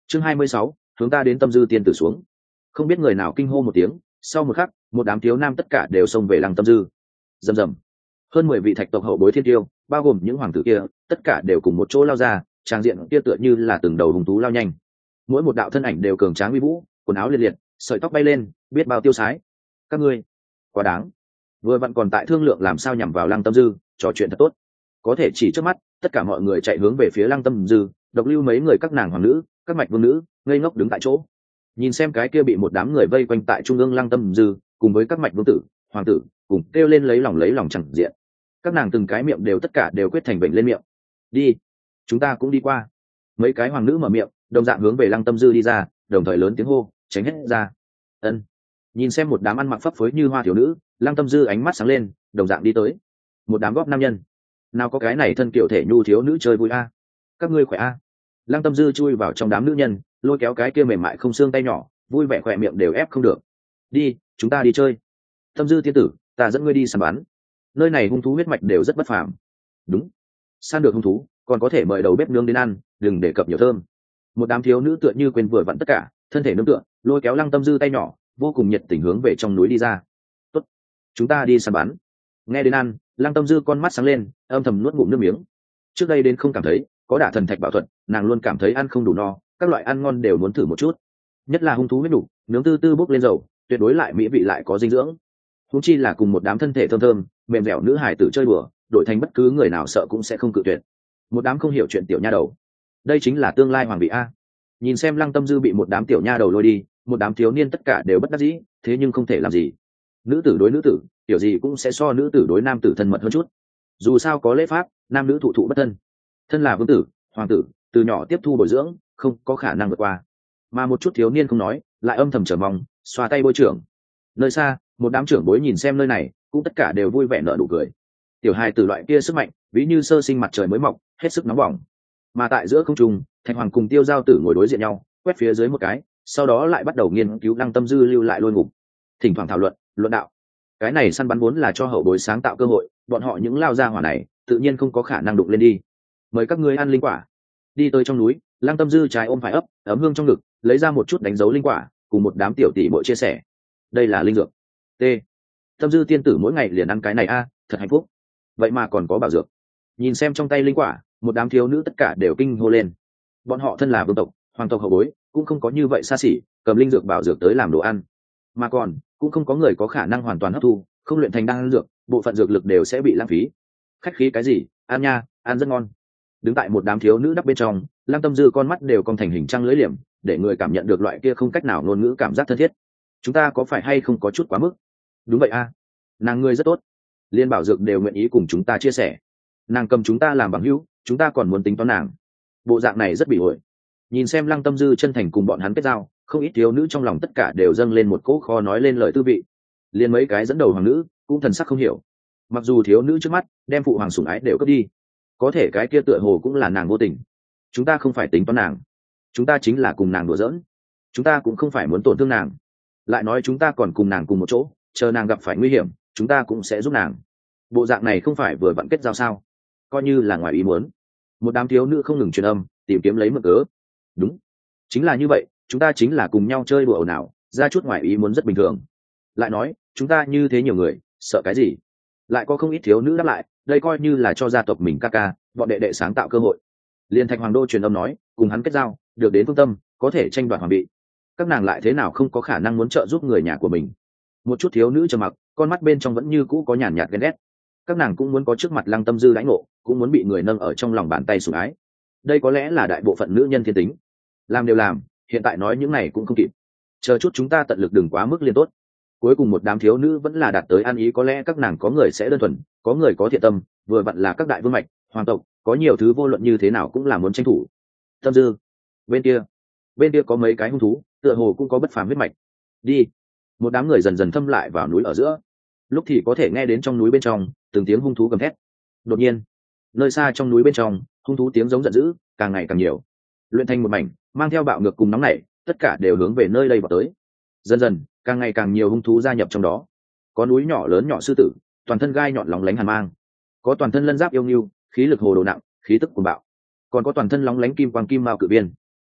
Chương 26, hướng ta đến tâm dư tiên tử xuống. Không biết người nào kinh hô một tiếng, sau một khắc, một đám thiếu nam tất cả đều xông về lăng tâm dư. Rầm rầm. Hơn 10 vị thạch tộc hậu bối thiên tiêu, bao gồm những hoàng tử kia, tất cả đều cùng một chỗ lao ra, trang diện kia tựa như là từng đầu hùng thú lao nhanh. Mỗi một đạo thân ảnh đều cường tráng uy vũ, quần áo liệt liệt, sợi tóc bay lên, biết bao tiêu sái. Các ngươi, quá đáng. Vừa vặn còn tại thương lượng làm sao nhằm vào lăng tâm dư, trò chuyện thật tốt. Có thể chỉ trước mắt, tất cả mọi người chạy hướng về phía lăng tâm dư, độc lưu mấy người các nàng hoàng nữ, các mạch vương nữ, ngây ngốc đứng tại chỗ. Nhìn xem cái kia bị một đám người vây quanh tại trung ương lăng tâm dư, cùng với các mạch vương tử, hoàng tử, cùng kêu lên lấy lòng chẳng diện. Các nàng từng cái miệng đều tất cả đều quyết thành bệnh lên miệng. Đi, chúng ta cũng đi qua. Mấy cái hoàng nữ mở miệng, đồng dạng hướng về lăng tâm dư đi ra, đồng thời lớn tiếng hô, tránh hết ra. Ân. Nhìn xem một đám ăn mặc phấp phới như hoa thiếu nữ, lăng tâm dư ánh mắt sáng lên, đồng dạng đi tới. Một đám góp nam nhân, nào có cái này thân kiểu thể nhu thiếu nữ chơi vui a. Các ngươi khỏe a. Lăng tâm dư chui vào trong đám nữ nhân, lôi kéo cái kia mềm mại không xương tay nhỏ, vui vẻ khỏe miệng đều ép không được. Đi, chúng ta đi chơi. Tâm dư tiên tử, ta dẫn ngươi đi săn bắn. Nơi này hung thú huyết mạch đều rất bất phàm. Đúng, săn được hung thú còn có thể mời đầu bếp nướng đến ăn, đừng để cập nhiều thơm. Một đám thiếu nữ tựa như quên vừa vặn tất cả, thân thể nương tựa, lôi kéo lăng tâm dư tay nhỏ, vô cùng nhiệt tình hướng về trong núi đi ra. Tốt, chúng ta đi săn bắn. Nghe đến ăn, lăng tâm dư con mắt sáng lên, âm thầm nuốt ngụm nước miếng. Trước đây đến không cảm thấy có đả thần thạch bảo thuật, nàng luôn cảm thấy ăn không đủ no, các loại ăn ngon đều muốn thử một chút. Nhất là hung thú huyết đủ, nướng tư tư bốc lên dầu, tuyệt đối lại mỹ vị lại có dinh dưỡng. Húng chi là cùng một đám thân thể thơm thơm, mềm dẻo nữ hài tử chơi đùa, đổi thành bất cứ người nào sợ cũng sẽ không cự tuyệt. Một đám không hiểu chuyện tiểu nha đầu, đây chính là tương lai hoàng vị a. Nhìn xem lăng tâm dư bị một đám tiểu nha đầu lôi đi, một đám thiếu niên tất cả đều bất đắc dĩ, thế nhưng không thể làm gì. Nữ tử đối nữ tử, tiểu gì cũng sẽ so nữ tử đối nam tử thân mật hơn chút. Dù sao có lễ pháp, nam nữ thụ thụ bất thân. Thân là vương tử, hoàng tử, từ nhỏ tiếp thu bồi dưỡng, không có khả năng vượt qua. Mà một chút thiếu niên không nói, lại âm thầm chờ mong, xoa tay bôi trưởng. Nơi xa, một đám trưởng bối nhìn xem nơi này, cũng tất cả đều vui vẻ nở nụ cười. Tiểu hài từ loại kia sức mạnh, ví như sơ sinh mặt trời mới mọc, hết sức nóng bỏng. Mà tại giữa không trung, Thạch Hoàng cùng Tiêu Giao Tử ngồi đối diện nhau, quét phía dưới một cái, sau đó lại bắt đầu nghiên cứu lăng tâm dư lưu lại lôi ngục, thỉnh thoảng thảo luận, luận đạo. Cái này săn bắn vốn là cho hậu bối sáng tạo cơ hội, bọn họ những lao ra hỏa này, tự nhiên không có khả năng đụng lên đi. Mời các ngươi ăn linh quả. Đi tới trong núi, lăng tâm dư trái ôm phải ấp, ấm hương trong ngực, lấy ra một chút đánh dấu linh quả, cùng một đám tiểu tỷ muội chia sẻ. Đây là linh dược. T. Tâm dư tiên tử mỗi ngày liền ăn cái này a, thật hạnh phúc. Vậy mà còn có bảo dược. Nhìn xem trong tay linh quả, một đám thiếu nữ tất cả đều kinh hô lên. Bọn họ thân là vương tộc, hoàng tộc hậu bối, cũng không có như vậy xa xỉ, cầm linh dược bảo dược tới làm đồ ăn. Mà còn, cũng không có người có khả năng hoàn toàn hấp thu, không luyện thành đan dược, bộ phận dược lực đều sẽ bị lãng phí. Khách khí cái gì, ăn nha, ăn rất ngon. Đứng tại một đám thiếu nữ đắp bên trong, lăng tâm dư con mắt đều cong thành hình trăng lưỡi liềm, để người cảm nhận được loại kia không cách nào ngôn ngữ cảm giác thân thiết. Chúng ta có phải hay không có chút quá mức? Đúng vậy a, nàng ngươi rất tốt, liên bảo dược đều nguyện ý cùng chúng ta chia sẻ. Nàng cầm chúng ta làm bằng hữu, chúng ta còn muốn tính toán nàng. Bộ dạng này rất bị ổi. Nhìn xem lăng tâm dư chân thành cùng bọn hắn kết giao, không ít thiếu nữ trong lòng tất cả đều dâng lên một cỗ khó nói lên lời tư vị. Liên mấy cái dẫn đầu hoàng nữ cũng thần sắc không hiểu. Mặc dù thiếu nữ trước mắt đem phụ hoàng sủng ái đều cướp đi, có thể cái kia tựa hồ cũng là nàng vô tình. Chúng ta không phải tính toán nàng, chúng ta chính là cùng nàng đùa giỡn. Chúng ta cũng không phải muốn tổn thương nàng. Lại nói chúng ta còn cùng nàng cùng một chỗ, chờ nàng gặp phải nguy hiểm, chúng ta cũng sẽ giúp nàng. Bộ dạng này không phải vừa vặn kết giao sao? Coi như là ngoài ý muốn. Một đám thiếu nữ không ngừng truyền âm, tìm kiếm lấy mực cớ. Đúng, chính là như vậy, chúng ta chính là cùng nhau chơi đùa ồn ào, ra chút ngoài ý muốn rất bình thường. Lại nói, chúng ta như thế nhiều người, sợ cái gì? Lại có không ít thiếu nữ đáp lại, đây coi như là cho gia tộc mình ca ca, bọn đệ đệ sáng tạo cơ hội. Liên Thạch Hoàng đô truyền âm nói, cùng hắn kết giao, được đến phương tâm, có thể tranh đoạt hoàng vị. Các nàng lại thế nào không có khả năng muốn trợ giúp người nhà của mình? Một chút thiếu nữ trầm mặc, con mắt bên trong vẫn như cũ có nhàn nhạt ghen ghét. Các nàng cũng muốn có trước mặt lăng tâm dư lãnh ngộ, cũng muốn bị người nâng ở trong lòng bàn tay sủng ái. Đây có lẽ là đại bộ phận nữ nhân thiên tính. Làm đều làm, hiện tại nói những này cũng không kịp. Chờ chút chúng ta tận lực đừng quá mức liên tốt. Cuối cùng một đám thiếu nữ vẫn là đạt tới ăn ý, có lẽ các nàng có người sẽ đơn thuần, có người có thiện tâm, vừa vặn là các đại vương mạch, hoàng tộc, có nhiều thứ vô luận như thế nào cũng là muốn tranh thủ. Tâm dư, bên kia có mấy cái hung thú, tựa hồ cũng có bất phàm huyết mạch. Đi. Một đám người dần dần thâm lại vào núi ở giữa. Lúc thì có thể nghe đến trong núi bên trong từng tiếng hung thú gầm thét. Đột nhiên, nơi xa trong núi bên trong, hung thú tiếng giống giận dữ càng ngày càng nhiều, luyện thành một mảnh, mang theo bạo ngược cùng nóng nảy, tất cả đều hướng về nơi đây vào tới. Dần dần, càng ngày càng nhiều hung thú gia nhập trong đó. Có núi nhỏ lớn nhỏ sư tử, toàn thân gai nhọn lóng lánh hàn mang; có toàn thân lân giáp yêu nghiêu, khí lực hồ đồ nặng, khí tức cuồng bạo; còn có toàn thân lóng lánh kim quang kim mao cự viên.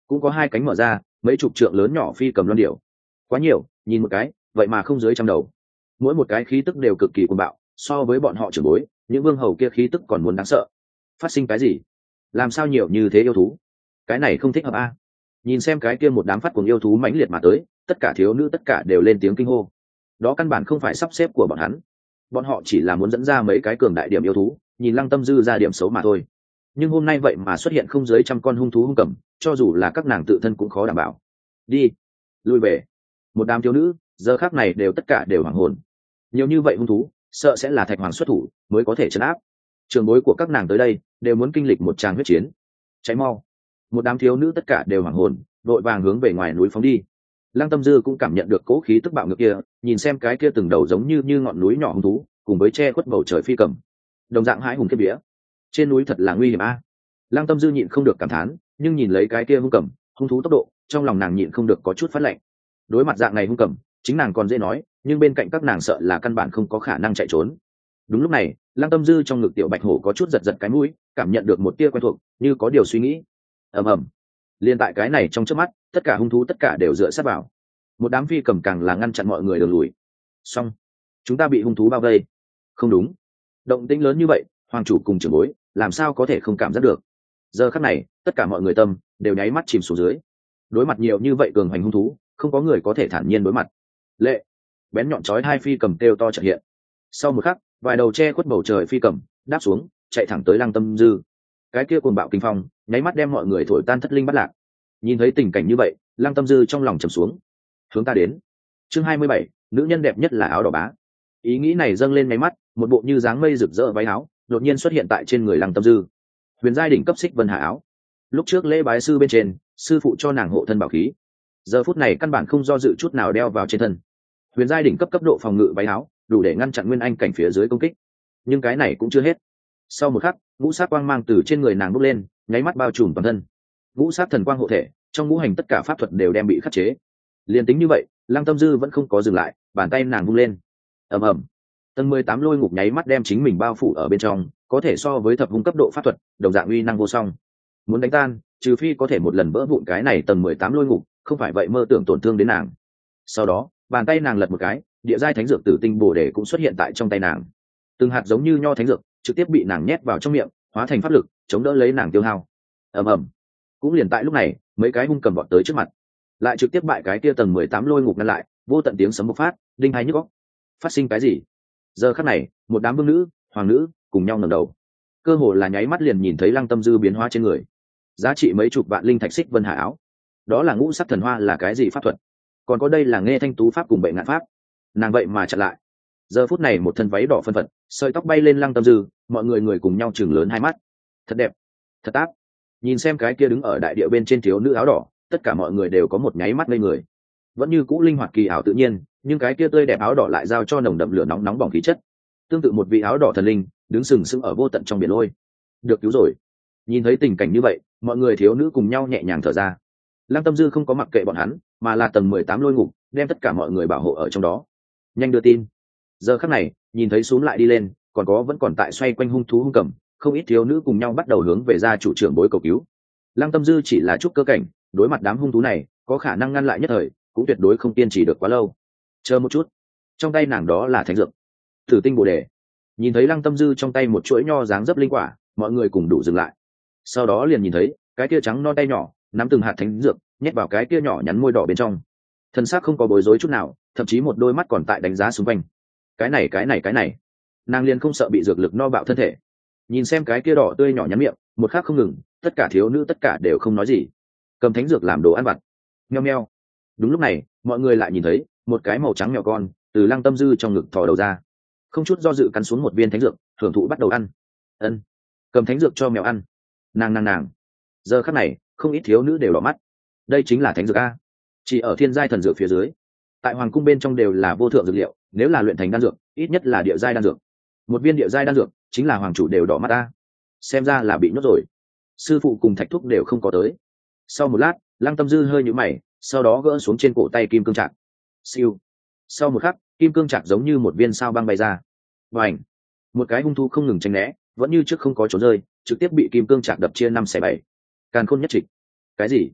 cũng có hai cánh mở ra, mấy chục trượng lớn nhỏ phi cầm loan điểu. Quá nhiều, nhìn một cái vậy mà không dưới trăm đầu, mỗi một cái khí tức đều cực kỳ cuồng bạo, so với bọn họ trưởng bối những vương hầu kia khí tức còn muốn đáng sợ. Phát sinh cái gì? Làm sao nhiều như thế yêu thú? Cái này không thích hợp a. Nhìn xem cái kia một đám phát cuồng yêu thú mãnh liệt mà tới, tất cả thiếu nữ tất cả đều lên tiếng kinh hô. Đó căn bản không phải sắp xếp của bọn hắn, bọn họ chỉ là muốn dẫn ra mấy cái cường đại điểm yêu thú, nhìn Lăng Tâm Dư ra điểm xấu mà thôi. Nhưng hôm nay vậy mà xuất hiện không dưới trăm con hung thú hung cầm, cho dù là các nàng tự thân cũng khó đảm bảo. Đi, lui về. Một đám thiếu nữ giờ khác này đều tất cả đều hoảng hồn, nhiều như vậy hung thú sợ sẽ là Thạch Hoàng xuất thủ mới có thể trấn áp. Trường bối của các nàng tới đây đều muốn kinh lịch một tràng huyết chiến. Cháy mau. Một đám thiếu nữ tất cả đều hoảng hồn, vội vàng hướng về ngoài núi phóng đi. Lăng Tâm Dư cũng cảm nhận được cỗ khí tức bạo ngược kia, nhìn xem cái kia từng đầu giống như ngọn núi nhỏ hung thú, cùng với che khuất bầu trời phi cầm, đồng dạng hãi hùng kiếp vía. Trên núi thật là nguy hiểm a. Lăng Tâm Dư nhịn không được cảm thán, nhưng nhìn lấy cái kia hung cầm, hung thú tốc độ, trong lòng nàng nhịn không được có chút phát lạnh. Đối mặt dạng này hung cầm, chính nàng còn dễ nói, nhưng bên cạnh các nàng sợ là căn bản không có khả năng chạy trốn. Đúng lúc này, Lăng Tâm Dư trong ngực tiểu bạch hổ có chút giật giật cái mũi, cảm nhận được một tia quen thuộc, như có điều suy nghĩ. Ầm ầm. Liên tại cái này trong chớp mắt, tất cả hung thú tất cả đều dựa sát vào. Một đám phi cầm càng là ngăn chặn mọi người đường lùi. Xong, chúng ta bị hung thú bao vây. Không đúng, động tĩnh lớn như vậy, hoàng chủ cùng trưởng bối làm sao có thể không cảm giác được? Giờ khắc này, tất cả mọi người tâm đều nháy mắt chìm xuống dưới. Đối mặt nhiều như vậy cường hành hung thú, không có người có thể thản nhiên đối mặt. Lệ, bén nhọn chói hai phi cầm kêu to chợt hiện. Sau một khắc, vài đầu che khuất bầu trời phi cầm đáp xuống, chạy thẳng tới Lăng Tâm Dư. Cái kia cuồng bạo kinh phong, nháy mắt đem mọi người thổi tan thất linh bắt lạc. Nhìn thấy tình cảnh như vậy, Lăng Tâm Dư trong lòng trầm xuống. Hướng ta đến. Chương 27, nữ nhân đẹp nhất là áo đỏ bá. Ý nghĩ này dâng lên nháy mắt, một bộ như dáng mây rực rỡ váy áo đột nhiên xuất hiện tại trên người Lăng Tâm Dư. Huyền giai đỉnh cấp xích vân hà áo. Lúc trước lễ bái sư bên trên, sư phụ cho nàng hộ thân bảo khí, giờ phút này căn bản không do dự chút nào đeo vào trên thân. Huyền giai đỉnh cấp cấp độ phòng ngự váy áo đủ để ngăn chặn nguyên anh cảnh phía dưới công kích. Nhưng cái này cũng chưa hết. Sau một khắc, ngũ sát quang mang từ trên người nàng bốc lên, nháy mắt bao trùm toàn thân. Ngũ sát thần quang hộ thể, trong ngũ hành tất cả pháp thuật đều đem bị khắc chế. Liên tính như vậy, Lăng Tâm Dư vẫn không có dừng lại, bàn tay nàng vung lên. Ầm ầm. Tầng 18 lôi ngục nháy mắt đem chính mình bao phủ ở bên trong, có thể so với thập hung cấp độ pháp thuật, đồng dạng uy năng vô song. Muốn đánh tan, trừ phi có thể một lần vỡ vụn cái này tầng 18 lôi ngục, không phải vậy mơ tưởng tổn thương đến nàng. Sau đó, bàn tay nàng lật một cái, địa giai thánh dược tử tinh bồ đề cũng xuất hiện tại trong tay nàng. Từng hạt giống như nho thánh dược, trực tiếp bị nàng nhét vào trong miệng, hóa thành pháp lực, chống đỡ lấy nàng tiêu hao. Ầm ầm. Cũng liền tại lúc này, mấy cái hung cầm vọt tới trước mặt, lại trực tiếp bại cái kia tầng 18 lôi ngục ngăn lại, vô tận tiếng sấm bộc phát, đinh hai nhức óc. Phát sinh cái gì? Giờ khắc này, một đám vương nữ, hoàng nữ cùng nhau ngẩng đầu, cơ hồ là nháy mắt liền nhìn thấy Lăng Tâm Dư biến hóa trên người. Giá trị mấy chục vạn linh thạch xích vân hà áo, đó là ngũ sắc thần hoa là cái gì pháp thuật? Còn có đây là nghe thanh tú pháp cùng bệnh ngạn pháp, nàng vậy mà chặn lại. Giờ phút này một thân váy đỏ phân phật, sợi tóc bay lên Lăng Tâm Dư, mọi người cùng nhau chừng lớn hai mắt. Thật đẹp, thật áp. Nhìn xem cái kia đứng ở đại địa bên trên thiếu nữ áo đỏ, tất cả mọi người đều có một nháy mắt ngây người. Vẫn như cũ linh hoạt kỳ ảo tự nhiên, nhưng cái kia tươi đẹp áo đỏ lại giao cho nồng đậm lửa nóng nóng bỏng khí chất, tương tự một vị áo đỏ thần linh đứng sừng sững ở vô tận trong biển lôi. Được cứu rồi. Nhìn thấy tình cảnh như vậy, mọi người thiếu nữ cùng nhau nhẹ nhàng thở ra. Lăng Tâm Dư không có mặc kệ bọn hắn, mà là tầng 18 lôi ngục đem tất cả mọi người bảo hộ ở trong đó. Nhanh đưa tin. Giờ khắc này, nhìn thấy xuống lại đi lên, còn có vẫn còn tại xoay quanh hung thú hung cầm, không ít thiếu nữ cùng nhau bắt đầu hướng về gia chủ trưởng bối cầu cứu. Lăng Tâm Dư chỉ là trúc cơ cảnh, đối mặt đám hung thú này, có khả năng ngăn lại nhất thời, cũng tuyệt đối không kiên trì được quá lâu. Chờ một chút, trong tay nàng đó là thánh dược, Tử tinh bồ đề. Nhìn thấy Lăng Tâm Dư trong tay một chuỗi nho dáng dấp linh quả, mọi người cùng đủ dừng lại. Sau đó liền nhìn thấy cái kia trắng non tay nhỏ nắm từng hạt thánh dược, nhét vào cái kia nhỏ nhắn môi đỏ bên trong. Thân xác không có bối rối chút nào, thậm chí một đôi mắt còn tại đánh giá xung quanh. Cái này, nàng liền không sợ bị dược lực no bạo thân thể. Nhìn xem cái kia đỏ tươi nhỏ nhắn miệng, một khắc không ngừng, tất cả thiếu nữ tất cả đều không nói gì, cầm thánh dược làm đồ ăn vặt. Meo meo. Đúng lúc này, mọi người lại nhìn thấy một cái màu trắng mèo con từ Lăng Tâm Dư trong ngực thò đầu ra, không chút do dự cắn xuống một viên thánh dược, hưởng thụ bắt đầu ăn. Ân, cầm thánh dược cho mèo ăn. Nàng. Giờ khắc này, không ít thiếu nữ đều đỏ mắt. Đây chính là thánh dược a. Chỉ ở thiên giai thần dược phía dưới, tại hoàng cung bên trong đều là vô thượng dược liệu, nếu là luyện thành đan dược, ít nhất là địa giai đan dược. Một viên địa giai đan dược, chính là hoàng chủ đều đỏ mắt a. Xem ra là bị nhốt rồi. Sư phụ cùng thạch thúc đều không có tới. Sau một lát, Lăng Tâm Dư hơi nhíu mày, sau đó gỡ xuống trên cổ tay kim cương trạc. Siêu. Sau một khắc, kim cương trạc giống như một viên sao băng bay ra. Bành. Một cái hung thú không ngừng tránh né, vẫn như trước không có chỗ rơi, trực tiếp bị kim cương trạc đập chia 5/7. Càn khôn nhất trịch. Cái gì?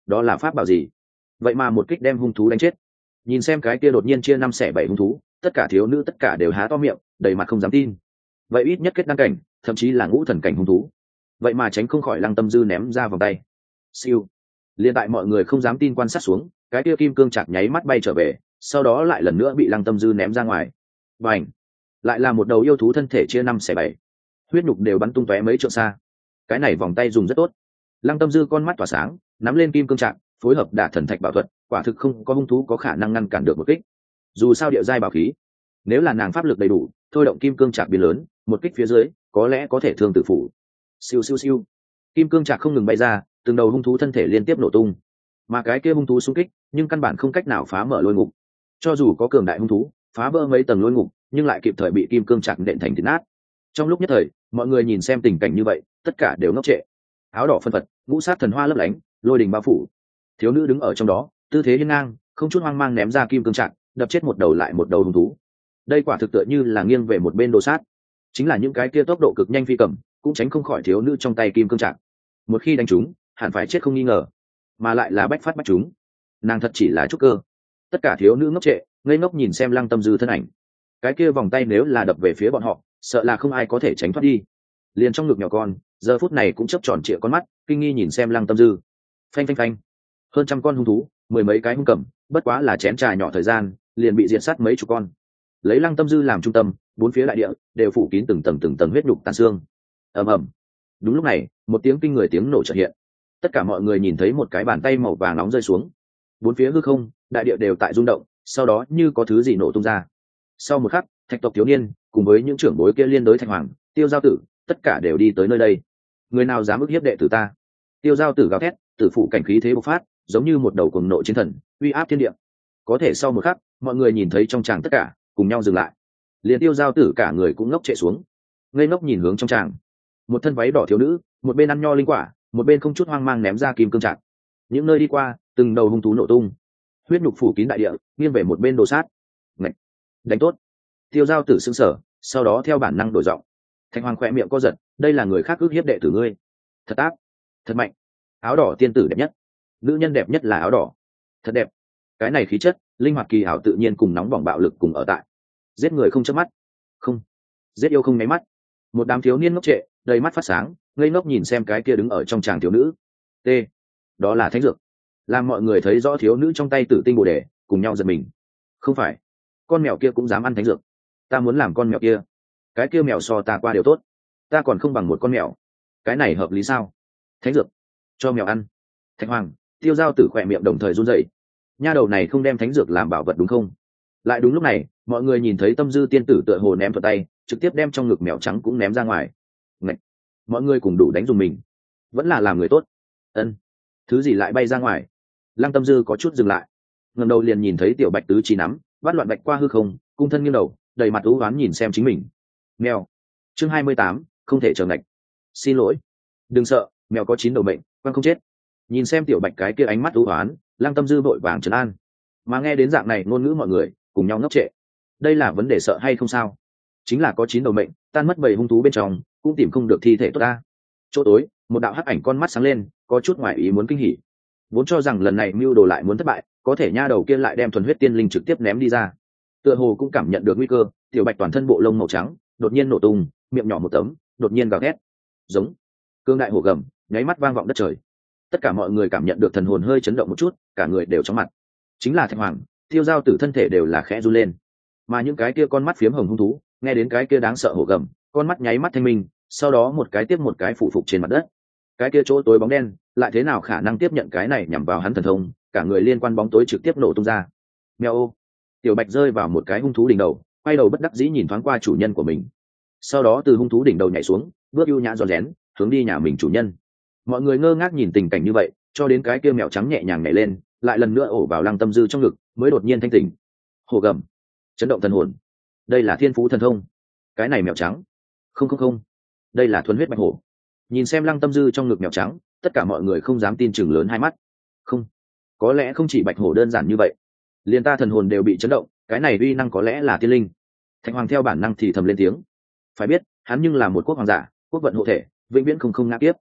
đó là pháp bảo gì? Vậy mà một kích đem hung thú đánh chết. Nhìn xem cái kia đột nhiên chia năm xẻ bảy hung thú, tất cả thiếu nữ tất cả đều há to miệng, đầy mặt không dám tin. Vậy ít nhất kết đăng cảnh, thậm chí là ngũ thần cảnh hung thú, vậy mà tránh không khỏi Lăng Tâm Dư ném ra vòng tay. Siêu. Liên tại mọi người không dám tin quan sát xuống, cái kia kim cương chạc nháy mắt bay trở về, sau đó lại lần nữa bị Lăng Tâm Dư ném ra ngoài. Bành! Lại là một đầu yêu thú thân thể chia năm xẻ bảy, huyết nhục đều bắn tung tóe mấy trượng xa. Cái này vòng tay dùng rất tốt. Lăng Tâm Dư con mắt tỏa sáng, nắm lên kim cương trạc, phối hợp đả thần thạch bảo thuật, quả thực không có hung thú có khả năng ngăn cản được một kích. Dù sao địa giai bảo khí, nếu là nàng pháp lực đầy đủ, thôi động kim cương trạc biến lớn, một kích phía dưới, có lẽ có thể thương tử phủ. Siêu siêu siêu. Kim cương trạc không ngừng bay ra, từng đầu hung thú thân thể liên tiếp nổ tung. Mà cái kia hung thú xung kích, nhưng căn bản không cách nào phá mở lôi ngục. Cho dù có cường đại hung thú, phá vỡ mấy tầng lôi ngục, nhưng lại kịp thời bị kim cương trạc nện thành thịt nát. Trong lúc nhất thời, mọi người nhìn xem tình cảnh như vậy, tất cả đều ngốc trệ. Áo đỏ phân phật, ngũ sát thần hoa lấp lánh, lôi đình bao phủ. Thiếu nữ đứng ở trong đó, tư thế hiên ngang, không chút hoang mang ném ra kim cương trạc, đập chết một đầu lại một đầu hung thú. Đây quả thực tựa như là nghiêng về một bên đồ sát. Chính là những cái kia tốc độ cực nhanh phi cầm, cũng tránh không khỏi thiếu nữ trong tay kim cương trạc. Một khi đánh trúng, hẳn phải chết không nghi ngờ, mà lại là bách phát bách trúng. Nàng thật chỉ là trúc cơ. Tất cả thiếu nữ ngốc trệ, ngây ngốc nhìn xem Lăng Tâm Dư thân ảnh. Cái kia vòng tay nếu là đập về phía bọn họ, sợ là không ai có thể tránh thoát đi. Liền trong ngực nhỏ con, giờ phút này cũng chớp tròn trịa con mắt, kinh nghi nhìn xem Lăng Tâm Dư. Phanh phanh phanh. Hơn trăm con hung thú, mười mấy cái hung cầm, bất quá là chén trà nhỏ thời gian, liền bị diệt sát mấy chục con. Lấy Lăng Tâm Dư làm trung tâm, bốn phía đại địa đều phủ kín từng tầng huyết nhục tàn xương. Ầm ầm. Đúng lúc này, một tiếng kinh người tiếng nổ chợt hiện. Tất cả mọi người nhìn thấy một cái bàn tay màu vàng nóng rơi xuống. Bốn phía hư không, đại địa đều tại rung động, sau đó như có thứ gì nổ tung ra. Sau một khắc, Thạch tộc thiếu niên cùng với những trưởng bối kia liên đối Thạch Hoàng, Tiêu Giao Tử, tất cả đều đi tới nơi đây. Người nào dám ức hiếp đệ tử ta? Tiêu Giao Tử gào thét, tử phụ cảnh khí thế bộc phát, giống như một đầu cuồng nộ chiến thần, uy áp thiên địa. Có thể sau một khắc, mọi người nhìn thấy trong tràng tất cả cùng nhau dừng lại. Liền Tiêu Giao Tử cả người cũng ngốc trệ xuống, ngây ngốc nhìn hướng trong tràng. Một thân váy đỏ thiếu nữ, một bên ăn nho linh quả, một bên không chút hoang mang ném ra kim cương trạc. Những nơi đi qua, từng đầu hung thú nổ tung, huyết nhục phủ kín đại địa, nghiêng về một bên đồ sát. Ngậy! Đánh tốt! Tiêu Giao Tử sững sờ, sau đó theo bản năng đổi giọng. Thạch Hoàng khẽ miệng co giật, đây là người khác ước hiếp đệ tử ngươi. Thật ác, thật mạnh. Áo đỏ tiên tử đẹp nhất, nữ nhân đẹp nhất là áo đỏ. Thật đẹp. Cái này khí chất, linh hoạt kỳ ảo tự nhiên cùng nóng bỏng bạo lực cùng ở tại. Giết người không chớp mắt, không. Giết yêu không nháy mắt. Một đám thiếu niên ngốc trệ, đầy mắt phát sáng, ngây ngốc nhìn xem cái kia đứng ở trong tràng thiếu nữ. T. Đó là thánh dược. Làm mọi người thấy rõ thiếu nữ trong tay tử tinh bồ đề, cùng nhau giật mình. Không phải, con mèo kia cũng dám ăn thánh dược. Ta muốn làm con mèo kia. Cái kia mèo so ta qua đều tốt, ta còn không bằng một con mèo. Cái này hợp lý sao? Thánh dược cho mèo ăn? Thạch Hoàng, Tiêu Giao Tử khỏe miệng đồng thời run rẩy. Nha đầu này không đem thánh dược làm bảo vật đúng không? Lại đúng lúc này, mọi người nhìn thấy Tâm Dư tiên tử tựa hồ ném thuật tay, trực tiếp đem trong ngực mèo trắng cũng ném ra ngoài. Ngậy! Mọi người cùng đủ đánh dùng mình. Vẫn là làm người tốt. Ân. Thứ gì lại bay ra ngoài? Lăng Tâm Dư có chút dừng lại, ngẩng đầu liền nhìn thấy Tiểu Bạch tứ chi nắm bắt loạn bạch qua hư không, cung thân nghiêng đầu, đầy mặt u oán nhìn xem chính mình. Mèo. Chương 28, không thể chờ ngạch. Xin lỗi. Đừng sợ, mèo có 9 đầu mệnh, quan không chết. Nhìn xem Tiểu Bạch cái kia ánh mắt u oán, Lăng Tâm Dư vội vàng trấn an. Mà nghe đến dạng này ngôn ngữ mọi người cùng nhau ngốc trệ. Đây là vấn đề sợ hay không sao? Chính là có 9 đầu mệnh, tan mất 7 hung thú bên trong, cũng tìm không được thi thể tốt ta. Chỗ tối, một đạo hắc ảnh con mắt sáng lên, có chút ngoài ý muốn kinh hỉ. Vốn cho rằng lần này mưu đồ lại muốn thất bại, có thể nha đầu kia lại đem thuần huyết tiên linh trực tiếp ném đi ra. Tựa hồ cũng cảm nhận được nguy cơ, Tiểu Bạch toàn thân bộ lông màu trắng, đột nhiên nổ tung, miệng nhỏ một tấm, đột nhiên gào thét. Giống. Cương đại hổ gầm, nháy mắt vang vọng đất trời. Tất cả mọi người cảm nhận được thần hồn hơi chấn động một chút, cả người đều chóng mặt. Chính là Thạch Hoàng, Tiêu Giao Tử thân thể đều là khẽ run lên. Mà những cái kia con mắt phiếm hồng hung thú, nghe đến cái kia đáng sợ hổ gầm, con mắt nháy mắt thanh minh, sau đó một cái tiếp một cái phụ phục trên mặt đất. Cái kia chỗ tối bóng đen, lại thế nào khả năng tiếp nhận cái này nhằm vào hắn thần thông, cả người liên quan bóng tối trực tiếp nổ tung ra. Mèo ô. Tiểu Bạch rơi vào một cái hung thú đỉnh đầu, quay đầu bất đắc dĩ nhìn thoáng qua chủ nhân của mình. Sau đó từ hung thú đỉnh đầu nhảy xuống, bước ưu nhã rón rén, hướng đi nhà mình chủ nhân. Mọi người ngơ ngác nhìn tình cảnh như vậy, cho đến cái kia mèo trắng nhẹ nhàng nhảy lên, lại lần nữa ổ vào Lăng Tâm Dư trong ngực, mới đột nhiên thanh tỉnh. Hổ gầm, chấn động thần hồn. Đây là thiên phú thần thông. Cái này mèo trắng. Không, đây là thuần huyết bạch hổ. Nhìn xem Lăng Tâm Dư trong ngực mèo trắng, tất cả mọi người không dám tin chừng lớn hai mắt. Không, có lẽ không chỉ bạch hổ đơn giản như vậy, liền ta thần hồn đều bị chấn động, cái này uy năng có lẽ là tiên linh. Thạch Hoàng theo bản năng thì thầm lên tiếng. Phải biết, hắn nhưng là một quốc hoàng giả, quốc vận hộ thể, vĩnh viễn không ngã tiếp.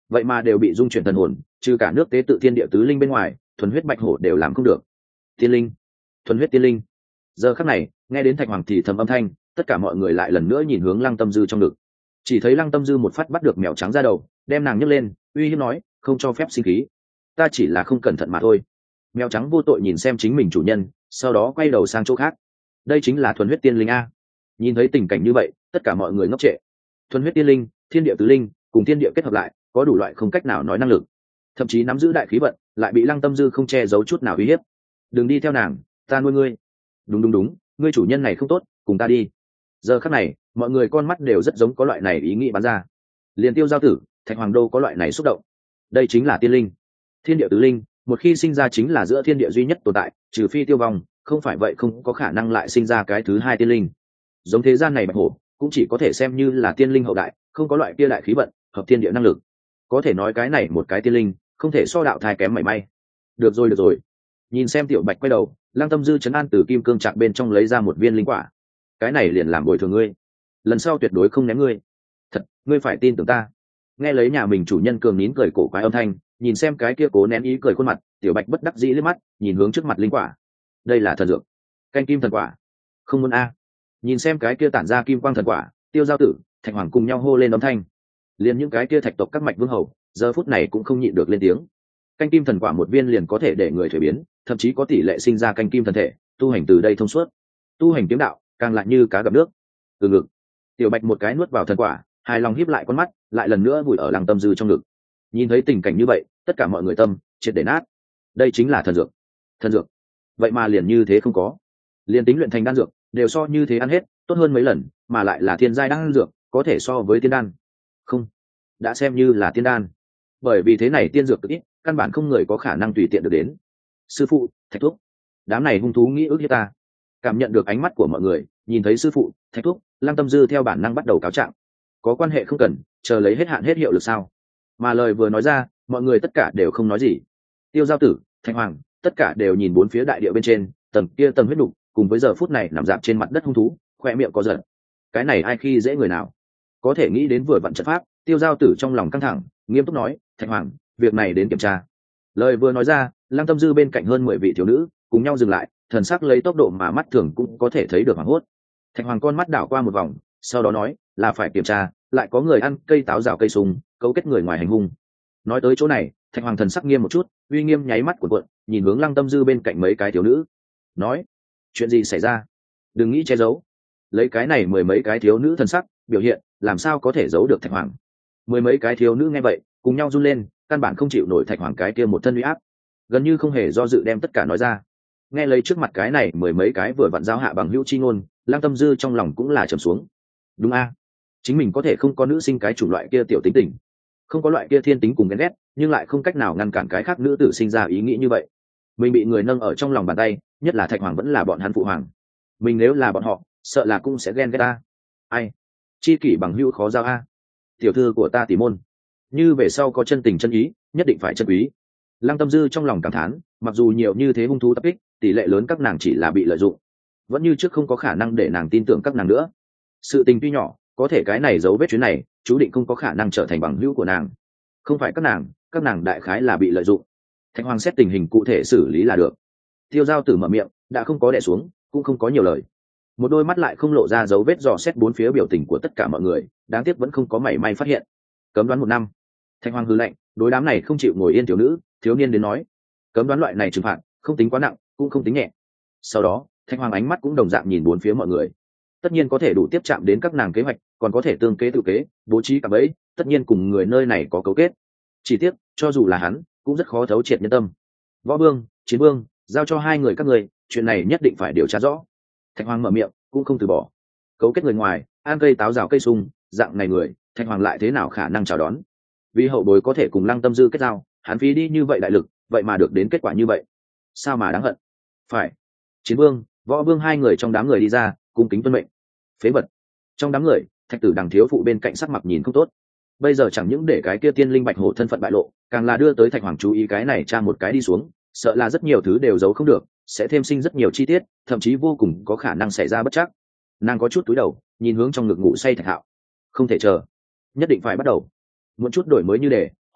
vậy mà đều bị dung chuyển thần hồn, trừ cả nước tế tự thiên địa tứ linh bên ngoài, thuần huyết bạch hổ đều làm không được. Tiên linh, thuần huyết tiên linh. Giờ khắc này, nghe đến Thạch Hoàng thì thầm âm thanh, tất cả mọi người lại lần nữa nhìn hướng Lăng Tâm Dư trong ngực. Chỉ thấy Lăng Tâm Dư một phát bắt được mèo trắng ra đầu, đem nàng nhấc lên, uy hiếp nói, không cho phép sinh khí, ta chỉ là không cẩn thận mà thôi. Mèo trắng vô tội nhìn xem chính mình chủ nhân, sau đó quay đầu sang chỗ khác. Đây chính là thuần huyết tiên linh a. Nhìn thấy tình cảnh như vậy, tất cả mọi người ngốc trệ. Thuần huyết tiên linh, thiên địa tứ linh cùng thiên địa kết hợp lại, có đủ loại không cách nào nói năng lực, thậm chí nắm giữ đại khí vận, lại bị Lăng Tâm Dư không che giấu chút nào uy hiếp. Đừng đi theo nàng, ta nuôi ngươi. Đúng đúng đúng, ngươi chủ nhân này không tốt, cùng ta đi. Giờ khắc này, mọi người con mắt đều rất giống có loại này ý nghĩ bắn ra. Liền Tiêu Giao Tử, Thạch Hoàng Đô có loại này xúc động. Đây chính là tiên linh, thiên địa tứ linh, một khi sinh ra chính là giữa thiên địa duy nhất tồn tại, trừ phi tiêu vong, không phải vậy không có khả năng lại sinh ra cái thứ hai tiên linh. Giống thế gian này bạch hổ cũng chỉ có thể xem như là tiên linh hậu đại, không có loại kia đại khí vận, hợp thiên địa năng lực. Có thể nói cái này một cái tiên linh, không thể so đạo thai kém mảy may. Được rồi được rồi. Nhìn xem Tiểu Bạch quay đầu, Lăng Tâm Dư trấn an từ kim cương trạc bên trong lấy ra một viên linh quả. Cái này liền làm bồi thường ngươi, lần sau tuyệt đối không ném ngươi. Thật, ngươi phải tin tưởng ta. Nghe lấy nhà mình chủ nhân cường nín cười cổ quái âm thanh, nhìn xem cái kia cố nén ý cười khuôn mặt, Tiểu Bạch bất đắc dĩ liếc mắt, nhìn hướng trước mặt linh quả. Đây là thần dược, canh kim thần quả. Không muốn a. Nhìn xem cái kia tản ra kim quang thần quả, Tiêu Giao Tử, Thạch Hoàng cùng nhau hô lên âm thanh. Liền những cái kia thạch tộc các mạch vương hầu, giờ phút này cũng không nhịn được lên tiếng. Canh kim thần quả một viên liền có thể để người thuế biến, thậm chí có tỷ lệ sinh ra canh kim thần thể, tu hành từ đây thông suốt. Tu hành kiếm đạo, càng lại như cá gặp nước. Từ ngực, Tiểu Bạch một cái nuốt vào thần quả, hài lòng híp lại con mắt, lại lần nữa vùi ở Lăng Tâm Dư trong ngực. Nhìn thấy tình cảnh như vậy, tất cả mọi người tâm triệt để nát. Đây chính là thần dược. Thần dược, vậy mà liền như thế không có. Liền tính luyện thành đan dược, đều so như thế ăn hết, tốt hơn mấy lần, mà lại là thiên giai đan dược, có thể so với tiên đan. Không, đã xem như là tiên đan. Bởi vì thế này tiên dược cực ít, căn bản không người có khả năng tùy tiện được đến. Sư phụ, Thạch thúc, đám này hung thú nghĩ ước hiếp ta. Cảm nhận được ánh mắt của mọi người, nhìn thấy sư phụ, Thạch thúc, Lăng Tâm Dư theo bản năng bắt đầu cáo trạng. Có quan hệ không cần, chờ lấy hết hạn hết hiệu lực sao? Mà lời vừa nói ra, mọi người tất cả đều không nói gì. Tiêu Giao Tử, Thạch Hoàng, tất cả đều nhìn bốn phía đại địa bên trên, tầng kia tầng huyết đục, cùng với giờ phút này nằm dạp trên mặt đất hung thú, khoe miệng có giật. Cái này ai khi dễ người nào? Có thể nghĩ đến vừa vặn trận pháp, Tiêu Giao Tử trong lòng căng thẳng, nghiêm túc nói, Thạch Hoàng, việc này đến kiểm tra. Lời vừa nói ra, Lăng Tâm Dư bên cạnh hơn 10 vị thiếu nữ cùng nhau dừng lại, thần sắc lấy tốc độ mà mắt thường cũng có thể thấy được hoảng hốt. Thạch Hoàng con mắt đảo qua một vòng, sau đó nói, là phải kiểm tra, lại có người ăn cây táo rào cây sung, cấu kết người ngoài hành hung. Nói tới chỗ này, Thạch Hoàng thần sắc nghiêm một chút, uy nghiêm nháy mắt của cuộn, nhìn hướng Lăng Tâm Dư bên cạnh mấy cái thiếu nữ, nói, chuyện gì xảy ra? Đừng nghĩ che giấu. Lấy cái này mười mấy cái thiếu nữ thần sắc biểu hiện, làm sao có thể giấu được Thạch Hoàng? Mười mấy cái thiếu nữ nghe vậy, cùng nhau run lên, căn bản không chịu nổi Thạch Hoàng cái kia một thân uy áp, gần như không hề do dự đem tất cả nói ra. Nghe lấy trước mặt cái này mười mấy cái vừa vặn giao hạ bằng hữu chi ngôn, Lăng Tâm Dư trong lòng cũng là trầm xuống. Đúng a, chính mình có thể không có nữ sinh cái chủng loại kia tiểu tính tình, không có loại kia thiên tính cùng ghen ghét, nhưng lại không cách nào ngăn cản cái khác nữ tử sinh ra ý nghĩ như vậy. Mình bị người nâng ở trong lòng bàn tay, nhất là Thạch Hoàng vẫn là bọn hắn phụ hoàng, mình nếu là bọn họ, sợ là cũng sẽ ghen ghét ta. Ai, chi kỷ bằng hữu khó giao a. Tiểu thư của ta Tỷ Môn, như về sau có chân tình chân ý, nhất định phải chân quý. Lăng Tâm Dư trong lòng cảm thán, mặc dù nhiều như thế hung thú tập kích, tỷ lệ lớn các nàng chỉ là bị lợi dụng, vẫn như trước không có khả năng để nàng tin tưởng các nàng nữa. Sự tình tuy nhỏ, có thể cái này dấu vết chuyến này, chú định không có khả năng trở thành bằng hữu của nàng. Không phải các nàng đại khái là bị lợi dụng. Thạch Hoàng xét tình hình cụ thể xử lý là được. Tiêu Giao Tử mở miệng, đã không có đè xuống, cũng không có nhiều lời. Một đôi mắt lại không lộ ra dấu vết dò xét bốn phía biểu tình của tất cả mọi người, đáng tiếc vẫn không có mảy may phát hiện. Cấm đoán 1 năm. Thạch Hoàng hừ lạnh, đối đám này không chịu ngồi yên thiếu nữ, thiếu niên đến nói, cấm đoán loại này trừng phạt, không tính quá nặng, cũng không tính nhẹ. Sau đó, Thạch Hoàng ánh mắt cũng đồng dạng nhìn bốn phía mọi người. Tất nhiên có thể đủ tiếp chạm đến các nàng kế hoạch, còn có thể tương kế tự kế, bố trí cả bẫy, tất nhiên cùng người nơi này có cấu kết. Chỉ tiếc, cho dù là hắn, cũng rất khó thấu triệt nhân tâm. Võ Vương, Chiến Vương, giao cho hai người các ngươi, chuyện này nhất định phải điều tra rõ. Thạch Hoàng mở miệng, cũng không từ bỏ. Cấu kết người ngoài, ăn cây táo rào cây sung, dạng này người, Thạch Hoàng lại thế nào khả năng chào đón? Vì hậu bối có thể cùng Lăng Tâm Dư kết giao, hắn phí đi như vậy đại lực, vậy mà được đến kết quả như vậy, sao mà đáng hận? Phải. Chiến Vương, Võ Vương hai người trong đám người đi ra, cung kính tuân mệnh. Phế vật. Trong đám người, Thạch Tử Đằng thiếu phụ bên cạnh sắc mặt nhìn không tốt. Bây giờ chẳng những để cái kia tiên linh bạch hổ thân phận bại lộ, càng là đưa tới Thạch Hoàng chú ý cái này tra một cái đi xuống, sợ là rất nhiều thứ đều giấu không được, sẽ thêm sinh rất nhiều chi tiết, thậm chí vô cùng có khả năng xảy ra bất trắc. Nàng có chút túi đầu, nhìn hướng trong ngực ngủ say Thạch Hạo. Không thể chờ, nhất định phải bắt đầu. Muốn chút đổi mới như để,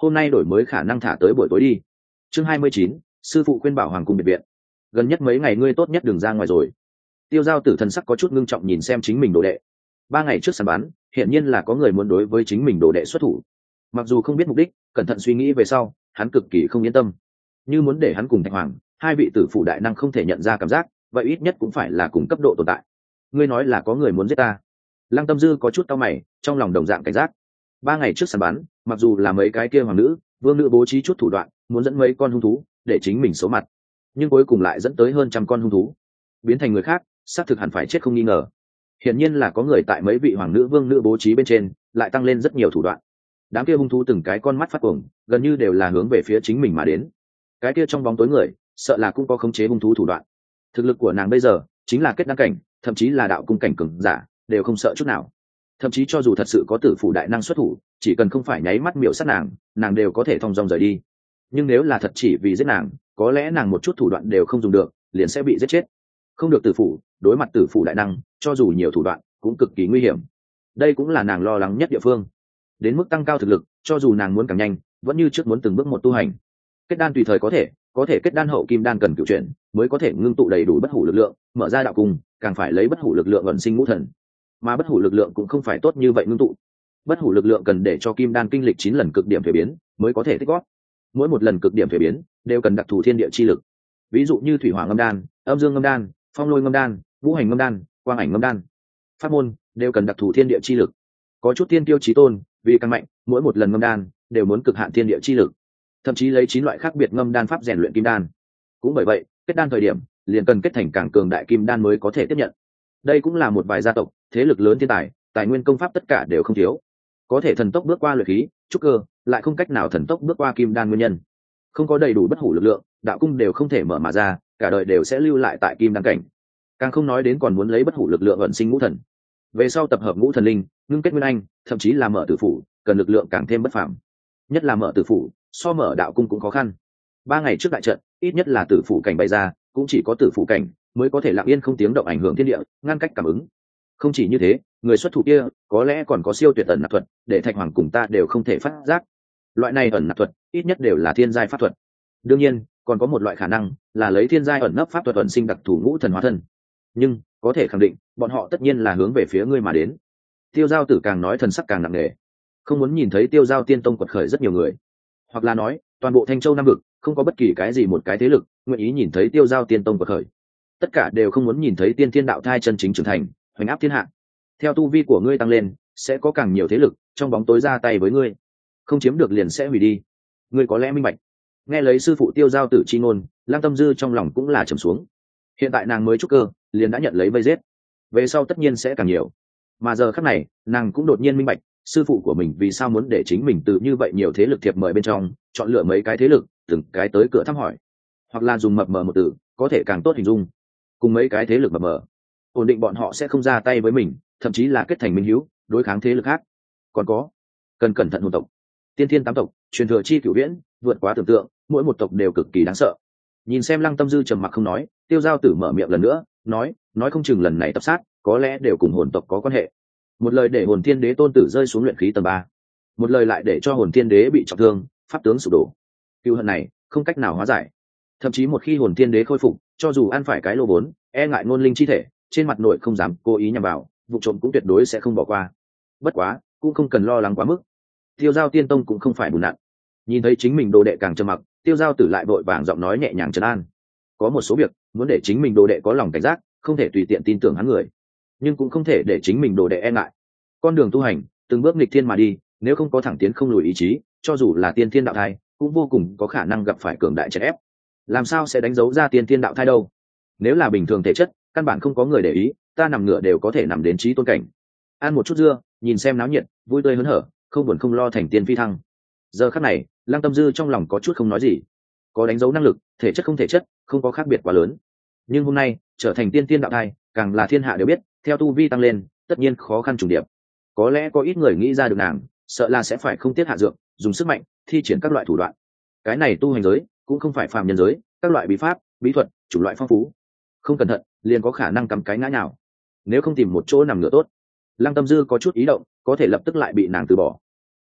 hôm nay đổi mới khả năng thả tới buổi tối đi. Chương 29, sư phụ khuyên bảo hoàng cung biệt viện. Gần nhất mấy ngày ngươi tốt nhất đừng ra ngoài rồi. Tiêu Giao Tử thần sắc có chút ngưng trọng nhìn xem chính mình đồ đệ. 3 ngày trước săn bắn, hiển nhiên là có người muốn đối với chính mình đồ đệ xuất thủ. Mặc dù không biết mục đích, cẩn thận suy nghĩ về sau, hắn cực kỳ không yên tâm. Như muốn để hắn cùng Thạch Hoàng, hai vị tử phụ đại năng không thể nhận ra cảm giác, vậy ít nhất cũng phải là cùng cấp độ tồn tại. Ngươi nói là có người muốn giết ta? Lăng Tâm Dư có chút cau mày, trong lòng đồng dạng cảnh giác. 3 ngày trước săn bắn, mặc dù là mấy cái kia hoàng nữ, vương nữ bố trí chút thủ đoạn, muốn dẫn mấy con hung thú để chính mình xấu mặt, nhưng cuối cùng lại dẫn tới hơn trăm con hung thú, biến thành người khác, xác thực hẳn phải chết không nghi ngờ. Hiển nhiên là có người tại mấy vị hoàng nữ vương nữ bố trí bên trên, lại tăng lên rất nhiều thủ đoạn. Đám kia hung thú từng cái con mắt phát cuồng, gần như đều là hướng về phía chính mình mà đến. Cái kia trong bóng tối người, sợ là cũng có khống chế hung thú thủ đoạn. Thực lực của nàng bây giờ chính là kết đăng cảnh, thậm chí là đạo cung cảnh cường giả, đều không sợ chút nào. Thậm chí cho dù thật sự có tử phụ đại năng xuất thủ, chỉ cần không phải nháy mắt miểu sát nàng, nàng đều có thể thong dong rời đi. Nhưng nếu là thật chỉ vì giết nàng, có lẽ nàng một chút thủ đoạn đều không dùng được, liền sẽ bị giết chết. Không được tử phụ, đối mặt tử phụ đại năng, cho dù nhiều thủ đoạn, cũng cực kỳ nguy hiểm. Đây cũng là nàng lo lắng nhất địa phương. Đến mức tăng cao thực lực, cho dù nàng muốn càng nhanh, vẫn như trước muốn từng bước một tu hành. Kết đan tùy thời có thể kết đan hậu kim đan cần cửu chuyển, mới có thể ngưng tụ đầy đủ bất hủ lực lượng, mở ra đạo cung, càng phải lấy bất hủ lực lượng ẩn sinh ngũ thần. Mà bất hủ lực lượng cũng không phải tốt như vậy ngưng tụ. Bất hủ lực lượng cần để cho kim đan kinh lịch 9 lần cực điểm thuế biến, mới có thể tích góp. Mỗi một lần cực điểm thuế biến đều cần đặc thù thiên địa chi lực. Ví dụ như thủy hỏa ngâm đan, âm dương ngâm đan, phong lôi ngâm đan, vũ hành ngâm đan, quang ảnh ngâm đan, pháp môn đều cần đặc thù thiên địa chi lực. Có chút tiên tiêu chí tôn, vì càng mạnh, mỗi một lần ngâm đan đều muốn cực hạn thiên địa chi lực, thậm chí lấy 9 loại khác biệt ngâm đan pháp rèn luyện kim đan. Cũng bởi vậy, kết đan thời điểm liền cần kết thành càng cường đại kim đan mới có thể tiếp nhận. Đây cũng là một vài gia tộc, thế lực lớn thiên tài, tài nguyên công pháp tất cả đều không thiếu, có thể thần tốc bước qua luyện khí, trúc cơ, lại không cách nào thần tốc bước qua kim đan nguyên nhân. Không có đầy đủ bất hủ lực lượng, đạo cung đều không thể mở mà ra, cả đời đều sẽ lưu lại tại kim đan cảnh. Càng không nói đến còn muốn lấy bất hủ lực lượng vận sinh ngũ thần. Về sau tập hợp ngũ thần linh, ngưng kết nguyên anh, thậm chí là mở tử phủ, cần lực lượng càng thêm bất phàm. Nhất là mở tử phủ, so mở đạo cung cũng khó khăn. 3 ngày trước đại trận, ít nhất là tử phủ cảnh bày ra, cũng chỉ có tử phủ cảnh mới có thể lặng yên không tiếng động ảnh hưởng thiên địa, ngăn cách cảm ứng. Không chỉ như thế, người xuất thủ kia có lẽ còn có siêu tuyệt ẩn nạp thuật, để Thạch Hoàng cùng ta đều không thể phát giác. Loại này ẩn nạp thuật, ít nhất đều là thiên giai pháp thuật. Đương nhiên, còn có một loại khả năng là lấy thiên giai ẩn nấp pháp thuật ẩn sinh đặc thủ ngũ thần hóa thân. Nhưng có thể khẳng định, bọn họ tất nhiên là hướng về phía ngươi mà đến. Tiêu Giao Tử càng nói thần sắc càng nặng nề, không muốn nhìn thấy Tiêu Giao Tiên Tông quật khởi rất nhiều người, hoặc là nói, toàn bộ Thanh Châu Nam vực không có bất kỳ cái gì một cái thế lực nguyện ý nhìn thấy Tiêu Giao Tiên Tông quật khởi. Tất cả đều không muốn nhìn thấy Tiên Thiên Đạo Thai chân chính trưởng thành, hoành áp thiên hạ. Theo tu vi của ngươi tăng lên, sẽ có càng nhiều thế lực trong bóng tối ra tay với ngươi, không chiếm được liền sẽ hủy đi. Ngươi có lẽ minh bạch. Nghe lấy sư phụ Tiêu Giao Tử chi ngôn, Lăng Tâm Dư trong lòng cũng là trầm xuống. Hiện tại nàng mới trúc cơ, liền đã nhận lấy vây giết, về sau tất nhiên sẽ càng nhiều. Mà giờ khắc này, nàng cũng đột nhiên minh bạch, sư phụ của mình vì sao muốn để chính mình từ như vậy nhiều thế lực thiệp mời bên trong chọn lựa mấy cái thế lực, từng cái tới cửa thăm hỏi, hoặc là dùng mập mờ một từ, có thể càng tốt hình dung. Cùng mấy cái thế lực mập mờ, ổn định bọn họ sẽ không ra tay với mình, thậm chí là kết thành minh hữu, đối kháng thế lực khác. Còn có, cần cẩn thận hồn tộc, tiên thiên 8 tộc, truyền thừa chi cửu viễn, vượt quá tưởng tượng, mỗi một tộc đều cực kỳ đáng sợ. Nhìn xem Lăng Tâm Dư trầm mặc không nói, Tiêu Giao Tử mở miệng lần nữa, nói không chừng lần này tập sát, có lẽ đều cùng hồn tộc có quan hệ. Một lời để hồn thiên đế tôn tử rơi xuống luyện khí tầng 3, một lời lại để cho hồn thiên đế bị trọng thương, pháp tướng sụp đổ. Cừu hận này không cách nào hóa giải, thậm chí một khi hồn thiên đế khôi phục, cho dù ăn phải cái lô vốn, e ngại ngôn linh chi thể, trên mặt nội không dám cố ý nhằm vào, vụ trộm cũng tuyệt đối sẽ không bỏ qua. Bất quá, cũng không cần lo lắng quá mức. Tiêu Giao Tiên Tông cũng không phải bùn nặn. Nhìn thấy chính mình đồ đệ càng trầm mặc, Tiêu Giao Tử lại vội vàng giọng nói nhẹ nhàng trấn an. Có một số việc, muốn để chính mình đồ đệ có lòng cảnh giác, không thể tùy tiện tin tưởng hắn người, nhưng cũng không thể để chính mình đồ đệ e ngại. Con đường tu hành, từng bước nghịch thiên mà đi, nếu không có thẳng tiến không lùi ý chí, cho dù là tiên thiên đạo thai, cũng vô cùng có khả năng gặp phải cường đại chèn ép. Làm sao sẽ đánh dấu ra tiên thiên đạo thai đâu? Nếu là bình thường thể chất, căn bản không có người để ý, ta nằm ngửa đều có thể nằm đến trí tôn cảnh. Ăn một chút dưa, nhìn xem náo nhiệt, vui tươi hớn hở, không buồn không lo thành tiên phi thăng. Giờ khắc này, Lăng Tâm Dư trong lòng có chút không nói gì. Có đánh dấu năng lực, thể chất không thể chất, không có khác biệt quá lớn. Nhưng hôm nay, trở thành tiên tiên đạo thai, càng là thiên hạ đều biết, theo tu vi tăng lên, tất nhiên khó khăn trùng điệp. Có lẽ có ít người nghĩ ra được nàng, sợ là sẽ phải không tiếc hạ dược, dùng sức mạnh, thi triển các loại thủ đoạn. Cái này tu hành giới, cũng không phải phàm nhân giới, các loại bí pháp, bí thuật, chủng loại phong phú. Không cẩn thận, liền có khả năng cắm cái ngã nào. Nếu không tìm một chỗ nằm ngửa tốt. Lăng Tâm Dư có chút ý động, có thể lập tức lại bị nàng từ bỏ.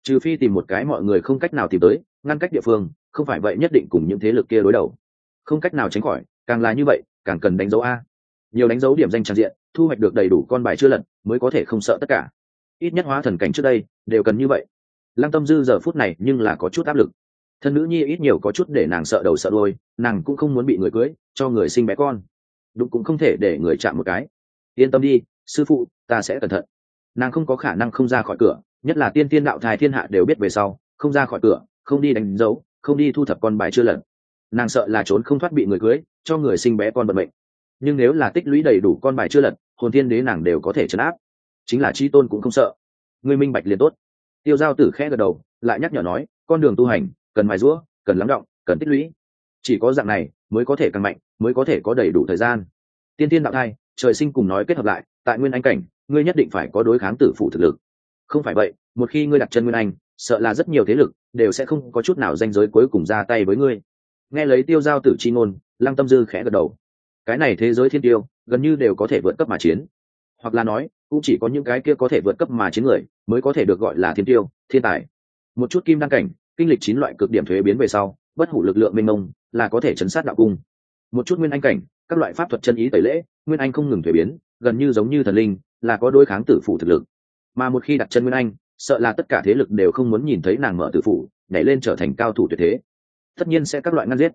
trừ phi tìm một cái mọi người không cách nào tìm tới ngăn cách địa phương, không phải vậy nhất định cùng những thế lực kia đối đầu, không cách nào tránh khỏi. Càng là như vậy càng cần đánh dấu a, nhiều đánh dấu điểm danh trang diện, thu hoạch được đầy đủ con bài chưa lật mới có thể không sợ tất cả. Ít nhất hóa thần cảnh trước đây đều cần như vậy. Lăng Tâm Dư giờ phút này nhưng là có chút áp lực, thân nữ nhi ít nhiều có chút để nàng sợ đầu sợ đuôi, nàng cũng không muốn bị người cưới cho người sinh bé con, đúng cũng không thể để người chạm một cái. Yên tâm đi sư phụ, ta sẽ cẩn thận. Nàng không có khả năng không ra khỏi cửa, nhất là tiên tiên đạo thai thiên hạ đều biết về sau, không ra khỏi cửa, không đi đánh dấu, không đi thu thập con bài chưa lần, nàng sợ là trốn không thoát bị người cưới cho người sinh bé con bận bệnh. Nhưng nếu là tích lũy đầy đủ con bài chưa lật, hồn thiên đế nàng đều có thể trấn áp, chính là chi tôn cũng không sợ. Ngươi minh bạch liền tốt. Tiêu Giao Tử khẽ gật đầu, lại nhắc nhở nói, con đường tu hành cần mài giũa, cần lắng đọng, cần tích lũy, chỉ có dạng này mới có thể càng mạnh, mới có thể có đầy đủ thời gian. Tiên tiên đạo thai trời sinh cùng nói kết hợp lại, tại nguyên anh cảnh ngươi nhất định phải có đối kháng tử phụ thực lực, không phải vậy một khi ngươi đặt chân nguyên anh, sợ là rất nhiều thế lực đều sẽ không có chút nào danh giới cuối cùng ra tay với ngươi. Nghe lấy Tiêu Giao Tử chi ngôn, Lăng Tâm Dư khẽ gật đầu. Cái này thế giới thiên tiêu gần như đều có thể vượt cấp mà chiến, hoặc là nói cũng chỉ có những cái kia có thể vượt cấp mà chiến người mới có thể được gọi là thiên tiêu, thiên tài. Một chút kim đăng cảnh kinh lịch 9 loại cực điểm thuế biến về sau, bất hủ lực lượng mênh mông là có thể chấn sát đạo cung. Một chút nguyên anh cảnh, các loại pháp thuật chân ý tẩy lễ, nguyên anh không ngừng thuế biến, gần như giống như thần linh, là có đối kháng tử phụ thực lực. Mà một khi đặt chân nguyên anh, sợ là tất cả thế lực đều không muốn nhìn thấy nàng mở tử phụ, nhảy lên trở thành cao thủ tuyệt thế, tất nhiên sẽ các loại ngăn giết.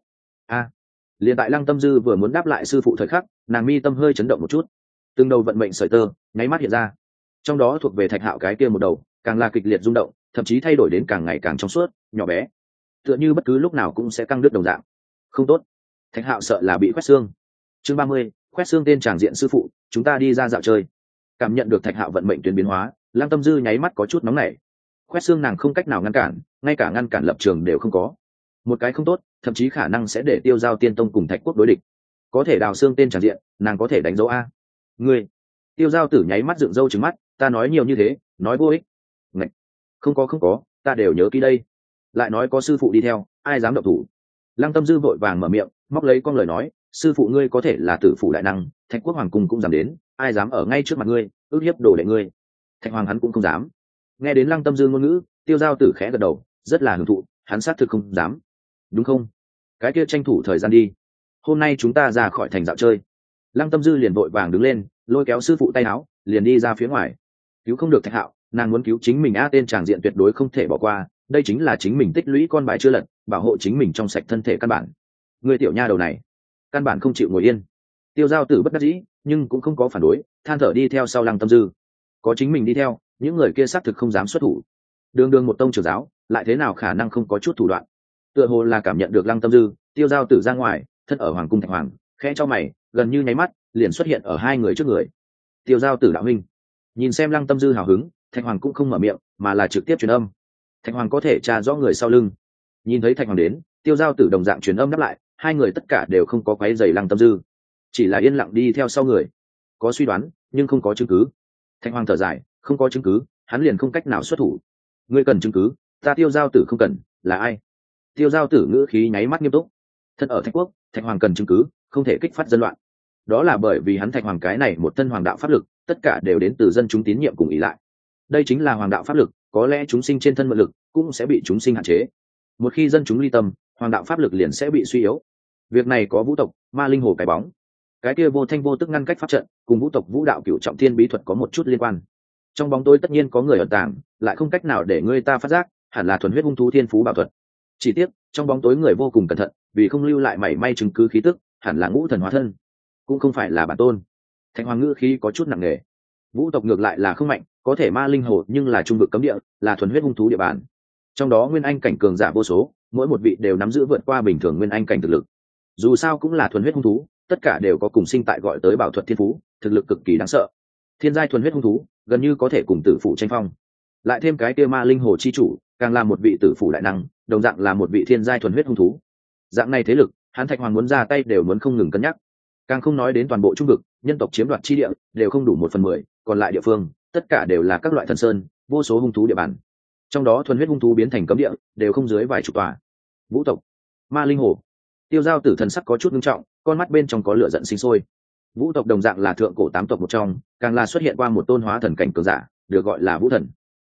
Liền tại Lăng Tâm Dư vừa muốn đáp lại sư phụ thời khắc, nàng mi tâm hơi chấn động một chút, từng đầu vận mệnh sợi tơ nháy mắt hiện ra, trong đó thuộc về Thạch Hạo cái kia một đầu càng là kịch liệt rung động, thậm chí thay đổi đến càng ngày càng trong suốt, nhỏ bé, tựa như bất cứ lúc nào cũng sẽ căng đứt đồng dạng. Không tốt, Thạch Hạo sợ là bị khoét xương. Chương 30, khoét xương tên tràng diện sư phụ, chúng ta đi ra dạo chơi. Cảm nhận được Thạch Hạo vận mệnh tuyến biến hóa, Lăng Tâm Dư nháy mắt có chút nóng nảy. Khoét xương nàng không cách nào ngăn cản, ngay cả ngăn cản lập trường đều không có. Một cái không tốt, thậm chí khả năng sẽ để Tiêu Giao Tiên Tông cùng Thạch Quốc đối địch. Có thể đào xương tên tràng diện, nàng có thể đánh dấu a. Ngươi, Tiêu Giao Tử nháy mắt dựng râu trừng mắt, ta nói nhiều như thế, nói vô ích. Ngạch, không có, ta đều nhớ kỹ đây. Lại nói có sư phụ đi theo, ai dám động thủ. Lăng Tâm Dư vội vàng mở miệng, móc lấy con lời nói, sư phụ ngươi có thể là tử phụ đại năng, Thạch Quốc hoàng cung cũng dám đến, ai dám ở ngay trước mặt ngươi ước hiếp đồ đệ ngươi. Thạch hoàng hắn cũng không dám. Nghe đến Lăng Tâm Dư ngôn ngữ, Tiêu Giao Tử khẽ gật đầu, rất là hưởng thụ, hắn xác thực không dám. Đúng không? Cái kia tranh thủ thời gian đi, hôm nay chúng ta ra khỏi thành dạo chơi. Lăng Tâm Dư liền vội vàng đứng lên, lôi kéo sư phụ tay áo, liền đi ra phía ngoài. Cứu không được Thạch Hạo, nàng muốn cứu chính mình, tên tràng diện tuyệt đối không thể bỏ qua, đây chính là chính mình tích lũy con bài chưa lật, bảo hộ chính mình trong sạch thân thể căn bản. Người tiểu nha đầu này căn bản không chịu ngồi yên. Tiêu Giao Tử bất đắc dĩ nhưng cũng không có phản đối, than thở đi theo sau Lăng Tâm Dư. Có chính mình đi theo, những người kia xác thực không dám xuất thủ. Đường một tông trưởng giáo lại thế nào khả năng không có chút thủ đoạn. Tựa hồ là cảm nhận được Lăng Tâm Dư, Tiêu Giao Tử ra ngoài thân ở hoàng cung Thạch Hoàng khẽ cho mày, gần như nháy mắt liền xuất hiện ở hai người trước người. Tiêu Giao Tử đạo huynh. Nhìn xem Lăng Tâm Dư hào hứng, Thạch Hoàng cũng không mở miệng mà là trực tiếp truyền âm. Thạch Hoàng có thể tra rõ người sau lưng. Nhìn thấy Thạch Hoàng đến, Tiêu Giao Tử đồng dạng truyền âm đáp lại, hai người tất cả đều không có quấy rầy Lăng Tâm Dư, chỉ là yên lặng đi theo sau người. Có suy đoán nhưng không có chứng cứ. Thạch Hoàng thở dài, không có chứng cứ hắn liền không cách nào xuất thủ. Ngươi cần chứng cứ, ta Tiêu Giao Tử không cần. Là ai? Tiêu Giao Tử ngữ khí nháy mắt nghiêm túc. Thân ở Thạch Quốc, Thạch Hoàng cần chứng cứ, không thể kích phát dân loạn. Đó là bởi vì hắn Thạch Hoàng cái này một thân hoàng đạo pháp lực, tất cả đều đến từ dân chúng tín nhiệm cùng ý lại. Đây chính là hoàng đạo pháp lực, có lẽ chúng sinh trên thân mượn lực cũng sẽ bị chúng sinh hạn chế. Một khi dân chúng ly tâm, hoàng đạo pháp lực liền sẽ bị suy yếu. Việc này có vũ tộc ma linh hồ cái bóng, cái kia vô thanh vô tức ngăn cách pháp trận, cùng vũ tộc vũ đạo cửu trọng thiên bí thuật có một chút liên quan. Trong bóng tối tất nhiên có người ẩn tàng, lại không cách nào để người ta phát giác, hẳn là thuần huyết hung thú thiên phú bảo thuật. Chỉ tiếc trong bóng tối người vô cùng cẩn thận, vì không lưu lại mảy may chứng cứ khí tức, hẳn là ngũ thần hóa thân, cũng không phải là bản tôn. Thạch Hoàng ngữ khí có chút nặng nề. Vũ tộc ngược lại là không mạnh, có thể ma linh hồ nhưng là trung vực cấm địa, là thuần huyết hung thú địa bàn. Trong đó nguyên anh cảnh cường giả vô số, mỗi một vị đều nắm giữ vượt qua bình thường nguyên anh cảnh thực lực. Dù sao cũng là thuần huyết hung thú, tất cả đều có cùng sinh tại gọi tới bảo thuật thiên phú, thực lực cực kỳ đáng sợ. Thiên giai thuần huyết hung thú, gần như có thể cùng tử phụ tranh phong. Lại thêm cái kia ma linh hồ chi chủ, càng là một vị tử phụ đại năng, đồng dạng là một vị thiên giai thuần huyết hung thú. Dạng này thế lực, hắn Thạch Hoàng muốn ra tay đều muốn không ngừng cân nhắc. Càng không nói đến toàn bộ trung vực, nhân tộc chiếm đoạt chi địa đều không đủ 1/10, còn lại địa phương tất cả đều là các loại thần sơn, vô số hung thú địa bàn. Trong đó thuần huyết hung thú biến thành cấm địa đều không dưới vài chục tòa. Vũ tộc, ma linh hồ. Tiêu Giao Tử thần sắc có chút nghiêm trọng, con mắt bên trong có lửa giận sinh sôi. Vũ tộc đồng dạng là thượng cổ 8 tộc một trong, càng là xuất hiện qua một tôn hóa thần cảnh cường giả, được gọi là Vũ thần.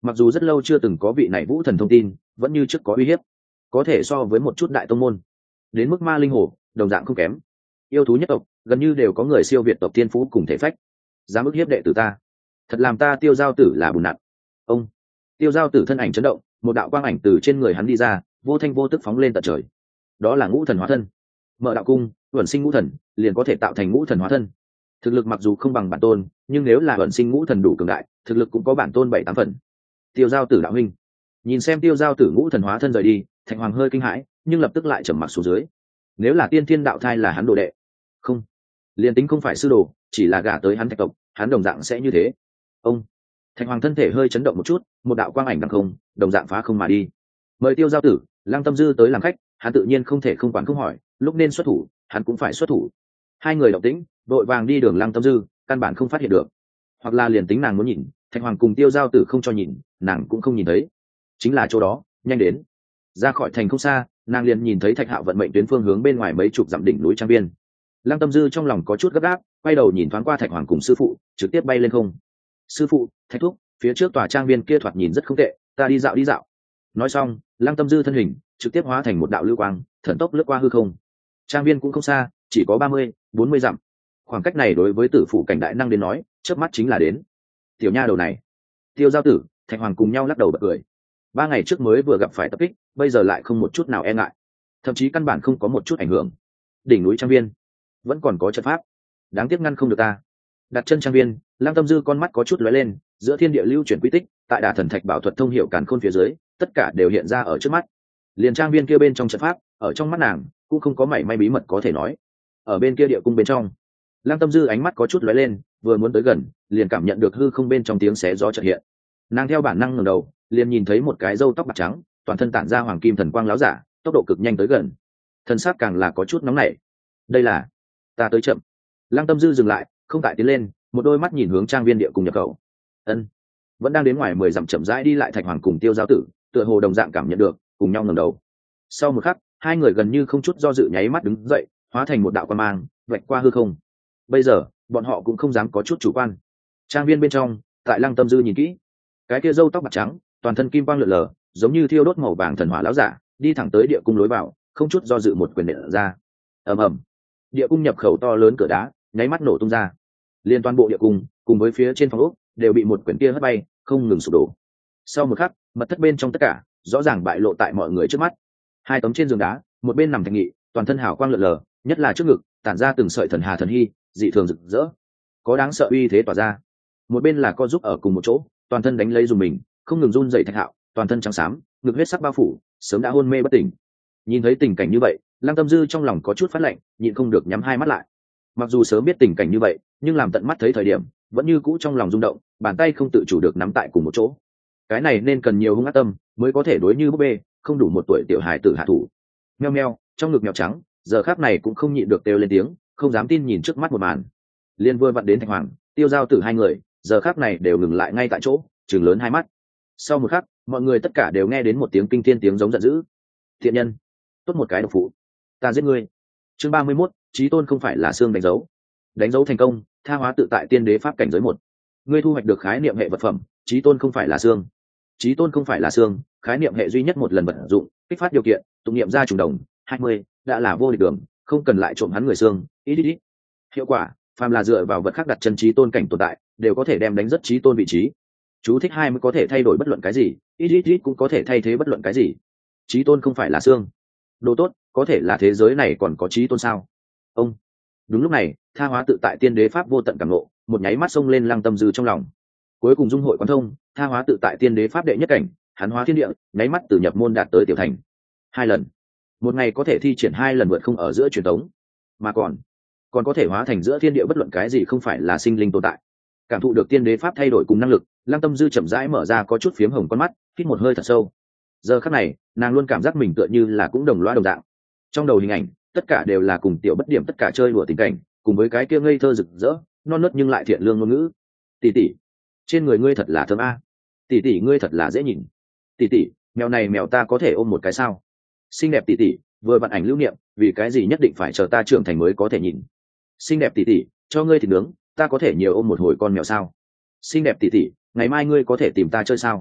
mặc dù rất lâu chưa từng có vị này vũ thần thông tin, vẫn như trước có uy hiếp, có thể so với một chút đại tông môn, đến mức ma linh hồ đồng dạng không kém. Yêu thú nhất tộc gần như đều có người siêu việt tộc tiên phú cùng thể phách, dám ức hiếp đệ tử ta, thật làm ta Tiêu Giao Tử là bùn nặn. Ông Tiêu Giao Tử thân ảnh chấn động, một đạo quang ảnh từ trên người hắn đi ra, vô thanh vô tức phóng lên tận trời. Đó là ngũ thần hóa thân. Mở đạo cung, ẩn sinh ngũ thần liền có thể tạo thành ngũ thần hóa thân. Thực lực mặc dù không bằng bản tôn, nhưng nếu là ẩn sinh ngũ thần đủ cường đại, thực lực cũng có bản tôn 7-8 phần. Tiêu Giao Tử đạo huynh. Nhìn xem Tiêu Giao Tử ngũ thần hóa thân rời đi, Thạch Hoàng hơi kinh hãi, nhưng lập tức lại trầm mặc xuống dưới. Nếu là tiên thiên đạo thai là hắn đồ đệ, không, liền tính không phải sư đồ, chỉ là gả tới hắn Thạch tộc, hắn đồng dạng sẽ như thế. Ông Thạch Hoàng thân thể hơi chấn động một chút, một đạo quang ảnh đằng không, đồng dạng phá không mà đi. Mời Tiêu Giao Tử, Lăng Tâm Dư tới làm khách, hắn tự nhiên không thể không quản không hỏi, lúc nên xuất thủ, hắn cũng phải xuất thủ. Hai người động tĩnh, đội vàng đi đường Lăng Tâm Dư, căn bản không phát hiện được, hoặc là liền tính nàng muốn nhìn, Thạch Hoàng cùng Tiêu Giao Tử không cho nhìn, nàng cũng không nhìn thấy. Chính là chỗ đó, nhanh đến. Ra khỏi thành không xa, nàng liền nhìn thấy Thạch Hạo vận mệnh tuyến phương hướng bên ngoài mấy chục dặm đỉnh núi Trang Viên. Lăng Tâm Dư trong lòng có chút gấp gáp, quay đầu nhìn thoáng qua Thạch Hoàng cùng sư phụ, trực tiếp bay lên không. Sư phụ, Thạch thúc, phía trước tòa trang viên kia thoạt nhìn rất không tệ, ta đi dạo đi dạo. Nói xong, Lăng Tâm Dư thân hình trực tiếp hóa thành một đạo lưu quang, thần tốc lướt qua hư không. Trang viên cũng không xa, chỉ có 30-40 dặm. Khoảng cách này đối với tử phụ cảnh đại năng đến nói, chớp mắt chính là đến. Tiểu nha đầu này, Tiêu Giao Tử, Thạch Hoàng cùng nhau lắc đầu bật cười. 3 ngày trước mới vừa gặp phải tập kích, bây giờ lại không một chút nào e ngại, thậm chí căn bản không có một chút ảnh hưởng. Đỉnh núi Trang viên vẫn còn có trận pháp, đáng tiếc ngăn không được ta. Đặt chân Trang viên, Lăng Tâm Dư con mắt có chút lóe lên, giữa thiên địa lưu chuyển quy tích, tại Đả Thần Thạch bảo thuật thông hiệu càn khôn phía dưới, tất cả đều hiện ra ở trước mắt. Liền trang viên kia bên trong trận pháp, ở trong mắt nàng cũng không có mảy may bí mật có thể nói. Ở bên kia địa cung bên trong, Lăng Tâm Dư ánh mắt có chút lóe lên, vừa muốn tới gần, liền cảm nhận được hư không bên trong tiếng xé gió chợt hiện. Nàng theo bản năng ngẩng đầu, liền nhìn thấy một cái râu tóc bạc trắng, toàn thân tản ra hoàng kim thần quang láo giả, tốc độ cực nhanh tới gần. Thân xác càng là có chút nóng nảy. Đây là, ta tới chậm. Lăng Tâm Dư dừng lại, không tại tiến lên, một đôi mắt nhìn hướng trang viên địa cung nhập khẩu. Ân, vẫn đang đến ngoài 10 dặm chậm rãi đi lại Thạch Hoàng cùng Tiêu Giao Tử, tựa hồ đồng dạng cảm nhận được, cùng nhau ngẩng đầu. Sau một khắc, hai người gần như không chút do dự nháy mắt đứng dậy, hóa thành một đạo quang mang, vạch qua hư không. Bây giờ, bọn họ cũng không dám có chút chủ quan. Trang viên bên trong, tại Lăng Tâm Dư nhìn kỹ, cái kia râu tóc bạc trắng, toàn thân kim quang lượn lờ, giống như thiêu đốt màu vàng thần hỏa lão giả, đi thẳng tới địa cung lối vào, không chút do dự một quyền nện ra. Ầm ầm, địa cung nhập khẩu to lớn cửa đá, nháy mắt nổ tung ra. Liên toàn bộ địa cung, cùng với phía trên phòng ốc, đều bị một quyền kia hất bay, không ngừng sụp đổ. Sau một khắc, mật thất bên trong tất cả rõ ràng bại lộ tại mọi người trước mắt. Hai tấm trên giường đá, một bên nằm Thạch Nghị, toàn thân hào quang lượn lờ, nhất là trước ngực tản ra từng sợi thần hà thần hy, dị thường rực rỡ, có đáng sợ uy thế tỏa ra. Một bên là co giúp ở cùng một chỗ, toàn thân đánh lấy dùng mình, không ngừng run dậy Thạch Hạo, toàn thân trắng xám, ngực huyết sắc bao phủ, sớm đã hôn mê bất tỉnh. Nhìn thấy tình cảnh như vậy, Lăng Tâm Dư trong lòng có chút phát lạnh, nhịn không được nhắm hai mắt lại. Mặc dù sớm biết tình cảnh như vậy, nhưng làm tận mắt thấy thời điểm, vẫn như cũ trong lòng rung động, bàn tay không tự chủ được nắm tại cùng một chỗ. Cái này nên cần nhiều hung ác tâm mới có thể đối như búp bê, không đủ một tuổi tiểu hài tử hạ thủ. Meo meo, trong ngực mèo trắng, giờ khắc này cũng không nhịn được kêu lên tiếng, không dám tin nhìn trước mắt một màn. Liên vừa vặn đến Thạch Hoàng, Tiêu Giao Tử hai người, giờ khắc này đều ngừng lại ngay tại chỗ, trừng lớn hai mắt. Sau một khắc, mọi người tất cả đều nghe đến một tiếng kinh thiên tiếng giống giận dữ. Thiện nhân, tốt một cái độc phụ, ta giết ngươi. Chương 31, Chí Tôn không phải là xương đánh dấu. Đánh dấu thành công, tha hóa tự tại tiên đế pháp cảnh giới 1. Ngươi thu hoạch được khái niệm hệ vật phẩm, Chí Tôn không phải là xương. Chí Tôn không phải là xương, khái niệm hệ duy nhất một lần vận dụng, kích phát điều kiện, tụng niệm ra trùng đồng, 20, đã là vô địch đường, không cần lại trộm hắn người xương, ít. Hiệu quả, phàm là dựa vào vật khác đặt chân Chí Tôn cảnh tồn tại, đều có thể đem đánh rất Chí Tôn vị trí. Chú thích 20 có thể thay đổi bất luận cái gì, ít cũng có thể thay thế bất luận cái gì. Chí Tôn không phải là xương. Đồ tốt, có thể là thế giới này còn có Chí Tôn sao? Ông. Đúng lúc này, tha hóa tự tại tiên đế pháp vô tận cảm ngộ, một nháy mắt xông lên Lăng Tâm Dư trong lòng. Cuối cùng dung hội quán thông, tha hóa tự tại tiên đế pháp đệ nhất cảnh, hắn hóa thiên địa, nháy mắt từ nhập môn đạt tới tiểu thành. 2 lần. Một ngày có thể thi triển 2 lần vượt không ở giữa truyền thống, mà còn có thể hóa thành giữa thiên địa bất luận cái gì không phải là sinh linh tồn tại. Cảm thụ được tiên đế pháp thay đổi cùng năng lực, Lăng Tâm Dư chậm rãi mở ra có chút phiếm hồng con mắt, hít một hơi thật sâu. Giờ khắc này, nàng luôn cảm giác mình tựa như là cũng đồng loa đồng dạng. Trong đầu hình ảnh, tất cả đều là cùng tiểu bất điểm tất cả chơi đùa tình cảnh, cùng với cái kia ngây thơ rực rỡ, non nớt nhưng lại thiện lương ngôn ngữ. Tỷ tỷ, trên người ngươi thật là thơm a. Tỷ tỷ ngươi thật là dễ nhìn. Tỷ tỷ, mèo này mèo ta có thể ôm một cái sao? Xinh đẹp tỷ tỷ, vừa vận ảnh lưu niệm, vì cái gì nhất định phải chờ ta trưởng thành mới có thể nhìn? Xinh đẹp tỷ tỷ, cho ngươi thịt nướng, ta có thể nhiều ôm một hồi con mèo sao? Xinh đẹp tỷ tỷ, ngày mai ngươi có thể tìm ta chơi sao?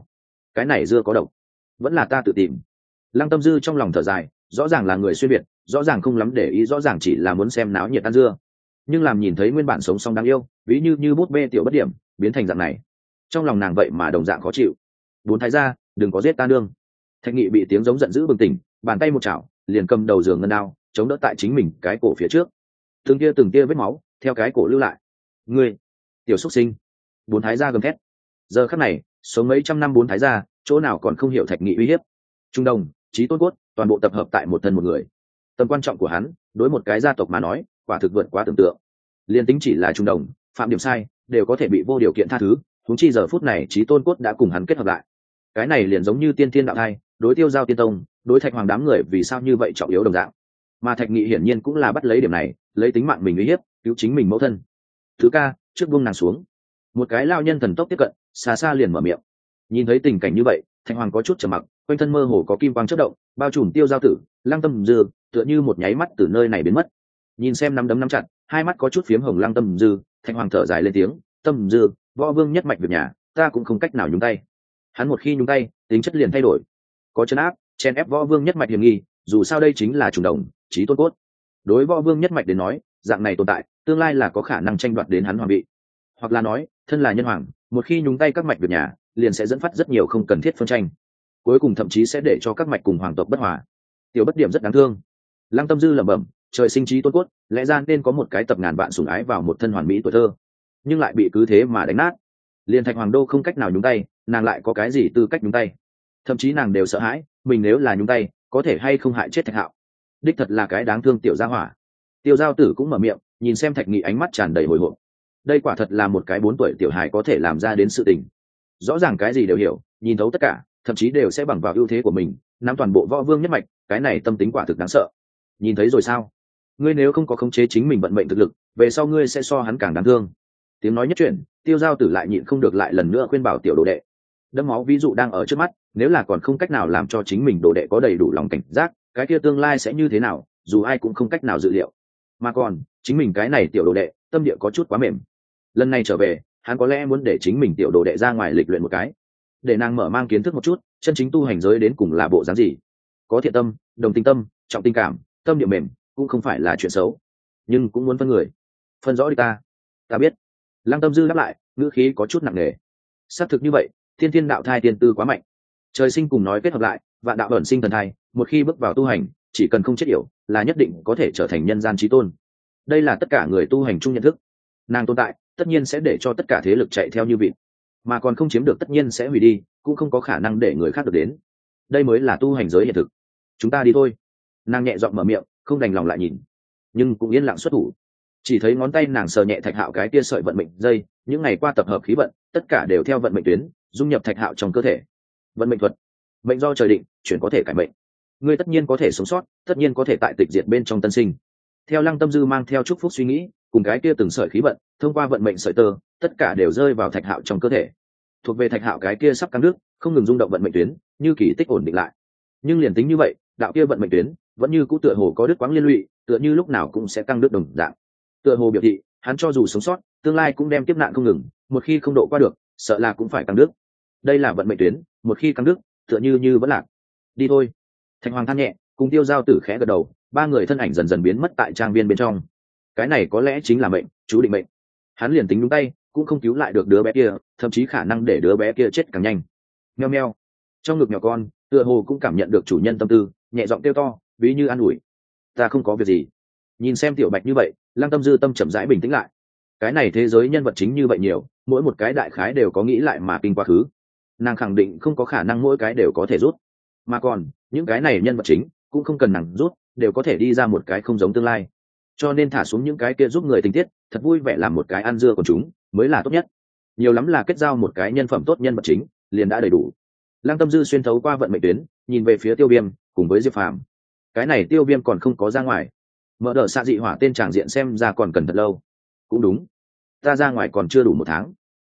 cái này dưa có độc, vẫn là ta tự tìm. Lăng Tâm Dư trong lòng thở dài, rõ ràng là người xuyên việt, rõ ràng không lắm để ý, rõ ràng chỉ là muốn xem náo nhiệt ăn dưa, nhưng làm nhìn thấy nguyên bản sống song đáng yêu, ví như bút bê tiểu bất điểm biến thành dạng này, trong lòng nàng vậy mà đồng dạng khó chịu. Bốn thái gia, đừng có giết ta nương. Thạch Nghị bị tiếng giống giận dữ bừng tỉnh, bàn tay một chảo liền cầm đầu giường ngân đao chống đỡ tại chính mình cái cổ phía trước, từng tia vết máu theo cái cổ lưu lại. Ngươi tiểu xuất sinh! Bốn thái gia gầm thét. Giờ khắc này sống mấy trăm năm bốn thái gia chỗ nào còn không hiểu Thạch Nghị uy hiếp. Trung Đồng, Chí Tôn Cốt toàn bộ tập hợp tại một thân một người. Tầm quan trọng của hắn đối một cái gia tộc mà nói quả thực vượt quá tưởng tượng. Liên tính chỉ là Trung Đồng phạm điểm sai đều có thể bị vô điều kiện tha thứ, huống chi giờ phút này Chí Tôn Cốt đã cùng hắn kết hợp lại. Cái này liền giống như tiên thiên đạo thai đối Tiêu Giao tiên tông, đối Thạch Hoàng đám người vì sao như vậy trọng yếu đồng dạng. Mà Thạch Nghị hiển nhiên cũng là bắt lấy điểm này, lấy tính mạng mình uy hiếp cứu chính mình mẫu thân. Thứ ca, trước buông nàng xuống. Một cái lao nhân thần tốc tiếp cận, xa xa liền mở miệng. Nhìn thấy tình cảnh như vậy, Thạch Hoàng có chút trầm mặc, quanh thân mơ hồ có kim quang chớp động, bao trùm Tiêu Giao tử, Lăng Tâm Dư, tựa như một nháy mắt từ nơi này biến mất. Nhìn xem nắm đấm nắm chặt, hai mắt có chút phiếm hồng Lăng Tâm Dư, Thạch Hoàng thở dài lên tiếng, "Tâm Dư, võ vương nhất mạch việc nhà, ta cũng không cách nào nhúng tay." Hắn một khi nhúng tay, tính chất liền thay đổi. Có chân áp, chen ép võ vương nhất mạch hiểm nghi, dù sao đây chính là Trùng Đồng, Chí Tôn Cốt. Đối võ vương nhất mạch đến nói, dạng này tồn tại, tương lai là có khả năng tranh đoạt đến hắn hoàng vị. Hoặc là nói, thân là nhân hoàng, một khi nhúng tay các mạch việc nhà, liền sẽ dẫn phát rất nhiều không cần thiết phân tranh. Cuối cùng thậm chí sẽ để cho các mạch cùng hoàng tộc bất hòa. Tiểu bất điểm rất đáng thương. Lăng Tâm Dư lẩm bẩm, trời sinh Chí Tôn Cốt, lẽ ra nên có một cái tập ngàn vạn sủng ái vào một thân hoàn mỹ tuổi thơ, nhưng lại bị cứ thế mà đánh nát. Liên Thạch Hoàng đô không cách nào nhúng tay, nàng lại có cái gì tư cách nhúng tay? Thậm chí nàng đều sợ hãi, mình nếu là nhúng tay, có thể hay không hại chết Thạch Hạo. Đích thật là cái đáng thương tiểu gia hỏa. Tiêu Giao Tử cũng mở miệng, nhìn xem Thạch Nghị ánh mắt tràn đầy hồi hộp. Đây quả thật là một cái 4 tuổi tiểu hài có thể làm ra đến sự tình. Rõ ràng cái gì đều hiểu, nhìn thấu tất cả, thậm chí đều sẽ bằng vào ưu thế của mình, nắm toàn bộ võ vương nhất mạch, cái này tâm tính quả thực đáng sợ. Nhìn thấy rồi sao? Ngươi nếu không có khống chế chính mình vận mệnh thực lực, về sau ngươi sẽ so hắn càng đáng thương. Tiếng nói nhất chuyển, Tiêu Giao Tử lại nhịn không được lại lần nữa khuyên bảo tiểu đồ đệ. Đẫm máu ví dụ đang ở trước mắt, nếu là còn không cách nào làm cho chính mình đồ đệ có đầy đủ lòng cảnh giác, cái kia tương lai sẽ như thế nào, dù ai cũng không cách nào dự liệu. Mà còn, chính mình cái này tiểu đồ đệ, tâm địa có chút quá mềm. Lần này trở về, hắn có lẽ muốn để chính mình tiểu đồ đệ ra ngoài lịch luyện một cái, để nàng mở mang kiến thức một chút, chân chính tu hành giới đến cùng là bộ dáng gì. Có thiện tâm, đồng tình tâm, trọng tình cảm, tâm địa mềm, cũng không phải là chuyện xấu, nhưng cũng muốn phân người. Phân rõ đi ta. Ta biết. Lăng Tâm Dư đáp lại, ngữ khí có chút nặng nề. Xác thực như vậy, thiên thiên đạo thai tiên tư quá mạnh, trời sinh cùng nói kết hợp lại, vạn đạo ẩn sinh thần thai, một khi bước vào tu hành, chỉ cần không chết yểu, là nhất định có thể trở thành nhân gian chí tôn. Đây là tất cả người tu hành chung nhận thức. Nàng tồn tại, tất nhiên sẽ để cho tất cả thế lực chạy theo như vịt, mà còn không chiếm được tất nhiên sẽ hủy đi, cũng không có khả năng để người khác được đến. Đây mới là tu hành giới hiện thực. Chúng ta đi thôi. Nàng nhẹ giọng mở miệng, không đành lòng lại nhìn, nhưng cũng yên lặng xuất thủ. Chỉ thấy ngón tay nàng sờ nhẹ Thạch Hạo cái kia sợi vận mệnh dây, những ngày qua tập hợp khí vận, tất cả đều theo vận mệnh tuyến dung nhập Thạch Hạo trong cơ thể. Vận mệnh thuật, mệnh do trời định, chuyển có thể cải mệnh. Ngươi tất nhiên có thể sống sót, tất nhiên có thể tại tịch diệt bên trong tân sinh. Theo Lăng Tâm Dư mang theo chúc phúc suy nghĩ, cùng cái kia từng sợi khí vận, thông qua vận mệnh sợi tơ, tất cả đều rơi vào Thạch Hạo trong cơ thể. Thuộc về Thạch Hạo cái kia sắp căng nước, không ngừng rung động vận mệnh tuyến, như kỳ tích ổn định lại. Nhưng liền tính như vậy, đạo kia vận mệnh tuyến vẫn như cũ tựa hồ có đứt quãng liên lụy, tựa như lúc nào cũng sẽ căng đứt đồng dạng. Tựa hồ biểu thị, hắn cho dù sống sót, tương lai cũng đem tiếp nạn không ngừng, một khi không độ qua được, sợ là cũng phải căng đứt. Đây là vận mệnh tuyến, một khi căng đứt, tựa như vẫn lạc. Đi thôi. Thạch Hoàng than nhẹ, cùng Tiêu Giao Tử khẽ gật đầu, ba người thân ảnh dần dần biến mất tại trang viên bên trong. Cái này có lẽ chính là mệnh, chú định mệnh. Hắn liền tính đúng tay, cũng không cứu lại được đứa bé kia, thậm chí khả năng để đứa bé kia chết càng nhanh. Meo meo. Trong ngực nhỏ con, tựa hồ cũng cảm nhận được chủ nhân tâm tư, nhẹ giọng kêu to, ví như an ủi. Ta không có việc gì. Nhìn xem Tiểu Bạch như vậy, Lăng Tâm Dư tâm chậm rãi bình tĩnh lại. Cái này thế giới nhân vật chính như vậy nhiều, mỗi một cái đại khái đều có nghĩ lại mà kinh quá khứ. Nàng khẳng định không có khả năng mỗi cái đều có thể rút, mà còn những cái này nhân vật chính cũng không cần nàng rút, đều có thể đi ra một cái không giống tương lai. Cho nên thả xuống những cái kia giúp người tình tiết, thật vui vẻ làm một cái ăn dưa của chúng mới là tốt nhất. Nhiều lắm là kết giao một cái nhân phẩm tốt nhân vật chính, liền đã đầy đủ. Lăng Tâm Dư xuyên thấu qua vận mệnh tuyến, nhìn về phía Tiêu Viêm cùng với Diệp Phàm. Cái này Tiêu Viêm còn không có ra ngoài, mở đợt xạ dị hỏa tên tràng diện xem ra còn cần thật lâu. Cũng đúng, ta ra ngoài còn chưa đủ 1 tháng.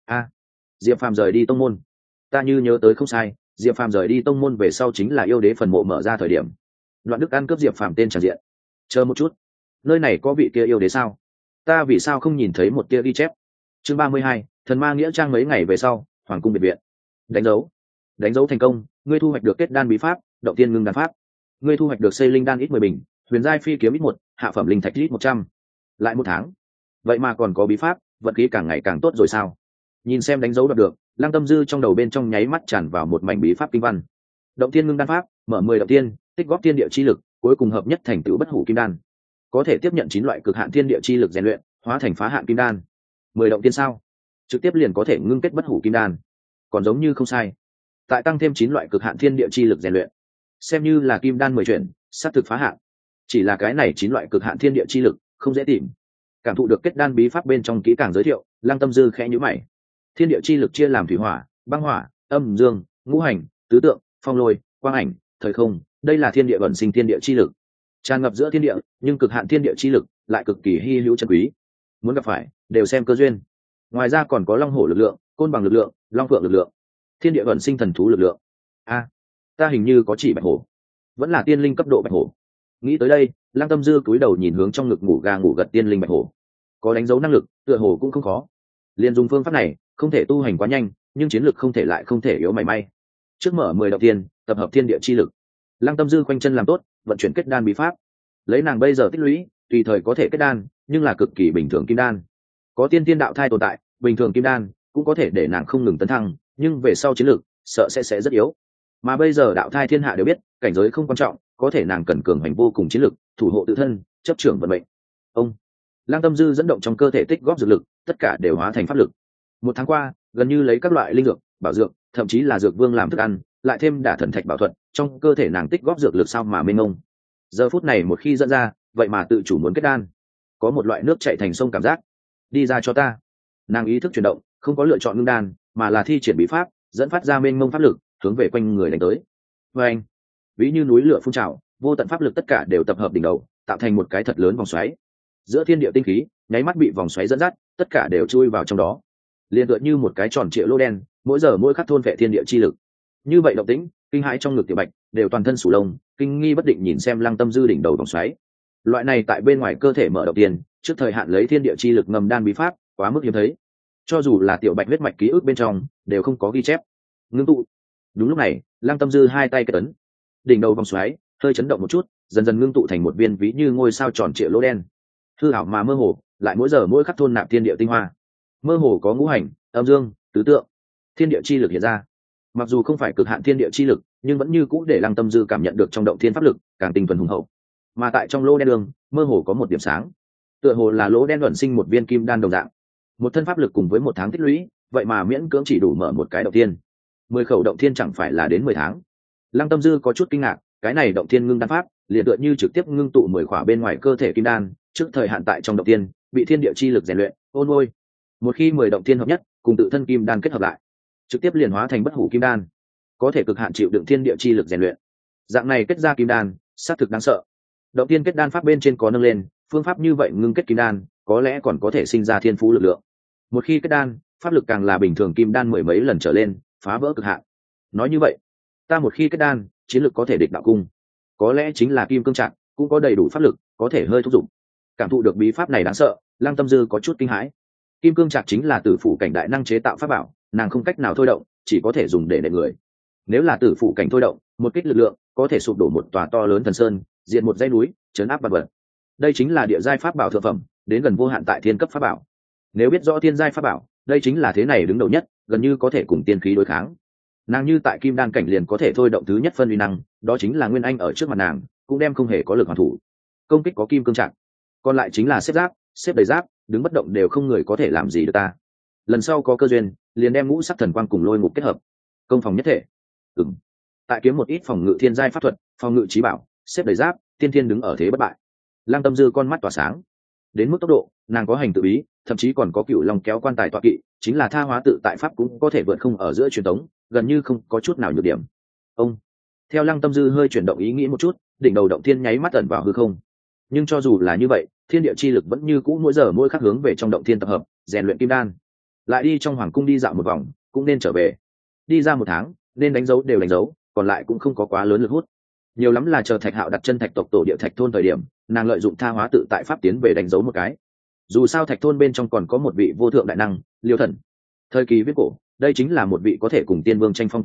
Diệp Phàm rời đi tông môn, ta như nhớ tới không sai, Diệp Phàm rời đi tông môn về sau chính là yêu đế phần mộ mở ra thời điểm. Đoạn Đức ăn cướp Diệp Phàm tên tràng diện. Chờ một chút, nơi này có vị kia yêu đế sao? Ta vì sao không nhìn thấy một tia ghi chép? Chương 32, thần ma nghĩa trang mấy ngày về sau, hoàng cung biệt viện. Đánh dấu. đánh dấu thành công, ngươi thu hoạch được kết đan bí pháp động tiên ngưng đan pháp. Ngươi thu hoạch được xây linh đan ít 10 bình, huyền giai phi kiếm ít 1, hạ phẩm linh thạch ít 100. Lại 1 tháng, vậy mà còn có bí pháp, vận khí càng ngày càng tốt rồi sao? Nhìn xem đánh dấu đạt được, Lăng Tâm Dư trong đầu bên trong nháy mắt tràn vào một mảnh bí pháp kinh văn. Động tiên ngưng đan pháp, mở 10 động tiên, tích góp thiên địa chi lực, cuối cùng hợp nhất thành tựu bất hủ kim đan. Có thể tiếp nhận 9 loại cực hạn thiên địa chi lực rèn luyện, hóa thành phá hạn kim đan. 10 động tiên sao? Trực tiếp liền có thể ngưng kết bất hủ kim đan. Còn giống như không sai. Tại tăng thêm 9 loại cực hạn thiên địa chi lực rèn luyện, xem như là kim đan 10 chuyển, sát thực phá hạn. Chỉ là cái này 9 loại cực hạn thiên địa chi lực, không dễ tìm. Cảm thụ được kết đan bí pháp bên trong kỹ càng giới thiệu, Lăng Tâm Dư khẽ nhíu mày. Thiên địa chi lực chia làm thủy hỏa, băng hỏa, âm dương, ngũ hành, tứ tượng, phong lôi, quang ảnh, thời không, đây là thiên địa vận sinh thiên địa chi lực, tràn ngập giữa thiên địa, nhưng cực hạn thiên địa chi lực lại cực kỳ hy hữu chân quý. Muốn gặp phải, đều xem cơ duyên. Ngoài ra còn có long hổ lực lượng, côn bằng lực lượng, long phượng lực lượng, thiên địa vận sinh thần thú lực lượng. Ta hình như có chỉ bạch hổ, vẫn là tiên linh cấp độ bạch hổ. Nghĩ tới đây, Lăng Tâm Dư cúi đầu nhìn hướng trong ngực ngủ gà ngủ gật tiên linh bạch hổ. Có đánh dấu năng lực, tựa hồ cũng không khó. Liên dùng phương pháp này, không thể tu hành quá nhanh, nhưng chiến lực không thể lại không thể yếu mảy may. Trước mở 10 động tiên, tập hợp thiên địa chi lực. Lăng Tâm Dư khoanh chân làm tốt, vận chuyển kết đan bí pháp. Lấy nàng bây giờ tích lũy, tùy thời có thể kết đan, nhưng là cực kỳ bình thường kim đan. Có tiên tiên đạo thai tồn tại, bình thường kim đan cũng có thể để nàng không ngừng tấn thăng, nhưng về sau chiến lực, sợ sẽ rất yếu. Mà bây giờ đạo thai thiên hạ đều biết, cảnh giới không quan trọng, có thể nàng cần cường hành vô cùng chiến lực, thủ hộ tự thân, chấp trưởng vận mệnh. Lăng Tâm Dư dẫn động trong cơ thể tích góp dược lực, tất cả đều hóa thành pháp lực. 1 tháng qua, gần như lấy các loại linh dược, bảo dược, thậm chí là dược vương làm thức ăn, lại thêm đả thần thạch bảo thuật, trong cơ thể nàng tích góp dược lực sao mà mênh mông. Giờ phút này một khi dẫn ra, vậy mà tự chủ muốn kết đan, có một loại nước chảy thành sông cảm giác. Đi ra cho ta. Nàng ý thức chuyển động, không có lựa chọn ngưng đan, mà là thi triển bí pháp, dẫn phát ra mênh mông pháp lực, hướng về quanh người đánh tới. Anh, ví như núi lửa phun trào, vô tận pháp lực tất cả đều tập hợp đỉnh đầu, tạo thành một cái thật lớn vòng xoáy. Giữa thiên địa tinh khí, nháy mắt bị vòng xoáy dẫn dắt, tất cả đều chui vào trong đó. Liên tựa như một cái tròn trịa lô đen, mỗi giờ mỗi khắc thôn vệ thiên địa chi lực. Như vậy động tĩnh, kinh hãi trong ngực Tiểu Bạch, đều toàn thân sủ lông, kinh nghi bất định nhìn xem Lăng Tâm Dư đỉnh đầu vòng xoáy. Loại này tại bên ngoài cơ thể mở đầu tiên, trước thời hạn lấy thiên địa chi lực ngầm đan bí pháp, quá mức hiếm thấy. Cho dù là Tiểu Bạch huyết mạch ký ức bên trong, đều không có ghi chép. Ngưng tụ. Đúng lúc này, Lăng Tâm Dư hai tay kết ấn, đỉnh đầu vòng xoáy hơi chấn động một chút, dần dần ngưng tụ thành một viên ví như ngôi sao tròn trịa lỗ đen. Hư ảo mà mơ hồ, lại mỗi giờ mỗi khắc thôn nạp thiên địa tinh hoa. Mơ hồ có ngũ hành, âm dương, tứ tượng, thiên địa chi lực hiện ra. Mặc dù không phải cực hạn thiên địa chi lực, nhưng vẫn như cũ để Lăng Tâm Dư cảm nhận được trong động thiên pháp lực càng tinh thuần hùng hậu. Mà tại trong lỗ đen đường, mơ hồ có một điểm sáng, tựa hồ là lỗ đen ẩn sinh một viên kim đan đồng dạng. Một thân pháp lực cùng với 1 tháng tích lũy, vậy mà miễn cưỡng chỉ đủ mở một cái động thiên. 10 khẩu động thiên chẳng phải là đến 10 tháng. Lăng Tâm Dư có chút kinh ngạc, cái này động thiên ngưng đan pháp, liền tựa như trực tiếp ngưng tụ 10 khỏa bên ngoài cơ thể kim đan, trước thời hạn tại trong động thiên, bị thiên địa chi lực rèn luyện, ôn ngôi. Một khi 10 động thiên hợp nhất, cùng tự thân kim đan kết hợp lại, trực tiếp liền hóa thành bất hủ kim đan, có thể cực hạn chịu đựng thiên địa chi lực rèn luyện. Dạng này kết ra kim đan, xác thực đáng sợ. Động tiên kết đan pháp bên trên có nâng lên, phương pháp như vậy ngưng kết kim đan, có lẽ còn có thể sinh ra thiên phú lực lượng. Một khi kết đan, pháp lực càng là bình thường kim đan 10 mấy lần trở lên, phá vỡ cực hạn. Nói như vậy, ta một khi kết đan, chiến lực có thể địch đạo cung, có lẽ chính là kim cương trạng, cũng có đầy đủ pháp lực, có thể hơi thúc giục. Cảm thụ được bí pháp này đáng sợ, Lăng Tâm Dư có chút kinh hãi. Kim cương trạc chính là tử phụ cảnh đại năng chế tạo pháp bảo, nàng không cách nào thôi động, chỉ có thể dùng để đẩy người. Nếu là tử phụ cảnh thôi động, một kích lực lượng có thể sụp đổ một tòa to lớn thần sơn, diện một dãy núi, chấn áp vật vật. Đây chính là địa giai pháp bảo thượng phẩm, đến gần vô hạn tại thiên cấp pháp bảo. Nếu biết rõ thiên giai pháp bảo, đây chính là thế này đứng đầu nhất, gần như có thể cùng tiên khí đối kháng. Nàng như tại kim đan cảnh liền có thể thôi động thứ nhất phân uy năng, đó chính là nguyên anh ở trước mặt nàng, cũng đem không hề có lực hoàn thủ. Công kích có kim cương trạng, còn lại chính là xếp giáp, xếp đầy giáp, đứng bất động đều không người có thể làm gì được ta. Lần sau có cơ duyên, liền đem ngũ sắc thần quang cùng lôi ngục kết hợp, công phòng nhất thể. Tại kiếm một ít phòng ngự thiên giai pháp thuật, phòng ngự trí bảo, xếp đầy giáp, tiên thiên đứng ở thế bất bại. Lăng Tâm Dư con mắt tỏa sáng. Đến mức tốc độ, nàng có hành tự bí, thậm chí còn có cựu long kéo quan tài tọa kỵ, chính là tha hóa tự tại pháp cũng có thể vượt không ở giữa truyền tống, gần như không có chút nào nhược điểm. Theo Lăng Tâm Dư hơi chuyển động ý nghĩ một chút, đỉnh đầu động thiên nháy mắt ẩn vào hư không. Nhưng cho dù là như vậy, thiên địa chi lực vẫn như cũ mỗi giờ mỗi khắc hướng về trong động thiên tập hợp, rèn luyện kim đan. Lại đi trong hoàng cung đi dạo một vòng, cũng nên trở về. Đi ra 1 tháng, nên đánh dấu đều đánh dấu, còn lại cũng không có quá lớn lực hút. Nhiều lắm là chờ Thạch Hạo đặt chân Thạch tộc tổ địa Thạch thôn thời điểm, nàng lợi dụng tha hóa tự tại pháp tiến về đánh dấu một cái. Dù sao Thạch thôn bên trong còn có một vị vô thượng đại năng, Liêu Thần. Thời kỳ viết cổ, đây chính là một vị có thể cùng tiên vương tranh phong tồn tại,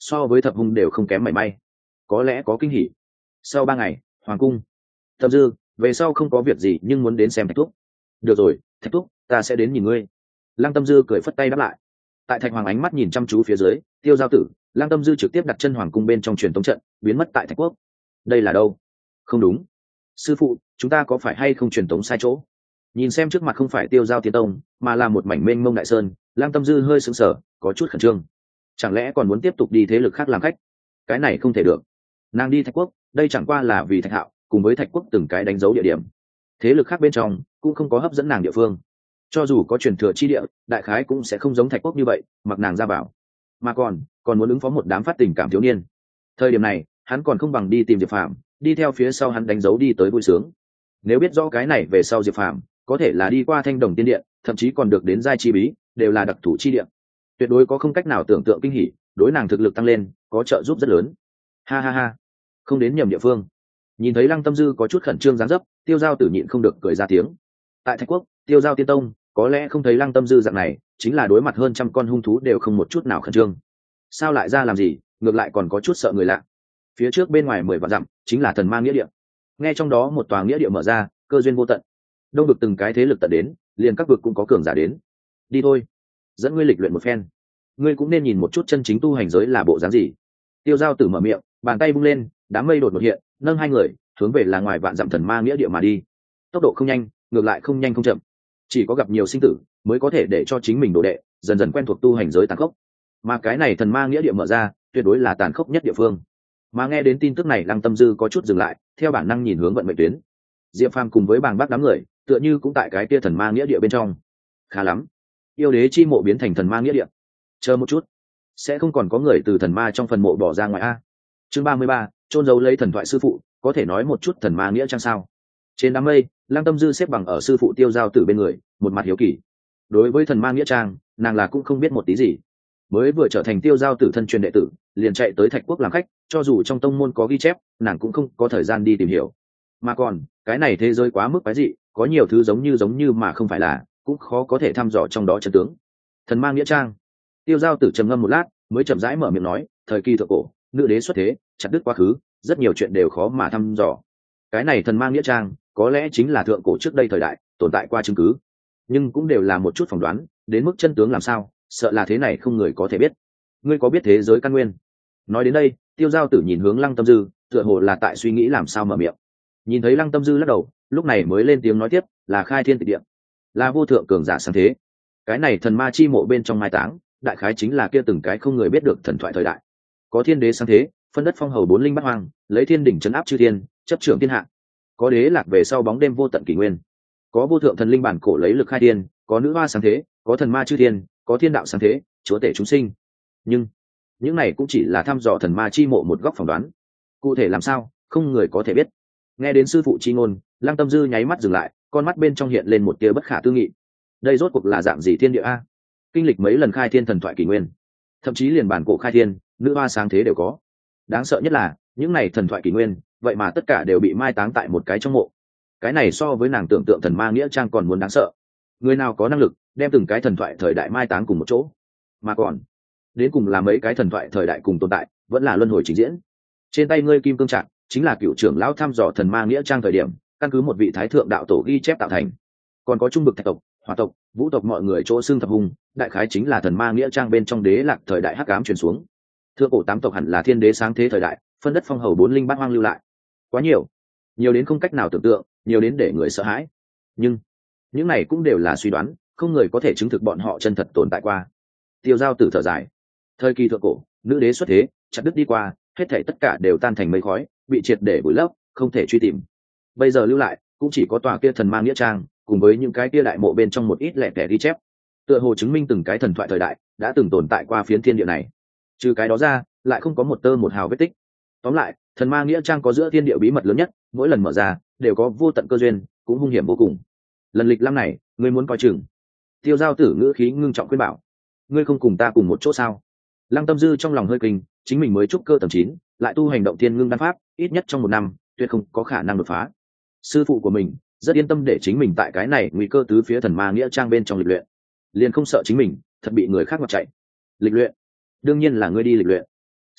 so với thập hung đều không kém mảy may. Có lẽ có kinh hỉ. Sau 3 ngày, hoàng cung. Tâm Dư, về sau không có việc gì nhưng muốn đến xem Thạch Thúc. Được rồi, Thạch Thúc, ta sẽ đến nhìn ngươi. Lăng Tâm Dư cười phất tay đáp lại. Tại Thạch Hoàng ánh mắt nhìn chăm chú phía dưới, Tiêu Giao Tử, Lăng Tâm Dư trực tiếp đặt chân hoàng cung bên trong truyền tống trận, biến mất tại Thạch Quốc. Đây là đâu? Không đúng. Sư phụ, chúng ta có phải hay không truyền tống sai chỗ? Nhìn xem trước mặt không phải Tiêu Giao Tiên Tông, mà là một mảnh mênh mông đại sơn, Lăng Tâm Dư hơi sững sờ, có chút khẩn trương. Chẳng lẽ còn muốn tiếp tục đi thế lực khác làm khách? Cái này không thể được. Nàng đi Thạch Quốc, đây chẳng qua là vì Thạch Hạo cùng với Thạch Quốc từng cái đánh dấu địa điểm. Thế lực khác bên trong cũng không có hấp dẫn nàng địa phương. Cho dù có truyền thừa chi địa, đại khái cũng sẽ không giống Thạch Quốc như vậy, mặc nàng ra bảo. Mà còn muốn ứng phó một đám phát tình cảm thiếu niên. Thời điểm này, hắn còn không bằng đi tìm Diệp Phàm, đi theo phía sau hắn đánh dấu đi tới vui sướng. Nếu biết rõ cái này về sau Diệp Phàm có thể là đi qua Thanh Đồng Tiên Điện, thậm chí còn được đến giai chi bí, đều là đặc thủ chi địa. Tuyệt đối có không cách nào tưởng tượng kinh hỉ, đối nàng thực lực tăng lên có trợ giúp rất lớn. Ha ha ha, không đến nhầm địa phương. Nhìn thấy Lăng Tâm Dư có chút khẩn trương dáng dấp, Tiêu Giao Tử nhịn không được cười ra tiếng. Tại Thạch Quốc, Tiêu Giao Tiên Tông có lẽ không thấy Lăng Tâm Dư dạng này, chính là đối mặt hơn trăm con hung thú đều không một chút nào khẩn trương. Sao lại ra làm gì, ngược lại còn có chút sợ người lạ. Phía trước bên ngoài 10 vạn dặm chính là Thần Ma nghĩa địa. Nghe trong đó một tòa nghĩa địa mở ra, cơ duyên vô tận. Đông vực từng cái thế lực tận đến, liền các vực cũng có cường giả đến. Đi thôi, dẫn ngươi lịch luyện một phen. Ngươi cũng nên nhìn một chút chân chính tu hành giới là bộ dáng gì. Tiêu Giao Tử mở miệng, bàn tay bung lên, đám mây đột ngột hiện, nâng hai người hướng về là ngoài vạn dặm Thần Ma nghĩa địa mà đi. Tốc độ không nhanh, ngược lại không nhanh không chậm. Chỉ có gặp nhiều sinh tử mới có thể để cho chính mình đồ đệ dần dần quen thuộc tu hành giới tàn khốc. Mà cái này Thần Ma nghĩa địa mở ra, tuyệt đối là tàn khốc nhất địa phương. Mà nghe đến tin tức này, Lăng Tâm Dư có chút dừng lại, theo bản năng nhìn hướng vận mệnh tuyến. Diệp Phàm cùng với bàng bác đám người tựa như cũng tại cái kia Thần Ma nghĩa địa bên trong. Khá lắm, yêu đế chi mộ biến thành Thần Ma nghĩa địa. Chờ một chút, sẽ không còn có người từ thần ma trong phần mộ bỏ ra ngoài a? Chương 33, chôn giấu lấy thần thoại sư phụ, có thể nói một chút Thần Ma nghĩa trang sao? Trên đám mây, Lăng Tâm Dư xếp bằng ở sư phụ Tiêu Giao Tử bên người, một mặt hiếu kỳ. Đối với Thần Ma nghĩa trang, nàng là cũng không biết một tí gì. Mới vừa trở thành Tiêu Giao Tử thân truyền đệ tử, liền chạy tới Thạch Quốc làm khách, cho dù trong tông môn có ghi chép, nàng cũng không có thời gian đi tìm hiểu. Mà còn, cái này thế giới quá mức quái dị, có nhiều thứ giống như mà không phải là, cũng khó có thể thăm dò trong đó chân tướng. Thần Ma nghĩa trang. Tiêu Giao Tử trầm ngâm một lát, mới chậm rãi mở miệng nói, thời kỳ thượng cổ, nữ đế xuất thế, chặt đứt quá khứ, rất nhiều chuyện đều khó mà thăm dò. Cái này Thần Ma nghĩa trang, có lẽ chính là thượng cổ trước đây thời đại tồn tại qua chứng cứ, nhưng cũng đều là một chút phỏng đoán, đến mức chân tướng làm sao, sợ là thế này không người có thể biết. Ngươi có biết thế giới căn nguyên? Nói đến đây, Tiêu Giao Tử nhìn hướng Lăng Tâm Dư, tựa hồ là tại suy nghĩ làm sao mở miệng. Nhìn thấy Lăng Tâm Dư lắc đầu, lúc này mới lên tiếng nói tiếp, là khai thiên tịch địa, là vô thượng cường giả sáng thế. Cái này thần ma chi mộ bên trong mai táng, đại khái chính là kia từng cái không người biết được thần thoại thời đại. Có thiên đế sáng thế, phân đất phong hầu 4 linh bát hoang, lấy thiên đỉnh trấn áp chư thiên, chấp trưởng thiên hạ. Có đế lạc về sau bóng đêm vô tận kỷ nguyên. Có vô thượng thần linh bản cổ lấy lực khai thiên, có nữ hoa sáng thế, có thần ma chư thiên, có thiên đạo sáng thế, chúa tể chúng sinh. Nhưng những này cũng chỉ là thăm dò thần ma chi mộ một góc phỏng đoán, cụ thể làm sao không người có thể biết. Nghe đến sư phụ chi ngôn, Lăng Tâm Dư nháy mắt dừng lại, con mắt bên trong hiện lên một tia bất khả tư nghị. Đây rốt cuộc là dạng gì thiên địa a? Kinh lịch mấy lần khai thiên thần thoại kỷ nguyên, thậm chí liền bản cổ khai thiên, nữ hoa sáng thế đều có. Đáng sợ nhất là những này thần thoại kỷ nguyên, vậy mà tất cả đều bị mai táng tại một cái trong mộ. Cái này so với nàng tưởng tượng thần ma nghĩa trang còn muốn đáng sợ. Người nào có năng lực đem từng cái thần thoại thời đại mai táng cùng một chỗ? Mà còn đến cùng là mấy cái thần thoại thời đại cùng tồn tại, vẫn là luân hồi trình diễn. Trên tay ngươi kim cương trạng chính là cựu trưởng lão thăm dò thần ma nghĩa trang thời điểm, căn cứ một vị thái thượng đạo tổ ghi chép tạo thành. Còn có trung bực thạch tộc, hỏa tộc, vũ tộc mọi người chỗ xương thập hùng, đại khái chính là thần ma nghĩa trang bên trong đế lạc thời đại hắc ám truyền xuống. Thượng cổ 8 tộc hẳn là thiên đế sáng thế thời đại, phân đất phong hầu 4 linh bát hoang lưu lại. Quá nhiều, nhiều đến không cách nào tưởng tượng, nhiều đến để người sợ hãi. Nhưng những này cũng đều là suy đoán, không người có thể chứng thực bọn họ chân thật tồn tại qua. Tiêu Giao Tử thở dài. Thời kỳ thượng cổ, nữ đế xuất thế, chặt đứt đi qua, hết thảy tất cả đều tan thành mây khói, bị triệt để vùi lấp, không thể truy tìm. Bây giờ lưu lại, cũng chỉ có tòa kia thần ma nghĩa trang, cùng với những cái kia đại mộ bên trong một ít lẻ tẻ ghi chép, tựa hồ chứng minh từng cái thần thoại thời đại đã từng tồn tại qua phiến thiên địa này. Trừ cái đó ra, lại không có một tơ một hào vết tích. Tóm lại, thần ma nghĩa trang có giữa thiên địa bí mật lớn nhất, mỗi lần mở ra đều có vô tận cơ duyên, cũng hung hiểm vô cùng. Lần lịch năm này, ngươi muốn coi chừng. Tiêu Giao Tử ngữ khí ngưng trọng khuyên bảo. Ngươi không cùng ta cùng một chỗ sao? Lăng Tâm Dư trong lòng hơi kinh, chính mình mới trúc cơ tầng 9, lại tu hành động thiên ngưng đan pháp, ít nhất trong 1 năm, tuyệt không có khả năng đột phá. Sư phụ của mình rất yên tâm để chính mình tại cái này nguy cơ tứ phía thần ma nghĩa trang bên trong lịch luyện, liền không sợ chính mình thật bị người khác mặc chạy. Lịch luyện? Đương nhiên là ngươi đi lịch luyện.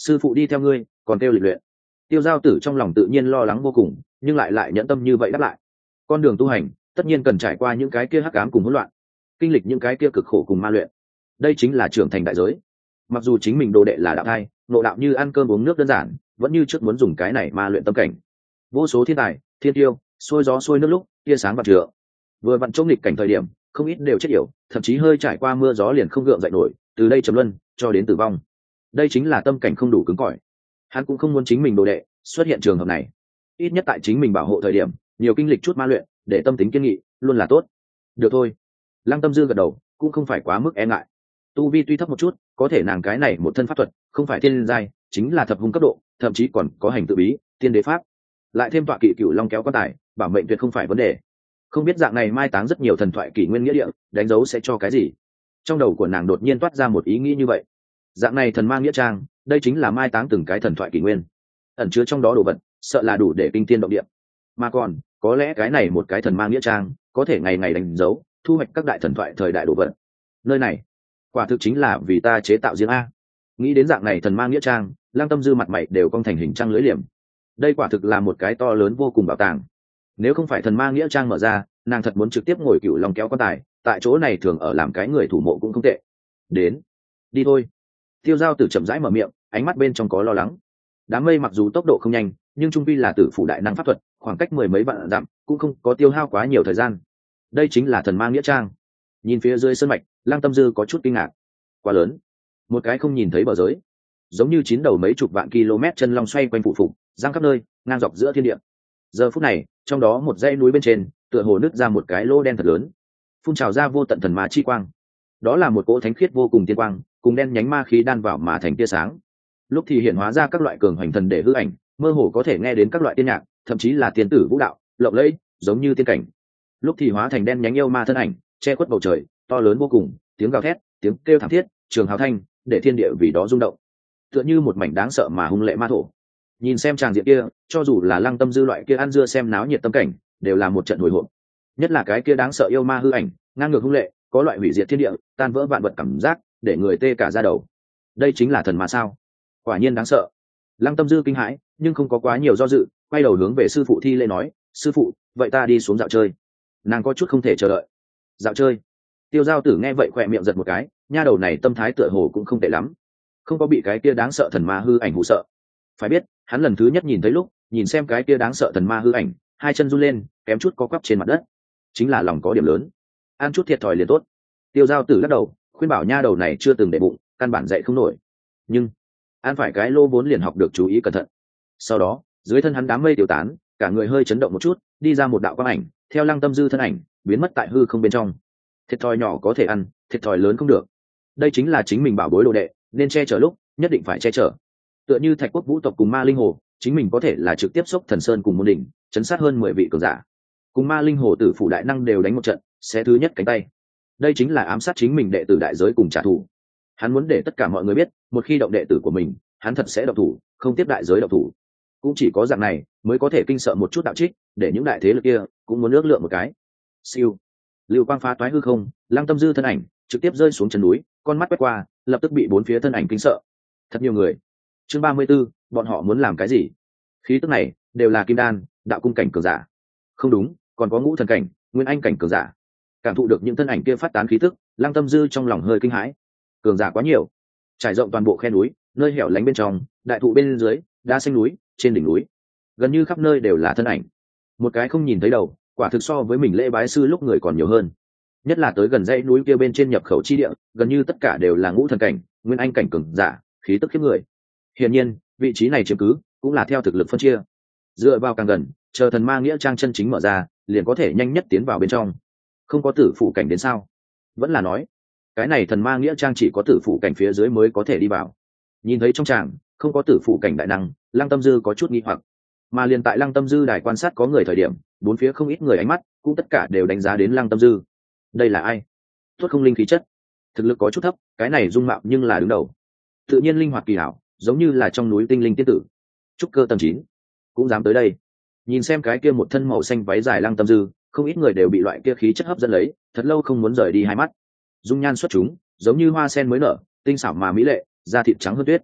sư phụ đi theo ngươi còn kêu lịch luyện. Tiêu giao tử trong lòng tự nhiên lo lắng vô cùng, nhưng lại nhẫn tâm như vậy đáp lại. Con đường tu hành tất nhiên cần trải qua những cái kia hắc ám cùng hỗn loạn, kinh lịch những cái kia cực khổ cùng ma luyện, đây chính là trưởng thành đại giới. Mặc dù chính mình đồ đệ là đạo thai, nội đạo như ăn cơm uống nước đơn giản, vẫn như trước muốn dùng cái này ma luyện tâm cảnh. Vô số thiên tài thiên tiêu xuôi gió xuôi nước lúc tia sáng bạc trượng, vừa vặn trong nghịch cảnh thời điểm không ít đều chết yểu, thậm chí hơi trải qua mưa gió liền không gượng dậy nổi, từ đây trầm luân cho đến tử vong. Đây chính là tâm cảnh không đủ cứng cỏi. Hắn cũng không muốn chính mình đồ đệ xuất hiện trường hợp này, ít nhất tại chính mình bảo hộ thời điểm nhiều kinh lịch chút ma luyện, để tâm tính kiên nghị luôn là tốt. Được thôi. Lăng Tâm Dư gật đầu, cũng không phải quá mức e ngại. Tu vi tuy thấp một chút, có thể nàng cái này một thân pháp thuật không phải thiên giai, chính là thập hung cấp độ, thậm chí còn có hành tự bí tiên đế pháp, lại thêm tọa kỵ cửu long kéo quan tài, bảo mệnh tuyệt không phải vấn đề. Không biết dạng này mai táng rất nhiều thần thoại kỷ nguyên nghĩa địa, đánh dấu sẽ cho cái gì. Trong đầu của nàng đột nhiên toát ra một ý nghĩ như vậy. Dạng này thần ma nghĩa trang, đây chính là mai táng từng cái thần thoại kỷ nguyên, ẩn chứa trong đó đồ vật sợ là đủ để kinh thiên động địa. Mà còn có lẽ cái này một cái thần ma nghĩa trang có thể ngày ngày đánh dấu thu hoạch các đại thần thoại thời đại đồ vật. Nơi này quả thực chính là vì ta chế tạo riêng a. Nghĩ đến dạng này thần ma nghĩa trang, Lăng Tâm Dư mặt mày đều cong thành hình trăng lưỡi liềm. Đây quả thực là một cái to lớn vô cùng bảo tàng. Nếu không phải thần ma nghĩa trang mở ra, nàng thật muốn trực tiếp ngồi cựu long kéo quan tài, tại chỗ này thường ở làm cái người thủ mộ cũng không tệ. Đến, đi thôi. Tiêu Giao Tử chậm rãi mở miệng, ánh mắt bên trong có lo lắng. Đám mây mặc dù tốc độ không nhanh, nhưng trung quy là tử phủ đại năng pháp thuật, khoảng cách mười mấy vạn dặm, cũng không có tiêu hao quá nhiều thời gian. Đây chính là thần ma nghĩa trang. Nhìn phía dưới sơn mạch, Lăng Tâm Dư có chút kinh ngạc. Quá lớn, một cái không nhìn thấy bờ giới, giống như chín đầu mấy chục vạn km chân long xoay quanh phụ phục, giang khắp nơi, ngang dọc giữa thiên địa. Giờ phút này, trong đó một dãy núi bên trên, tựa hồ nứt ra một cái lỗ đen thật lớn, phun trào ra vô tận thần ma chi quang. Đó là một cỗ thánh khiết vô cùng tiên quang, cùng đen nhánh ma khí đan vào mà thành tia sáng. Lúc thì hiện hóa ra các loại cường hoành thần để hư ảnh, mơ hồ có thể nghe đến các loại tiên nhạc, thậm chí là tiên tử vũ đạo, lộng lẫy, giống như tiên cảnh. Lúc thì hóa thành đen nhánh yêu ma thân ảnh, che khuất bầu trời, to lớn vô cùng, tiếng gào thét, tiếng kêu thảm thiết, trường hào thanh, để thiên địa vì đó rung động. Tựa như một mảnh đáng sợ mà hung lệ ma thổ. Nhìn xem tràng diện kia, cho dù là Lăng Tâm Dư loại kia ăn dưa xem náo nhiệt tâm cảnh, đều là một trận hồi hộp. Nhất là cái kia đáng sợ yêu ma hư ảnh, ngang ngược hung lệ, có loại hủy diệt thiên địa, tan vỡ vạn vật cảm giác, để người tê cả da đầu. Đây chính là thần ma sao? Quả nhiên đáng sợ. Lăng Tâm Dư kinh hãi, nhưng không có quá nhiều do dự, quay đầu hướng về sư phụ thi lễ nói, sư phụ, vậy ta đi xuống dạo chơi. Nàng có chút không thể chờ đợi. Dạo chơi? Tiêu Giao Tử nghe vậy khỏe miệng giật một cái, nha đầu này tâm thái tựa hồ cũng không tệ lắm, không có bị cái kia đáng sợ thần ma hư ảnh hù sợ. Phải biết, hắn lần thứ nhất nhìn thấy lúc, nhìn xem cái kia đáng sợ thần ma hư ảnh, hai chân run lên, kém chút có quắp trên mặt đất. Chính là lòng có điểm lớn, ăn chút thiệt thòi liền tốt. Tiêu Giao Tử lắc đầu, khuyên bảo nha đầu này chưa từng để bụng, căn bản dậy không nổi. Nhưng ăn phải cái lô vốn liền học được chú ý cẩn thận. Sau đó, dưới thân hắn đám mây tiêu tán, cả người hơi chấn động một chút, đi ra một đạo quang ảnh, theo Lăng Tâm Dư thân ảnh biến mất tại hư không bên trong. Thiệt thòi nhỏ có thể ăn, thiệt thòi lớn không được. Đây chính là chính mình bảo bối đồ đệ, nên che chở lúc nhất định phải che chở. Tựa như Thạch Quốc vũ tộc cùng Ma Linh Hồ, chính mình có thể là trực tiếp xốc Thần Sơn cùng môn đỉnh, chấn sát hơn 10 vị cường giả. Cùng Ma Linh Hồ tử phủ đại năng đều đánh một trận, xé thứ nhất cánh tay. Đây chính là ám sát chính mình đệ tử đại giới cùng trả thù. Hắn muốn để tất cả mọi người biết, một khi động đệ tử của mình, hắn thật sẽ động thủ, không tiếp đại giới động thủ. Cũng chỉ có dạng này mới có thể kinh sợ một chút đạo trích, để những đại thế lực kia cũng muốn ước lượng một cái. Siêu, lưu quang phá toái hư không, Lăng Tâm Dư thân ảnh trực tiếp rơi xuống chân núi, con mắt quét qua, lập tức bị bốn phía thân ảnh kinh sợ. Thật nhiều người. Chương 34, bọn họ muốn làm cái gì? Khí tức này đều là kim đan, đạo cung cảnh cường giả. Không đúng, còn có ngũ thần cảnh, nguyên anh cảnh cường giả. Cảm thụ được những thân ảnh kia phát tán khí tức, Lăng Tâm Dư trong lòng hơi kinh hãi. Cường giả quá nhiều, trải rộng toàn bộ khe núi, nơi hẻo lánh bên trong, đại thụ bên dưới, đá xanh núi, trên đỉnh núi, gần như khắp nơi đều là thân ảnh. Một cái không nhìn thấy đầu, quả thực so với mình lễ bái sư lúc người còn nhiều hơn. Nhất là tới gần dãy núi kia bên trên nhập khẩu chi địa, gần như tất cả đều là ngũ thần cảnh, nguyên anh cảnh cường giả, khí tức khiếp người. Hiển nhiên, vị trí này chiếm cứ cũng là theo thực lực phân chia. Dựa vào càng gần, chờ thần ma nghĩa trang chân chính mở ra, liền có thể nhanh nhất tiến vào bên trong. Không có tử phụ cảnh đến sao? Vẫn là nói, cái này thần ma nghĩa trang chỉ có tử phụ cảnh phía dưới mới có thể đi vào. Nhìn thấy trong tràng không có tử phụ cảnh đại năng, Lăng Tâm Dư có chút nghi hoặc. Mà liền tại Lăng Tâm Dư đài quan sát có người thời điểm, bốn phía không ít người ánh mắt cũng tất cả đều đánh giá đến Lăng Tâm Dư. Đây là ai? Tuốt không linh khí chất, thực lực có chút thấp, cái này dung mạo nhưng là đứng đầu. Tự nhiên linh hoạt kỳ hảo, giống như là trong núi tinh linh tiên tử. Trúc cơ tầng 9 cũng dám tới đây. Nhìn xem cái kia một thân màu xanh váy dài Lăng Tâm Dư, không ít người đều bị loại kia khí chất hấp dẫn lấy, thật lâu không muốn rời đi hai mắt. Dung nhan xuất chúng, giống như hoa sen mới nở, tinh xảo mà mỹ lệ, da thịt trắng hơn tuyết.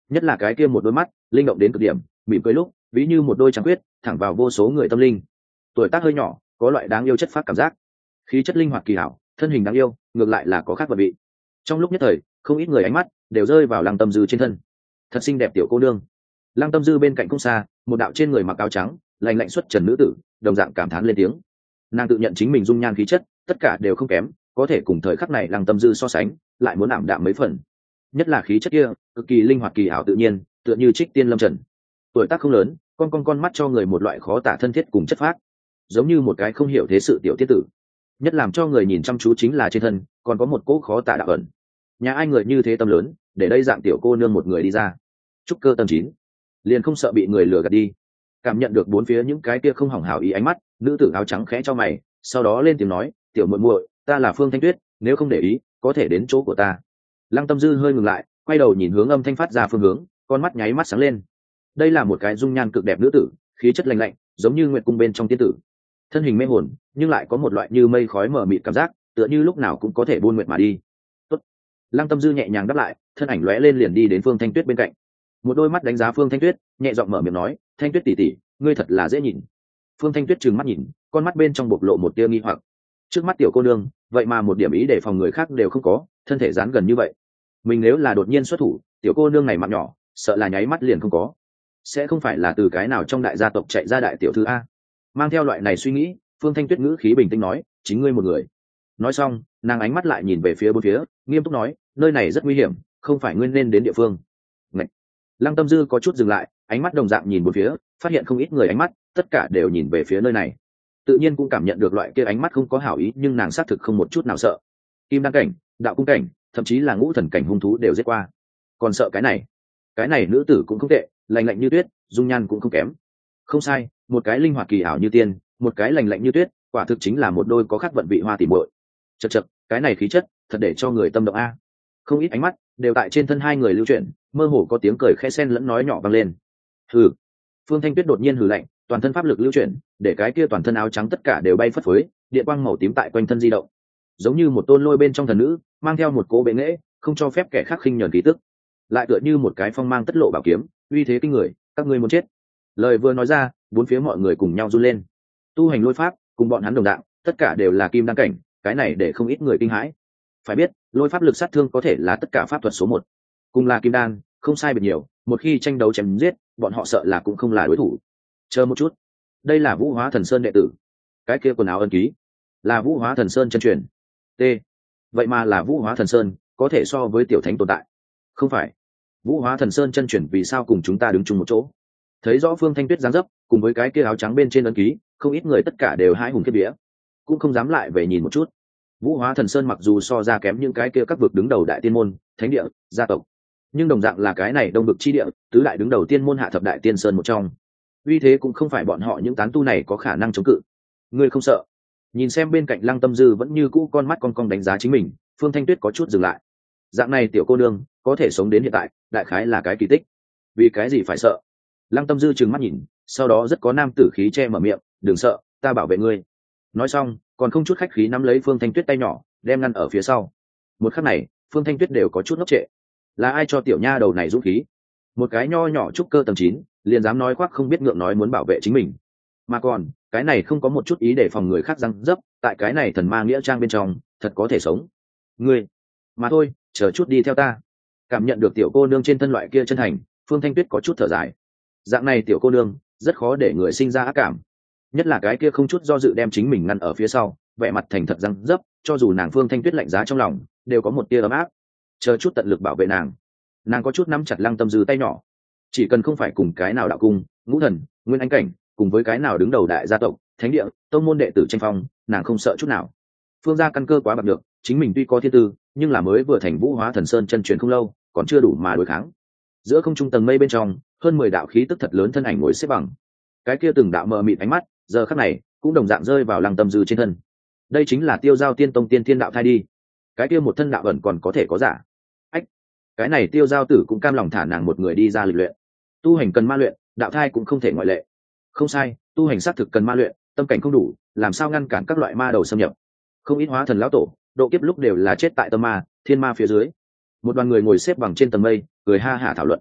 nhất là cái kia một đôi mắt linh động đến cực điểm, mỉm cười lúc ví như một đôi trăng quyết thẳng vào vô số người tâm linh. Tuổi tác hơi nhỏ, có loại đáng yêu chất phác cảm giác, khí chất linh hoạt kỳ hảo, thân hình đáng yêu, ngược lại là có khác vật vị. Trong lúc nhất thời, không ít người ánh mắt đều rơi vào Lăng Tâm Dư trên thân. Thật xinh đẹp tiểu cô nương. Lăng Tâm Dư bên cạnh không xa, một đạo trên người mặc áo trắng lành lạnh xuất trần nữ tử đồng dạng cảm thán lên tiếng. Nàng tự nhận chính mình dung nhan khí chất tất cả đều không kém, có thể cùng thời khắc này Lăng Tâm Dư so sánh lại muốn ảm đạm mấy phần. Nhất là khí chất kia cực kỳ linh hoạt kỳ ảo tự nhiên, tựa như trích tiên lâm trần. Tuổi tác không lớn, con mắt cho người một loại khó tả thân thiết cùng chất phác, giống như một cái không hiểu thế sự tiểu tiết tử. Nhất làm cho người nhìn chăm chú chính là trên thân còn có một cỗ khó tả đạo ẩn. Nhà ai người như thế tâm lớn, để đây dạng tiểu cô nương một người đi ra. Trúc cơ tầng 9, liền không sợ bị người lừa gạt đi. Cảm nhận được bốn phía những cái kia không hỏng hảo ý ánh mắt, nữ tử áo trắng khẽ cho mày, sau đó lên tiếng nói, tiểu muội muội, ta là Phương Thanh Tuyết, nếu không để ý có thể đến chỗ của ta. Lăng Tâm Dư hơi ngừng lại, quay đầu nhìn hướng âm thanh phát ra phương hướng, con mắt nháy mắt sáng lên. Đây là một cái dung nhan cực đẹp nữ tử, khí chất lành lạnh giống như nguyệt cung bên trong tiên tử, thân hình mê hồn nhưng lại có một loại như mây khói mờ mịt cảm giác, tựa như lúc nào cũng có thể buôn nguyệt mà đi. Tốt. Lăng Tâm Dư nhẹ nhàng đáp lại, thân ảnh lóe lên liền đi đến Phương Thanh Tuyết bên cạnh, một đôi mắt đánh giá Phương Thanh Tuyết, nhẹ giọng mở miệng nói, Thanh Tuyết tỷ tỷ, ngươi thật là dễ nhìn. Phương Thanh Tuyết trừng mắt nhìn, con mắt bên trong bộc lộ một tia nghi hoặc. Trước mắt tiểu cô nương vậy mà một điểm ý để phòng người khác đều không có, thân thể dán gần như vậy, mình nếu là đột nhiên xuất thủ, tiểu cô nương này mạng nhỏ sợ là nháy mắt liền không có. Sẽ không phải là từ cái nào trong đại gia tộc chạy ra đại tiểu thư a? Mang theo loại này suy nghĩ, Phương Thanh Tuyết ngữ khí bình tĩnh nói, chính ngươi một người. Nói xong, nàng ánh mắt lại nhìn về phía bốn phía, nghiêm túc nói, nơi này rất nguy hiểm, không phải ngươi nên đến địa phương. Ngậy. Lăng Tâm Dư có chút dừng lại, ánh mắt đồng dạng nhìn bốn phía, phát hiện không ít người ánh mắt tất cả đều nhìn về phía nơi này. Tự nhiên cũng cảm nhận được loại kia ánh mắt không có hảo ý, nhưng nàng xác thực không một chút nào sợ. Kim đăng cảnh, đạo cung cảnh, thậm chí là ngũ thần cảnh hung thú đều giết qua, còn sợ cái này? Cái này nữ tử cũng không tệ, lành lạnh như tuyết, dung nhan cũng không kém. Không sai, một cái linh hoạt kỳ ảo như tiên, một cái lành lạnh như tuyết, quả thực chính là một đôi có khắc vận vị hoa tỉ muội. Chậc chậc, cái này khí chất thật để cho người tâm động a. Không ít ánh mắt đều tại trên thân hai người lưu chuyển, mơ hồ có tiếng cười khẽ xen lẫn nói nhỏ vang lên. Hừ. Phương Thanh Tuyết đột nhiên hừ lạnh, toàn thân pháp lực lưu chuyển, để cái kia toàn thân áo trắng tất cả đều bay phất phới, điện quang màu tím tại quanh thân di động, giống như một tôn lôi bên trong thần nữ, mang theo một cỗ bệ nghệ, không cho phép kẻ khác khinh nhẫn khí tức, lại tựa như một cái phong mang tất lộ bảo kiếm, uy thế kinh người, các ngươi muốn chết. Lời vừa nói ra, bốn phía mọi người cùng nhau run lên. Tu hành lôi pháp cùng bọn hắn đồng dạng, tất cả đều là kim đăng cảnh, cái này để không ít người kinh hãi. Phải biết, lôi pháp lực sát thương có thể là tất cả pháp thuật số 1. Cùng là kim đan, không sai biệt nhiều, một khi tranh đấu chém giết, bọn họ sợ là cũng không là đối thủ. Chờ một chút, đây là Vũ Hóa Thần Sơn đệ tử. Cái kia quần áo ân ký, là Vũ Hóa Thần Sơn chân truyền. T. Vậy mà là Vũ Hóa Thần Sơn, có thể so với tiểu thánh tồn tại. Không phải, Vũ Hóa Thần Sơn chân truyền vì sao cùng chúng ta đứng chung một chỗ? Thấy rõ Phương Thanh Tuyết dáng dấp, cùng với cái kia áo trắng bên trên ấn ký, không ít người tất cả đều hãi hùng khiếp vía, cũng không dám lại về nhìn một chút. Vũ Hóa Thần Sơn mặc dù so ra kém những cái kia các vực đứng đầu đại tiên môn, thánh địa, gia tộc, nhưng đồng dạng là cái này đông vực chi địa, tứ đại đứng đầu tiên môn hạ thập đại tiên sơn một trong. Uy thế cũng không phải bọn họ những tán tu này có khả năng chống cự. Ngươi không sợ? Nhìn xem bên cạnh Lăng Tâm Dư vẫn như cũ con mắt con cong đánh giá chính mình, Phương Thanh Tuyết có chút dừng lại. Dạng này tiểu cô nương có thể sống đến hiện tại, đại khái là cái kỳ tích. Vì cái gì phải sợ? Lăng Tâm Dư trừng mắt nhìn, sau đó rất có nam tử khí che mở miệng, đừng sợ, ta bảo vệ ngươi. Nói xong, còn không chút khách khí nắm lấy Phương Thanh Tuyết tay nhỏ, đem ngăn ở phía sau. Một khắc này, Phương Thanh Tuyết đều có chút ngốc trệ. Là ai cho tiểu nha đầu này dũng khí? Một cái nho nhỏ trúc cơ tầng 9, liền dám nói khoác không biết ngượng nói muốn bảo vệ chính mình. Mà còn, cái này không có một chút ý để phòng người khác răng dấp, tại cái này thần ma nghĩa trang bên trong, thật có thể sống. Ngươi, mà thôi, chờ chút đi theo ta. Cảm nhận được tiểu cô nương trên thân loại kia chân thành, Phương Thanh Tuyết có chút thở dài. Dạng này tiểu cô nương rất khó để người sinh ra ác cảm, nhất là cái kia không chút do dự đem chính mình ngăn ở phía sau, vẻ mặt thành thật răng dấp, cho dù nàng Phương Thanh Tuyết lạnh giá trong lòng, đều có một tia ấm áp. Chờ chút tận lực bảo vệ nàng có chút nắm chặt Lăng Tâm Dư tay nhỏ. Chỉ cần không phải cùng cái nào đạo cung, ngũ thần, nguyên anh cảnh, cùng với cái nào đứng đầu đại gia tộc, thánh địa, tông môn đệ tử tranh phong, nàng không sợ chút nào. Phương gia căn cơ quá bạc được, chính mình tuy có thiên tư, nhưng là mới vừa thành Vũ Hóa Thần Sơn chân truyền không lâu, còn chưa đủ mà đối kháng. Giữa không trung tầng mây bên trong, hơn 10 đạo khí tức thật lớn thân ảnh ngồi xếp bằng. Cái kia từng đạo mờ mịt ánh mắt, giờ khắc này cũng đồng dạng rơi vào Lăng Tâm Dư trên thân. Đây chính là Tiêu Giao Tiên Tông tiên thiên đạo thai đi. Cái kia một thân đạo ẩn còn có thể có giả. Ách, cái này Tiêu Giao tử cũng cam lòng thả nàng một người đi ra lịch luyện. Tu hành cần ma luyện, đạo thai cũng không thể ngoại lệ. Không sai, tu hành xác thực cần ma luyện, tâm cảnh không đủ, làm sao ngăn cản các loại ma đầu xâm nhập. Không ít hóa thần lão tổ, độ kiếp lúc đều là chết tại tâm ma, thiên ma phía dưới. Một đoàn người ngồi xếp bằng trên tầng mây, cười ha hả thảo luận.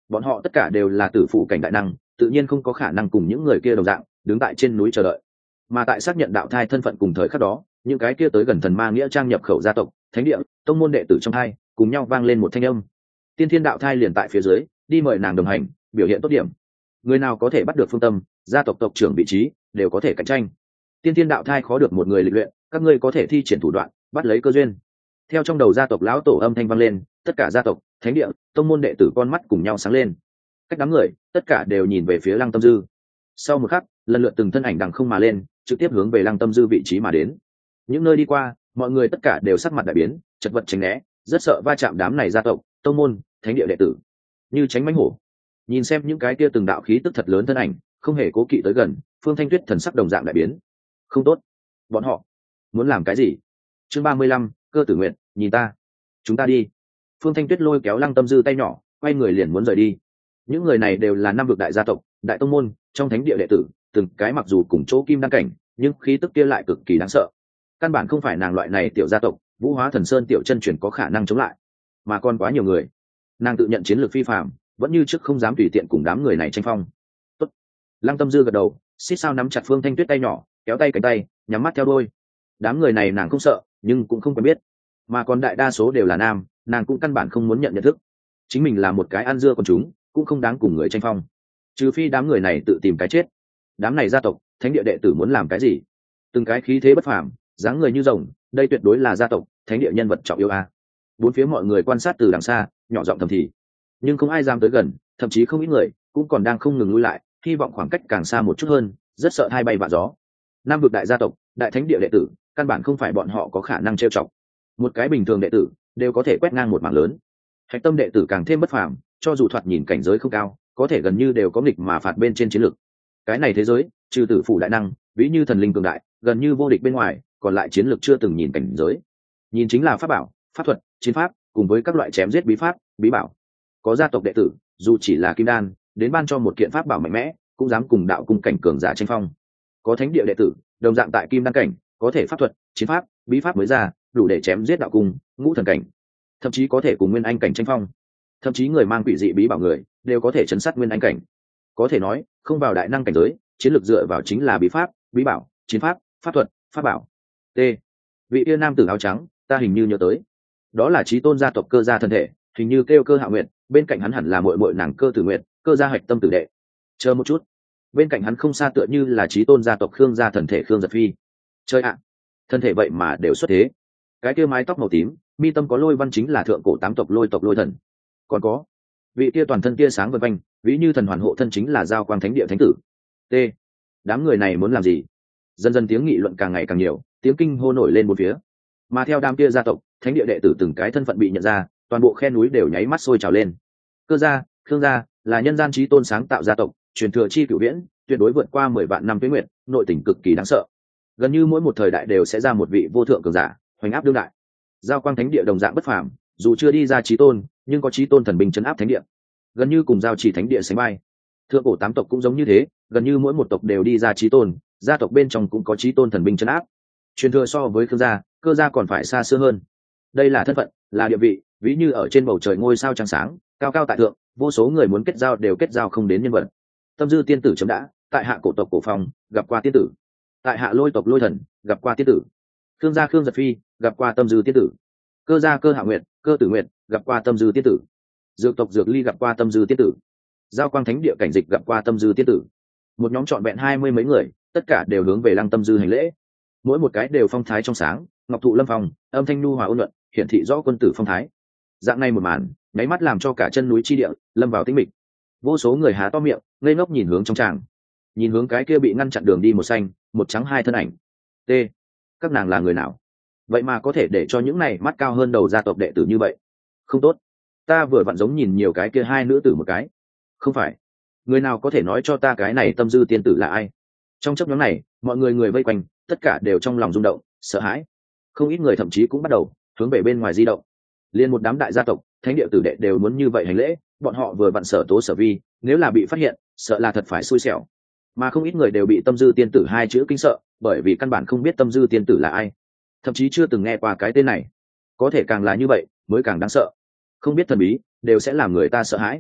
bọn họ tất cả đều là tử phụ cảnh đại năng, tự nhiên không có khả năng cùng những người kia đồng dạng đứng tại trên núi chờ đợi. Mà tại xác nhận đạo thai thân phận cùng thời khắc đó, những cái kia tới gần thần ma nghĩa trang nhập khẩu gia tộc, thánh địa, tông môn đệ tử trong hai cùng nhau vang lên một thanh âm. Tiên thiên đạo thai liền tại phía dưới, đi mời nàng đồng hành, biểu hiện tốt điểm. Người nào có thể bắt được phương tâm, gia tộc tộc trưởng vị trí đều có thể cạnh tranh. Tiên thiên đạo thai khó được một người lịch luyện, các ngươi có thể thi triển thủ đoạn, bắt lấy cơ duyên. Theo trong đầu gia tộc lão tổ âm thanh vang lên, tất cả gia tộc, thánh địa, tông môn đệ tử con mắt cùng nhau sáng lên. Cách đám người, tất cả đều nhìn về phía Lăng Tâm Dư. Sau một khắc, lần lượt từng thân ảnh đằng không mà lên, trực tiếp hướng về Lăng Tâm Dư vị trí mà đến. Những nơi đi qua, mọi người tất cả đều sắc mặt đại biến, chật vật tránh né, rất sợ va chạm đám này gia tộc, tông môn, thánh địa đệ tử. Như tránh mãnh hổ. Nhìn xem những cái kia từng đạo khí tức thật lớn thân ảnh, không hề cố kỵ tới gần, Phương Thanh Tuyết thần sắc đồng dạng đại biến. Không tốt, bọn họ muốn làm cái gì? Chương 35, Cơ Tử Nguyện, nhìn ta, chúng ta đi. Phương Thanh Tuyết lôi kéo Lăng Tâm Dư tay nhỏ, quay người liền muốn rời đi. Những người này đều là năm vực đại gia tộc, đại tông môn, trong thánh địa đệ tử, từng cái mặc dù cùng chỗ kim đăng cảnh, nhưng khí tức kia lại cực kỳ đáng sợ. Căn bản không phải nàng loại này tiểu gia tộc, Vũ Hóa Thần Sơn tiểu chân truyền có khả năng chống lại, mà còn quá nhiều người. Nàng tự nhận chiến lược phi phàm, vẫn như trước không dám tùy tiện cùng đám người này tranh phong. Tốt. Lăng Tâm Dư gật đầu, xít sao nắm chặt Phương Thanh Tuyết tay nhỏ, kéo tay cánh tay, nhắm mắt theo đuôi. Đám người này nàng không sợ, nhưng cũng không quen biết, mà còn đại đa số đều là nam, nàng cũng căn bản không muốn nhận thức. Chính mình là một cái ăn dưa con chúng, cũng không đáng cùng người tranh phong. Trừ phi đám người này tự tìm cái chết. Đám này gia tộc, thánh địa đệ tử muốn làm cái gì? Từng cái khí thế bất phàm, dáng người như rồng, đây tuyệt đối là gia tộc, thánh địa nhân vật trọng yếu a. Bốn phía mọi người quan sát từ đằng xa, nhỏ giọng thầm thì, nhưng không ai dám tới gần, thậm chí không ít người cũng còn đang không ngừng lui lại, hy vọng khoảng cách càng xa một chút hơn, rất sợ hai bay vạ gió. Nam vực đại gia tộc, đại thánh địa đệ tử, căn bản không phải bọn họ có khả năng trêu chọc. Một cái bình thường đệ tử đều có thể quét ngang một mảng lớn. Hạch tâm đệ tử càng thêm bất phàm, cho dù thoạt nhìn cảnh giới không cao, có thể gần như đều có nghịch mà phạt bên trên chiến lược. Cái này thế giới, trừ tử phủ đại năng, ví như thần linh cường đại, gần như vô địch bên ngoài, còn lại chiến lược chưa từng nhìn cảnh giới. Nhìn chính là pháp bảo, pháp thuật, chiến pháp, cùng với các loại chém giết bí pháp, bí bảo. Có gia tộc đệ tử, dù chỉ là kim đan, đến ban cho một kiện pháp bảo mạnh mẽ, cũng dám cùng đạo cung cảnh cường giả tranh phong. Có thánh địa đệ tử, đồng dạng tại kim đan cảnh, có thể pháp thuật, chiến pháp, bí pháp mới ra, đủ để chém giết đạo cung, ngũ thần cảnh, thậm chí có thể cùng nguyên anh cảnh tranh phong. Thậm chí người mang quỷ dị bí bảo người đều có thể chấn sát nguyên anh cảnh. Có thể nói, không vào đại năng cảnh giới, chiến lược dựa vào chính là bí pháp, bí bảo, chiến pháp, pháp thuật, pháp bảo. T. Vị tiên nam tử áo trắng, ta hình như nhớ tới, đó là chí tôn gia tộc Cơ gia thân thể, hình như kêu Cơ Hạo Nguyệt, bên cạnh hắn hẳn là muội muội nàng Cơ Tử Nguyệt, Cơ gia hạch tâm tử đệ. Chờ một chút, bên cạnh hắn không xa tựa như là chí tôn gia tộc Khương gia thần thể Khương Giật Phi. Chơi ạ, thân thể vậy mà đều xuất thế. Cái kia mái tóc màu tím, mi tâm có lôi văn chính là thượng cổ tám tộc Lôi Thần. Còn có vị kia toàn thân tia sáng vân quanh, ví như thần hoàn hộ thân chính là Giao Quang Thánh Địa thánh tử. T. Đám người này muốn làm gì? Dần dần tiếng nghị luận càng ngày càng nhiều, tiếng kinh hô nổi lên một phía. Mà theo đám kia gia tộc, thánh địa đệ tử từng cái thân phận bị nhận ra, toàn bộ khe núi đều nháy mắt sôi trào lên. Cơ gia, Khương gia là nhân gian chí tôn sáng tạo gia tộc, truyền thừa chi cửu viễn, tuyệt đối vượt qua 10 vạn năm tuế nguyệt, nội tình cực kỳ đáng sợ. Gần như mỗi một thời đại đều sẽ ra một vị vô thượng cường giả, hoành áp đương đại. Giao Quang Thánh Địa đồng dạng bất phàm, dù chưa đi ra chí tôn, nhưng có chí tôn thần binh trấn áp thánh địa, gần như cùng Giao Chỉ Thánh Địa sánh vai. Thượng cổ tám tộc cũng giống như thế, gần như mỗi một tộc đều đi ra chí tôn, gia tộc bên trong cũng có chí tôn thần binh trấn áp. Truyền thừa so với Khương gia, Cơ gia còn phải xa xưa hơn. Đây là thân phận, là địa vị, ví như ở trên bầu trời ngôi sao trăng sáng, cao cao tại thượng, vô số người muốn kết giao đều kết giao không đến nhân vật. Tâm Dư tiên tử chấm đã, tại hạ cổ tộc Cổ Phong, gặp qua tiên tử. Tại hạ Lôi tộc Lôi Thần, gặp qua tiên tử. Khương gia Khương Giật Phi, gặp qua Tâm Dư tiên tử. Cơ gia Cơ Hạo Nguyệt, Cơ Tử Nguyệt, gặp qua Tâm Dư tiên tử. Dược tộc Dược Ly gặp qua Tâm Dư tiên tử. Giao Quang Thánh Địa cảnh dịch gặp qua Tâm Dư tiên tử. Một nhóm trọn vẹn 20 mấy người, tất cả đều hướng về Lăng Tâm Dư hành lễ. Mỗi một cái đều phong thái trong sáng, ngọc thụ lâm phong, âm thanh nhu hòa ôn nhuận, hiển thị rõ quân tử phong thái. Dạng này một màn, nháy mắt làm cho cả chân núi chi địa lâm vào tĩnh mịch. Vô số người há to miệng, ngây ngốc nhìn hướng trong tràng, nhìn hướng cái kia bị ngăn chặn đường đi một xanh một trắng hai thân ảnh. T. Các nàng là người nào? Vậy mà có thể để cho những này mắt cao hơn đầu gia tộc đệ tử như vậy? Không tốt, ta vừa vặn giống nhìn nhiều cái kia hai nữ tử một cái. Không phải, người nào có thể nói cho ta cái này Tâm Dư tiên tử là ai? Trong chấp nhóm này, mọi người vây quanh, tất cả đều trong lòng rung động, sợ hãi. Không ít người thậm chí cũng bắt đầu hướng về bên ngoài di động. Liên một đám đại gia tộc, thánh địa tử đệ đều muốn như vậy hành lễ, bọn họ vừa vặn sở tố sở vi, nếu là bị phát hiện, sợ là thật phải xui xẻo. Mà không ít người đều bị Tâm Dư tiên tử hai chữ kinh sợ, bởi vì căn bản không biết Tâm Dư tiên tử là ai, thậm chí chưa từng nghe qua cái tên này. Có thể càng là như vậy, mới càng đáng sợ. Không biết thần bí, đều sẽ làm người ta sợ hãi.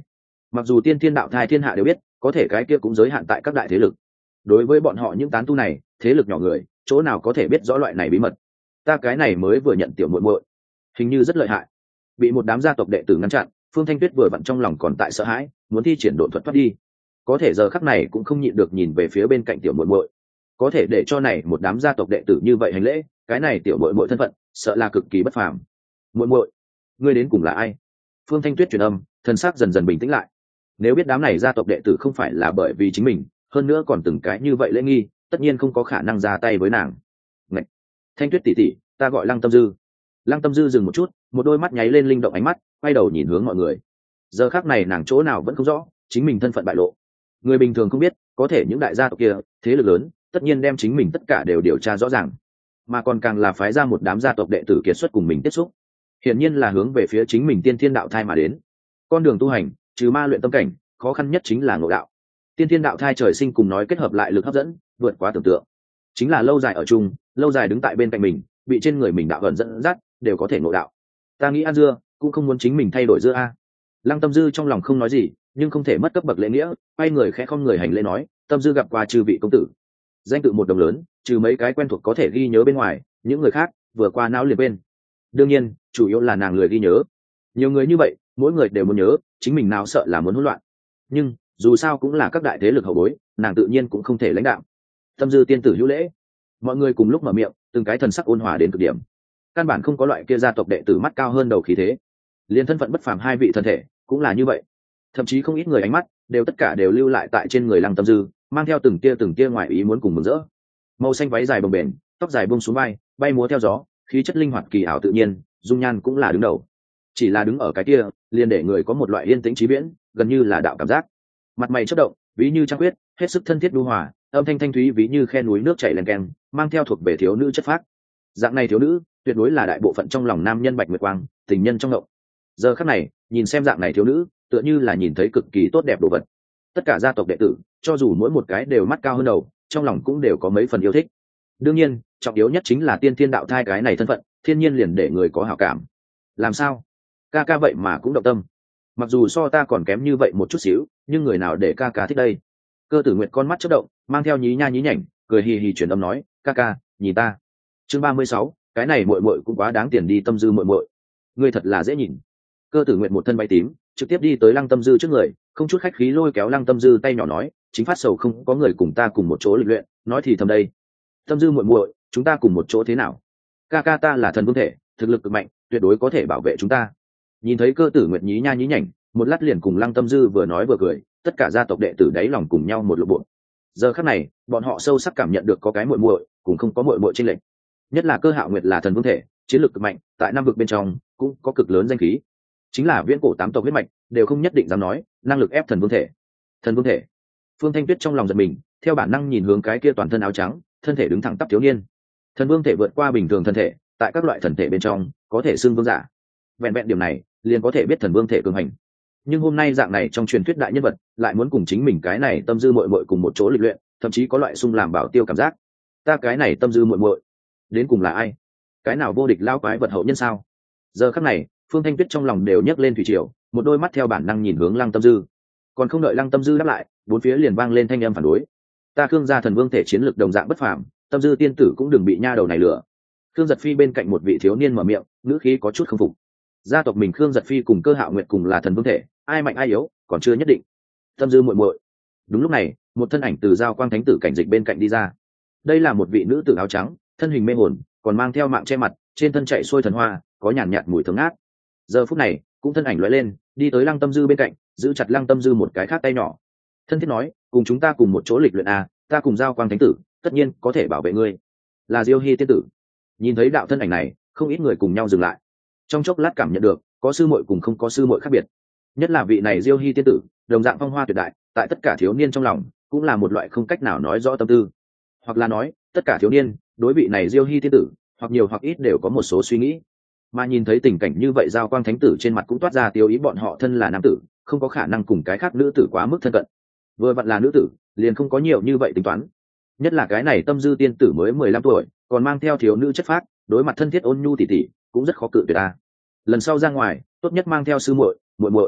mặc dù tiên thiên đạo thai thiên hạ đều biết, có thể cái kia cũng giới hạn tại các đại thế lực. Đối với bọn họ những tán tu này, thế lực nhỏ người chỗ nào có thể biết rõ loại này bí mật. Ta cái này mới vừa nhận tiểu muội muội, hình như rất lợi hại, bị một đám gia tộc đệ tử ngăn chặn. Phương Thanh Tuyết vừa vặn trong lòng còn tại sợ hãi, muốn thi triển độn thuật thoát đi, có thể giờ khắc này cũng không nhịn được nhìn về phía bên cạnh tiểu muội muội. Có thể để cho này một đám gia tộc đệ tử như vậy hành lễ, cái này tiểu muội muội thân phận sợ là cực kỳ bất phàm. Muội muội, ngươi đến cùng là ai? Phương Thanh Tuyết truyền âm, thân xác dần dần bình tĩnh lại. Nếu biết đám này gia tộc đệ tử không phải là bởi vì chính mình, hơn nữa còn từng cái như vậy lễ nghi, tất nhiên không có khả năng ra tay với nàng. Ngậy! Thanh Tuyết tỷ tỷ, ta gọi Lăng Tâm Dư. Lăng Tâm Dư dừng một chút, một đôi mắt nháy lên linh động ánh mắt, quay đầu nhìn hướng mọi người. Giờ khắc này nàng chỗ nào vẫn không rõ, chính mình thân phận bại lộ. Người bình thường không biết, có thể những đại gia tộc kia, thế lực lớn, tất nhiên đem chính mình tất cả đều điều tra rõ ràng, mà còn càng là phái ra một đám gia tộc đệ tử kiệt xuất cùng mình tiếp xúc, hiển nhiên là hướng về phía chính mình tiên thiên đạo thai mà đến. Con đường tu hành, trừ ma luyện tâm cảnh, khó khăn nhất chính là ngộ đạo. Tiên thiên đạo thai trời sinh cùng nói kết hợp lại lực hấp dẫn, vượt quá tưởng tượng. Chính là lâu dài ở chung, lâu dài đứng tại bên cạnh mình, bị trên người mình đạo ẩn dẫn dắt, đều có thể ngộ đạo. Ta nghĩ ăn dưa, cũng không muốn chính mình thay đổi dưa a. Lăng Tâm Dư trong lòng không nói gì, nhưng không thể mất cấp bậc lễ nghĩa, quay người khẽ không người hành lễ nói, Tâm Dư gặp qua chư vị công tử. Danh tự một đồng lớn, trừ mấy cái quen thuộc có thể ghi nhớ bên ngoài, những người khác vừa qua não liền bên. Đương nhiên, chủ yếu là nàng lười ghi nhớ. Nhiều người như vậy, mỗi người đều muốn nhớ, chính mình nào sợ là muốn hỗn loạn. Nhưng dù sao cũng là các đại thế lực hậu bối, nàng tự nhiên cũng không thể lãnh đạo. Tâm Dư tiên tử hữu lễ. Mọi người cùng lúc mở miệng, từng cái thần sắc ôn hòa đến cực điểm. Căn bản không có loại kia gia tộc đệ tử mắt cao hơn đầu khí thế. Liên thân phận bất phàm hai vị thân thể cũng là như vậy. Thậm chí không ít người ánh mắt đều tất cả đều lưu lại tại trên người Lăng Tâm Dư, mang theo từng tia ngoài ý muốn cùng mừng rỡ. Màu xanh váy dài bồng bềnh, tóc dài buông xuống vai, bay múa theo gió, khí chất linh hoạt kỳ ảo tự nhiên, dung nhan cũng là đứng đầu. Chỉ là đứng ở cái kia, liền để người có một loại yên tĩnh trí viễn, gần như là đạo cảm giác. Mặt mày chớp động, ví như trăng khuyết, hết sức thân thiết đu hòa, âm thanh thanh thúy ví như khe núi nước chảy lèn keng, mang theo thuộc về thiếu nữ chất phác. Dạng này thiếu nữ, tuyệt đối là đại bộ phận trong lòng nam nhân bạch nguyệt quang, tình nhân trong ngộng. Giờ khắc này, nhìn xem dạng này thiếu nữ, tựa như là nhìn thấy cực kỳ tốt đẹp đồ vật. Tất cả gia tộc đệ tử, cho dù mỗi một cái đều mắt cao hơn đầu, trong lòng cũng đều có mấy phần yêu thích. Đương nhiên, trọng yếu nhất chính là tiên thiên đạo thai cái này thân phận, thiên nhiên liền để người có hảo cảm. Làm sao? Ca ca vậy mà cũng động tâm. Mặc dù so ta còn kém như vậy một chút xíu, nhưng người nào để ca ca thích đây? Cơ Tử Nguyệt con mắt chớp động, mang theo nhí nha nhí nhảnh, cười hì hì truyền âm nói, ca ca, nhìn ta. Chương 36, cái này muội muội cũng quá đáng tiền đi. Tâm Dư muội muội, ngươi thật là dễ nhìn. Cơ Tử Nguyệt một thân bay tím, trực tiếp đi tới Lăng Tâm Dư trước người, không chút khách khí lôi kéo Lăng Tâm Dư tay nhỏ nói, chính phát sầu không có người cùng ta cùng một chỗ lịch luyện, nói thì thầm đây. Tâm Dư muội muội, chúng ta cùng một chỗ thế nào? Ca ca ta là thần vương thể, thực lực cực mạnh, tuyệt đối có thể bảo vệ chúng ta. Nhìn thấy Cơ Tử Nguyệt nhí nha nhí nhảnh, một lát liền cùng Lăng Tâm Dư vừa nói vừa cười, tất cả gia tộc đệ tử đáy lòng cùng nhau một lộ bộ. Giờ khắc này, bọn họ sâu sắc cảm nhận được có cái muội muội, cũng không có muội muội chênh lệch. Nhất là Cơ Hạo Nguyệt là thần vương thể, chiến lược cực mạnh, tại năm vực bên trong cũng có cực lớn danh khí. Chính là viễn cổ tám tộc huyết mạch, đều không nhất định dám nói, năng lực ép thần vương thể. Thần vương thể. Phương Thanh Tuyết trong lòng giật mình, theo bản năng nhìn hướng cái kia toàn thân áo trắng, thân thể đứng thẳng tắp thiếu niên. Thần vương thể vượt qua bình thường thân thể, tại các loại thần thể bên trong, có thể xưng vương giả. Vẹn vẹn điểm này, liền có thể biết thần vương thể cường hành. Nhưng hôm nay dạng này trong truyền thuyết đại nhân vật, lại muốn cùng chính mình cái này Tâm Dư muội muội cùng một chỗ lịch luyện, thậm chí có loại xung làm bảo tiêu cảm giác. Ta cái này Tâm Dư muội muội, đến cùng là ai? Cái nào vô địch lao quái vật hậu nhân sao? Giờ khắc này, Phương Thanh Tuyết trong lòng đều nhấc lên thủy triều, một đôi mắt theo bản năng nhìn hướng Lăng Tâm Dư. Còn không đợi Lăng Tâm Dư đáp lại, bốn phía liền vang lên thanh âm phản đối. Ta Khương gia thần vương thể chiến lược đồng dạng bất phàm, Tâm Dư tiên tử cũng đừng bị nha đầu này lừa. Khương Giật Phi bên cạnh một vị thiếu niên mở miệng, ngữ khí có chút không phục. Gia tộc mình Khương Giật Phi cùng Cơ Hạo Nguyệt cùng là thần vương thể, ai mạnh ai yếu, còn chưa nhất định. Tâm Dư muội muội. Đúng lúc này, một thân ảnh từ Giao Quang Thánh tử cảnh dịch bên cạnh đi ra. Đây là một vị nữ tử áo trắng, thân hình mê hồn, còn mang theo mạng che mặt, trên thân chạy xuôi thần hoa, có nhàn nhạt mùi thơm ngát. Giờ phút này, cũng thân ảnh lóe lên, đi tới Lăng Tâm Dư bên cạnh, giữ chặt Lăng Tâm Dư một cái khác tay nhỏ. Thân thiết nói, cùng chúng ta cùng một chỗ lịch luyện a, ta cùng Giao Quang Thánh tử, tất nhiên có thể bảo vệ ngươi. Là Diêu Hi tiên tử. Nhìn thấy đạo thân ảnh này, không ít người cùng nhau dừng lại. Trong chốc lát cảm nhận được, có sư muội cùng không có sư muội khác biệt. Nhất là vị này Diêu Hi tiên tử, đồng dạng phong hoa tuyệt đại, tại tất cả thiếu niên trong lòng, cũng là một loại không cách nào nói rõ tâm tư. Hoặc là nói, tất cả thiếu niên, đối vị này Diêu Hi tiên tử, hoặc nhiều hoặc ít đều có một số suy nghĩ. Mà nhìn thấy tình cảnh như vậy, Giao Quang Thánh tử trên mặt cũng toát ra tiêu ý, bọn họ thân là nam tử, không có khả năng cùng cái khác nữ tử quá mức thân cận. Vừa vặn là nữ tử, liền không có nhiều như vậy tính toán. Nhất là cái này Tâm Dư tiên tử mới 15 tuổi, còn mang theo thiếu nữ chất phác, đối mặt thân thiết ôn nhu tỉ tỉ, cũng rất khó cự tuyệt ta. Lần sau ra ngoài, tốt nhất mang theo sư muội, muội muội.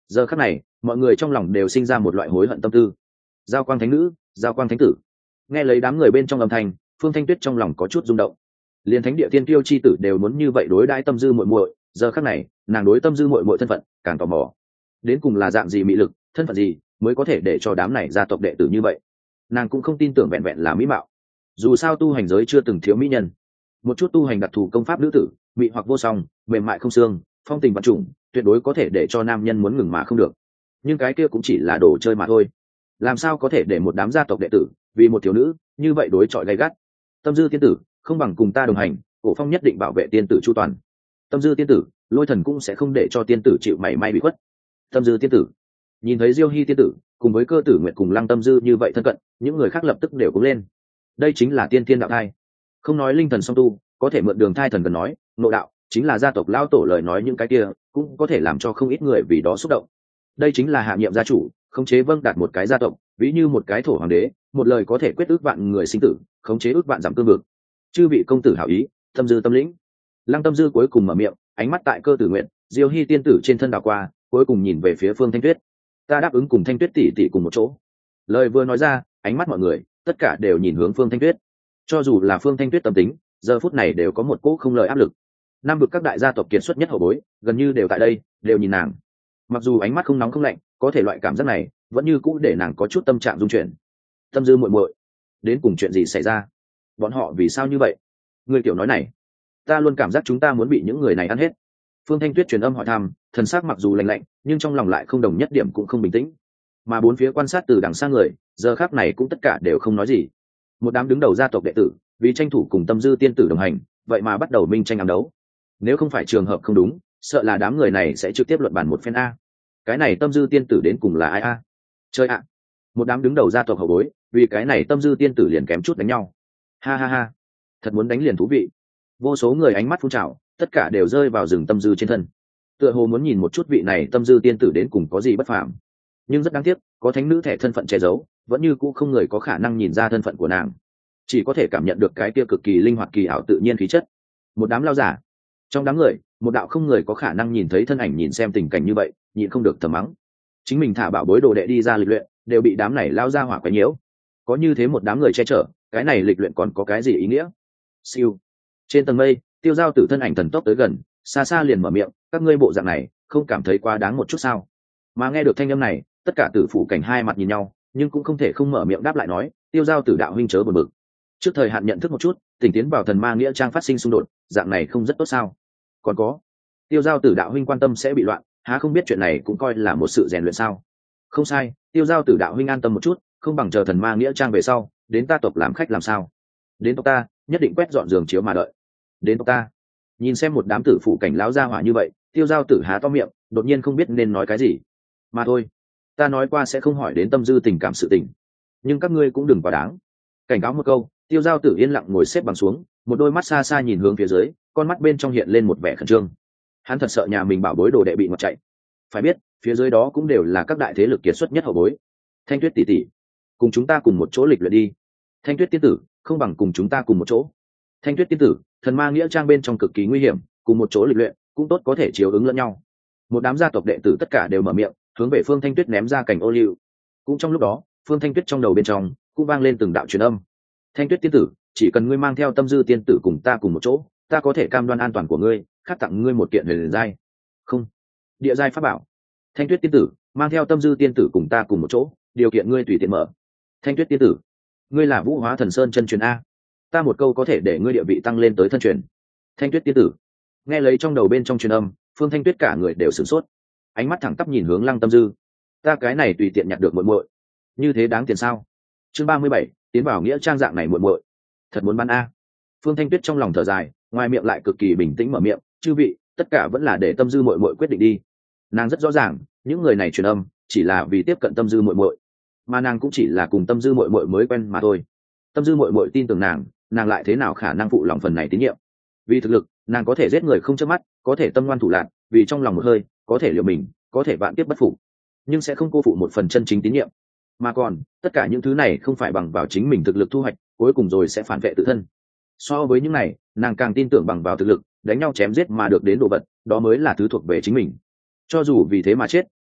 Giờ khắc này mọi người trong lòng đều sinh ra một loại hối hận tâm tư. Giao quang thánh nữ, giao quang thánh tử. Nghe lấy đám người bên trong âm thanh, Phương Thanh Tuyết trong lòng có chút rung động. Liên thánh địa tiên tiêu chi tử đều muốn như vậy đối đãi Tâm Dư muội muội, giờ khắc này nàng đối Tâm Dư muội muội thân phận càng tò mò. Đến cùng là dạng gì mị lực, thân phận gì mới có thể để cho đám này gia tộc đệ tử như vậy? Nàng cũng không tin tưởng vẹn vẹn là mỹ mạo. Dù sao tu hành giới chưa từng thiếu mỹ nhân. Một chút tu hành đặc thù công pháp nữ tử, mị hoặc vô song, mềm mại không xương, phong tình vạn trùng, tuyệt đối có thể để cho nam nhân muốn ngừng mà không được. Nhưng cái kia cũng chỉ là đồ chơi mà thôi. Làm sao có thể để một đám gia tộc đệ tử vì một thiếu nữ như vậy đối chọi gay gắt? Tâm Dư tiên tử, không bằng cùng ta đồng hành, Cổ Phong nhất định bảo vệ tiên tử chu toàn. Tâm Dư tiên tử, Lôi Thần cũng sẽ không để cho tiên tử chịu mảy may bị khuất. Tâm Dư tiên tử. Nhìn thấy Diêu Hy tiên tử cùng với Cơ Tử Nguyệt cùng Lăng Tâm Dư như vậy thân cận, những người khác lập tức đều cũng lên. Đây chính là tiên thiên đạo thai. Không nói linh thần song tu, có thể mượn đường thai thần cần nói, nội đạo chính là gia tộc lao tổ lời nói những cái kia, cũng có thể làm cho không ít người vì đó xúc động. Đây chính là hạ nhiệm gia chủ, khống chế vâng đạt một cái gia tộc, ví như một cái thổ hoàng đế, một lời có thể quyết ước vạn người sinh tử, khống chế ước vạn giảm cương vực. Chư vị công tử hảo ý, Tâm Dư tâm lĩnh. Lăng Tâm Dư cuối cùng mở miệng, ánh mắt tại Cơ Tử Nguyện, Diêu Hy tiên tử trên thân đảo qua, cuối cùng nhìn về phía Phương Thanh Tuyết. Ta đáp ứng cùng Thanh Tuyết tỷ tỷ cùng một chỗ. Lời vừa nói ra, ánh mắt mọi người tất cả đều nhìn hướng Phương Thanh Tuyết. Cho dù là Phương Thanh Tuyết tâm tính, giờ phút này đều có một cỗ không lời áp lực. Nam vực các đại gia tộc kiệt xuất nhất hậu bối, gần như đều tại đây, đều nhìn nàng. Mặc dù ánh mắt không nóng không lạnh, có thể loại cảm giác này vẫn như cũ để nàng có chút tâm trạng rung chuyển. Tâm Dư muội muội, đến cùng chuyện gì xảy ra? Bọn họ vì sao như vậy? Người tiểu nói này, ta luôn cảm giác chúng ta muốn bị những người này ăn hết. Phương Thanh Tuyết truyền âm hỏi thăm, thần sắc mặc dù lạnh lạnh, nhưng trong lòng lại không đồng nhất điểm cũng không bình tĩnh. Mà bốn phía quan sát từ đằng xa người, giờ khắc này cũng tất cả đều không nói gì. Một đám đứng đầu gia tộc đệ tử, vì tranh thủ cùng Tâm Dư tiên tử đồng hành, vậy mà bắt đầu minh tranh ám đấu. Nếu không phải trường hợp không đúng, sợ là đám người này sẽ trực tiếp luận bàn một phen a. Cái này Tâm Dư tiên tử đến cùng là ai a? Chơi ạ. Một đám đứng đầu gia tộc hậu bối, vì cái này Tâm Dư tiên tử liền kém chút đánh nhau. Ha ha ha, thật muốn đánh liền thú vị. Vô số người ánh mắt phun trào, tất cả đều rơi vào rừng Tâm Dư trên thân. Tựa hồ muốn nhìn một chút vị này Tâm Dư tiên tử đến cùng có gì bất phàm. Nhưng rất đáng tiếc, có thánh nữ thẻ thân phận che giấu, vẫn như cũ không người có khả năng nhìn ra thân phận của nàng. Chỉ có thể cảm nhận được cái kia cực kỳ linh hoạt kỳ ảo tự nhiên khí chất. Một đám lao giả, trong đám người, một đạo không người có khả năng nhìn thấy thân ảnh nhìn xem tình cảnh như vậy, nhịn không được thầm mắng. Chính mình thả bảo bối đồ đệ đi ra lịch luyện, đều bị đám này lao ra hỏa quấy nhiễu. Có như thế một đám người che chở, cái này lịch luyện còn có cái gì ý nghĩa? Siêu. Trên tầng mây, Tiêu Giao Tử thân ảnh thần tốc tới gần, xa xa liền mở miệng, các ngươi bộ dạng này, không cảm thấy quá đáng một chút sao? Mà nghe được thanh âm này, tất cả tử phụ cảnh hai mặt nhìn nhau, nhưng cũng không thể không mở miệng đáp lại nói, Tiêu Giao Tử đạo huynh chớ buồn bực. Trước thời hạn nhận thức một chút, tỉnh tiến vào thần ma nghĩa trang phát sinh xung đột, dạng này không rất tốt sao? Còn có, Tiêu Giao Tử đạo huynh quan tâm sẽ bị loạn, há không biết chuyện này cũng coi là một sự rèn luyện sao? Không sai, Tiêu Giao Tử đạo huynh an tâm một chút, không bằng chờ thần ma nghĩa trang về sau, đến ta tộc làm khách làm sao? Đến tộc ta, nhất định quét dọn giường chiếu mà đợi. Đến tộc ta. Nhìn xem một đám tử phụ cảnh láo ra hỏa như vậy, Tiêu Giao Tử há to miệng, đột nhiên không biết nên nói cái gì. Mà thôi, ta nói qua sẽ không hỏi đến Tâm Dư tình cảm sự tình, nhưng các ngươi cũng đừng quá đáng. Cảnh cáo một câu, Tiêu Giao Tử yên lặng ngồi xếp bằng xuống, một đôi mắt xa xa nhìn hướng phía dưới, con mắt bên trong hiện lên một vẻ khẩn trương. Hắn thật sợ nhà mình bảo bối đồ đệ bị ngọt chạy. Phải biết, phía dưới đó cũng đều là các đại thế lực kiệt xuất nhất hậu bối. Thanh Tuyết tỷ tỷ, cùng chúng ta cùng một chỗ lịch luyện đi. Thanh Tuyết tiên tử, không bằng cùng chúng ta cùng một chỗ. Thanh Tuyết tiên tử, thần ma nghĩa trang bên trong cực kỳ nguy hiểm, cùng một chỗ lịch luyện cũng tốt, có thể chiếu ứng lẫn nhau. Một đám gia tộc đệ tử tất cả đều mở miệng, hướng về Phương Thanh Tuyết ném ra cảnh ô liu. Cũng trong lúc đó, Phương Thanh Tuyết trong đầu bên trong cũng vang lên từng đạo truyền âm. Thanh Tuyết tiên tử, chỉ cần ngươi mang theo Tâm Dư tiên tử cùng ta cùng một chỗ, ta có thể cam đoan an toàn của ngươi, khắc tặng ngươi một kiện huyền giai, không, địa giai pháp bảo. Thanh Tuyết tiên tử, mang theo Tâm Dư tiên tử cùng ta cùng một chỗ, điều kiện ngươi tùy tiện mở. Thanh Tuyết tiên tử, ngươi là Vũ Hóa Thần Sơn chân truyền a, ta một câu có thể để ngươi địa vị tăng lên tới thân truyền. Thanh Tuyết tiên tử, nghe lấy trong đầu bên trong truyền âm, Phương Thanh Tuyết cả người đều sửng sốt, ánh mắt thẳng tắp nhìn hướng Lăng Tâm Dư. Ta cái này tùy tiện nhặt được muội muội, như thế đáng tiền sao? Chương 37, tiến vào nghĩa trang dạng này muội muội, thật muốn bán a. Phương Thanh Tuyết trong lòng thở dài, ngoài miệng lại cực kỳ bình tĩnh mở miệng, chư vị, tất cả vẫn là để Tâm Dư muội muội quyết định đi. Nàng rất rõ ràng, những người này truyền âm chỉ là vì tiếp cận Tâm Dư muội muội, mà nàng cũng chỉ là cùng Tâm Dư muội muội mới quen mà thôi. Tâm Dư muội muội tin tưởng nàng, nàng lại thế nào khả năng phụ lòng phần này tín nhiệm? Vì thực lực, nàng có thể giết người không chớp mắt, có thể tâm ngoan thủ lạn, vì trong lòng một hơi, có thể liều mình, có thể vạn kiếp bất phục, nhưng sẽ không cô phụ một phần chân chính tín nhiệm. Mà còn, tất cả những thứ này không phải bằng vào chính mình thực lực thu hoạch, cuối cùng rồi sẽ phản vệ tự thân. So với những này, nàng càng tin tưởng bằng vào thực lực, đánh nhau chém giết mà được đến đồ vật, đó mới là thứ thuộc về chính mình. Cho dù vì thế mà chết,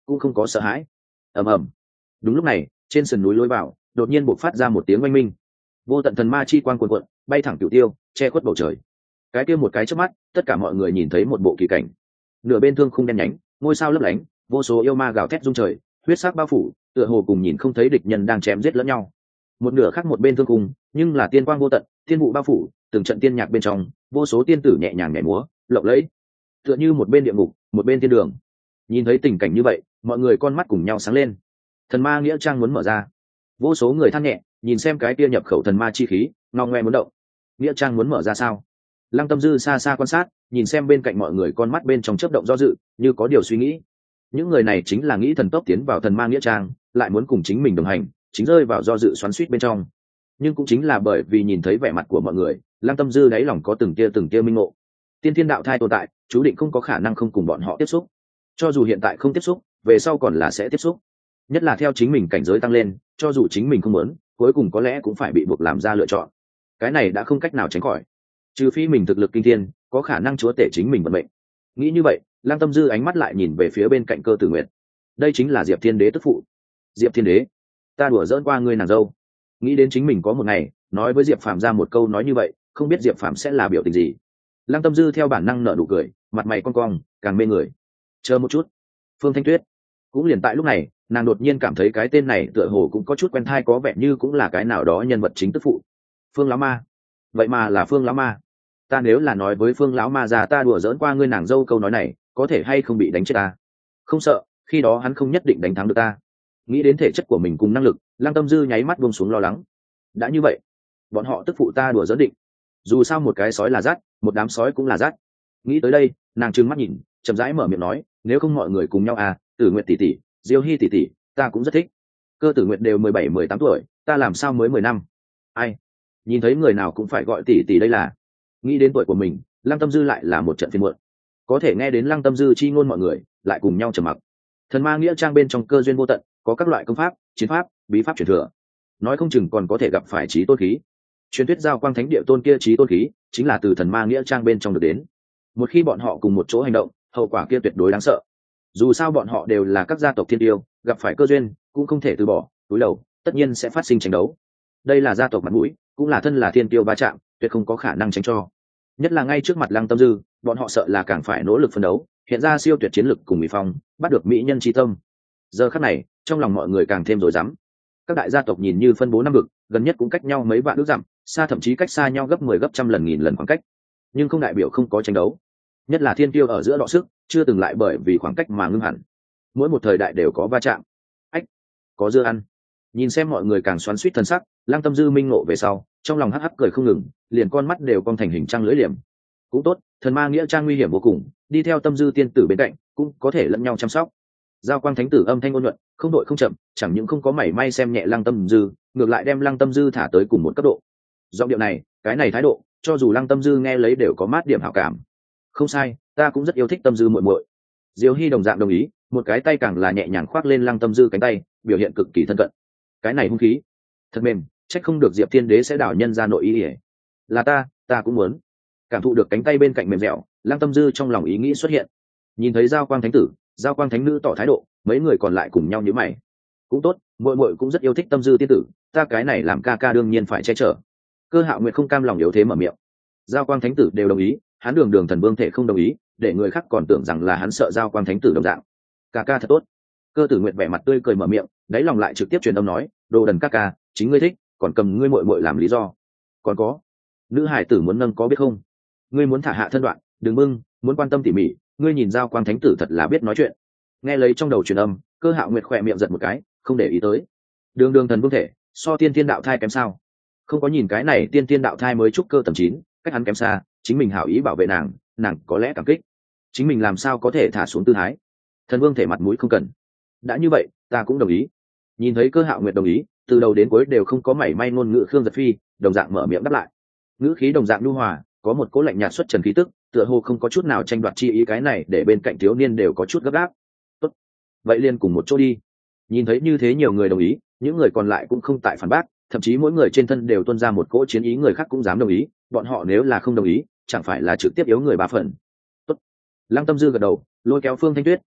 cũng không có sợ hãi. Ầm ầm. Đúng lúc này, trên sườn núi lối vào đột nhiên bộc phát ra một tiếng oanh minh, vô tận thần ma chi quang cuồn cuộn bay thẳng cửu tiêu, che khuất bầu trời. Cái kia một cái chớp mắt, tất cả mọi người nhìn thấy một bộ kỳ cảnh. Nửa bên thương khung đen nhánh, ngôi sao lấp lánh, vô số yêu ma gào thét rung trời, huyết sắc bao phủ, tựa hồ cùng nhìn không thấy địch nhân đang chém giết lẫn nhau. Một nửa khác một bên thương khung, nhưng là tiên quang vô tận, tiên vụ bao phủ, từng trận tiên nhạc bên trong, vô số tiên tử nhẹ nhàng nhảy múa, lộng lẫy, tựa như một bên địa ngục, một bên thiên đường. Nhìn thấy tình cảnh như vậy, mọi người con mắt cùng nhau sáng lên. Thần ma nghĩa trang muốn mở ra. Vô số người than nhẹ, nhìn xem cái kia nhập khẩu thần ma chi khí, ngao ngoe muốn động. Nghĩa trang muốn mở ra sao? Lăng Tâm Dư xa xa quan sát, nhìn xem bên cạnh mọi người con mắt bên trong chớp động do dự, như có điều suy nghĩ. Những người này chính là nghĩ thần tốc tiến vào thần ma nghĩa trang, lại muốn cùng chính mình đồng hành, chính rơi vào do dự xoắn xuýt bên trong. Nhưng cũng chính là bởi vì nhìn thấy vẻ mặt của mọi người, Lăng Tâm Dư đáy lòng có từng tia minh ngộ. Tiên thiên đạo thai tồn tại, chú định không có khả năng không cùng bọn họ tiếp xúc. Cho dù hiện tại không tiếp xúc, về sau còn là sẽ tiếp xúc. Nhất là theo chính mình cảnh giới tăng lên, cho dù chính mình không muốn, cuối cùng có lẽ cũng phải bị buộc làm ra lựa chọn. Cái này đã không cách nào tránh khỏi, trừ phi mình thực lực kinh thiên, có khả năng chúa tể chính mình vận mệnh. Nghĩ như vậy, Lăng Tâm Dư ánh mắt lại nhìn về phía bên cạnh Cơ Tử Nguyệt. Đây chính là Diệp Thiên Đế tức phụ. Diệp Thiên Đế, ta đùa giỡn qua ngươi nàng dâu. Nghĩ đến chính mình có một ngày nói với Diệp Phàm ra một câu nói như vậy, không biết Diệp Phàm sẽ là biểu tình gì. Lăng Tâm Dư theo bản năng nở nụ cười, mặt mày cong cong, càng mê người. Chờ một chút, Phương Thanh Tuyết. Cũng liền tại lúc này, nàng đột nhiên cảm thấy cái tên này tựa hồ cũng có chút quen thai, có vẻ như cũng là cái nào đó nhân vật chính tức phụ. Phương lão ma. Vậy mà là Phương lão ma. Ta nếu là nói với Phương lão ma già ta đùa giỡn qua ngươi nàng dâu câu nói này, có thể hay không bị đánh chết ta? Không sợ, khi đó hắn không nhất định đánh thắng được ta. Nghĩ đến thể chất của mình cùng năng lực, Lăng Tâm Dư nháy mắt buông xuống lo lắng. Đã như vậy, bọn họ tức phụ ta đùa giỡn định. Dù sao một cái sói là dắt, một đám sói cũng là dắt. Nghĩ tới đây, nàng trừng mắt nhìn, chậm rãi mở miệng nói, nếu không mọi người cùng nhau à, Tử Nguyệt tỷ tỷ, Diêu Hy tỷ tỷ, ta cũng rất thích. Cơ Tử Nguyệt đều 17-18 tuổi, ta làm sao mới 10 năm? Ai? Nhìn thấy người nào cũng phải gọi tỷ tỷ đây là. Nghĩ đến tuổi của mình, Lăng Tâm Dư lại là một trận phiền muộn. Có thể nghe đến Lăng Tâm Dư chi ngôn, mọi người lại cùng nhau trầm mặc. Thần ma nghĩa trang bên trong cơ duyên vô tận, có các loại công pháp, chiến pháp, bí pháp truyền thừa. Nói không chừng còn có thể gặp phải chí tôn khí. Truyền thuyết giao quang thánh địa tôn kia chí tôn khí, chính là từ thần ma nghĩa trang bên trong được đến. Một khi bọn họ cùng một chỗ hành động, hậu quả kia tuyệt đối đáng sợ. Dù sao bọn họ đều là các gia tộc thiên tiêu, gặp phải cơ duyên cũng không thể từ bỏ, túi đầu tất nhiên sẽ phát sinh tranh đấu. Đây là gia tộc mặt mũi, cũng là thân là thiên tiêu va chạm, tuyệt không có khả năng tránh cho. Nhất là ngay trước mặt Lăng Tâm Dư, bọn họ sợ là càng phải nỗ lực phấn đấu, hiện ra siêu tuyệt chiến lực cùng mỹ phong, bắt được mỹ nhân chi tâm. Giờ khắc này, trong lòng mọi người càng thêm rối rắm. Các đại gia tộc nhìn như phân bố năm vực, gần nhất cũng cách nhau mấy vạn ước dặm, xa thậm chí cách xa nhau gấp 10 gấp trăm lần nghìn lần khoảng cách. Nhưng không đại biểu không có tranh đấu. Nhất là thiên tiêu ở giữa đọ sức, chưa từng lại bởi vì khoảng cách mà ngưng hẳn. Mỗi một thời đại đều có va chạm. Ách, có dưa ăn. Nhìn xem mọi người càng xoắn xuýt thân sắc, Lăng Tâm Dư minh ngộ về sau, trong lòng hắc hắc cười không ngừng, liền con mắt đều cong thành hình trăng lưỡi liềm. Cũng tốt, thần ma nghĩa trang nguy hiểm vô cùng, đi theo Tâm Dư tiên tử bên cạnh, cũng có thể lẫn nhau chăm sóc. Giao quang thánh tử âm thanh ôn nhuận, không đội không chậm, chẳng những không có mảy may xem nhẹ Lăng Tâm Dư, ngược lại đem Lăng Tâm Dư thả tới cùng một cấp độ. Giọng điệu này, cái này thái độ, cho dù Lăng Tâm Dư nghe lấy đều có mát điểm hảo cảm. Không sai, ta cũng rất yêu thích Tâm Dư muội muội. Diêu Hy đồng dạng đồng ý, một cái tay càng là nhẹ nhàng khoác lên Lăng Tâm Dư cánh tay, biểu hiện cực kỳ thân cận. Cái này hung khí, thật mềm, trách không được Diệp Thiên Đế sẽ đảo nhân ra nội ý ỉa. Là ta cũng muốn. Cảm thụ được cánh tay bên cạnh mềm dẻo, Lăng Tâm Dư trong lòng ý nghĩ xuất hiện. Nhìn thấy Giao Quang thánh tử, Giao Quang thánh nữ tỏ thái độ, mấy người còn lại cùng nhau nhíu mày. Cũng tốt, muội muội cũng rất yêu thích Tâm Dư tiên tử, ta cái này làm ca ca đương nhiên phải che chở. Cơ Hạo Nguyệt không cam lòng yếu thế mở miệng. Giao Quang thánh tử đều đồng ý, hắn Đường thần vương thể không đồng ý, để người khác còn tưởng rằng là hắn sợ Giao Quang thánh tử đồng dạng. Ca ca thật tốt. Cơ Tử Nguyệt vẻ mặt tươi cười mở miệng, đáy lòng lại trực tiếp truyền âm nói, đồ đần ca ca, chính ngươi thích, còn cầm ngươi muội muội làm lý do. Còn có, nữ hải tử muốn nâng có biết không? Ngươi muốn thả hạ thân đoạn, đừng bưng, muốn quan tâm tỉ mỉ, ngươi nhìn Giao Quang thánh tử thật là biết nói chuyện. Nghe lấy trong đầu truyền âm, Cơ Hạo Nguyệt khỏe miệng giật một cái, không để ý tới. Đường thần vương thể, so tiên thiên đạo thai kém sao? Không có nhìn cái này tiên thiên đạo thai mới trúc cơ tầm 9, cách hắn kém xa, chính mình hảo ý bảo vệ nàng có lẽ cảm kích. Chính mình làm sao có thể thả xuống tư thái? Thần vương thể mặt mũi không cần. Đã như vậy, ta cũng đồng ý. Nhìn thấy Cơ Hạo Nguyệt đồng ý, từ đầu đến cuối đều không có mảy may ngôn ngữ Khương Giật Phi, đồng dạng mở miệng đáp lại. Ngữ khí đồng dạng nhu hòa, có một cỗ lạnh nhạt xuất trần khí tức, tựa hồ không có chút nào tranh đoạt chi ý, cái này để bên cạnh thiếu niên đều có chút gấp gáp. Tốt, vậy liền cùng một chỗ đi. Nhìn thấy như thế nhiều người đồng ý, những người còn lại cũng không tại phản bác, thậm chí mỗi người trên thân đều tuôn ra một cỗ chiến ý, người khác cũng dám đồng ý, bọn họ nếu là không đồng ý, chẳng phải là trực tiếp yếu người ba phần. Tốt. Lăng Tâm Dư gật đầu, lôi kéo Phương Thanh Tuyết,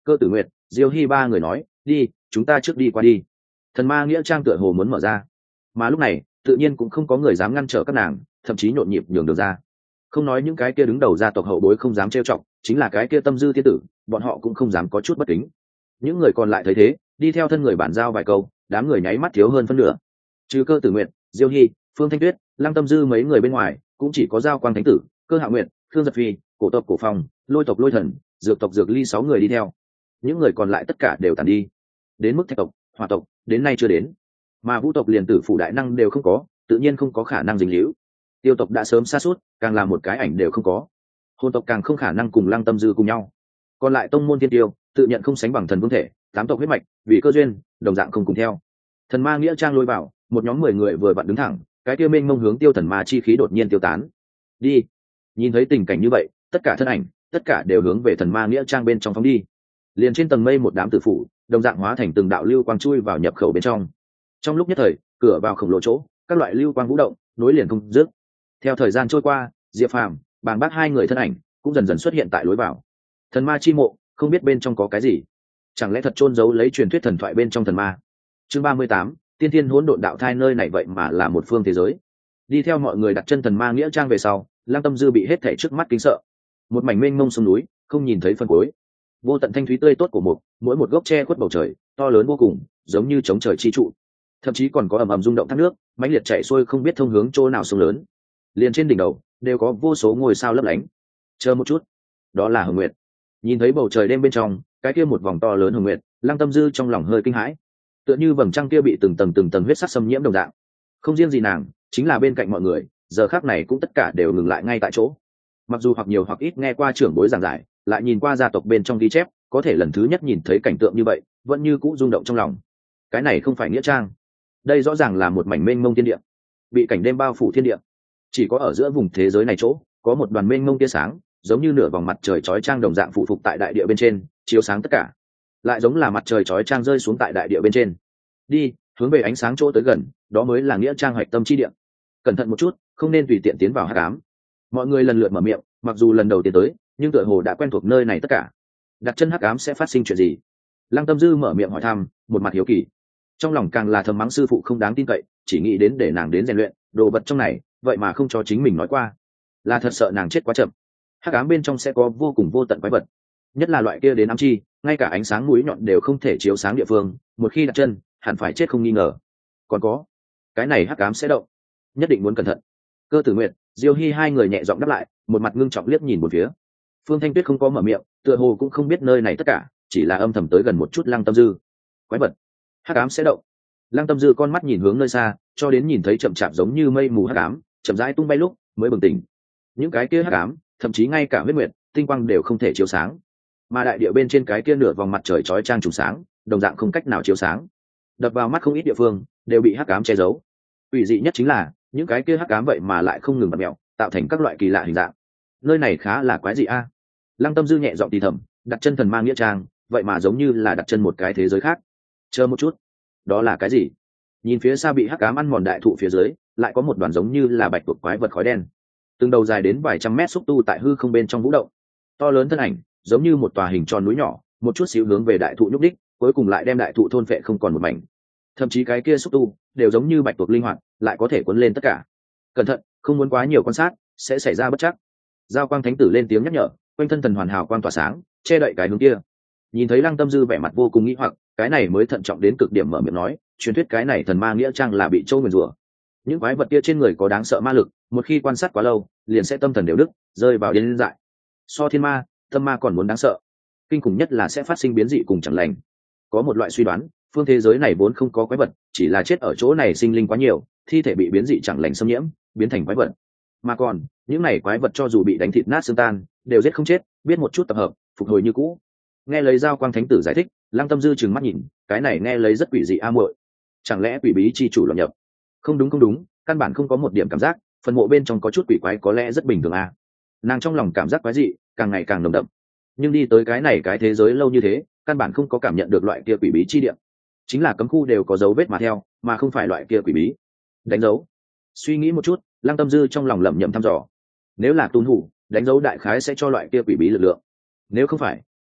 Cơ Tử Nguyệt, Diêu Hy ba người nói, đi, chúng ta trước đi qua đi. Thần ma nghĩa trang tựa hồ muốn mở ra, mà lúc này tự nhiên cũng không có người dám ngăn trở các nàng, thậm chí nhộn nhịp nhường đường ra. Không nói những cái kia đứng đầu gia tộc hậu bối không dám trêu chọc, chính là cái kia tâm dư thiên tử, bọn họ cũng không dám có chút bất kính. Những người còn lại thấy thế, đi theo thân người bản giao vài câu, đám người nháy mắt thiếu hơn phân nửa. Trừ Cơ Tử Nguyệt, Diêu Hy, Phương Thanh Tuyết, Lăng Tâm Dư mấy người bên ngoài, cũng chỉ có Giao Quang Thánh Tử, Cơ Hạ Nguyệt, Khương Giật Phi, cổ tộc Cổ Phong, lôi tộc Lôi Thần, dược tộc Dược Ly 6 người đi theo. Những người còn lại tất cả đều tàn đi. Đến mức Thạch tộc, Hỏa tộc, đến nay chưa đến. Mà Vũ tộc liền tử phủ đại năng đều không có, tự nhiên không có khả năng dính líu. Tiêu tộc đã sớm xa suốt, càng là một cái ảnh đều không có. Hồn tộc càng không khả năng cùng Lăng Tâm Dư cùng nhau. Còn lại tông môn thiên tiêu, tự nhận không sánh bằng thần vương thể, 8 tộc huyết mạch, vì cơ duyên, đồng dạng không cùng theo. Thần ma nghĩa trang lôi vào, một nhóm 10 người vừa vặn đứng thẳng, cái kia mênh mông hướng tiêu thần ma chi khí đột nhiên tiêu tán. Đi. Nhìn thấy tình cảnh như vậy, tất cả thân ảnh, tất cả đều hướng về thần ma nghĩa trang bên trong phóng đi. Liền trên tầng mây một đám tử phủ, đồng dạng hóa thành từng đạo lưu quang chui vào nhập khẩu bên trong. Trong lúc nhất thời, cửa vào khổng lồ chỗ, các loại lưu quang vũ động, nối liền không dứt. Theo thời gian trôi qua, Diệp Phàm, Bàng Bác hai người thân ảnh cũng dần dần xuất hiện tại lối vào. Thần ma chi mộ, không biết bên trong có cái gì, chẳng lẽ thật chôn giấu lấy truyền thuyết thần thoại bên trong thần ma. Chương 38, tiên thiên hỗn độn đạo thai, nơi này vậy mà là một phương thế giới. Đi theo mọi người đặt chân thần ma nghĩa trang về sau, Lăng Tâm Dư bị hết thảy trước mắt kính sợ. Một mảnh mênh mông sông núi, không nhìn thấy phần cuối. Vô tận thanh thúy tươi tốt của mỗi một gốc tre khuất bầu trời, to lớn vô cùng, giống như chống trời chi trụ. Thậm chí còn có ầm ầm rung động thác nước, mãnh liệt chảy xuôi không biết thông hướng chỗ nào sông lớn. Liền trên đỉnh đầu đều có vô số ngôi sao lấp lánh. Chờ một chút, đó là Hồng Nguyệt. Nhìn thấy bầu trời đêm bên trong, cái kia một vòng to lớn Hồng Nguyệt, Lăng Tâm Dư trong lòng hơi kinh hãi. Tựa như vầng trăng kia bị từng tầng huyết sắc xâm nhiễm đồng dạng. Không riêng gì nàng, chính là bên cạnh mọi người, giờ khắc này cũng tất cả đều ngừng lại ngay tại chỗ. Mặc dù hoặc nhiều hoặc ít nghe qua trưởng bối giảng giải, lại nhìn qua gia tộc bên trong ghi chép, có thể lần thứ nhất nhìn thấy cảnh tượng như vậy, vẫn như cũ rung động trong lòng. Cái này không phải nghĩa trang, đây rõ ràng là một mảnh mênh mông thiên địa, bị cảnh đêm bao phủ thiên địa. Chỉ có ở giữa vùng thế giới này chỗ, có một đoàn mênh mông tia sáng, giống như nửa vòng mặt trời chói chang đồng dạng phụ phục tại đại địa bên trên, chiếu sáng tất cả. Lại giống là mặt trời chói chang rơi xuống tại đại địa bên trên. Đi, hướng về ánh sáng chỗ tới gần, đó mới là nghĩa trang hoạch tâm chi địa. Cẩn thận một chút, không nên tùy tiện tiến vào hắc ám. Mọi người lần lượt mở miệng, mặc dù lần đầu tiến tới, nhưng tựa hồ đã quen thuộc nơi này tất cả. Đặt chân hắc ám sẽ phát sinh chuyện gì? Lăng Tâm Dư mở miệng hỏi thăm, một mặt hiếu kỳ. Trong lòng càng là thầm mắng sư phụ không đáng tin cậy, chỉ nghĩ đến để nàng đến rèn luyện, đồ vật trong này, vậy mà không cho chính mình nói qua. Là thật sợ nàng chết quá chậm. Hắc ám bên trong sẽ có vô cùng vô tận quái vật, nhất là loại kia đến ám chi, ngay cả ánh sáng mũi nhọn đều không thể chiếu sáng địa phương, một khi đặt chân, hẳn phải chết không nghi ngờ. Còn có, cái này hắc ám sẽ động, nhất định muốn cẩn thận. Cơ Tử Nguyệt, Diêu Hy hai người nhẹ giọng đáp lại, một mặt ngưng trọng liếc nhìn một phía. Phương Thanh Tuyết không có mở miệng, tựa hồ cũng không biết nơi này tất cả, chỉ là âm thầm tới gần một chút Lăng Tâm Dư. Quái vật, hắc ám sẽ động. Lăng Tâm Dư con mắt nhìn hướng nơi xa, cho đến nhìn thấy chậm chạp giống như mây mù hắc ám, chậm rãi tung bay lúc, mới bừng tỉnh. Những cái kia hắc ám, thậm chí ngay cả huyết nguyệt, tinh quang đều không thể chiếu sáng, mà đại địa bên trên cái kia nửa vòng mặt trời chói chang trùng sáng, đồng dạng không cách nào chiếu sáng. Đập vào mắt không ít địa phương đều bị hắc ám che giấu. Ủy dị nhất chính là những cái kia hắc ám vậy mà lại không ngừng bật mèo, tạo thành các loại kỳ lạ hình dạng. Nơi này khá là quái dị a. Lăng Tâm Dư nhẹ giọng thì thầm, đặt chân thần ma nghĩa trang, vậy mà giống như là đặt chân một cái thế giới khác. Chờ một chút, đó là cái gì? Nhìn phía xa bị hắc ám ăn mòn đại thụ phía dưới, lại có một đoàn giống như là bạch tuộc quái vật khói đen, từng đầu dài đến vài trăm mét xúc tu tại hư không bên trong vũ động. To lớn thân ảnh, giống như một tòa hình tròn núi nhỏ, một chút xíu hướng về đại thụ nhúc đích, cuối cùng lại đem đại thụ thôn phệ không còn một mảnh. Thậm chí cái kia xúc tu đều giống như bạch tuộc linh hoạt, lại có thể cuốn lên tất cả. Cẩn thận, không muốn quá nhiều quan sát, sẽ xảy ra bất trắc. Giao Quang Thánh Tử lên tiếng nhắc nhở, quanh thân thần hoàn hào quang tỏa sáng, che đậy cái hướng kia. Nhìn thấy Lăng Tâm Dư vẻ mặt vô cùng nghi hoặc, cái này mới thận trọng đến cực điểm mở miệng nói, truyền thuyết cái này thần ma nghĩa trang là bị châu nguyền rủa. Những quái vật kia trên người có đáng sợ ma lực, một khi quan sát quá lâu, liền sẽ tâm thần đều đứt, rơi vào điên dại. So thiên ma, tâm ma còn muốn đáng sợ. Kinh khủng nhất là sẽ phát sinh biến dị cùng chẳng lành. Có một loại suy đoán, phương thế giới này vốn không có quái vật, chỉ là chết ở chỗ này sinh linh quá nhiều, thi thể bị biến dị chẳng lành xâm nhiễm, biến thành quái vật. Mà còn, những này quái vật cho dù bị đánh thịt nát xương tan, đều giết không chết, biết một chút tập hợp, phục hồi như cũ. Nghe lấy Giao Quang Thánh Tử giải thích, Lăng Tâm Dư trừng mắt nhìn, cái này nghe lấy rất quỷ dị a muội. Chẳng lẽ quỷ bí chi chủ loạn nhập? Không đúng, căn bản không có một điểm cảm giác, phần mộ bên trong có chút quỷ quái có lẽ rất bình thường a. Nàng trong lòng cảm giác quái dị càng ngày càng nồng đậm, nhưng đi tới cái này cái thế giới lâu như thế, căn bản không có cảm nhận được loại kia quỷ bí chi địa. Chính là cấm khu đều có dấu vết mà theo, mà không phải loại kia quỷ bí. Đánh dấu. Suy nghĩ một chút, Lăng Tâm Dư trong lòng lẩm nhẩm thăm dò. Nếu là tuân thủ, đánh dấu đại khái sẽ cho loại kia quỷ bí lực lượng. Nếu không phải,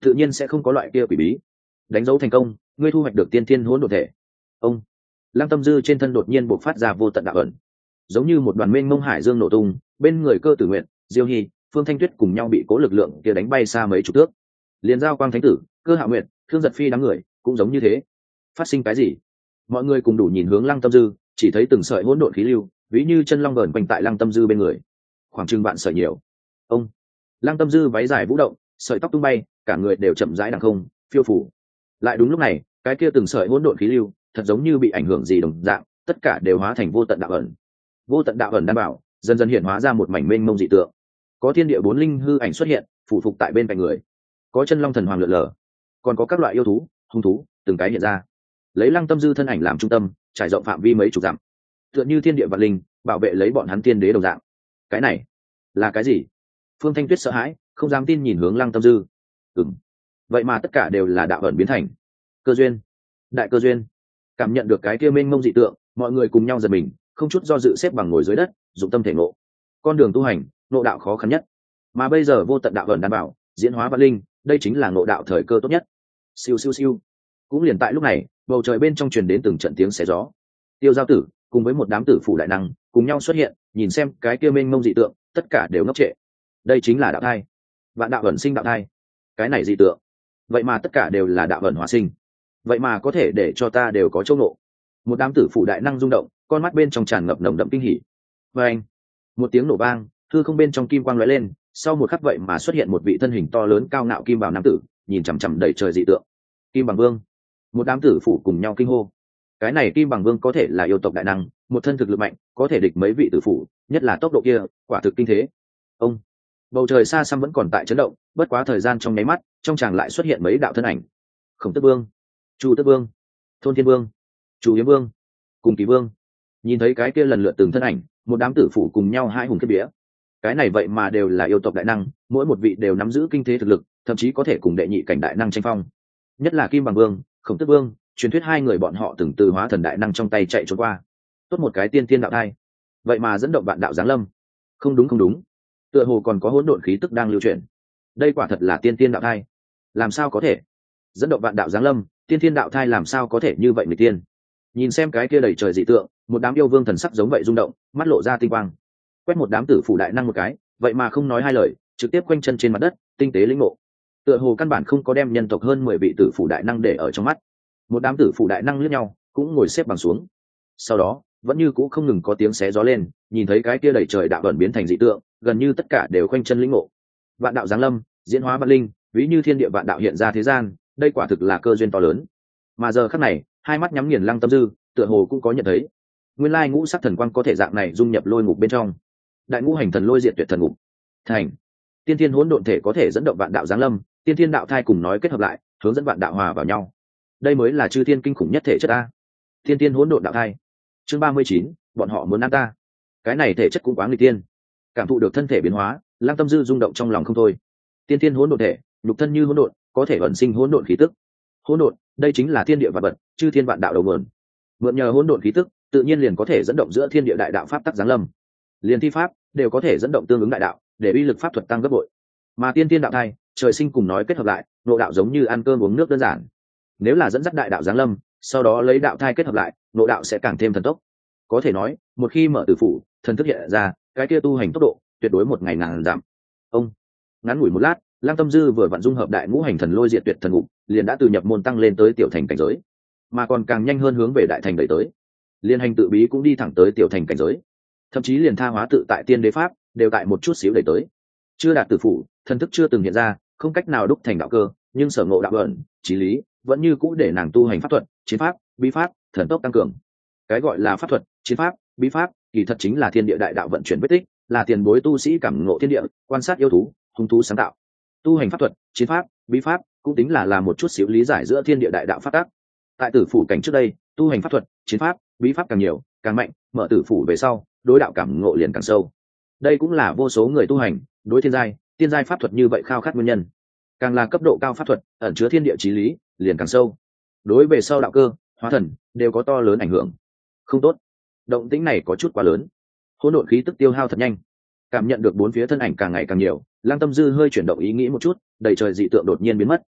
tự nhiên sẽ không có loại kia quỷ bí. Đánh dấu thành công, ngươi thu hoạch được tiên thiên hỗn độn thể. Ông Lăng Tâm Dư trên thân đột nhiên bộc phát ra vô tận đạo ẩn, giống như một đoàn mênh mông hải dương nổ tung, bên người Cơ Tử Nguyện, Diêu Hy, Phương Thanh Tuyết cùng nhau bị cố lực lượng kia đánh bay xa mấy chục thước. Liên Giao Quang Thánh Tử, Cơ Hạo Nguyện, Thương Giật Phi đám người cũng giống như thế. Phát sinh cái gì? Mọi người cùng đủ nhìn hướng Lăng Tâm Dư, chỉ thấy từng sợi hỗn độn khí lưu, ví như chân long vờn quanh tại Lăng Tâm Dư bên người, khoảng chừng vạn sợi nhiều. Ông Lăng Tâm Dư váy dài vũ động, sợi tóc tung bay, cả người đều chậm rãi đằng không, phiêu phủ. Lại đúng lúc này, cái kia từng sợi hỗn độn khí lưu, thật giống như bị ảnh hưởng gì đồng dạng, tất cả đều hóa thành vô tận đạo ẩn. Vô tận đạo ẩn đảm bảo, dần dần hiện hóa ra một mảnh mênh mông dị tượng. Có thiên địa bốn linh hư ảnh xuất hiện, phụ phục tại bên cạnh người. Có chân long thần hoàng lượn lờ, còn có các loại yêu thú, hung thú, từng cái hiện ra. Lấy Lăng Tâm Dư thân ảnh làm trung tâm, trải rộng phạm vi mấy chục dặm, tựa như thiên địa vạn linh, bảo vệ lấy bọn hắn tiên đế đồng dạng. Cái này là cái gì? Phương Thanh Tuyết sợ hãi, không dám tin nhìn hướng Lăng Tâm Dư. Vậy mà tất cả đều là đạo ẩn biến thành cơ duyên, đại cơ duyên. Cảm nhận được cái kia mênh mông dị tượng, mọi người cùng nhau giật mình, không chút do dự xếp bằng ngồi dưới đất, dụng tâm thể ngộ. Con đường tu hành, ngộ đạo khó khăn nhất, mà bây giờ vô tận đạo ẩn đảm bảo, diễn hóa vạn linh, đây chính là ngộ đạo thời cơ tốt nhất. Siêu siêu siêu. Cũng liền tại lúc này, bầu trời bên trong truyền đến từng trận tiếng xé gió. Tiêu Giao Tử cùng với một đám tử phủ đại năng cùng nhau xuất hiện, nhìn xem cái kia mênh mông dị tượng, tất cả đều ngốc trệ. Đây chính là đạo thai, vạn đạo ẩn sinh đạo thai. Cái này dị tượng, vậy mà tất cả đều là đạo ẩn hóa sinh, vậy mà có thể để cho ta đều có chỗ ngộ. Một đám tử phủ đại năng rung động, con mắt bên trong tràn ngập nồng đậm kinh hỉ. Và anh, một tiếng nổ vang, hư không bên trong kim quang lóe lên, sau một khắc vậy mà xuất hiện một vị thân hình to lớn cao ngạo kim bào nam tử, nhìn chằm chằm đầy trời dị tượng. Kim Bằng Vương. Một đám tử phủ cùng nhau kinh hô. Cái này Kim Bằng Vương có thể là yêu tộc đại năng, một thân thực lực mạnh, có thể địch mấy vị tử phủ, nhất là tốc độ kia, quả thực kinh thế. Ông bầu trời xa xăm vẫn còn tại chấn động, bất quá thời gian trong nháy mắt, trong tràng lại xuất hiện mấy đạo thân ảnh. Khổng Tước Vương, Chu Tước Vương, Thôn Thiên Vương, Chu Yếm Vương, cùng Kỳ Vương. Nhìn thấy cái kia lần lượt từng thân ảnh, một đám tử phủ cùng nhau hai hùng kết bía. Cái này vậy mà đều là yêu tộc đại năng, mỗi một vị đều nắm giữ kinh thế thực lực, thậm chí có thể cùng đệ nhị cảnh đại năng tranh phong. Nhất là Kim Bằng Vương, Khổng Tước Vương, truyền thuyết hai người bọn họ từng từ hóa thần đại năng trong tay chạy trốn qua. Tốt một cái tiên tiên đạo thai, vậy mà dẫn động vạn đạo giáng lâm. Không đúng không đúng, tựa hồ còn có hỗn độn khí tức đang lưu chuyển. Đây quả thật là tiên tiên đạo thai. Làm sao có thể? Dẫn động vạn đạo giáng lâm, tiên tiên đạo thai làm sao có thể như vậy người tiên? Nhìn xem cái kia đầy trời dị tượng, một đám yêu vương thần sắc giống vậy rung động, mắt lộ ra tinh quang. Quét một đám tử phủ đại năng một cái, vậy mà không nói hai lời, trực tiếp quanh chân trên mặt đất, tinh tế lĩnh ngộ. Tựa hồ căn bản không có đem nhân tộc hơn 10 vị tử phủ đại năng để ở trong mắt. Một đám tử phủ đại năng liếc nhau, cũng ngồi xếp bằng xuống. Sau đó, vẫn như cũ không ngừng có tiếng xé gió lên, nhìn thấy cái kia đầy trời đạo ẩn biến thành dị tượng, gần như tất cả đều quanh chân lĩnh ngộ. Vạn đạo giáng lâm, diễn hóa vạn linh, ví như thiên địa vạn đạo hiện ra thế gian, đây quả thực là cơ duyên to lớn. Mà giờ khắc này, hai mắt nhắm nghiền Lăng Tâm Dư, tựa hồ cũng có nhận thấy, nguyên lai ngũ sắc thần quang có thể dạng này dung nhập lôi ngục bên trong. Đại ngũ hành thần lôi diệt tuyệt thần ngục thành tiên thiên hỗn độn thể, có thể dẫn động vạn đạo giáng lâm, tiên thiên đạo thai cùng nói kết hợp lại, hướng dẫn vạn đạo hòa vào nhau. Đây mới là chư thiên kinh khủng nhất thể chất a. Tiên thiên hỗn độn đạo thai. Chương 39, bọn họ muốn ăn ta. Cái này thể chất cũng quá nghịch tiên. Cảm thụ được thân thể biến hóa, Lăng Tâm Dư rung động trong lòng không thôi. Tiên thiên hỗn độn thể, nhục thân như hỗn độn, có thể ẩn sinh hỗn độn khí tức. Hỗn độn, đây chính là thiên địa vạn vật, chư thiên vạn đạo đầu nguồn. Mượn nhờ hỗn độn khí tức, tự nhiên liền có thể dẫn động giữa thiên địa đại đạo pháp tắc giáng lâm. Liên thi pháp đều có thể dẫn động tương ứng đại đạo, để uy lực pháp thuật tăng gấp bội. Mà tiên tiên đạo thai, trời sinh cùng nói kết hợp lại, nội đạo giống như ăn cơm uống nước đơn giản. Nếu là dẫn dắt đại đạo giáng lâm, sau đó lấy đạo thai kết hợp lại, nội đạo sẽ càng thêm thần tốc. Có thể nói, một khi mở tử phủ, thần thức hiện ra, cái kia tu hành tốc độ tuyệt đối một ngày ngàn dặm. Ông ngắn ngủi một lát, Lăng Tâm Dư vừa vặn dung hợp đại ngũ hành thần lôi diệt tuyệt thần ngục, liền đã từ nhập môn tăng lên tới tiểu thành cảnh giới, mà còn càng nhanh hơn hướng về đại thành đẩy tới. Liên hành tự bí cũng đi thẳng tới tiểu thành cảnh giới, thậm chí liền tha hóa tự tại tiên đế pháp đều tại một chút xíu đẩy tới. Chưa đạt tử phủ, thần thức chưa từng hiện ra, không cách nào đúc thành đạo cơ, nhưng sở ngộ đạo ẩn, chí lý vẫn như cũ để nàng tu hành pháp thuật, chiến pháp, bí pháp, thần tốc tăng cường. Cái gọi là pháp thuật, chiến pháp, bí pháp, kỳ thật chính là thiên địa đại đạo vận chuyển vết tích, là tiền bối tu sĩ cảm ngộ thiên địa, quan sát yêu thú, hung thú sáng tạo. Tu hành pháp thuật, chiến pháp, bí pháp cũng tính là một chút xíu lý giải giữa thiên địa đại đạo pháp tắc. Tại tử phủ cảnh trước đây, tu hành pháp thuật, chiến pháp, bí pháp càng nhiều, càng mạnh, mở tử phủ về sau, đối đạo cảm ngộ liền càng sâu. Đây cũng là vô số người tu hành đối tiên giai pháp thuật như vậy khao khát nguyên nhân. Càng là cấp độ cao pháp thuật, ẩn chứa thiên địa chí lý, liền càng sâu. Đối về sau đạo cơ, hóa thần đều có to lớn ảnh hưởng. Không tốt, động tĩnh này có chút quá lớn. Hỗn độn khí tức tiêu hao thật nhanh. Cảm nhận được bốn phía thân ảnh càng ngày càng nhiều, Lăng Tâm Dư hơi chuyển động ý nghĩ một chút, đầy trời dị tượng đột nhiên biến mất.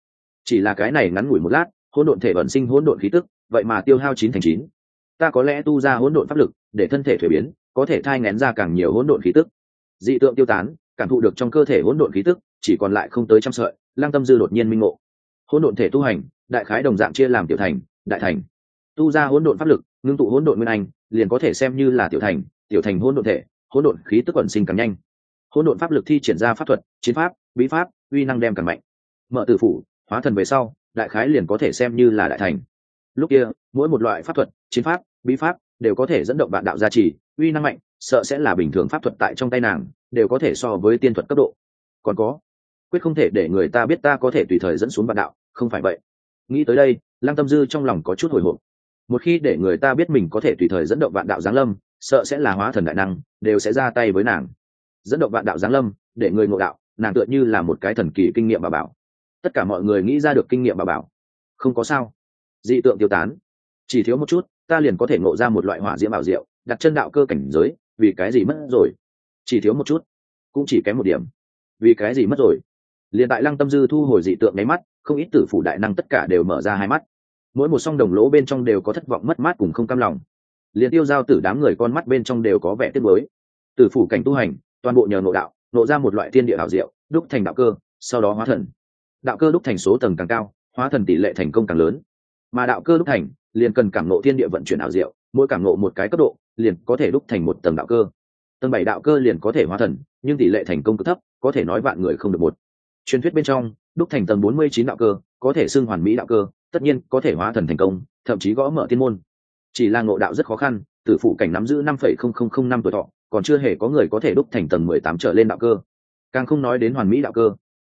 Chỉ là cái này ngắn ngủi một lát, hỗn độn thể ẩn sinh hỗn độn khí tức, vậy mà tiêu hao 9 thành 9. Ta có lẽ tu ra hỗn độn pháp lực để thân thể thuế biến, có thể thai ngén ra càng nhiều hỗn độn khí tức. Dị tượng tiêu tán, cảm thụ được trong cơ thể hỗn độn khí tức chỉ còn lại không tới trăm sợi, Lăng Tâm Dư đột nhiên minh ngộ. Hỗn độn thể tu hành, đại khái đồng dạng chia làm tiểu thành, đại thành. Tu ra hỗn độn pháp lực, ngưng tụ hỗn độn nguyên anh, liền có thể xem như là tiểu thành hỗn độn thể, hỗn độn khí tức ẩn sinh càng nhanh. Hỗn độn pháp lực thi triển ra pháp thuật, chiến pháp, bí pháp, uy năng đem càng mạnh. Mở tử phủ, hóa thần về sau, đại khái liền có thể xem như là đại thành. Lúc kia, mỗi một loại pháp thuật, chiến pháp, bí pháp đều có thể dẫn động vạn đạo gia trì, uy năng mạnh, sợ sẽ là bình thường pháp thuật tại trong tay nàng đều có thể so với tiên thuật cấp độ. Còn có, quyết không thể để người ta biết ta có thể tùy thời dẫn xuống vạn đạo, không phải vậy. Nghĩ tới đây, Lăng Tâm Dư trong lòng có chút hồi hộp. Một khi để người ta biết mình có thể tùy thời dẫn động vạn đạo giáng lâm, sợ sẽ là hóa thần đại năng đều sẽ ra tay với nàng. Dẫn động vạn đạo giáng lâm, để người ngộ đạo, nàng tựa như là một cái thần kỳ kinh nghiệm bà bảo. Tất cả mọi người nghĩ ra được kinh nghiệm bà bảo. Không có sao. Dị tượng tiêu tán, chỉ thiếu một chút, ta liền có thể ngộ ra một loại hỏa diễm bảo diệu, đặt chân đạo cơ cảnh giới, vì cái gì mất rồi? Chỉ thiếu một chút, cũng chỉ kém một điểm. Vì cái gì mất rồi? Liền tại Lăng Tâm Dư thu hồi dị tượng nháy mắt, không ít tử phủ đại năng tất cả đều mở ra hai mắt. Mỗi một song đồng lỗ bên trong đều có thất vọng mất mát cùng không cam lòng. Liền Tiêu Giao Tử đám người con mắt bên trong đều có vẻ tiếc nuối. Tử phủ cảnh tu hành, toàn bộ nhờ ngộ đạo, ngộ ra một loại thiên địa ảo diệu, đúc thành đạo cơ, sau đó hóa thần. Đạo cơ đúc thành số tầng càng cao, hóa thần tỷ lệ thành công càng lớn. Mà đạo cơ đúc thành, liền cần cảm ngộ thiên địa vận chuyển ảo diệu, mỗi cảm ngộ một cái cấp độ, liền có thể đúc thành một tầng đạo cơ. Tầng 7 đạo cơ liền có thể hóa thần, nhưng tỷ lệ thành công cực thấp, có thể nói vạn người không được một. Truyền thuyết bên trong, đúc thành tầng 49 đạo cơ, có thể xưng hoàn mỹ đạo cơ, tất nhiên có thể hóa thần thành công, thậm chí gõ mở tiên môn. Chỉ là ngộ đạo rất khó khăn, tử phụ cảnh nắm giữ 5,0005 năm tuổi thọ, còn chưa hề có người có thể đúc thành tầng 18 trở lên đạo cơ. Càng không nói đến hoàn mỹ đạo cơ.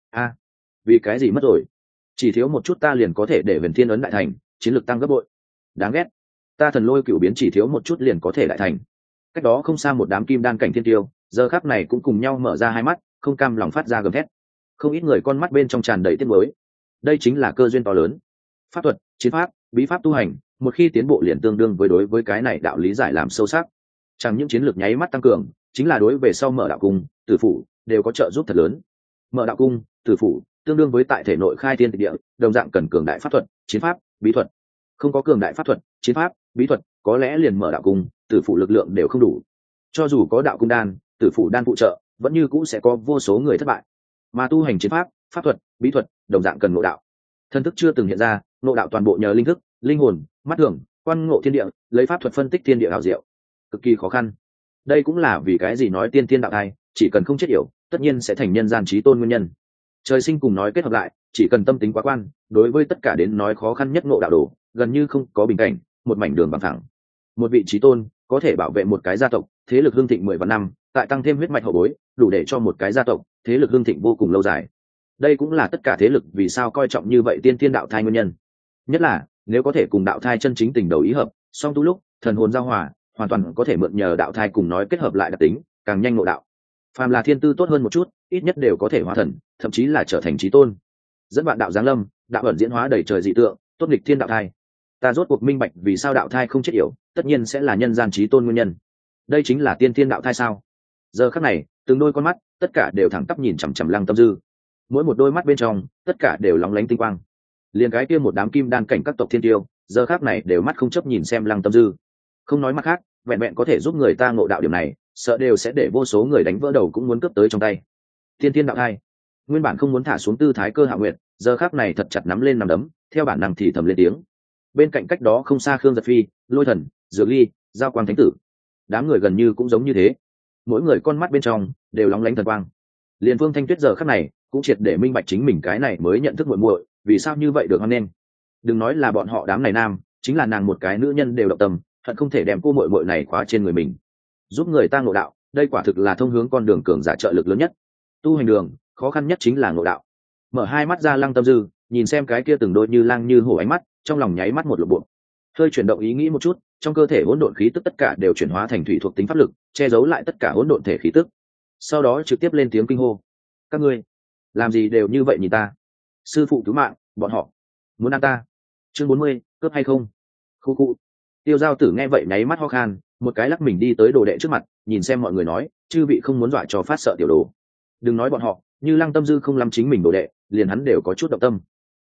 Vì cái gì mất rồi? Chỉ thiếu một chút ta liền có thể để Huyền Thiên ấn đại thành, chiến lược tăng gấp bội. Đáng ghét. Ta thần lôi cửu biến chỉ thiếu một chút liền có thể đại thành. Cách đó không xa một đám kim đan cảnh thiên tiêu, giờ khắc này cũng cùng nhau mở ra hai mắt, không cam lòng phát ra gầm thét. Không ít người con mắt bên trong tràn đầy tiếc nuối. Đây chính là cơ duyên to lớn. Pháp thuật, chiến pháp, bí pháp tu hành, một khi tiến bộ liền tương đương với đối với cái này đạo lý giải làm sâu sắc. Chẳng những chiến lược nháy mắt tăng cường, chính là đối về sau mở đạo cung, tử phủ đều có trợ giúp thật lớn. Mở đạo cung, tử phủ tương đương với tại thể nội khai thiên tịch địa, đồng dạng cần cường đại pháp thuật, chiến pháp, bí thuật. Không có cường đại pháp thuật, chiến pháp, bí thuật, có lẽ liền mở đạo cung, tử phủ lực lượng đều không đủ. Cho dù có đạo cung đan, tử phủ đan phụ trợ, vẫn như cũ sẽ có vô số người thất bại. Mà tu hành chiến pháp, pháp thuật, bí thuật, đồng dạng cần ngộ đạo. Thân thức chưa từng hiện ra, ngộ đạo toàn bộ nhờ linh thức, linh hồn, mắt thường, quan ngộ thiên địa, lấy pháp thuật phân tích thiên địa hảo diệu, cực kỳ khó khăn. Đây cũng là vì cái gì nói tiên tiên đạo thai, chỉ cần không chết yểu, tất nhiên sẽ thành nhân gian chí tôn nguyên nhân. Trời sinh cùng nói kết hợp lại, chỉ cần tâm tính quá quan, đối với tất cả đến nói khó khăn nhất ngộ đạo đồ, gần như không có bình cảnh, một mảnh đường bằng thẳng. Một vị chí tôn có thể bảo vệ một cái gia tộc, thế lực hưng thịnh 10 vạn năm, tại tăng thêm huyết mạch hậu bối, đủ để cho một cái gia tộc, thế lực hưng thịnh vô cùng lâu dài. Đây cũng là tất cả thế lực vì sao coi trọng như vậy tiên tiên đạo thai nguyên nhân. Nhất là, nếu có thể cùng đạo thai chân chính tình đầu ý hợp, song tu lúc, thần hồn giao hòa, hoàn toàn có thể mượn nhờ đạo thai cùng nói kết hợp lại đặc tính, càng nhanh ngộ đạo. Phàm là thiên tư tốt hơn một chút, ít nhất đều có thể hóa thần, thậm chí là trở thành chí tôn. Dẫn bạn đạo giáng lâm, đạo ẩn diễn hóa đầy trời dị tượng, tốt nghịch thiên đạo thai. Ta rốt cuộc minh bạch vì sao đạo thai không chết yểu, tất nhiên sẽ là nhân gian chí tôn nguyên nhân. Đây chính là tiên thiên đạo thai sao? Giờ khắc này, từng đôi con mắt, tất cả đều thẳng tắp nhìn chằm chằm Lăng Tâm Dư. Mỗi một đôi mắt bên trong, tất cả đều lóng lánh tinh quang. Liền cái kia một đám kim đan cảnh các tộc thiên tiêu, giờ khắc này đều mắt không chấp nhìn xem Lăng Tâm Dư. Không nói mắt khác, vẹn vẹn có thể giúp người ta ngộ đạo điểm này, sợ đều sẽ để vô số người đánh vỡ đầu cũng muốn cướp tới trong tay. Tiên thiên đạo thai, nguyên bản không muốn thả xuống tư thái Cơ Hạo Nguyệt, giờ khắc này thật chặt nắm lên nắm đấm, theo bản năng thì thầm lên tiếng. Bên cạnh cách đó không xa Khương Giật Phi, Lôi Thần, Dược Ly, Giao Quang Thánh Tử, đám người gần như cũng giống như thế, mỗi người con mắt bên trong đều lóng lánh thần quang. Liên Phương Thanh Tuyết giờ khắc này cũng triệt để minh bạch chính mình cái này mới nhận thức muội muội vì sao như vậy được hoan nghênh. Đừng nói là bọn họ đám này nam, chính là nàng một cái nữ nhân đều động tâm, hận không thể đem cô muội muội này khóa trên người mình, giúp người ta ngộ đạo. Đây quả thực là thông hướng con đường cường giả trợ lực lớn nhất. Tu hành đường khó khăn nhất chính là ngộ đạo. Mở hai mắt ra, Lăng Tâm Dư nhìn xem cái kia từng đôi như lang như hổ ánh mắt, trong lòng nháy mắt một lộp bộ. Hơi chuyển động ý nghĩ một chút, trong cơ thể hỗn độn khí tức tất cả đều chuyển hóa thành thủy thuộc tính pháp lực, che giấu lại tất cả hỗn độn thể khí tức. Sau đó trực tiếp lên tiếng kinh hô: các ngươi làm gì đều như vậy nhìn ta? Sư phụ cứu mạng, bọn họ muốn ăn ta. Chương 40, cướp hay không? Khu khu. Tiêu Giao Tử nghe vậy nháy mắt ho khan, một cái lắc mình đi tới đồ đệ trước mặt, nhìn xem mọi người nói: chư vị không muốn dọa cho phát sợ tiểu đồ. Đừng nói bọn họ, như Lăng Tâm Dư không làm chính mình đồ đệ, liền hắn đều có chút động tâm.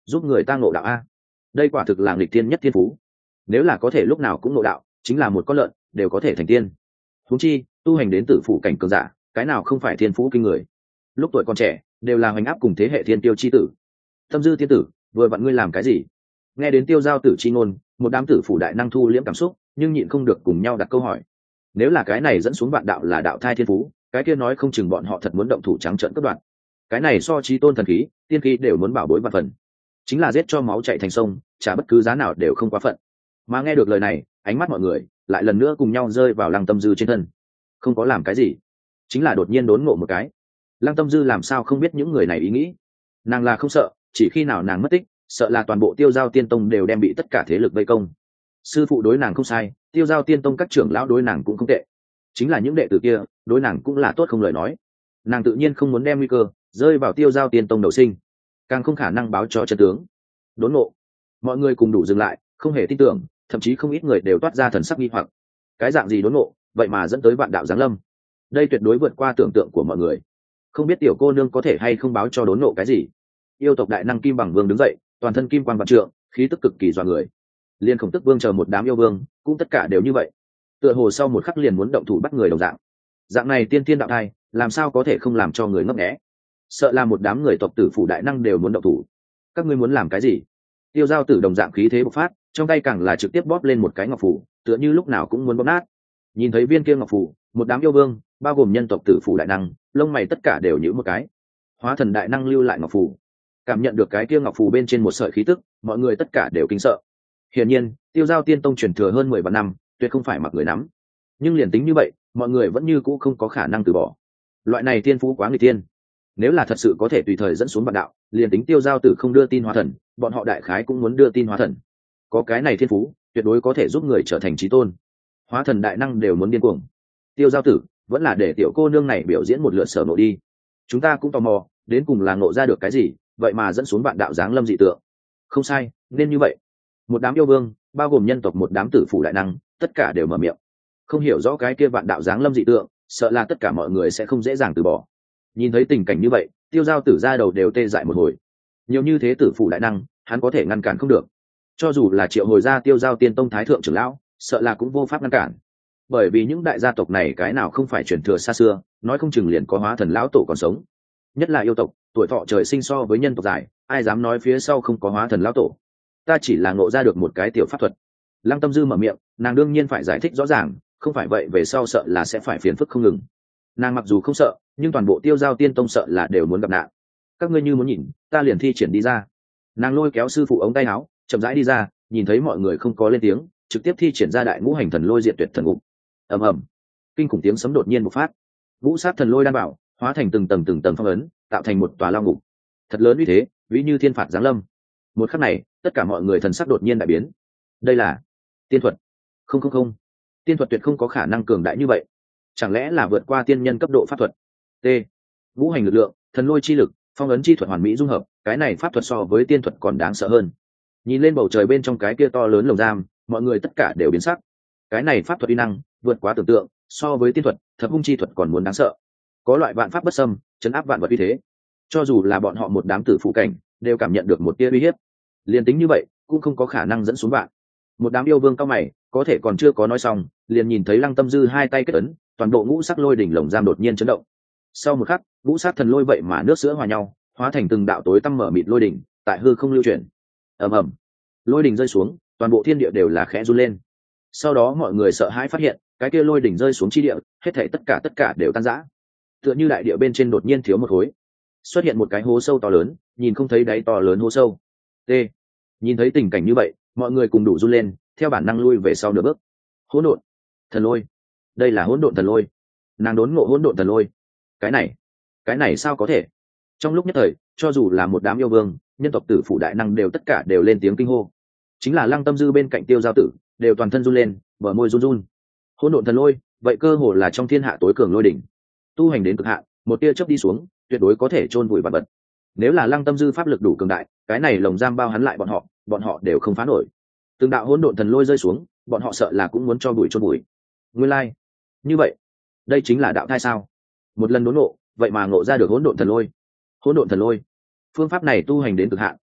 giúp người ta ngộ đạo a. Đây quả thực là nghịch thiên nhất thiên phú. Nếu là có thể lúc nào cũng ngộ đạo, chính là một con lợn đều có thể thành tiên. Huống chi tu hành đến tử phủ cảnh cường giả, cái nào không phải thiên phú kinh người. Lúc tuổi còn trẻ đều là hoành áp cùng thế hệ thiên tiêu chi tử. Tâm dư tiên tử, vừa vặn ngươi làm cái gì? Nghe đến tiêu giao tử chi ngôn, một đám tử phủ đại năng thu liễm cảm xúc, nhưng nhịn không được cùng nhau đặt câu hỏi. Nếu là cái này dẫn xuống vạn đạo là đạo thai thiên phú, cái kia nói không chừng bọn họ thật muốn động thủ trắng trợn cướp đoạt. Cái này so chí tôn thần khí, tiên khí đều muốn bảo bối vạn phần. Chính là giết cho máu chảy thành sông, trả bất cứ giá nào đều không quá phận. Mà nghe được lời này, ánh mắt mọi người lại lần nữa cùng nhau rơi vào Lăng Tâm Dư trên thân. Không có làm cái gì, chính là đột nhiên đốn ngộ một cái. Lăng Tâm Dư làm sao không biết những người này ý nghĩ? Nàng là không sợ, chỉ khi nào nàng mất tích, sợ là toàn bộ Tiêu Giao Tiên Tông đều đem bị tất cả thế lực vây công. Sư phụ đối nàng không sai, Tiêu Giao Tiên Tông các trưởng lão đối nàng cũng không tệ, chính là những đệ tử kia đối nàng cũng là tốt không lời nói. Nàng tự nhiên không muốn đem nguy cơ rơi vào Tiêu Giao Tiên Tông đầu sinh, càng không khả năng báo cho chân tướng. Đốn ngộ, mọi người cùng đủ dừng lại, không hề tin tưởng, thậm chí không ít người đều toát ra thần sắc nghi hoặc. Cái dạng gì đốn ngộ, vậy mà dẫn tới vạn đạo giáng lâm? Đây tuyệt đối vượt qua tưởng tượng của mọi người. Không biết tiểu cô nương có thể hay không báo cho đốn ngộ cái gì? Yêu tộc đại năng Kim Bằng Vương đứng dậy, toàn thân kim quan vạn trượng, khí tức cực kỳ dọa người. Liên Khổng Tức Vương chờ một đám yêu vương, cũng tất cả đều như vậy. Tựa hồ sau một khắc liền muốn động thủ bắt người đồng dạng. Dạng này tiên tiên đạo thai, làm sao có thể không làm cho người ngấp nghé? Sợ là một đám người tộc tử phủ đại năng đều muốn động thủ. Các ngươi muốn làm cái gì? Tiêu Giao Tử đồng dạng khí thế bộc phát, trong tay càng là trực tiếp bóp lên một cái ngọc phù, tựa như lúc nào cũng muốn bóp nát. Nhìn thấy viên kia ngọc phù, một đám yêu vương, bao gồm nhân tộc tử phủ đại năng, lông mày tất cả đều nhíu một cái. Hóa thần đại năng lưu lại ngọc phù, cảm nhận được cái kia ngọc phù bên trên một sợi khí tức, mọi người tất cả đều kinh sợ. Hiển nhiên, Tiêu Giao Tiên Tông truyền thừa hơn 10 vạn năm, tuyệt không phải mặc người nắm. Nhưng liền tính như vậy, mọi người vẫn như cũ không có khả năng từ bỏ. Loại này tiên phú quá nghịch tiên, nếu là thật sự có thể tùy thời dẫn xuống vạn đạo, liền tính Tiêu Giao Tử không đưa tin hóa thần, bọn họ đại khái cũng muốn đưa tin hóa thần. Có cái này thiên phú, tuyệt đối có thể giúp người trở thành chí tôn. Hóa thần đại năng đều muốn điên cuồng. Tiêu Giao Tử, vẫn là để tiểu cô nương này biểu diễn một lượt sở nộ đi. Chúng ta cũng tò mò, đến cùng là ngộ ra được cái gì, vậy mà dẫn xuống vạn đạo giáng lâm dị tượng. Không sai, nên như vậy. Một đám yêu vương, bao gồm nhân tộc một đám tử phủ đại năng, tất cả đều mở miệng. Không hiểu rõ cái kia vạn đạo giáng lâm dị tượng, sợ là tất cả mọi người sẽ không dễ dàng từ bỏ. Nhìn thấy tình cảnh như vậy, Tiêu Giao Tử ra đầu đều tê dại một hồi. Nhiều như thế tử phủ đại năng, hắn có thể ngăn cản không được. Cho dù là triệu hồi ra Tiêu Giao Tiên Tông thái thượng trưởng lão, sợ là cũng vô pháp ngăn cản. Bởi vì những đại gia tộc này cái nào không phải truyền thừa xa xưa, nói không chừng liền có hóa thần lão tổ còn sống. Nhất là yêu tộc, tuổi thọ trời sinh so với nhân tộc dài, ai dám nói phía sau không có hóa thần lão tổ. Ta chỉ là ngộ ra được một cái tiểu pháp thuật. Lăng Tâm Dư mở miệng, nàng đương nhiên phải giải thích rõ ràng, không phải vậy về sau sợ là sẽ phải phiền phức không ngừng. Nàng mặc dù không sợ, nhưng toàn bộ Tiêu Giao Tiên Tông sợ là đều muốn gặp nạn. Các ngươi như muốn nhìn, ta liền thi triển đi ra. Nàng lôi kéo sư phụ ống tay áo, chậm rãi đi ra, nhìn thấy mọi người không có lên tiếng, trực tiếp thi triển ra đại ngũ hành thần lôi diệt tuyệt thần ngục. Ầm ầm, kinh khủng tiếng sấm đột nhiên bộc phát, ngũ sát thần lôi đan bảo hóa thành từng tầng phong ấn, tạo thành một tòa lao ngục thật lớn uy thế, ví như thiên phạt giáng lâm. Một khắc này, tất cả mọi người thần sắc đột nhiên đại biến. Đây là tiên thuật? Không, tiên thuật tuyệt không có khả năng cường đại như vậy. Chẳng lẽ là vượt qua tiên nhân cấp độ pháp thuật? T. Ngũ hành lực lượng, thần lôi chi lực, phong ấn chi thuật hoàn mỹ dung hợp, cái này pháp thuật so với tiên thuật còn đáng sợ hơn. Nhìn lên bầu trời bên trong cái kia to lớn lồng giam, mọi người tất cả đều biến sắc. Cái này pháp thuật uy năng vượt quá tưởng tượng, so với tiên thuật, thập hung chi thuật còn muốn đáng sợ. Có loại vạn pháp bất xâm, chấn áp vạn vật uy thế. Cho dù là bọn họ một đám tử phụ cảnh, đều cảm nhận được một tia uy hiếp. Liên tính như vậy, cũng không có khả năng dẫn xuống vạn. Một đám yêu vương cao mày, có thể còn chưa có nói xong, liền nhìn thấy Lăng Tâm Dư hai tay kết ấn, toàn bộ ngũ sắc lôi đỉnh lồng giam đột nhiên chấn động. Sau một khắc, ngũ sắc thần lôi vậy mà nước sữa hòa nhau, hóa thành từng đạo tối tăm mở mịt lôi đỉnh, tại hư không lưu chuyển. Ầm ầm, lôi đỉnh rơi xuống, toàn bộ thiên địa đều là khẽ run lên. Sau đó mọi người sợ hãi phát hiện, cái kia lôi đỉnh rơi xuống chi địa, hết thảy tất cả đều tan rã. Tựa như đại địa bên trên đột nhiên thiếu một khối, xuất hiện một cái hố sâu to lớn, nhìn không thấy đáy to lớn hố sâu. T. Nhìn thấy tình cảnh như vậy, mọi người cùng đủ run lên, theo bản năng lui về sau nửa bước. Hỗn độn thần lôi, đây là hỗn độn thần lôi. Nàng đốn ngộ hỗn độn thần lôi. Cái này sao có thể? Trong lúc nhất thời, cho dù là một đám yêu vương, nhân tộc tử phủ đại năng đều tất cả đều lên tiếng kinh hô. Chính là Lăng Tâm Dư bên cạnh Tiêu Giao Tử, đều toàn thân run lên, bờ môi run run. Hỗn độn thần lôi, vậy cơ hồ là trong thiên hạ tối cường lôi đỉnh. Tu hành đến cực hạn, một tia chớp đi xuống, tuyệt đối có thể chôn vùi vạn vật. Nếu là Lăng Tâm Dư pháp lực đủ cường đại, cái này lồng giam bao hắn lại bọn họ đều không phá nổi. Từng đạo hỗn độn thần lôi rơi xuống, bọn họ sợ là cũng muốn cho bụi chôn bụi. Nguyên lai, như vậy, đây chính là đạo thai sao? Một lần đốn ngộ, vậy mà ngộ ra được hỗn độn thần lôi. Hỗn độn thần lôi, phương pháp này tu hành đến cực hạn,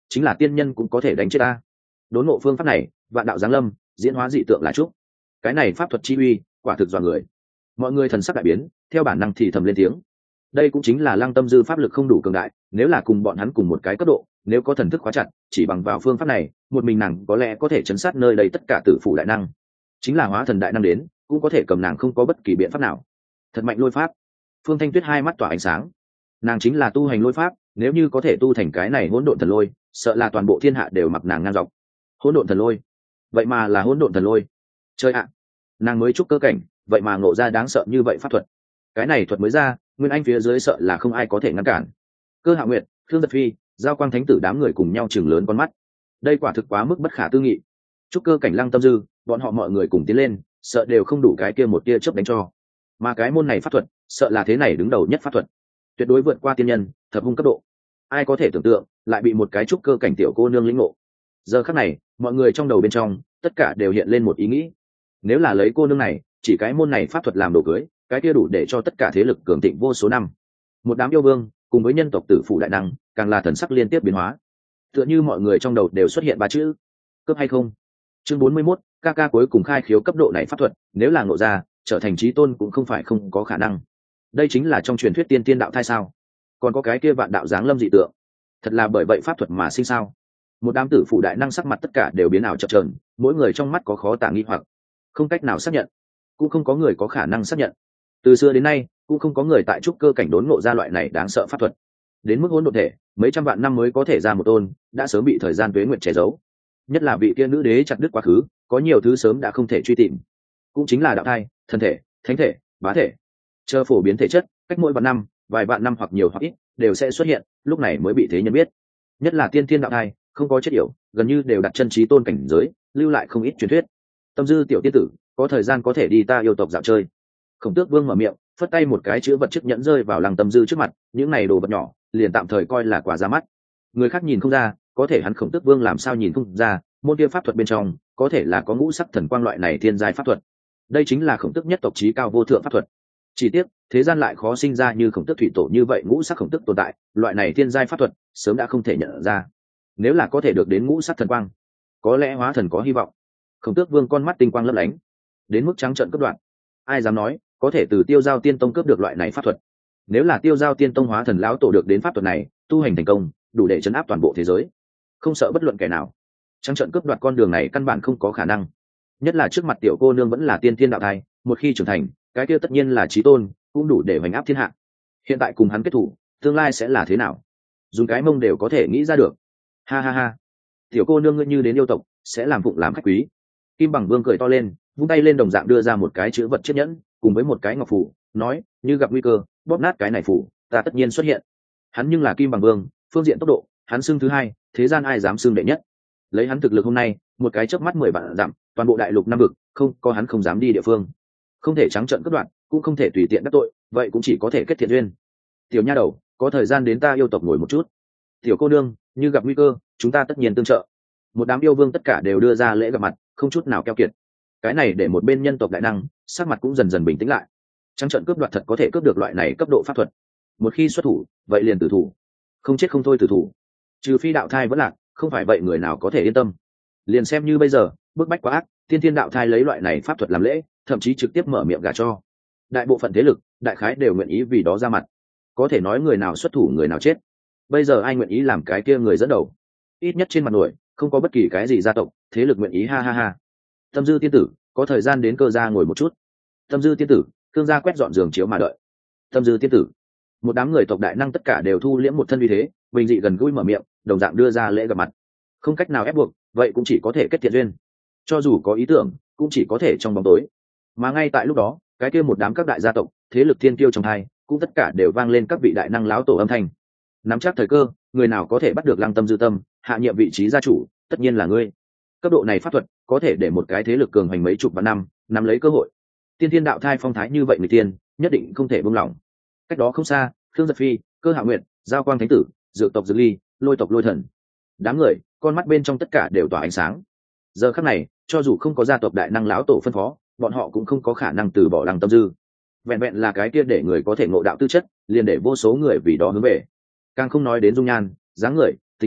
chính là tiên nhân cũng có thể đánh chết ta. Đốn ngộ phương pháp này, vạn đạo giáng lâm, diễn hóa dị tượng là trúc. Cái này pháp thuật chi uy, quả thực dọa người. Mọi người thần sắc đại biến, theo bản năng thì thầm lên tiếng. Đây cũng chính là Lăng Tâm Dư pháp lực không đủ cường đại, nếu là cùng bọn hắn cùng một cái cấp độ, nếu có thần thức khóa chặt, chỉ bằng vào phương pháp này, một mình nàng có lẽ có thể chấn sát nơi đây tất cả tử phủ đại năng. Chính là hóa thần đại năng đến, cũng có thể cầm nàng không có bất kỳ biện pháp nào. Thật mạnh lôi pháp. Phương Thanh Tuyết hai mắt tỏa ánh sáng. Nàng chính là tu hành lôi pháp, nếu như có thể tu thành cái này hỗn độn thần lôi, sợ là toàn bộ thiên hạ đều mặc nàng ngang dọc. Hỗn độn thần lôi, vậy mà là hỗn độn thần lôi. Chơi ạ, nàng mới trúc cơ cảnh, vậy mà ngộ ra đáng sợ như vậy pháp thuật. Cái này thuật mới ra, Nguyên Anh phía dưới sợ là không ai có thể ngăn cản. Cơ Hạo Nguyệt, Thương Giật Phi, Giao Quang Thánh tử đám người cùng nhau chừng lớn con mắt. Đây quả thực quá mức bất khả tư nghị. Trúc cơ cảnh Lăng Tâm Dư, bọn họ mọi người cùng tiến lên, sợ đều không đủ cái kia một tia chớp đánh cho. Mà cái môn này pháp thuật, sợ là thế này đứng đầu nhất pháp thuật, tuyệt đối vượt qua tiên nhân, thập hung cấp độ. Ai có thể tưởng tượng, lại bị một cái trúc cơ cảnh tiểu cô nương lĩnh ngộ. Giờ khắc này, mọi người trong đầu bên trong, tất cả đều hiện lên một ý nghĩ. Nếu là lấy cô nương này, chỉ cái môn này pháp thuật làm đồ cưới, cái kia đủ để cho tất cả thế lực cường thịnh vô số năm. Một đám yêu vương, cùng với nhân tộc tử phụ đại năng, càng là thần sắc liên tiếp biến hóa. Tựa như mọi người trong đầu đều xuất hiện ba chữ: cấp hay không. Chương 41, ca cuối cùng khai khiếu cấp độ này pháp thuật, nếu là ngộ ra, trở thành chí tôn cũng không phải không có khả năng. Đây chính là trong truyền thuyết tiên tiên đạo thai sao? Còn có cái kia vạn đạo giáng lâm dị tượng, thật là bởi vậy pháp thuật mà sinh sao? Một đám tử phụ đại năng sắc mặt tất cả đều biến ảo chập chờn, mỗi người trong mắt có khó tả nghi hoặc, không cách nào xác nhận, cũng không có người có khả năng xác nhận. Từ xưa đến nay, cũng không có người tại trúc cơ cảnh đốn ngộ ra loại này đáng sợ pháp thuật. Đến mức hỗn độn thể, mấy trăm vạn năm mới có thể ra một tôn, đã sớm bị thời gian tuế nguyệt che giấu. Nhất là vị kia nữ đế chặt đứt quá khứ, có nhiều thứ sớm đã không thể truy tìm. Cũng chính là đạo thai, thân thể, thánh thể, bá thể. Chờ phổ biến thể chất, cách mỗi vạn năm, vài vạn năm hoặc nhiều hoặc ít, đều sẽ xuất hiện, lúc này mới bị thế nhân biết. Nhất là tiên thiên đạo thai, không có chất yểu, gần như đều đặt chân trí tôn cảnh giới, lưu lại không ít truyền thuyết. Tâm Dư tiểu tiên tử, có thời gian có thể đi ta yêu tộc dạo chơi. Khổng Tước Vương mở miệng, phất tay một cái chữ vật chiếc nhẫn rơi vào Lăng Tâm Dư trước mặt, những này đồ vật nhỏ, liền tạm thời coi là quà ra mắt. Người khác nhìn không ra, có thể hắn Khổng Tước Vương làm sao nhìn không ra, môn kia pháp thuật bên trong, có thể là có ngũ sắc thần quang loại này thiên giai pháp thuật. Đây chính là Khổng Tước nhất tộc chí cao vô thượng pháp thuật. Chỉ tiếc, thế gian lại khó sinh ra như Khổng Tước thủy tổ như vậy ngũ sắc Khổng Tước tồn tại, loại này thiên giai pháp thuật, sớm đã không thể nhận ra. Nếu là có thể được đến ngũ sắc thần quang, có lẽ hóa thần có hy vọng. Khổng Tước Vương con mắt tinh quang lấp lánh, đến mức trắng trợn cướp đoạn. Ai dám nói có thể từ Tiêu Giao Tiên Tông cướp được loại này pháp thuật? Nếu là Tiêu Giao Tiên Tông hóa thần lão tổ được đến pháp thuật này, tu hành thành công, đủ để chấn áp toàn bộ thế giới, không sợ bất luận kẻ nào. Trắng trợn cướp đoạt con đường này căn bản không có khả năng. Nhất là trước mặt tiểu cô nương vẫn là tiên thiên đạo thai, một khi trưởng thành, cái kia tất nhiên là chí tôn, cũng đủ để hoành áp thiên hạ. Hiện tại cùng hắn kết thủ, tương lai sẽ là thế nào? Dùng cái mông đều có thể nghĩ ra được. Ha ha ha, tiểu cô nương ngươi như đến yêu tộc, sẽ làm phụng làm khách quý. Kim Bằng Vương cười to lên, vung tay lên đồng dạng đưa ra một cái chữ vật chiếc nhẫn, cùng với một cái ngọc phủ, nói: như gặp nguy cơ, bóp nát cái này phủ, ta tất nhiên xuất hiện. Hắn nhưng là Kim Bằng Vương, phương diện tốc độ, hắn xưng thứ hai, thế gian ai dám xưng đệ nhất. Lấy hắn thực lực hôm nay, một cái chớp mắt 10 vạn dặm, toàn bộ đại lục năm vực, không có hắn không dám đi địa phương. Không thể trắng trợn cướp đoạt, cũng không thể tùy tiện đắc tội, vậy cũng chỉ có thể kết thiện duyên. Tiểu nha đầu, có thời gian đến ta yêu tộc ngồi một chút. Tiểu cô nương, như gặp nguy cơ, chúng ta tất nhiên tương trợ. Một đám yêu vương tất cả đều đưa ra lễ gặp mặt, không chút nào keo kiệt. Cái này để một bên nhân tộc đại năng sắc mặt cũng dần dần bình tĩnh lại. Trắng trợn cướp đoạt thật có thể cướp được loại này cấp độ pháp thuật. Một khi xuất thủ, vậy liền tử thủ, không chết không thôi tử thủ. Trừ phi đạo thai vẫn lạc, không phải vậy người nào có thể yên tâm. Liền xem như bây giờ, bức bách quá ác, tiên thiên đạo thai lấy loại này pháp thuật làm lễ, thậm chí trực tiếp mở miệng gả cho. Đại bộ phận thế lực, đại khái đều nguyện ý vì đó ra mặt. Có thể nói người nào xuất thủ người nào chết. Bây giờ ai nguyện ý làm cái kia người dẫn đầu? Ít nhất trên mặt nổi, không có bất kỳ cái gì gia tộc, thế lực nguyện ý. Ha ha ha. Tâm Dư tiên tử, có thời gian đến Cơ gia ngồi một chút. Tâm Dư tiên tử, Cương gia quét dọn giường chiếu mà đợi. Tâm Dư tiên tử. Một đám người tộc đại năng tất cả đều thu liễm một thân uy thế, bình dị gần gũi mở miệng, đồng dạng đưa ra lễ gặp mặt. Không cách nào ép buộc, vậy cũng chỉ có thể kết thiện duyên. Cho dù có ý tưởng, cũng chỉ có thể trong bóng tối. Mà ngay tại lúc đó, cái kia một đám các đại gia tộc, thế lực thiên kiêu trong hai, cũng tất cả đều vang lên các vị đại năng láo tổ âm thanh. Nắm chắc thời cơ, người nào có thể bắt được Lăng Tâm Dư tâm, hạ nhiệm vị trí gia chủ, tất nhiên là ngươi. Cấp độ này pháp thuật có thể để một cái thế lực cường hành mấy chục vạn năm nắm lấy cơ hội. Tiên thiên đạo thai phong thái như vậy người tiên, nhất định không thể buông lỏng. Cách đó không xa, Thương Giật Phi, Cơ Hạo Nguyệt, Giao Quang Thánh tử, Dược tộc Dược Ly, Lôi tộc Lôi Thần, đám người, con mắt bên trong tất cả đều tỏa ánh sáng. Giờ khắc này, cho dù không có gia tộc đại năng lão tổ phân phó, bọn họ cũng không có khả năng từ bỏ Lăng Tâm Dư. Vẹn vẹn là cái kia để người có thể ngộ đạo tư chất, liền để vô số người vì đó hướng về. Càng không nói đến dung nhan, dáng người, tính cách,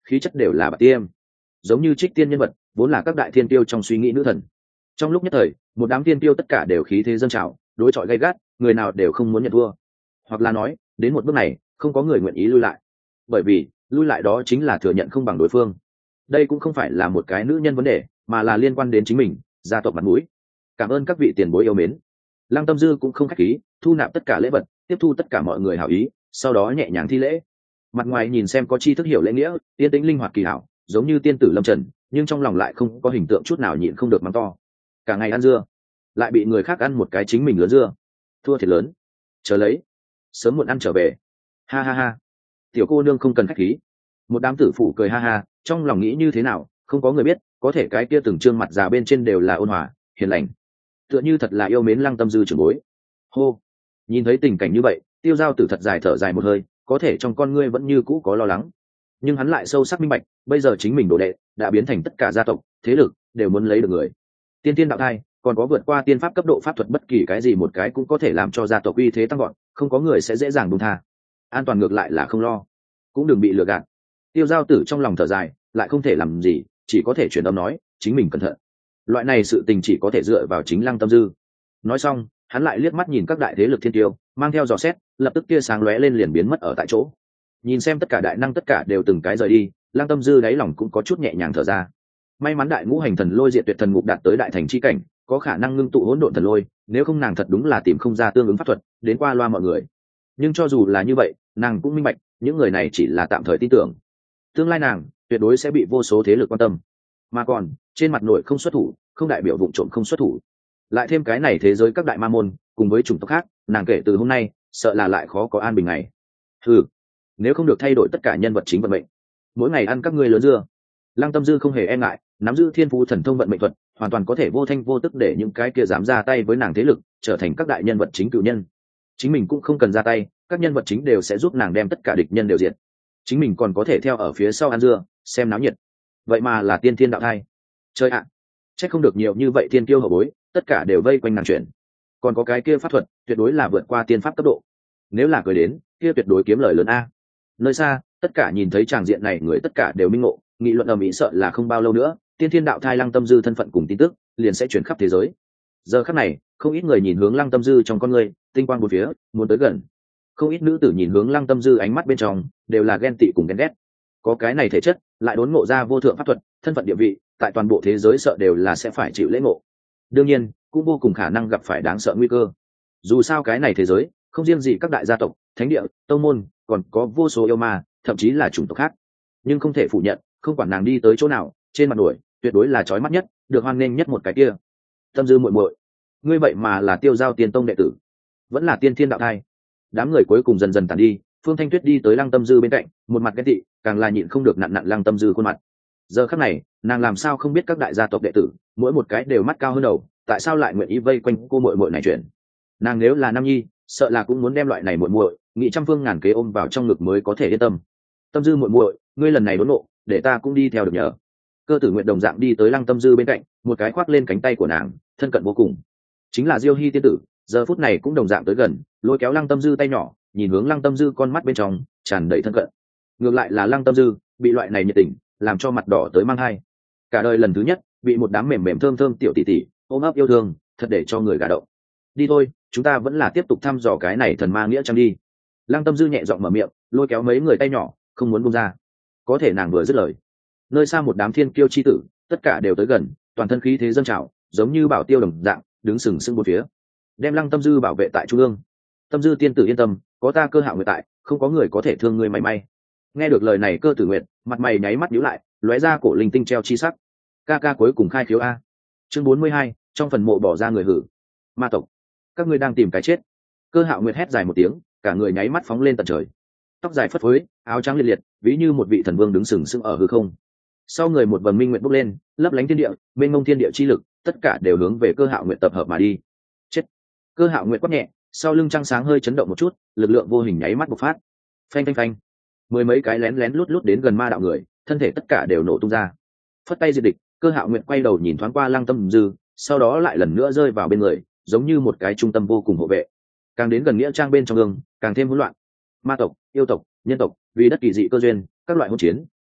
khí chất đều là bạc tiêm, giống như trích tiên nhân vật, vốn là các đại thiên tiêu trong suy nghĩ nữ thần. Trong lúc nhất thời, một đám thiên tiêu tất cả đều khí thế dâng trào, đối chọi gay gắt, người nào đều không muốn nhận thua, hoặc là nói đến một bước này không có người nguyện ý lui lại, bởi vì lui lại đó chính là thừa nhận không bằng đối phương. Đây cũng không phải là một cái nữ nhân vấn đề, mà là liên quan đến chính mình, gia tộc mặt mũi. Cảm ơn các vị tiền bối yêu mến. Lăng Tâm Dư cũng không khách khí, thu nạp tất cả lễ vật, tiếp thu tất cả mọi người hảo ý, sau đó nhẹ nhàng thi lễ. Mặt ngoài nhìn xem có chi thức hiểu lễ nghĩa, yên tĩnh linh hoạt kỳ hảo, giống như tiên tử lâm trần, nhưng trong lòng lại không có hình tượng chút nào, nhịn không được mắng to. Cả ngày ăn dưa, lại bị người khác ăn một cái chính mình lớn dưa, thua thiệt lớn. Chờ lấy, sớm muộn ăn trở về. Ha ha ha. Tiểu cô nương không cần khách khí. Một đám tử phụ cười ha ha, trong lòng nghĩ như thế nào, không có người biết, có thể cái kia từng trương mặt già bên trên đều là ôn hòa, hiền lành, tựa như thật là yêu mến Lăng Tâm Dư trưởng bối. Hô. Nhìn thấy tình cảnh như vậy, Tiêu Giao Tử thật dài thở dài một hơi, có thể trong con ngươi vẫn như cũ có lo lắng, nhưng hắn lại sâu sắc minh bạch, bây giờ chính mình đồ đệ đã biến thành tất cả gia tộc thế lực đều muốn lấy được người. Tiên tiên đạo thai còn có vượt qua tiên pháp cấp độ pháp thuật, bất kỳ cái gì một cái cũng có thể làm cho gia tộc uy thế tăng gọn, không có người sẽ dễ dàng buông tha. An toàn ngược lại là không lo, cũng đừng bị lừa gạt. Tiêu Giao Tử trong lòng thở dài, lại không thể làm gì, chỉ có thể truyền âm nói chính mình cẩn thận, loại này sự tình chỉ có thể dựa vào chính Lăng Tâm Dư. Nói xong, hắn lại liếc mắt nhìn các đại thế lực thiên tiêu, mang theo dò xét, lập tức kia sáng lóe lên liền biến mất ở tại chỗ. Nhìn xem tất cả đại năng tất cả đều từng cái rời đi, Lăng Tâm Dư đáy lòng cũng có chút nhẹ nhàng thở ra. May mắn đại ngũ hành thần lôi diệt tuyệt thần ngục đạt tới đại thành chi cảnh, có khả năng ngưng tụ hỗn độn thần lôi, nếu không nàng thật đúng là tìm không ra tương ứng pháp thuật đến qua loa mọi người. Nhưng cho dù là như vậy, nàng cũng minh bạch những người này chỉ là tạm thời tin tưởng, tương lai nàng tuyệt đối sẽ bị vô số thế lực quan tâm. Mà còn trên mặt nội không xuất thủ, không đại biểu vụng trộm không xuất thủ. Lại thêm cái này thế giới các đại ma môn cùng với chủng tộc khác, nàng kể từ hôm nay sợ là lại khó có an bình ngày. Nếu không được thay đổi tất cả nhân vật chính vận mệnh, mỗi ngày ăn các ngươi lớn dưa. Lăng Tâm Dư không hề e ngại, nắm giữ thiên phú thần thông vận mệnh thuật, hoàn toàn có thể vô thanh vô tức để những cái kia dám ra tay với nàng thế lực trở thành các đại nhân vật chính cựu nhân. Chính mình cũng không cần ra tay, các nhân vật chính đều sẽ giúp nàng đem tất cả địch nhân đều diệt. Chính mình còn có thể theo ở phía sau ăn dưa, xem náo nhiệt. Vậy mà là tiên thiên đạo thai. Chơi ạ, chắc không được nhiều như vậy thiên kiêu hậu bối, tất cả đều vây quanh nàng chuyển. Còn có cái kia pháp thuật, tuyệt đối là vượt qua tiên pháp cấp độ. Nếu là cười đến, kia tuyệt đối kiếm lời lớn a. Nơi xa, tất cả nhìn thấy tràng diện này người tất cả đều minh ngộ, nghị luận ầm ĩ, sợ là không bao lâu nữa, tiên thiên đạo thai Lăng Tâm Dư thân phận cùng tin tức liền sẽ truyền khắp thế giới. Giờ khắc này, không ít người nhìn hướng Lăng Tâm Dư trong con người, tinh quang bốn phía, muốn tới gần. Không ít nữ tử nhìn hướng Lăng Tâm Dư, ánh mắt bên trong đều là ghen tị cùng ghen ghét. Có cái này thể chất, lại đốn ngộ ra vô thượng pháp thuật, thân phận địa vị, tại toàn bộ thế giới sợ đều là sẽ phải chịu lễ ngộ. Đương nhiên, cũng vô cùng khả năng gặp phải đáng sợ nguy cơ. Dù sao cái này thế giới, không riêng gì các đại gia tộc, thánh địa, tông môn, còn có vô số yêu ma, thậm chí là chủng tộc khác. Nhưng không thể phủ nhận, không quản nàng đi tới chỗ nào, trên mặt nổi tuyệt đối là chói mắt nhất, được hoan nghênh nhất một cái kia. Tâm Dư muội muội, ngươi vậy mà là Tiêu Giao Tiên Tông đệ tử, vẫn là tiên thiên đạo thai. Đám người cuối cùng dần dần tàn đi, Phương Thanh Tuyết đi tới Lăng Tâm Dư bên cạnh, một mặt ghen tị, càng là nhịn không được nặn nặn Lăng Tâm Dư khuôn mặt. Giờ khắc này, nàng làm sao không biết các đại gia tộc đệ tử, mỗi một cái đều mắt cao hơn đầu, tại sao lại nguyện ý vây quanh cô muội muội này chuyện. Nàng nếu là nam nhi, sợ là cũng muốn đem loại này muội muội, nghĩ trăm phương ngàn kế ôm vào trong ngực mới có thể yên tâm. Tâm Dư muội muội, ngươi lần này đốn nộ, để ta cũng đi theo được nhờ. Cơ Tử Nguyệt đồng dạng đi tới Lăng Tâm Dư bên cạnh, một cái khoác lên cánh tay của nàng, thân cận vô cùng. Chính là Diêu Hy tiên tử, giờ phút này cũng đồng dạng tới gần, lôi kéo Lăng Tâm Dư tay nhỏ, nhìn hướng Lăng Tâm Dư con mắt bên trong tràn đầy thân cận. Ngược lại là Lăng Tâm Dư bị loại này nhiệt tình làm cho mặt đỏ tới mang hai. Cả đời lần thứ nhất bị một đám mềm mềm thơm thơm tiểu tỷ tỷ ôm ấp yêu thương, thật để cho người gà động. Đi thôi, chúng ta vẫn là tiếp tục thăm dò cái này thần ma nghĩa trang đi. Lăng Tâm Dư nhẹ giọng mở miệng, lôi kéo mấy người tay nhỏ, không muốn buông ra. Có thể nàng vừa dứt lời, nơi xa một đám thiên kiêu chi tử tất cả đều tới gần, toàn thân khí thế dâng trào, giống như bảo tiêu đồng dạng đứng sừng sững bốn phía, đem Lăng Tâm Dư bảo vệ tại trung ương. Tâm Dư tiên tử yên tâm, có ta Cơ Hạo Nguyệt tại, không có người có thể thương ngươi mảy may. Nghe được lời này, Cơ Tử Nguyệt mặt mày nháy mắt nhíu lại, lóe ra cổ linh tinh treo chi sắc. Ca ca cuối cùng khai khiếu a. Chương 42, trong phần mộ bỏ ra người hử. Ma tộc, các ngươi đang tìm cái chết. Cơ Hạo Nguyệt hét dài một tiếng, cả người nháy mắt phóng lên tận trời, tóc dài phất phới, áo trắng liệt liệt, ví như một vị thần vương đứng sừng sững ở hư không. Sau người một vầng minh nguyện bốc lên, lấp lánh thiên địa, mênh mông thiên địa chi lực, tất cả đều hướng về Cơ Hạo Nguyệt tập hợp mà đi. Chết! Cơ Hạo Nguyệt quát nhẹ, sau lưng trăng sáng hơi chấn động một chút, lực lượng vô hình nháy mắt bộc phát. Phanh phanh phanh, mười mấy cái lén lén lút lút đến gần ma đạo người, thân thể tất cả đều nổ tung ra. Phất tay diệt địch, Cơ Hạo Nguyệt quay đầu nhìn thoáng qua Lăng Tâm Dư, sau đó lại lần nữa rơi vào bên người, giống như một cái trung tâm vô cùng hộ vệ. Càng đến gần nghĩa trang bên trong gương, càng thêm hỗn loạn. Ma tộc, yêu tộc, nhân tộc, vì đất kỳ dị cơ duyên, các loại hỗn chiến,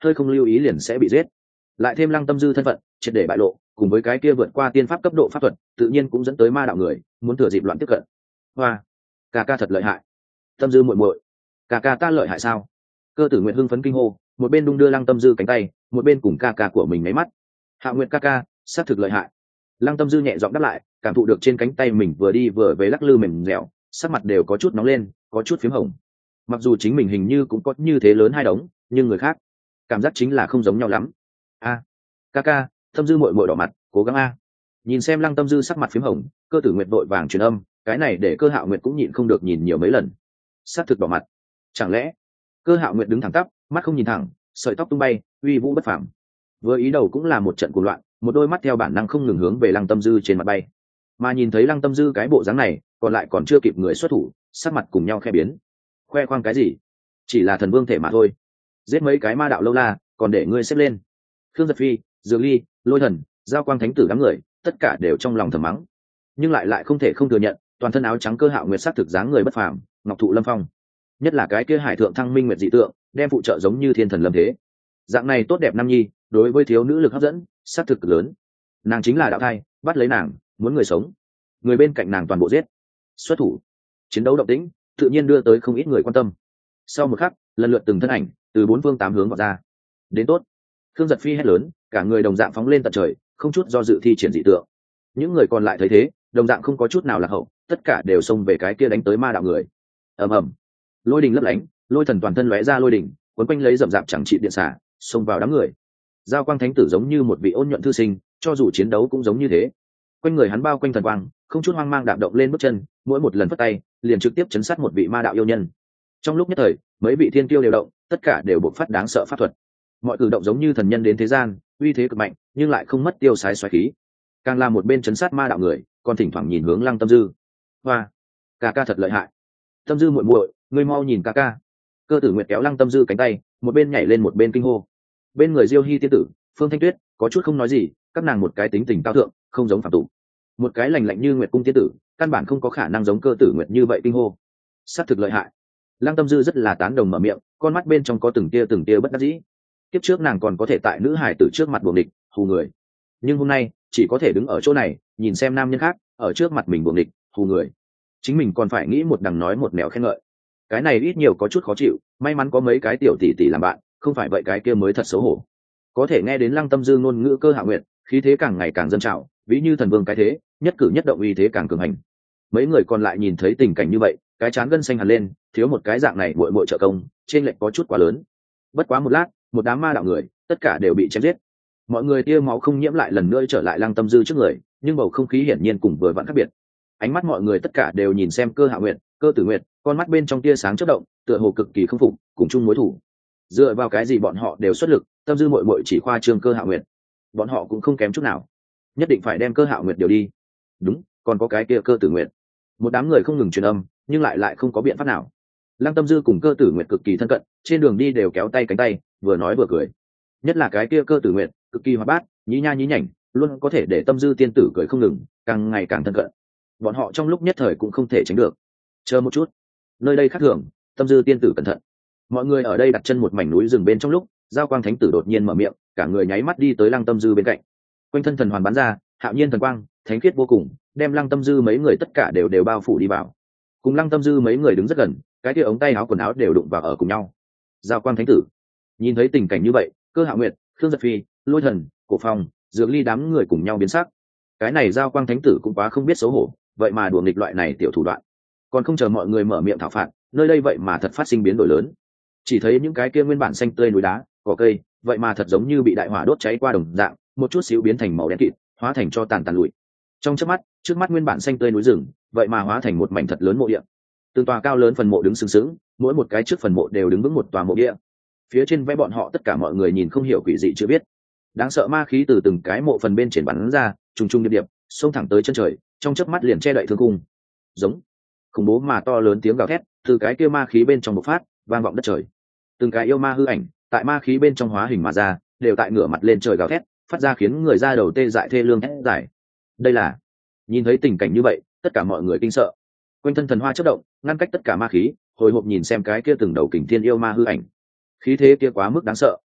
hơi không lưu ý liền sẽ bị giết. Lại thêm Lăng Tâm Dư thân phận triệt để bại lộ, cùng với cái kia vượt qua tiên pháp cấp độ pháp thuật, tự nhiên cũng dẫn tới ma đạo người muốn thừa dịp loạn tiếp cận. Hoa, ca ca thật lợi hại. Tâm Dư muội muội, ca ca ta lợi hại sao? Cơ Tử Nguyệt hưng phấn kinh hô, một bên đung đưa Lăng Tâm Dư cánh tay, một bên cùng ca ca của mình nháy mắt. Hạ Nguyệt ca ca, xác thực lợi hại. Lăng Tâm Dư nhẹ giọng đáp lại, cảm thụ được trên cánh tay mình vừa đi vừa về lắc lư mềm dẻo, sắc mặt đều có chút nóng lên, có chút phím hồng. Mặc dù chính mình hình như cũng có như thế lớn hai đống, nhưng người khác cảm giác chính là không giống nhau lắm. A, ca ca, Tâm Dư muội muội đỏ mặt, cố gắng a. Nhìn xem Lăng Tâm Dư sắc mặt phím hồng, Cơ Tử Nguyệt vội vàng truyền âm, cái này để Cơ Hạo Nguyệt cũng nhịn không được nhìn nhiều mấy lần. Sắc thực đỏ mặt. Chẳng lẽ? Cơ Hạo Nguyệt đứng thẳng tắp, mắt không nhìn thẳng, sợi tóc tung bay, uy vũ bất phàm. Vừa ý đầu cũng là một trận cuồng loạn, một đôi mắt theo bản năng không ngừng hướng về Lăng Tâm Dư trên mặt bay. Mà nhìn thấy Lăng Tâm Dư cái bộ dáng này, còn lại còn chưa kịp người xuất thủ, sắc mặt cùng nhau khẽ biến. Khoe khoang cái gì? Chỉ là thần vương thể mà thôi. Giết mấy cái ma đạo lâu la, còn để ngươi xếp lên. Khương Giật Phi, Dược Ly, Lôi Thần, Giao Quang Thánh Tử đám người, tất cả đều trong lòng thầm mắng, nhưng lại không thể không thừa nhận, toàn thân áo trắng Cơ Hạo Nguyệt sắc thực dáng người bất phàm, ngọc thụ lâm phong. Nhất là cái kia hải thượng thăng minh nguyệt dị tượng, đem phụ trợ giống như thiên thần lâm thế. Dạng này tốt đẹp nam nhi, đối với thiếu nữ lực hấp dẫn, sắc thực lớn. Nàng chính là đạo thai, bắt lấy nàng, muốn người sống, người bên cạnh nàng toàn bộ giết. Xuất thủ, chiến đấu động tĩnh, tự nhiên đưa tới không ít người quan tâm. Sau một khắc, lần lượt từng thân ảnh từ bốn phương tám hướng vọt ra. Đến tốt. Khương Giật Phi hét lớn, cả người đồng dạng phóng lên tận trời, không chút do dự thi triển dị tượng. Những người còn lại thấy thế, đồng dạng không có chút nào lạc hậu, tất cả đều xông về cái kia đánh tới ma đạo người. Ầm ầm, lôi đình lấp lánh, Lôi Thần toàn thân lóe ra lôi đình, quấn quanh lấy rậm rạp chẳng trị điện xả, xông vào đám người. Giao Quang Thánh Tử giống như một vị ôn nhuận thư sinh, cho dù chiến đấu cũng giống như thế. Quanh người hắn bao quanh thần quang, không chút hoang mang đạp động lên bước chân, mỗi một lần phất tay, liền trực tiếp chấn sát một vị ma đạo yêu nhân. Trong lúc nhất thời, mấy vị thiên tiêu đều động, tất cả đều bộc phát đáng sợ pháp thuật. Mọi cử động giống như thần nhân đến thế gian, uy thế cực mạnh, nhưng lại không mất tiêu sái xoáy khí. Càng là một bên chấn sát ma đạo người, còn thỉnh thoảng nhìn hướng Lăng Tâm Dư. Hoa, ca ca thật lợi hại. Tâm Dư muội muội, ngươi mau nhìn ca ca. Cơ Tử Nguyệt kéo Lăng Tâm Dư cánh tay, một bên nhảy lên một bên kinh hô. Bên người Diêu Hy tiên tử, Phương Thanh Tuyết, có chút không nói gì, các nàng một cái tính tình cao thượng, không giống phạm tục. Một cái lành lạnh như Nguyệt cung tiên tử, căn bản không có khả năng giống Cơ Tử Nguyệt như vậy kinh hô. Sát thực lợi hại. Lăng Tâm Dư rất là tán đồng mở miệng, con mắt bên trong có từng tia bất đắc dĩ. Kiếp trước nàng còn có thể tại nữ hải tử trước mặt buồng địch, hù người, nhưng hôm nay chỉ có thể đứng ở chỗ này, nhìn xem nam nhân khác ở trước mặt mình buồng địch, hù người, chính mình còn phải nghĩ một đằng nói một nẻo khen ngợi. Cái này ít nhiều có chút khó chịu, may mắn có mấy cái tiểu tỷ tỷ làm bạn, không phải vậy cái kia mới thật xấu hổ. Có thể nghe đến Lăng Tâm Dư ngôn ngữ Cơ Hạo Nguyệt, khí thế càng ngày càng dâng trào, ví như thần vương cái thế, nhất cử nhất động uy thế càng cường hành. Mấy người còn lại nhìn thấy tình cảnh như vậy, cái chán gân xanh hẳn lên, thiếu một cái dạng này muội muội trợ công, trên lệch có chút quá lớn. Bất quá một lát, một đám ma đạo người, tất cả đều bị chém giết. Mọi người tia máu không nhiễm lại lần nữa trở lại Lăng Tâm Dư trước người, nhưng bầu không khí hiển nhiên cùng vừa vặn khác biệt. Ánh mắt mọi người tất cả đều nhìn xem Cơ Hạo Nguyệt, Cơ Tử Nguyệt, con mắt bên trong tia sáng chớp động, tựa hồ cực kỳ không phục, cùng chung mối thù. Dựa vào cái gì bọn họ đều xuất lực, Tâm Dư muội muội chỉ khoa trương Cơ Hạo Nguyệt, bọn họ cũng không kém chút nào. Nhất định phải đem Cơ Hạo Nguyệt điều đi. Đúng, còn có cái kia Cơ Tử Nguyệt. Một đám người không ngừng truyền âm, nhưng lại không có biện pháp nào. Lăng Tâm Dư cùng Cơ Tử Nguyệt cực kỳ thân cận, trên đường đi đều kéo tay cánh tay, vừa nói vừa cười. Nhất là cái kia Cơ Tử Nguyệt, cực kỳ hoạt bát, nhí nha nhí nhảnh, luôn có thể để Tâm Dư tiên tử cười không ngừng, càng ngày càng thân cận. Bọn họ trong lúc nhất thời cũng không thể tránh được. Chờ một chút, nơi đây khác thường, Tâm Dư tiên tử cẩn thận. Mọi người ở đây đặt chân một mảnh núi rừng bên trong lúc, Giao Quang Thánh Tử đột nhiên mở miệng, cả người nháy mắt đi tới Lăng Tâm Dư bên cạnh. Quanh thân thần hoàn bắn ra, hạo nhiên thần quang, thánh khiết vô cùng, đem Lăng Tâm Dư mấy người tất cả đều bao phủ đi vào. Cùng Lăng Tâm Dư mấy người đứng rất gần, cái kia ống tay áo quần áo đều đụng vào ở cùng nhau. Giao Quang Thánh Tử nhìn thấy tình cảnh như vậy, Cơ Hạo Nguyệt, Khương Giật Phi, Lôi Thần, Cổ Phong, Dược Ly đám người cùng nhau biến sắc. Cái này Giao Quang Thánh Tử cũng quá không biết xấu hổ, vậy mà đùa nghịch loại này tiểu thủ đoạn. Còn không chờ mọi người mở miệng thảo phạt, nơi đây vậy mà thật phát sinh biến đổi lớn. Chỉ thấy những cái kia nguyên bản xanh tươi núi đá, cỏ cây, vậy mà thật giống như bị đại hỏa đốt cháy qua đồng dạng, một chút xíu biến thành màu đen kịt, hóa thành cho tàn lụi. Trong chớp mắt, trước mắt nguyên bản xanh tươi núi rừng, vậy mà hóa thành một mảnh thật lớn mộ địa. Từng tòa cao lớn phần mộ đứng sừng sững, mỗi một cái trước phần mộ đều đứng vững một tòa mộ địa. Phía trên vẽ bọn họ tất cả mọi người nhìn không hiểu quỷ dị chưa biết. Đáng sợ ma khí từ từng cái mộ phần bên trên bắn ra, trùng trùng điệp điệp, xông thẳng tới chân trời, trong chớp mắt liền che đậy thương cung. Giống khủng bố mà to lớn tiếng gào thét từ cái kia ma khí bên trong bộc phát, vang vọng đất trời. Từng cái yêu ma hư ảnh tại ma khí bên trong hóa hình mà ra, đều tại ngửa mặt lên trời gào thét, phát ra khiến người ra đầu tê dại thê lương hét giải. Đây là, nhìn thấy tình cảnh như vậy, tất cả mọi người kinh sợ. Quanh thân thần hoa chớp động, ngăn cách tất cả ma khí, hồi hộp nhìn xem cái kia từng đầu kình thiên yêu ma hư ảnh. Khí thế kia quá mức đáng sợ,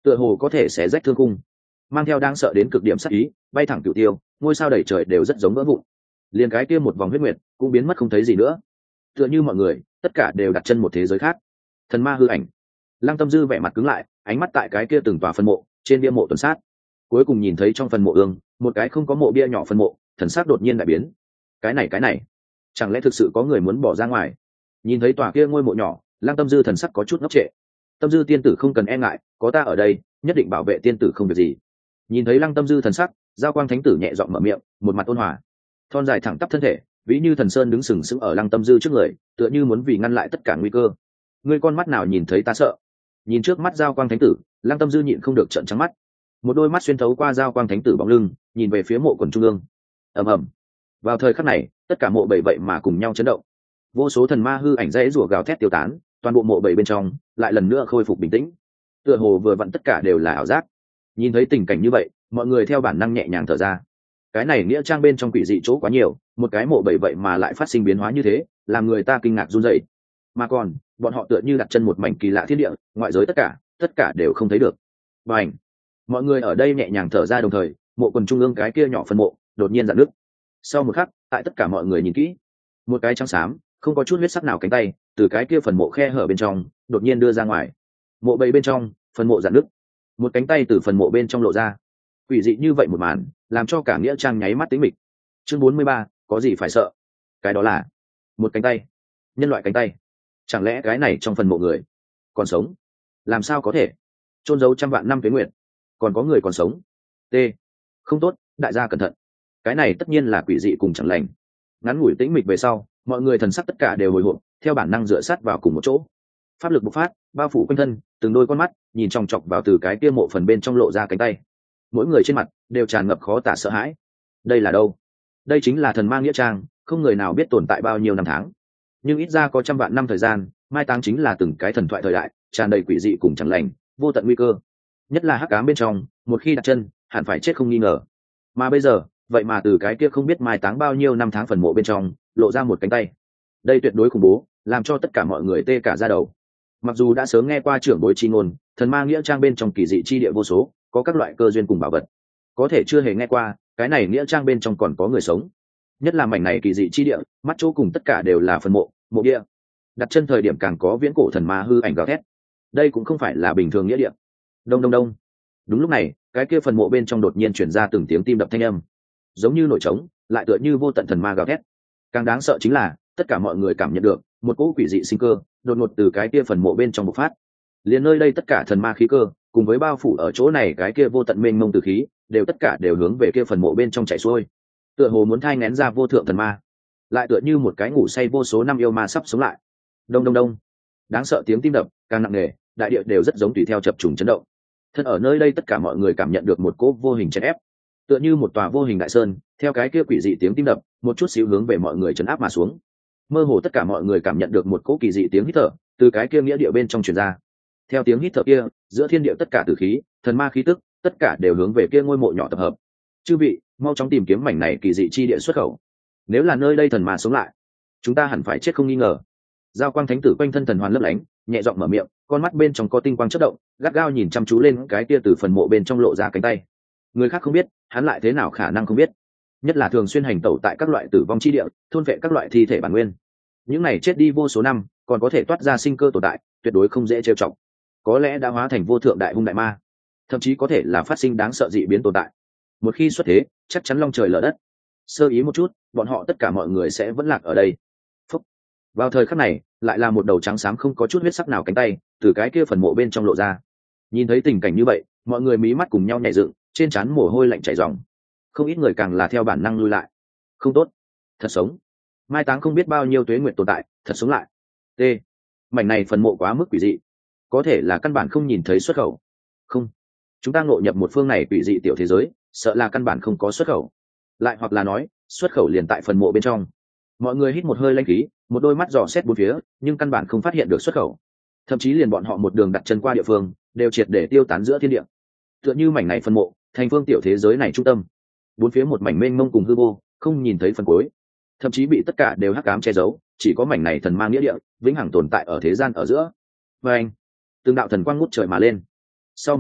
tựa hồ có thể xé rách thương khung, mang theo đang sợ đến cực điểm sát ý, bay thẳng cửu tiêu, ngôi sao đầy trời đều rất giống vỡ vụn. Liền cái kia một vòng huyết nguyệt cũng biến mất không thấy gì nữa, tựa như mọi người tất cả đều đặt chân một thế giới khác. Thần ma hư ảnh. Lăng Tâm Dư vẻ mặt cứng lại, ánh mắt tại cái kia từng tòa phân mộ trên bia mộ tuần sát, cuối cùng nhìn thấy trong phần mộ ương một cái không có mộ bia nhỏ phân mộ, thần sắc đột nhiên đại biến. Cái này chẳng lẽ thực sự có người muốn bỏ ra ngoài? Nhìn thấy tòa kia ngôi mộ nhỏ, Lăng Tâm Dư thần sắc có chút ngốc trệ. Tâm Dư tiên tử không cần e ngại, có ta ở đây nhất định bảo vệ tiên tử không việc gì. Nhìn thấy Lăng Tâm Dư thần sắc, Giao Quang Thánh tử nhẹ giọng mở miệng, một mặt ôn hòa, thon dài thẳng tắp thân thể ví như thần sơn đứng sừng sững ở Lăng Tâm Dư trước người, tựa như muốn vì ngăn lại tất cả nguy cơ. Ngươi con mắt nào nhìn thấy ta sợ? Nhìn trước mắt Giao Quang Thánh tử, Lăng Tâm Dư nhịn không được trợn trắng mắt. Một đôi mắt xuyên thấu qua Giao Quang Thánh tử bóng lưng, nhìn về phía mộ quần trung ương. Ầm ầm. Vào thời khắc này, tất cả mộ bảy vậy mà cùng nhau chấn động. Vô số thần ma hư ảnh rẽ rủa gào thét tiêu tán, toàn bộ mộ bảy bên trong lại lần nữa khôi phục bình tĩnh. Tựa hồ vừa vặn tất cả đều là ảo giác. Nhìn thấy tình cảnh như vậy, mọi người theo bản năng nhẹ nhàng thở ra. Cái này nghĩa trang bên trong quỷ dị chỗ quá nhiều, một cái mộ bảy vậy mà lại phát sinh biến hóa như thế, làm người ta kinh ngạc run rẩy. Mà còn, bọn họ tựa như đặt chân một mảnh kỳ lạ thiên địa, ngoại giới tất cả đều không thấy được. Bành! Mọi người ở đây nhẹ nhàng thở ra đồng thời, mộ quần trung ương cái kia nhỏ phân mộ đột nhiên rạn nứt. Sau một khắc, tại tất cả mọi người nhìn kỹ, một cái trắng xám, không có chút huyết sắc nào cánh tay từ cái kia phần mộ khe hở bên trong đột nhiên đưa ra ngoài. Mộ bầy bên trong, phần mộ rạn nứt, một cánh tay từ phần mộ bên trong lộ ra. Quỷ dị như vậy một màn, làm cho cả nghĩa trang nháy mắt tĩnh mịch. Chương 43, có gì phải sợ? Cái đó là một cánh tay, nhân loại cánh tay. Chẳng lẽ cái này trong phần mộ người còn sống? Làm sao có thể? Chôn giấu trăm vạn năm tuế nguyệt, còn có người còn sống. T. Không tốt, đại gia cẩn thận. Cái này tất nhiên là quỷ dị cùng chẳng lành. Ngắn ngủi tĩnh mịch về sau, mọi người thần sắc tất cả đều hồi hộp, theo bản năng dựa sát vào cùng một chỗ. Pháp lực bộc phát, bao phủ quanh thân, từng đôi con mắt nhìn chòng chọc vào từ cái kia mộ phần bên trong lộ ra cánh tay. Mỗi người trên mặt đều tràn ngập khó tả sợ hãi. Đây là đâu? Đây chính là thần ma nghĩa trang, không người nào biết tồn tại bao nhiêu năm tháng, nhưng ít ra có trăm vạn năm thời gian. Mai táng chính là từng cái thần thoại thời đại, tràn đầy quỷ dị cùng chẳng lành, vô tận nguy cơ. Nhất là hắc ám bên trong, một khi đặt chân hẳn phải chết không nghi ngờ. Mà bây giờ, vậy mà từ cái kia không biết mai táng bao nhiêu năm tháng phần mộ bên trong lộ ra một cánh tay. Đây tuyệt đối khủng bố, làm cho tất cả mọi người tê cả da đầu. Mặc dù đã sớm nghe qua trưởng bối chi ngôn, thần ma nghĩa trang bên trong kỳ dị chi địa vô số, có các loại cơ duyên cùng bảo vật, có thể chưa hề nghe qua cái này nghĩa trang bên trong còn có người sống. Nhất là mảnh này kỳ dị chi địa, mắt chỗ cùng tất cả đều là phần mộ, mộ địa. Đặt chân thời điểm càng có viễn cổ thần ma hư ảnh gào thét. Đây cũng không phải là bình thường nghĩa địa. Đông đông đông. Đúng lúc này, cái kia phần mộ bên trong đột nhiên chuyển ra từng tiếng tim đập thanh âm, giống như nổi trống, lại tựa như vô tận thần ma gào thét. Càng đáng sợ chính là tất cả mọi người cảm nhận được một cỗ quỷ dị sinh cơ đột ngột từ cái kia phần mộ bên trong bộc phát. Liền nơi đây tất cả thần ma khí cơ cùng với bao phủ ở chỗ này cái kia vô tận mênh mông từ khí đều tất cả đều hướng về kia phần mộ bên trong chảy xuôi, tựa hồ muốn thai nghén ra vô thượng thần ma, lại tựa như một cái ngủ say vô số năm yêu ma sắp sống lại. Đông đông đông. Đáng sợ tiếng tim đập càng nặng nề, đại địa đều rất giống tùy theo chập trùng chấn động. Thân ở nơi đây tất cả mọi người cảm nhận được một cỗ vô hình chấn ép, tựa như một tòa vô hình đại sơn theo cái kia quỷ dị tiếng tim đập một chút xíu hướng về mọi người chấn áp mà xuống. Mơ hồ tất cả mọi người cảm nhận được một cỗ kỳ dị tiếng hít thở từ cái kia nghĩa địa bên trong truyền ra. Theo tiếng hít thở kia, giữa thiên địa tất cả tử khí, thần ma khí tức, tất cả đều hướng về kia ngôi mộ nhỏ tập hợp. Chư vị, mau chóng tìm kiếm mảnh này kỳ dị chi địa xuất khẩu. Nếu là nơi đây thần ma sống lại, chúng ta hẳn phải chết không nghi ngờ. Giao Quang Thánh tử quanh thân thần hoàn lấp lánh, nhẹ giọng mở miệng, con mắt bên trong có tinh quang chớp động, gắt gao nhìn chăm chú lên cái kia từ phần mộ bên trong lộ ra cánh tay. Người khác không biết, hắn lại thế nào khả năng không biết? Nhất là thường xuyên hành tẩu tại các loại tử vong chi địa, thôn vệ các loại thi thể bản nguyên. Những này chết đi vô số năm, còn có thể toát ra sinh cơ tồn tại, tuyệt đối không dễ trêu chọc. Có lẽ đã hóa thành vô thượng đại hung đại ma, thậm chí có thể là phát sinh đáng sợ dị biến tồn tại. Một khi xuất thế, chắc chắn long trời lở đất. Sơ ý một chút, bọn họ tất cả mọi người sẽ vẫn lạc ở đây. Phúc. Vào thời khắc này, lại là một đầu trắng xám không có chút huyết sắc nào cánh tay từ cái kia phần mộ bên trong lộ ra. Nhìn thấy tình cảnh như vậy, mọi người mí mắt cùng nhau nhảy dựng, trên trán mồ hôi lạnh chảy ròng. Không ít người càng là theo bản năng lui lại. Không tốt, thật sống. Mai táng không biết bao nhiêu tuế nguyệt tồn tại, thật sống lại. T. Mảnh này phần mộ quá mức quỷ dị, có thể là căn bản không nhìn thấy xuất khẩu. Không, chúng ta ngộ nhập một phương này quỷ dị tiểu thế giới, sợ là căn bản không có xuất khẩu. Lại hoặc là nói, xuất khẩu liền tại phần mộ bên trong. Mọi người hít một hơi lanh khí, một đôi mắt dò xét bốn phía, nhưng căn bản không phát hiện được xuất khẩu. Thậm chí liền bọn họ một đường đặt chân qua địa phương, đều triệt để tiêu tán giữa thiên địa. Tựa như mảnh này phần mộ, thành phương tiểu thế giới này trung tâm. Bốn phía một mảnh mênh mông cùng hư vô, không nhìn thấy phần cuối. Thậm chí bị tất cả đều hắc ám che giấu, chỉ có mảnh này thần mang nghĩa địa, vĩnh hằng tồn tại ở thế gian ở giữa. Và anh, từng đạo thần quang ngút trời mà lên. Sau một khắc,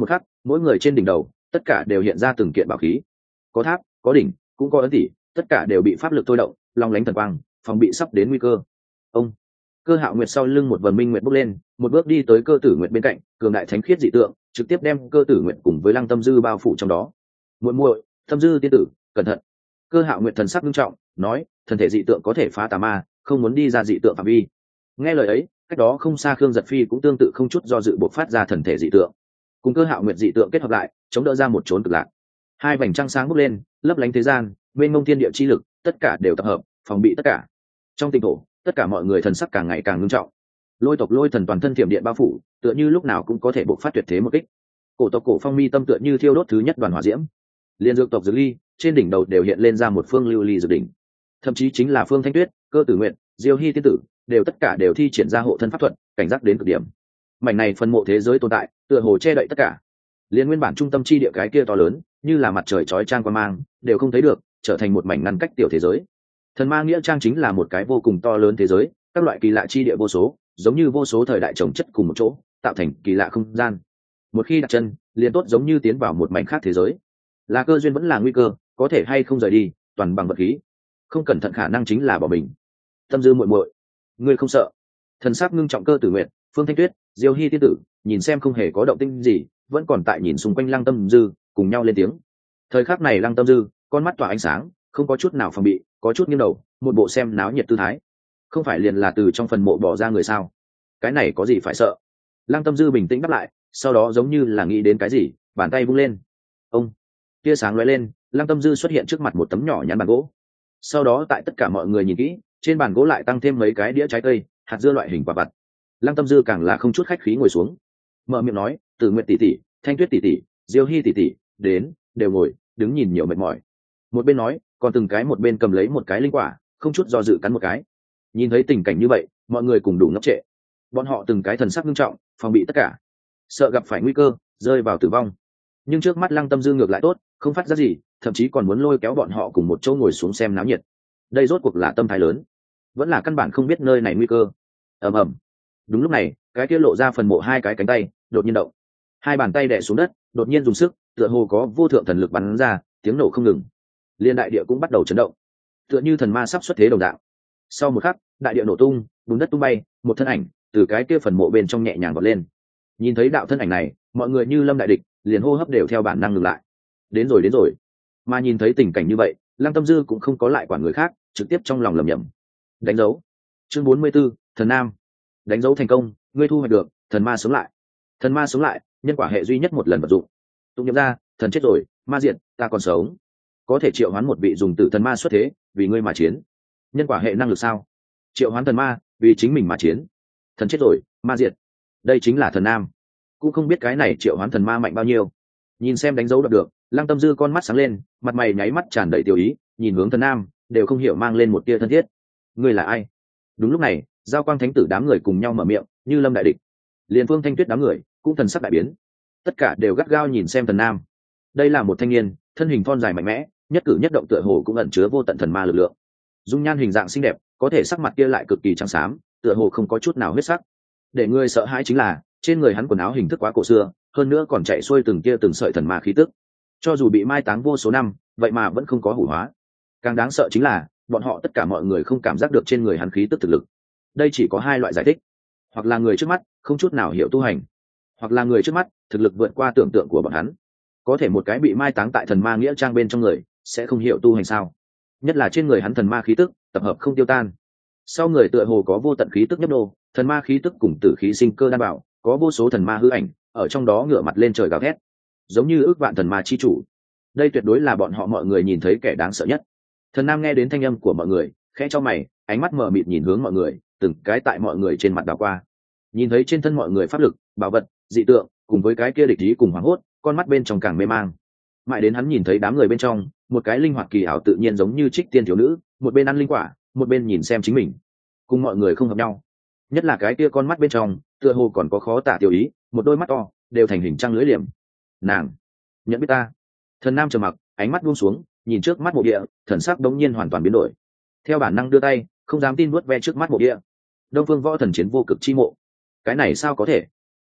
mỗi người trên đỉnh đầu tất cả đều hiện ra từng kiện bảo khí, có tháp, có đỉnh, cũng có ấn tỷ, tất cả đều bị pháp lực thôi động, long lánh thần quang, phòng bị sắp đến nguy cơ. Ông Cơ Hạo Nguyệt sau lưng một vần minh nguyệt bốc lên, một bước đi tới Cơ Tử Nguyệt bên cạnh, cường đại thánh khiết dị tượng trực tiếp đem Cơ Tử Nguyệt cùng với Lăng Tâm Dư bao phủ trong đó. Muội muội, Tâm Dư tiên tử, cẩn thận. Cơ Hạo Nguyệt thần sắc nghiêm trọng nói, thân thể dị tượng có thể phá tà ma, không muốn đi ra dị tượng phạm vi. Nghe lời ấy, cách đó không xa Khương Giật Phi cũng tương tự không chút do dự bộc phát ra thần thể dị tượng, cùng Cơ Hạo Nguyệt dị tượng kết hợp lại, chống đỡ ra một chốn cực lạc. Hai vành trăng sáng bốc lên, lấp lánh thế gian, mênh mông thiên địa chi lực, tất cả đều tập hợp, phòng bị tất cả. Trong tinh thổ, tất cả mọi người thần sắc càng ngày càng nghiêm trọng. Lôi tộc Lôi thần toàn thân thiểm điện bao phủ, tựa như lúc nào cũng có thể bộc phát tuyệt thế một kích. Cổ tộc Cổ Phong Mi tâm tựa như thiêu đốt thứ nhất đoàn hỏa diễm. Liên dược tộc Dược Ly, trên đỉnh đầu đều hiện lên ra một phương lưu ly dược đỉnh. Thậm chí chính là Phương Thanh Tuyết, Cơ Tử Nguyện, Diêu Hy tiên tử, đều tất cả đều thi triển ra hộ thân pháp thuật, cảnh giác đến cực điểm. Mảnh này phân mộ thế giới tồn tại, tựa hồ che đậy tất cả. Liên nguyên bản trung tâm chi địa cái kia to lớn, như là mặt trời chói chang qua mang, đều không thấy được, trở thành một mảnh ngăn cách tiểu thế giới. Thần ma nghĩa trang chính là một cái vô cùng to lớn thế giới, các loại kỳ lạ chi địa vô số, giống như vô số thời đại chồng chất cùng một chỗ, tạo thành kỳ lạ không gian. Một khi đặt chân, liền tốt giống như tiến vào một mảnh khác thế giới. Là cơ duyên vẫn là nguy cơ, có thể hay không rời đi, toàn bằng vật khí. Không cẩn thận khả năng chính là bỏ mình. Tâm Dư muội muội, ngươi không sợ? Thần sắc ngưng trọng Cơ Tử Nguyệt, Phương Thanh Tuyết, Diêu Hy tiên tử, nhìn xem không hề có động tĩnh gì, vẫn còn tại nhìn xung quanh Lăng Tâm Dư, cùng nhau lên tiếng. Thời khắc này Lăng Tâm Dư, con mắt tỏa ánh sáng, không có chút nào phòng bị, có chút nghiêng đầu, một bộ xem náo nhiệt tư thái. Không phải liền là từ trong phần mộ bỏ ra người sao? Cái này có gì phải sợ? Lăng Tâm Dư bình tĩnh đáp lại, sau đó giống như là nghĩ đến cái gì, bàn tay vung lên. Ông tia sáng lóe lên, Lăng Tâm Dư xuất hiện trước mặt một tấm nhỏ nhắn bàn gỗ. Sau đó tại tất cả mọi người nhìn kỹ, trên bàn gỗ lại tăng thêm mấy cái đĩa trái cây, hạt dưa loại hình quả vặt. Lăng Tâm Dư càng là không chút khách khí ngồi xuống, mở miệng nói, Tử Nguyệt tỷ tỷ, Thanh Tuyết tỷ tỷ, Diêu Hy tỷ tỷ, đến, đều ngồi, đứng nhìn nhiều mệt mỏi. Một bên nói, còn từng cái một bên cầm lấy một cái linh quả, không chút do dự cắn một cái. Nhìn thấy tình cảnh như vậy, mọi người cùng đủ ngốc trệ. Bọn họ từng cái thần sắc nghiêm trọng, phòng bị tất cả, sợ gặp phải nguy cơ, rơi vào tử vong. Nhưng trước mắt Lăng Tâm Dư ngược lại tốt, không phát ra gì, thậm chí còn muốn lôi kéo bọn họ cùng một chỗ ngồi xuống xem náo nhiệt. Đây rốt cuộc là tâm thái lớn, vẫn là căn bản không biết nơi này nguy cơ. Ầm ầm. Đúng lúc này, cái kia lộ ra phần mộ hai cái cánh tay đột nhiên động, hai bàn tay đè xuống đất, đột nhiên dùng sức, tựa hồ có vô thượng thần lực bắn ra, tiếng nổ không ngừng. Liên đại địa cũng bắt đầu chấn động, tựa như thần ma sắp xuất thế đồng dạng. Sau một khắc, đại địa nổ tung, bùn đất tung bay, một thân ảnh từ cái kia phần mộ bên trong nhẹ nhàng vọt lên. Nhìn thấy đạo thân ảnh này, mọi người như lâm đại địch, liền hô hấp đều theo bản năng ngừng lại. Đến rồi, đến rồi. Mà nhìn thấy tình cảnh như vậy, Lăng Tâm Dư cũng không có lại quản người khác, trực tiếp trong lòng lẩm nhẩm. Đánh dấu. Chương 44, Thần Nam. Đánh dấu thành công, ngươi thu hoạch được thần ma sống lại. Thần ma sống lại, nhân quả hệ duy nhất một lần vận dụng. Tụng niệm ra, thần chết rồi, ma diệt, ta còn sống. Có thể triệu hoán một vị dùng tử thần ma xuất thế, vì ngươi mà chiến. Nhân quả hệ năng lực sao? Triệu hoán thần ma, vì chính mình mà chiến. Thần chết rồi, ma diệt. Đây chính là thần nam. Cũng không biết cái này triệu hoán thần ma mạnh bao nhiêu. Nhìn xem đánh dấu đọc được, Lăng Tâm Dư con mắt sáng lên, mặt mày nháy mắt tràn đầy tiêu ý, nhìn hướng thần nam, đều không hiểu mang lên một tia thân thiết. Ngươi là ai? Đúng lúc này, Giao Quang Thánh tử đám người cùng nhau mở miệng, như lâm đại địch. Liên Phương Thanh Tuyết đám người cũng thần sắc đại biến, tất cả đều gắt gao nhìn xem thần nam. Đây là một thanh niên, thân hình thon dài mạnh mẽ, nhất cử nhất động tựa hồ cũng ẩn chứa vô tận thần ma lực lượng. Dung nhan hình dạng xinh đẹp, có thể sắc mặt kia lại cực kỳ trắng xám, tựa hồ không có chút nào huyết sắc. Để người sợ hãi chính là, trên người hắn quần áo hình thức quá cổ xưa, hơn nữa còn chạy xuôi từng tia từng sợi thần ma khí tức. Cho dù bị mai táng vô số năm, vậy mà vẫn không có hủ hóa. Càng đáng sợ chính là, bọn họ tất cả mọi người không cảm giác được trên người hắn khí tức thực lực. Đây chỉ có hai loại giải thích, hoặc là người trước mắt không chút nào hiểu tu hành, hoặc là người trước mắt thực lực vượt qua tưởng tượng của bọn hắn. Có thể một cái bị mai táng tại thần ma nghĩa trang bên trong người sẽ không hiểu tu hành sao? Nhất là trên người hắn thần ma khí tức tập hợp không tiêu tan, sau người tựa hồ có vô tận khí tức nhấp đô, thần ma khí tức cùng tử khí sinh cơ đan bảo, có vô số thần ma hư ảnh ở trong đó ngửa mặt lên trời gào thét, giống như ước vạn thần ma chi chủ. Đây tuyệt đối là bọn họ mọi người nhìn thấy kẻ đáng sợ nhất. Thần nam nghe đến thanh âm của mọi người, khẽ cho mày, ánh mắt mờ mịt nhìn hướng mọi người, từng cái tại mọi người trên mặt đảo qua, nhìn thấy trên thân mọi người pháp lực, bảo vật, dị tượng, cùng với cái kia địch ý cùng hoảng hốt, con mắt bên trong càng mê mang. Mãi đến hắn nhìn thấy đám người bên trong, một cái linh hoạt kỳ ảo tự nhiên giống như trích tiên thiếu nữ, một bên ăn linh quả, một bên nhìn xem chính mình, cùng mọi người không hợp nhau. Nhất là cái kia con mắt bên trong, tựa hồ còn có khó tả tiểu ý, một đôi mắt to, đều thành hình trăng lưỡi liềm. Nàng nhận biết ta? Thần nam trầm mặc, ánh mắt buông xuống, nhìn trước mắt mộ địa, thần sắc đống nhiên hoàn toàn biến đổi. Theo bản năng đưa tay, không dám tin vuốt ve trước mắt mộ địa. Đông Phương Võ Thần Chiến vô cực chi mộ. Cái này sao có thể?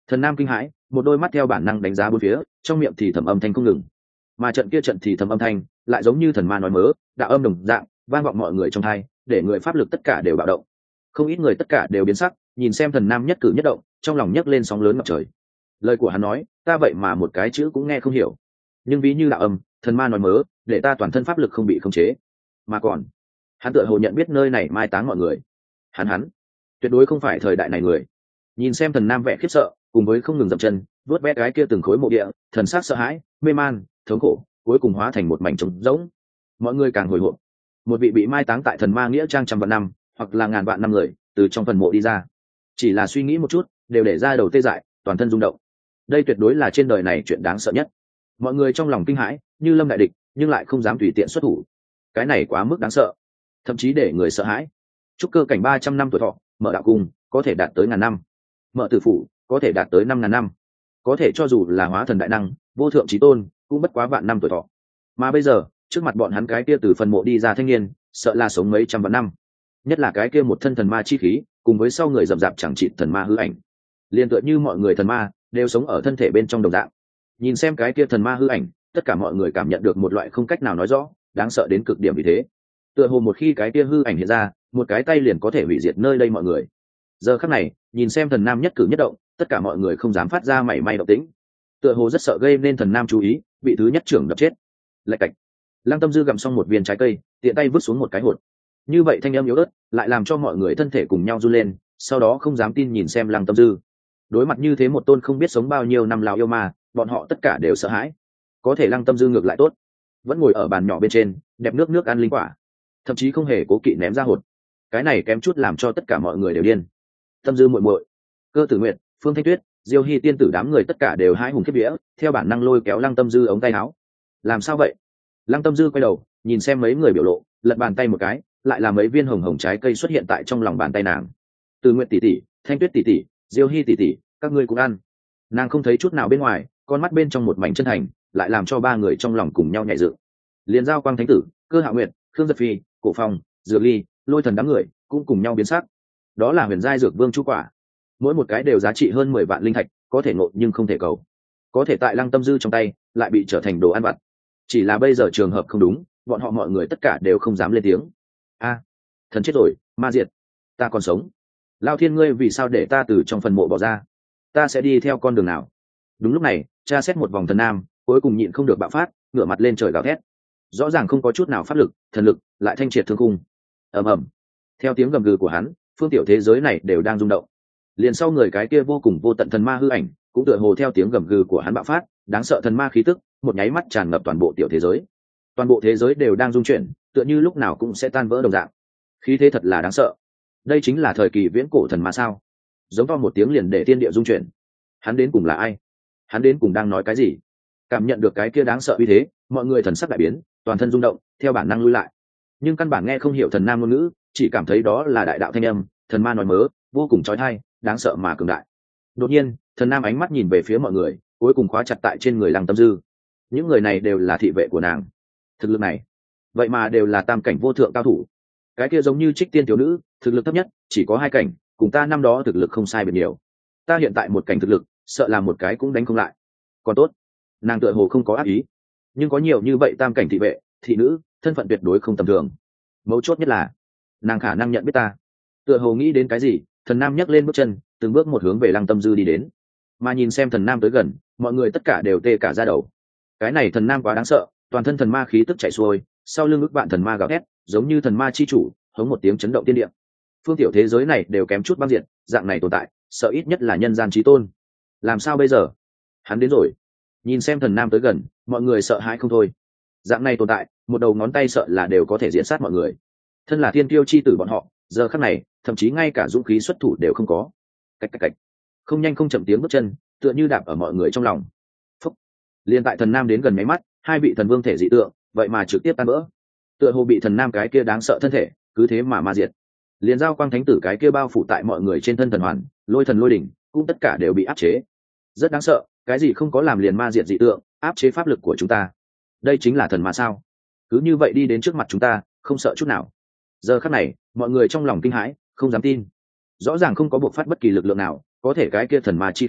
Thần nam kinh hãi, một đôi mắt theo bản năng đánh giá bốn phía, trong miệng thì thầm âm thanh không ngừng. Mà trận kia trận thì thầm âm thanh lại giống như thần ma nói mớ, đạo âm đồng dạng vang vọng mọi người trong tai, để người pháp lực tất cả đều bạo động. Không ít người tất cả đều biến sắc, nhìn xem thần nam nhất cử nhất động, trong lòng nhấc lên sóng lớn ngập trời. Lời của hắn nói, ta vậy mà một cái chữ cũng nghe không hiểu. Nhưng ví như đạo âm, thần ma nói mớ, để ta toàn thân pháp lực không bị khống chế. Mà còn, hắn tựa hồ nhận biết nơi này mai táng mọi người. Hắn tuyệt đối không phải thời đại này người. Nhìn xem thần nam vẻ khiếp sợ, cùng với không ngừng dậm chân, vớt vét cái kia từng khối mộ địa, thần sắc sợ hãi, mê man, thống khổ, cuối cùng hóa thành một mảnh trống rỗng. Mọi người càng hồi hộp. Một vị bị mai táng tại thần ma nghĩa trang trăm vạn năm, hoặc là ngàn vạn năm người, từ trong phần mộ đi ra. Chỉ là suy nghĩ một chút, đều để ra đầu tê dại, toàn thân rung động. Đây tuyệt đối là trên đời này chuyện đáng sợ nhất. Mọi người trong lòng kinh hãi, như lâm đại địch, nhưng lại không dám tùy tiện xuất thủ. Cái này quá mức đáng sợ, thậm chí để người sợ hãi. Trúc cơ cảnh 300 năm tuổi thọ, mở đạo cung có thể đạt tới ngàn năm, mở tử phủ có thể đạt tới 5.000 năm, có thể cho dù là hóa thần đại năng, vô thượng chí tôn, cũng bất quá vạn năm tuổi thọ. Mà bây giờ, trước mặt bọn hắn cái kia từ phần mộ đi ra thanh niên, sợ là sống mấy trăm vạn năm. Nhất là cái kia một thân thần ma chi khí, cùng với sau người rậm rạp chẳng chịt thần ma hư ảnh, liên tựa như mọi người thần ma đều sống ở thân thể bên trong đồng dạng. Nhìn xem cái kia thần ma hư ảnh, tất cả mọi người cảm nhận được một loại không cách nào nói rõ, đáng sợ đến cực điểm. Vì thế, tựa hồ một khi cái kia hư ảnh hiện ra, một cái tay liền có thể hủy diệt nơi đây mọi người. Giờ khắc này, nhìn xem thần nam nhất cử nhất động, tất cả mọi người không dám phát ra mảy may động tĩnh, tựa hồ rất sợ gây nên thần nam chú ý, bị thứ nhất trưởng đập chết. Lạch cạch. Lăng Tâm Dư gặm xong một viên trái cây, tiện tay vứt xuống một cái hột. Như vậy thanh âm yếu ớt, lại làm cho mọi người thân thể cùng nhau run lên, sau đó không dám tin nhìn xem Lăng Tâm Dư. Đối mặt như thế một tôn không biết sống bao nhiêu năm lão yêu ma, bọn họ tất cả đều sợ hãi. Có thể Lăng Tâm Dư ngược lại tốt, vẫn ngồi ở bàn nhỏ bên trên, đẹp nước nước ăn linh quả, thậm chí không hề cố kỵ ném ra hột. Cái này kém chút làm cho tất cả mọi người đều điên. Tâm Dư muội muội, Cơ Tử Nguyệt, Phương Thanh Tuyết, Diêu Hy tiên tử đám người tất cả đều hãi hùng khiếp vía, theo bản năng lôi kéo Lăng Tâm Dư ống tay áo. Làm sao vậy? Lăng Tâm Dư quay đầu, nhìn xem mấy người biểu lộ, lật bàn tay một cái, lại là mấy viên hồng hồng trái cây xuất hiện tại trong lòng bàn tay nàng. Từ Nguyệt tỷ tỷ, Thanh Tuyết tỷ tỷ, Diêu Hy tỷ tỷ, các ngươi cũng ăn. Nàng không thấy chút nào bên ngoài, con mắt bên trong một mảnh chân thành, lại làm cho ba người trong lòng cùng nhau nhảy dựng. Liên Giao Quang Thánh tử, Cơ Hạo Nguyệt, Khương Giật Phi, Cổ Phong, Dược Ly, Lôi Thần đám người cũng cùng nhau biến sắc. Đó là huyền giai dược vương chu quả, mỗi một cái đều giá trị hơn 10 vạn linh thạch, có thể ngộ nhưng không thể cầu. Có thể tại Lăng Tâm Dư trong tay, lại bị trở thành đồ ăn vặt. Chỉ là bây giờ trường hợp không đúng, bọn họ mọi người tất cả đều không dám lên tiếng. A, thần chết rồi, ma diệt, ta còn sống. Lao Thiên ngươi vì sao để ta từ trong phần mộ bỏ ra? Ta sẽ đi theo con đường nào? Đúng lúc này, tra xét một vòng thần nam, cuối cùng nhịn không được bạo phát, ngửa mặt lên trời gào thét. Rõ ràng không có chút nào pháp lực, thần lực, lại thanh triệt thương khung. Ầm ầm. Theo tiếng gầm gừ của hắn, phương tiểu thế giới này đều đang rung động. Liền sau người cái kia vô cùng vô tận thần ma hư ảnh, cũng tựa hồ theo tiếng gầm gừ của hắn bạo phát, đáng sợ thần ma khí tức, một nháy mắt tràn ngập toàn bộ tiểu thế giới. Toàn bộ thế giới đều đang rung chuyển, tựa như lúc nào cũng sẽ tan vỡ đồng dạng. Khí thế thật là đáng sợ. Đây chính là thời kỳ viễn cổ thần ma sao? Giống to một tiếng liền để thiên địa rung chuyển. Hắn đến cùng là ai? Hắn đến cùng đang nói cái gì? Cảm nhận được cái kia đáng sợ uy thế, mọi người thần sắc đại biến, toàn thân rung động, theo bản năng lui lại. Nhưng căn bản nghe không hiểu thần nam ngôn ngữ, chỉ cảm thấy đó là đại đạo thanh âm, thần ma nói mớ, vô cùng chói tai, đáng sợ mà cường đại. Đột nhiên, thần nam ánh mắt nhìn về phía mọi người, cuối cùng khóa chặt tại trên người Lăng Tâm Dư. Những người này đều là thị vệ của nàng. Thực lực này, vậy mà đều là tam cảnh vô thượng cao thủ. Cái kia giống như Trích Tiên thiếu nữ, thực lực thấp nhất chỉ có 2 cảnh, cùng ta năm đó thực lực không sai biệt nhiều. Ta hiện tại một cảnh thực lực, sợ là một cái cũng đánh không lại. Còn tốt, nàng tựa hồ không có ác ý, nhưng có nhiều như vậy tam cảnh thị vệ, thị nữ, thân phận tuyệt đối không tầm thường. Mấu chốt nhất là, nàng khả năng nhận biết ta. Tựa hồ nghĩ đến cái gì, thần nam nhấc lên bước chân, từng bước một hướng về Lăng Tâm Dư đi đến. Mà nhìn xem thần nam tới gần, mọi người tất cả đều tê cả da đầu. Cái này thần nam quá đáng sợ, toàn thân thần ma khí tức chảy xuôi, sau lưng ức vạn thần ma gào thét, giống như thần ma chi chủ, hống một tiếng chấn động thiên địa. Phương tiểu thế giới này đều kém chút băng diệt, dạng này tồn tại, sợ ít nhất là nhân gian chí tôn. Làm sao bây giờ? Hắn đến rồi. Nhìn xem thần nam tới gần, mọi người sợ hãi không thôi. Dạng này tồn tại, một đầu ngón tay sợ là đều có thể diễn sát mọi người. Thân là thiên tiêu chi tử bọn họ, giờ khắc này, thậm chí ngay cả dũng khí xuất thủ đều không có. Cạch cạch cạch. Không nhanh không chậm tiếng bước chân, tựa như đạp ở mọi người trong lòng. Phúc. Liên tại thần nam đến gần mấy mắt, hai vị thần vương thể dị tượng, vậy mà trực tiếp tan vỡ. Tựa hồ bị thần nam cái kia đáng sợ thân thể, cứ thế mà ma diệt. Liên Giao Quang Thánh tử cái kia bao phủ tại mọi người trên thân thần hoàn, lôi thần lôi đỉnh, cũng tất cả đều bị áp chế. Rất đáng sợ, cái gì không có làm liền ma diệt dị tượng, áp chế pháp lực của chúng ta. Đây chính là thần ma sao? Cứ như vậy đi đến trước mặt chúng ta, không sợ chút nào. Giờ khắc này, mọi người trong lòng kinh hãi, không dám tin. Rõ ràng không có buộc phát bất kỳ lực lượng nào, có thể cái kia thần ma chi khí,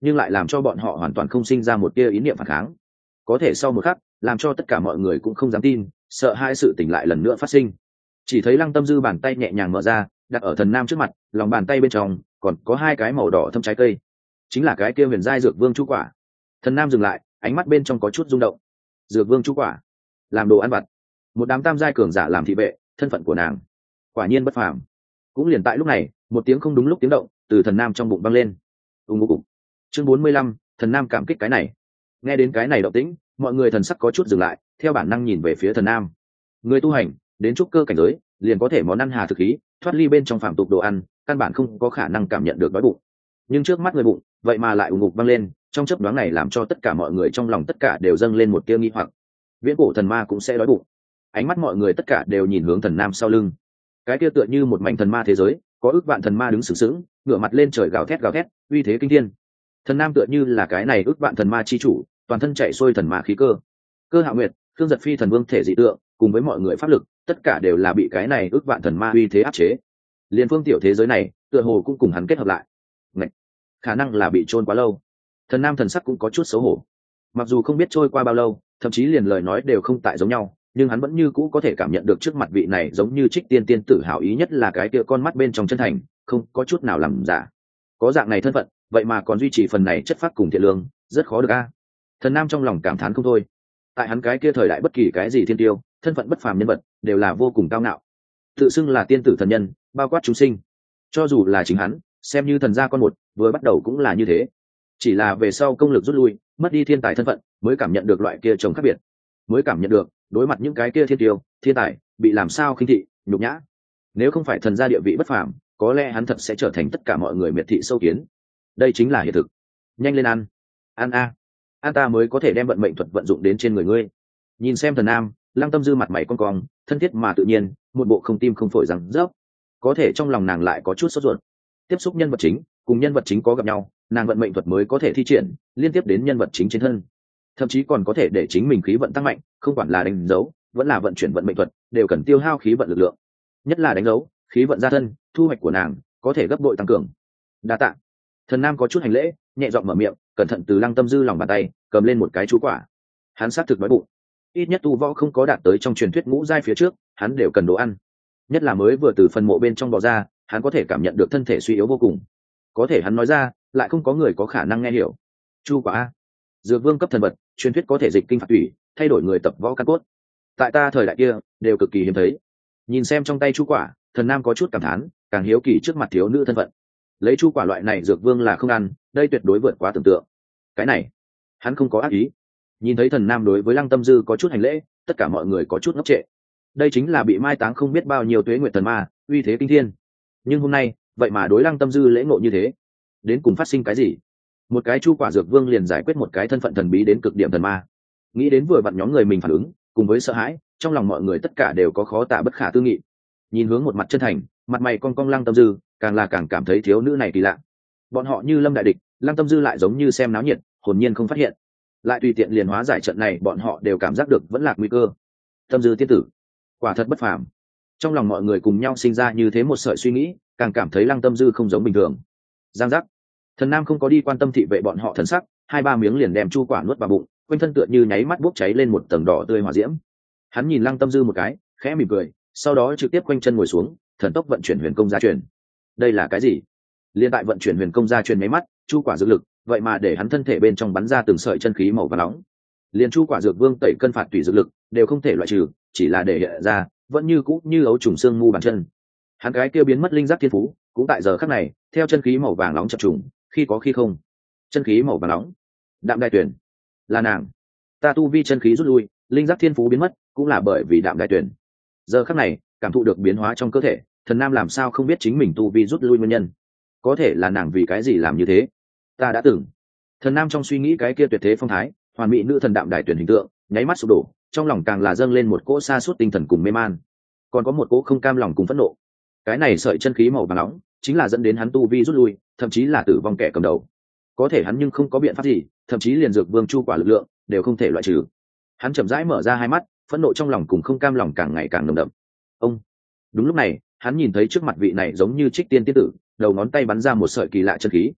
nhưng lại làm cho bọn họ hoàn toàn không sinh ra một tia ý niệm phản kháng. Có thể sau một khắc, làm cho tất cả mọi người cũng không dám tin, sợ hai sự tỉnh lại lần nữa phát sinh. Chỉ thấy Lăng Tâm Dư bàn tay nhẹ nhàng mở ra, đặt ở thần nam trước mặt, lòng bàn tay bên trong còn có hai cái màu đỏ thâm trái cây, chính là cái kia huyền giai dược vương chu quả. Thần nam dừng lại, ánh mắt bên trong có chút rung động. Dược vương chu quả, làm đồ ăn vặt, một đám tam giai cường giả làm thị vệ, thân phận của nàng quả nhiên bất phàm. Cũng liền tại lúc này, một tiếng không đúng lúc tiếng động từ thần nam trong bụng vang lên. Ùng ục. Chương 45, thần nam cảm kích cái này. Nghe đến cái này động tĩnh, mọi người thần sắc có chút dừng lại, theo bản năng nhìn về phía thần nam. Người tu hành đến trúc cơ cảnh giới, liền có thể món ăn hà thực khí, thoát ly bên trong phàm tục đồ ăn, căn bản không có khả năng cảm nhận được đói bụng. Nhưng trước mắt người bụng, vậy mà lại ùng ục vang lên, trong chớp nhoáng này làm cho tất cả mọi người trong lòng tất cả đều dâng lên một tia nghi hoặc. Viễn cổ thần ma cũng sẽ đói bụng? Ánh mắt mọi người tất cả đều nhìn hướng thần nam sau lưng. Cái kia tựa như một mảnh thần ma thế giới, có ước vạn thần ma đứng sừng sững, ngửa mặt lên trời gào thét, uy thế kinh thiên. Thần nam tựa như là cái này ước vạn thần ma chi chủ, toàn thân chạy xuôi thần ma khí cơ. Cơ Hạo Nguyệt, Khương Giật Phi thần vương thể dị tượng, cùng với mọi người pháp lực, tất cả đều là bị cái này ước vạn thần ma uy thế áp chế. Liên phương tiểu thế giới này, tựa hồ cũng cùng hắn kết hợp lại. Ngạch, khả năng là bị chôn quá lâu. Thần nam thần sắc cũng có chút xấu hổ. Mặc dù không biết trôi qua bao lâu, thậm chí liền lời nói đều không tại giống nhau, nhưng hắn vẫn như cũ có thể cảm nhận được trước mặt vị này giống như Trích Tiên tiên tử hảo ý, nhất là cái kia con mắt bên trong chân thành, không có chút nào làm giả. Có dạng này thân phận, vậy mà còn duy trì phần này chất phác cùng thiện lương, rất khó được a. Thần nam trong lòng cảm thán không thôi. Tại hắn cái kia thời đại bất kỳ cái gì thiên tiêu, thân phận bất phàm nhân vật, đều là vô cùng cao ngạo. Tự xưng là tiên tử thần nhân, bao quát chúng sinh. Cho dù là chính hắn, xem như thần gia con một, vừa bắt đầu cũng là như thế. Chỉ là về sau công lực rút lui, mất đi thiên tài thân phận, mới cảm nhận được loại kia trông khác biệt, mới cảm nhận được đối mặt những cái kia thiên tiêu, thiên tài bị làm sao khinh thị, nhục nhã. Nếu không phải thần gia địa vị bất phàm, có lẽ hắn thật sẽ trở thành tất cả mọi người miệt thị sâu kiến. Đây chính là hiện thực. Nhanh lên ăn, ăn a, ăn ta mới có thể đem vận mệnh thuật vận dụng đến trên người ngươi. Nhìn xem thần nam, Lăng Tâm Dư mặt mày cong cong, thân thiết mà tự nhiên, một bộ không tim không phổi rằng dốc. Có thể trong lòng nàng lại có chút sốt ruột. Tiếp xúc nhân vật chính, cùng nhân vật chính có gặp nhau, nàng vận mệnh thuật mới có thể thi triển liên tiếp đến nhân vật chính trên thân, thậm chí còn có thể để chính mình khí vận tăng mạnh. Không quản là đánh dấu vẫn là vận chuyển vận mệnh thuật, đều cần tiêu hao khí vận lực lượng, nhất là đánh dấu khí vận gia thân, thu hoạch của nàng có thể gấp bội tăng cường. Đa tạ. Thần nam có chút hành lễ, nhẹ giọng mở miệng, cẩn thận từ Lăng Tâm Dư lòng bàn tay cầm lên một cái chú quả. Hắn xác thực đói bụng, ít nhất tu võ không có đạt tới trong truyền thuyết ngũ giai phía trước, hắn đều cần đồ ăn. Nhất là mới vừa từ phần mộ bên trong bò ra, hắn có thể cảm nhận được thân thể suy yếu vô cùng. Có thể hắn nói ra, lại không có người có khả năng nghe hiểu. Chu quả a, dược vương cấp thần vật, truyền thuyết có thể dịch kinh phạt thủy, thay đổi người tập võ căn cốt. Tại ta thời đại kia đều cực kỳ hiếm thấy. Nhìn xem trong tay chu quả, thần nam có chút cảm thán, càng hiếu kỳ trước mặt thiếu nữ thân phận. Lấy chu quả loại này dược vương là không ăn, đây tuyệt đối vượt quá tưởng tượng. Cái này hắn không có ác ý. Nhìn thấy thần nam đối với Lăng Tâm Dư có chút hành lễ, tất cả mọi người có chút ngốc trệ. Đây chính là bị mai táng không biết bao nhiêu tuế nguyệt thần ma, uy thế kinh thiên. Nhưng hôm nay vậy mà đối Lăng Tâm Dư lễ ngộ như thế, đến cùng phát sinh cái gì? Một cái chu quả dược vương liền giải quyết một cái thân phận thần bí đến cực điểm thần ma. Nghĩ đến vừa vặn nhóm người mình phản ứng, cùng với sợ hãi, trong lòng mọi người tất cả đều có khó tả bất khả tư nghị. Nhìn hướng một mặt chân thành, mặt mày cong cong Lăng Tâm Dư, càng là càng cảm thấy thiếu nữ này kỳ lạ. Bọn họ như lâm đại địch, Lăng Tâm Dư lại giống như xem náo nhiệt, hồn nhiên không phát hiện, lại tùy tiện liền hóa giải trận này, bọn họ đều cảm giác được vẫn lạc nguy cơ. Tâm Dư tiên tử, quả thật bất phàm. Trong lòng mọi người cùng nhau sinh ra như thế một sợi suy nghĩ, càng cảm thấy Lăng Tâm Dư không giống bình thường. Giang giác. Thần nam không có đi quan tâm thị vệ bọn họ thần sắc, 2-3 miếng liền đem chu quả nuốt vào bụng, quanh thân tựa như nháy mắt bốc cháy lên một tầng đỏ tươi hỏa diễm. Hắn nhìn Lăng Tâm Dư một cái, khẽ mỉm cười, sau đó trực tiếp quanh chân ngồi xuống, thần tốc vận chuyển huyền công gia truyền. Đây là cái gì? Liên tại vận chuyển huyền công gia truyền mấy mắt, chu quả dược lực, vậy mà để hắn thân thể bên trong bắn ra từng sợi chân khí màu vàng nóng. Liên chu quả dược vương tẩy cân phạt tùy dược lực đều không thể loại trừ, chỉ là để hiện ra, vẫn như cũ như ấu trùng xương mu bàn chân. Hắn cái kia biến mất linh giác thiên phú, cũng tại giờ khắc này, theo chân khí màu vàng nóng chập trùng, khi có khi không. Chân khí màu vàng nóng, Đạm Đài Tuyển, là nàng. Ta tu vi chân khí rút lui, linh giác thiên phú biến mất, cũng là bởi vì Đạm Đài Tuyển. Giờ khắc này, cảm thụ được biến hóa trong cơ thể, thần nam làm sao không biết chính mình tu vi rút lui nguyên nhân. Có thể là nàng vì cái gì làm như thế? Ta đã từng. Thần nam trong suy nghĩ cái kia tuyệt thế phong thái, hoàn mỹ nữ thần Đạm Đài Tuyển hình tượng, nháy mắt sụp đổ, trong lòng càng là dâng lên một cỗ sa sút tinh thần cùng mê man, còn có một cỗ không cam lòng cùng phẫn nộ. Cái này sợi chân khí màu vàng nóng, chính là dẫn đến hắn tu vi rút lui, thậm chí là tử vong kẻ cầm đầu. Có thể hắn nhưng không có biện pháp gì, thậm chí liền dược vương chu quả lực lượng đều không thể loại trừ. Hắn chậm rãi mở ra hai mắt, phẫn nộ trong lòng cùng không cam lòng càng ngày càng nồng đậm. Ông. Đúng lúc này, hắn nhìn thấy trước mặt vị này giống như Trích Tiên tiên tử, đầu ngón tay bắn ra một sợi kỳ lạ chân khí.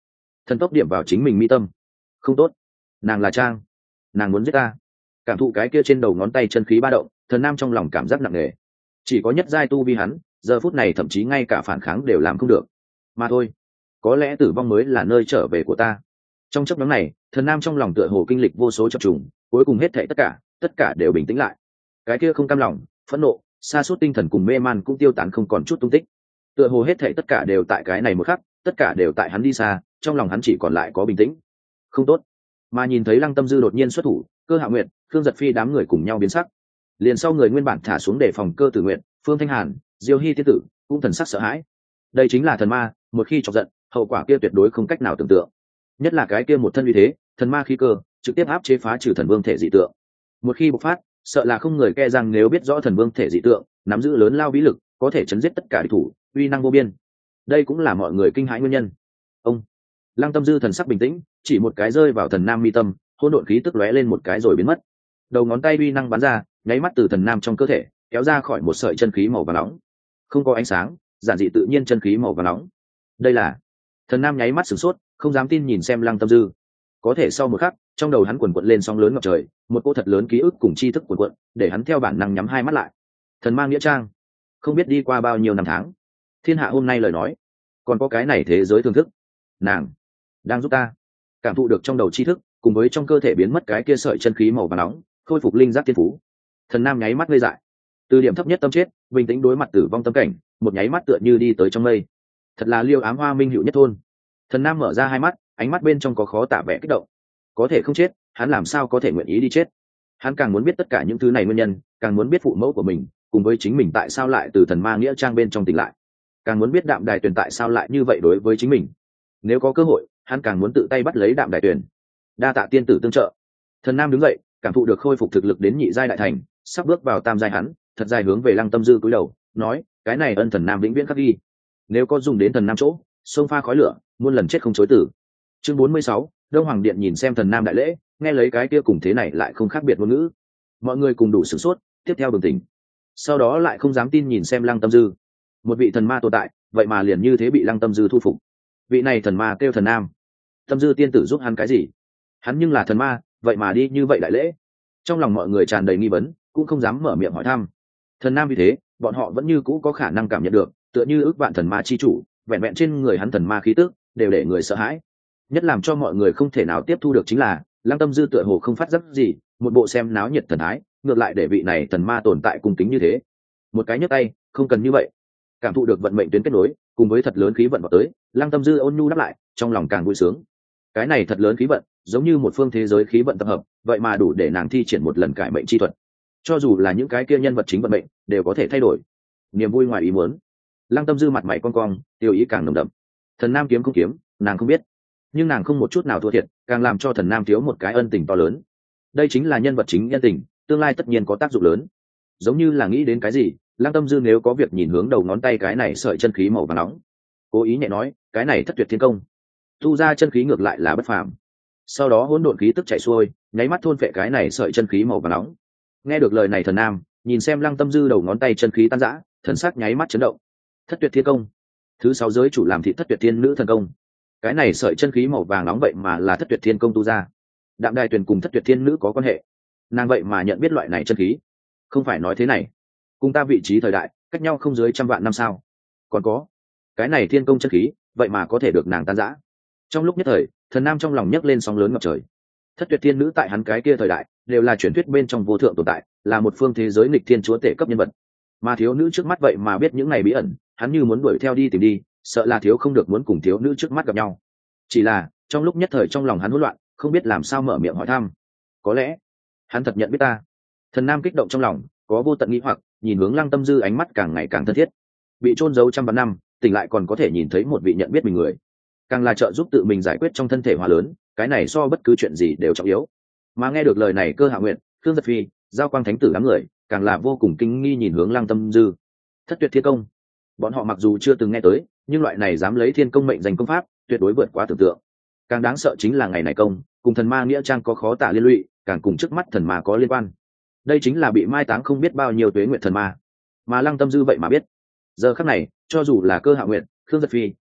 thần tốc điểm vào chính mình mi tâm. Không tốt, nàng là Trang, nàng muốn giết ta. Cảm thụ cái kia trên đầu ngón tay chân khí ba động, thần nam trong lòng cảm giác nặng nề. Chỉ có nhất giai tu vi hắn, giờ phút này thậm chí ngay cả phản kháng đều làm không được. Mà thôi, có lẽ tử vong mới là nơi trở về của ta. Trong chốc ngắn này, thần nam trong lòng tựa hồ kinh lịch vô số chập trùng, cuối cùng hết thảy tất cả đều bình tĩnh lại. Cái kia không cam lòng, phẫn nộ, sa sút tinh thần cùng mê man cũng tiêu tán không còn chút tung tích. Tựa hồ hết thảy tất cả đều tại cái này một khắc, tất cả đều tại hắn đi xa, trong lòng hắn chỉ còn lại có bình tĩnh. Không tốt. Mà nhìn thấy Lăng Tâm Dư đột nhiên xuất thủ, Cơ Hạ Nguyệt, Khương Giật Phi đám người cùng nhau biến sắc. Liền sau người nguyên bản thả xuống để phòng Cơ Tử Nguyệt, Phương Thanh Hàn, Diêu Hi tiên tử cũng thần sắc sợ hãi. Đây chính là thần ma, một khi chọc giận, hậu quả kia tuyệt đối không cách nào tưởng tượng. Nhất là cái kia một thân uy thế, thần ma khí cơ, trực tiếp áp chế phá trừ thần vương thể dị tượng. Một khi bộc phát, sợ là không người ke rằng nếu biết rõ thần vương thể dị tượng, nắm giữ lớn lao vĩ lực, có thể chấn giết tất cả địch thủ, uy năng vô biên. Đây cũng là mọi người kinh hãi nguyên nhân. Ông Lăng Tâm Dư thần sắc bình tĩnh, chỉ một cái rơi vào thần nam mi tâm, hỗn độn khí tức lóe lên một cái rồi biến mất. Đầu ngón tay uy năng bắn ra, nháy mắt từ thần nam trong cơ thể kéo ra khỏi một sợi chân khí màu vàng nóng. Không có ánh sáng, giản dị tự nhiên chân khí màu vàng nóng. Đây là thần nam nháy mắt sửng sốt, không dám tin nhìn xem Lăng Tâm Dư. Có thể sau một khắc, trong đầu hắn quần quật lên sóng lớn ngập trời, một cỗ thật lớn ký ức cùng tri thức quần quật, để hắn theo bản năng nhắm hai mắt lại. Thần mang nghĩa trang, không biết đi qua bao nhiêu năm tháng, thiên hạ hôm nay lời nói, còn có cái này thế giới thưởng thức, nàng đang giúp ta cảm thụ được trong đầu tri thức, cùng với trong cơ thể biến mất cái kia sợi chân khí màu vàng nóng, khôi phục linh giác thiên phú. Thần nam nháy mắt ngây dại, từ điểm thấp nhất tâm chết, bình tĩnh đối mặt tử vong tâm cảnh, một nháy mắt tựa như đi tới trong mây. Thật là liêu ám hoa minh hữu nhất thôn. Thần nam mở ra hai mắt, ánh mắt bên trong có khó tả vẻ kích động. Có thể không chết, hắn làm sao có thể nguyện ý đi chết? Hắn càng muốn biết tất cả những thứ này nguyên nhân, càng muốn biết phụ mẫu của mình cùng với chính mình tại sao lại từ thần ma nghĩa trang bên trong tỉnh lại, càng muốn biết Đạm Đài Tuyền tại sao lại như vậy đối với chính mình. Nếu có cơ hội, hắn càng muốn tự tay bắt lấy Đạm Đài Tuyền. Đa tạ tiên tử tương trợ. Thần nam đứng dậy, cảm thụ được khôi phục thực lực đến nhị giai đại thành, sắp bước vào tam giai hắn, thật dài hướng về Lăng Tâm Dư cúi đầu, nói, cái này ân thần nam vĩnh viễn khắc ghi. Nếu có dùng đến thần nam chỗ, xông pha khói lửa, muôn lần chết không chối tử. Chương 46, Đông Hoàng Điện nhìn xem thần nam đại lễ, nghe lấy cái kia cùng thế này lại không khác biệt ngôn ngữ. Mọi người cùng đủ sửng sốt, tiếp theo bừng tỉnh. Sau đó lại không dám tin nhìn xem Lăng Tâm Dư. Một vị thần ma tồn tại, vậy mà liền như thế bị Lăng Tâm Dư thu phục. Vị này thần ma kêu thần nam. Tâm Dư tiên tử giúp hắn cái gì? Hắn nhưng là thần ma, vậy mà đi như vậy đại lễ. Trong lòng mọi người tràn đầy nghi vấn, cũng không dám mở miệng hỏi thăm. Thần nam vì thế, bọn họ vẫn như cũ có khả năng cảm nhận được, tựa như ước vạn thần ma chi chủ, vẹn vẹn trên người hắn thần ma khí tức, đều để người sợ hãi. Nhất làm cho mọi người không thể nào tiếp thu được chính là Lăng Tâm Dư tựa hồ không phát giác gì, một bộ xem náo nhiệt thần thái, ngược lại để vị này thần ma tồn tại cung kính như thế. Một cái nhấc tay, không cần như vậy. Cảm thụ được vận mệnh tuyến kết nối, cùng với thật lớn khí vận vào tới, Lăng Tâm Dư ôn nhu đáp lại, trong lòng càng vui sướng. Cái này thật lớn khí vận, giống như một phương thế giới khí vận tập hợp, vậy mà đủ để nàng thi triển một lần cải mệnh chi thuật. Cho dù là những cái kia nhân vật chính vận mệnh, đều có thể thay đổi. Niềm vui ngoài ý muốn. Lăng Tâm Dư mặt mày cong cong, tiêu ý càng nồng đậm. Thần nam kiếm không kiếm, nàng không biết, nhưng nàng không một chút nào thua thiệt, càng làm cho thần nam thiếu một cái ân tình to lớn. Đây chính là nhân vật chính nhân tình, tương lai tất nhiên có tác dụng lớn. Giống như là nghĩ đến cái gì, Lăng Tâm Dư nếu có việc nhìn hướng đầu ngón tay cái này sợi chân khí màu vàng nóng, cố ý nhẹ nói, cái này thất tuyệt thiên công, tu ra chân khí ngược lại là bất phàm. Sau đó hỗn độn khí tức chảy xuôi, nháy mắt thôn phệ cái này sợi chân khí màu vàng nóng. Nghe được lời này thần nam, nhìn xem Lăng Tâm Dư đầu ngón tay chân khí tan rã, thần sắc nháy mắt chấn động. Thất tuyệt thiên công, thứ 6 giới chủ làm thị thất tuyệt thiên nữ thần công. Cái này sợi chân khí màu vàng nóng vậy mà là thất tuyệt thiên công tu ra. Đạm Đài Tuyền cùng thất tuyệt thiên nữ có quan hệ, nàng vậy mà nhận biết loại này chân khí. Không phải nói thế này, cùng ta vị trí thời đại cách nhau không dưới 100 vạn năm sao? Còn có cái này thiên công chân khí, vậy mà có thể được nàng tan rã. Trong lúc nhất thời, thần nam trong lòng nhấc lên sóng lớn ngập trời. Thất tuyệt thiên nữ tại hắn cái kia thời đại đều là truyền thuyết bên trong vô thượng tồn tại, là một phương thế giới nghịch thiên chúa tể cấp nhân vật. Mà thiếu nữ trước mắt vậy mà biết những ngày bí ẩn, hắn như muốn đuổi theo đi tìm đi, sợ là thiếu không được muốn cùng thiếu nữ trước mắt gặp nhau. Chỉ là trong lúc nhất thời trong lòng hắn hỗn loạn, không biết làm sao mở miệng hỏi thăm. Có lẽ hắn thật nhận biết ta. Thần nam kích động trong lòng, có vô tận nghĩ hoặc, nhìn hướng Lăng Tâm Dư ánh mắt càng ngày càng thân thiết. Bị chôn giấu 100 vạn năm, tỉnh lại còn có thể nhìn thấy một vị nhận biết mình người, càng là trợ giúp tự mình giải quyết trong thân thể hóa lớn, cái này so bất cứ chuyện gì đều trọng yếu. Mà nghe được lời này Cơ Hạ Nguyện, Khương Giật Phi, Giao Quang Thánh tử đám người, càng là vô cùng kinh nghi nhìn hướng Lăng Tâm Dư. Thất tuyệt thiên công, bọn họ mặc dù chưa từng nghe tới, nhưng loại này dám lấy thiên công mệnh danh công pháp, tuyệt đối vượt quá tưởng tượng. Càng đáng sợ chính là ngày này công cùng thần ma nghĩa trang có khó tả liên lụy, càng cùng trước mắt thần ma có liên quan. Đây chính là bị mai táng không biết bao nhiêu tuế nguyện thần ma, mà Lăng Tâm Dư vậy mà biết. Giờ khắc này, cho dù là Cơ Hạ Nguyện, Khương Giật Phi,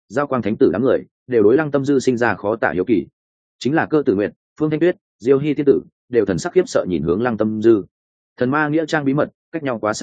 giao quang thánh tử đám người đều đối Lăng Tâm Dư sinh ra khó tả hiếu kỳ. Chính là Cơ Tử Nguyệt, Phương Thanh Tuyết, Diêu Hy tiên tử đều thần sắc khiếp sợ nhìn hướng Lăng Tâm Dư. Thần ma nghĩa trang bí mật cách nhau quá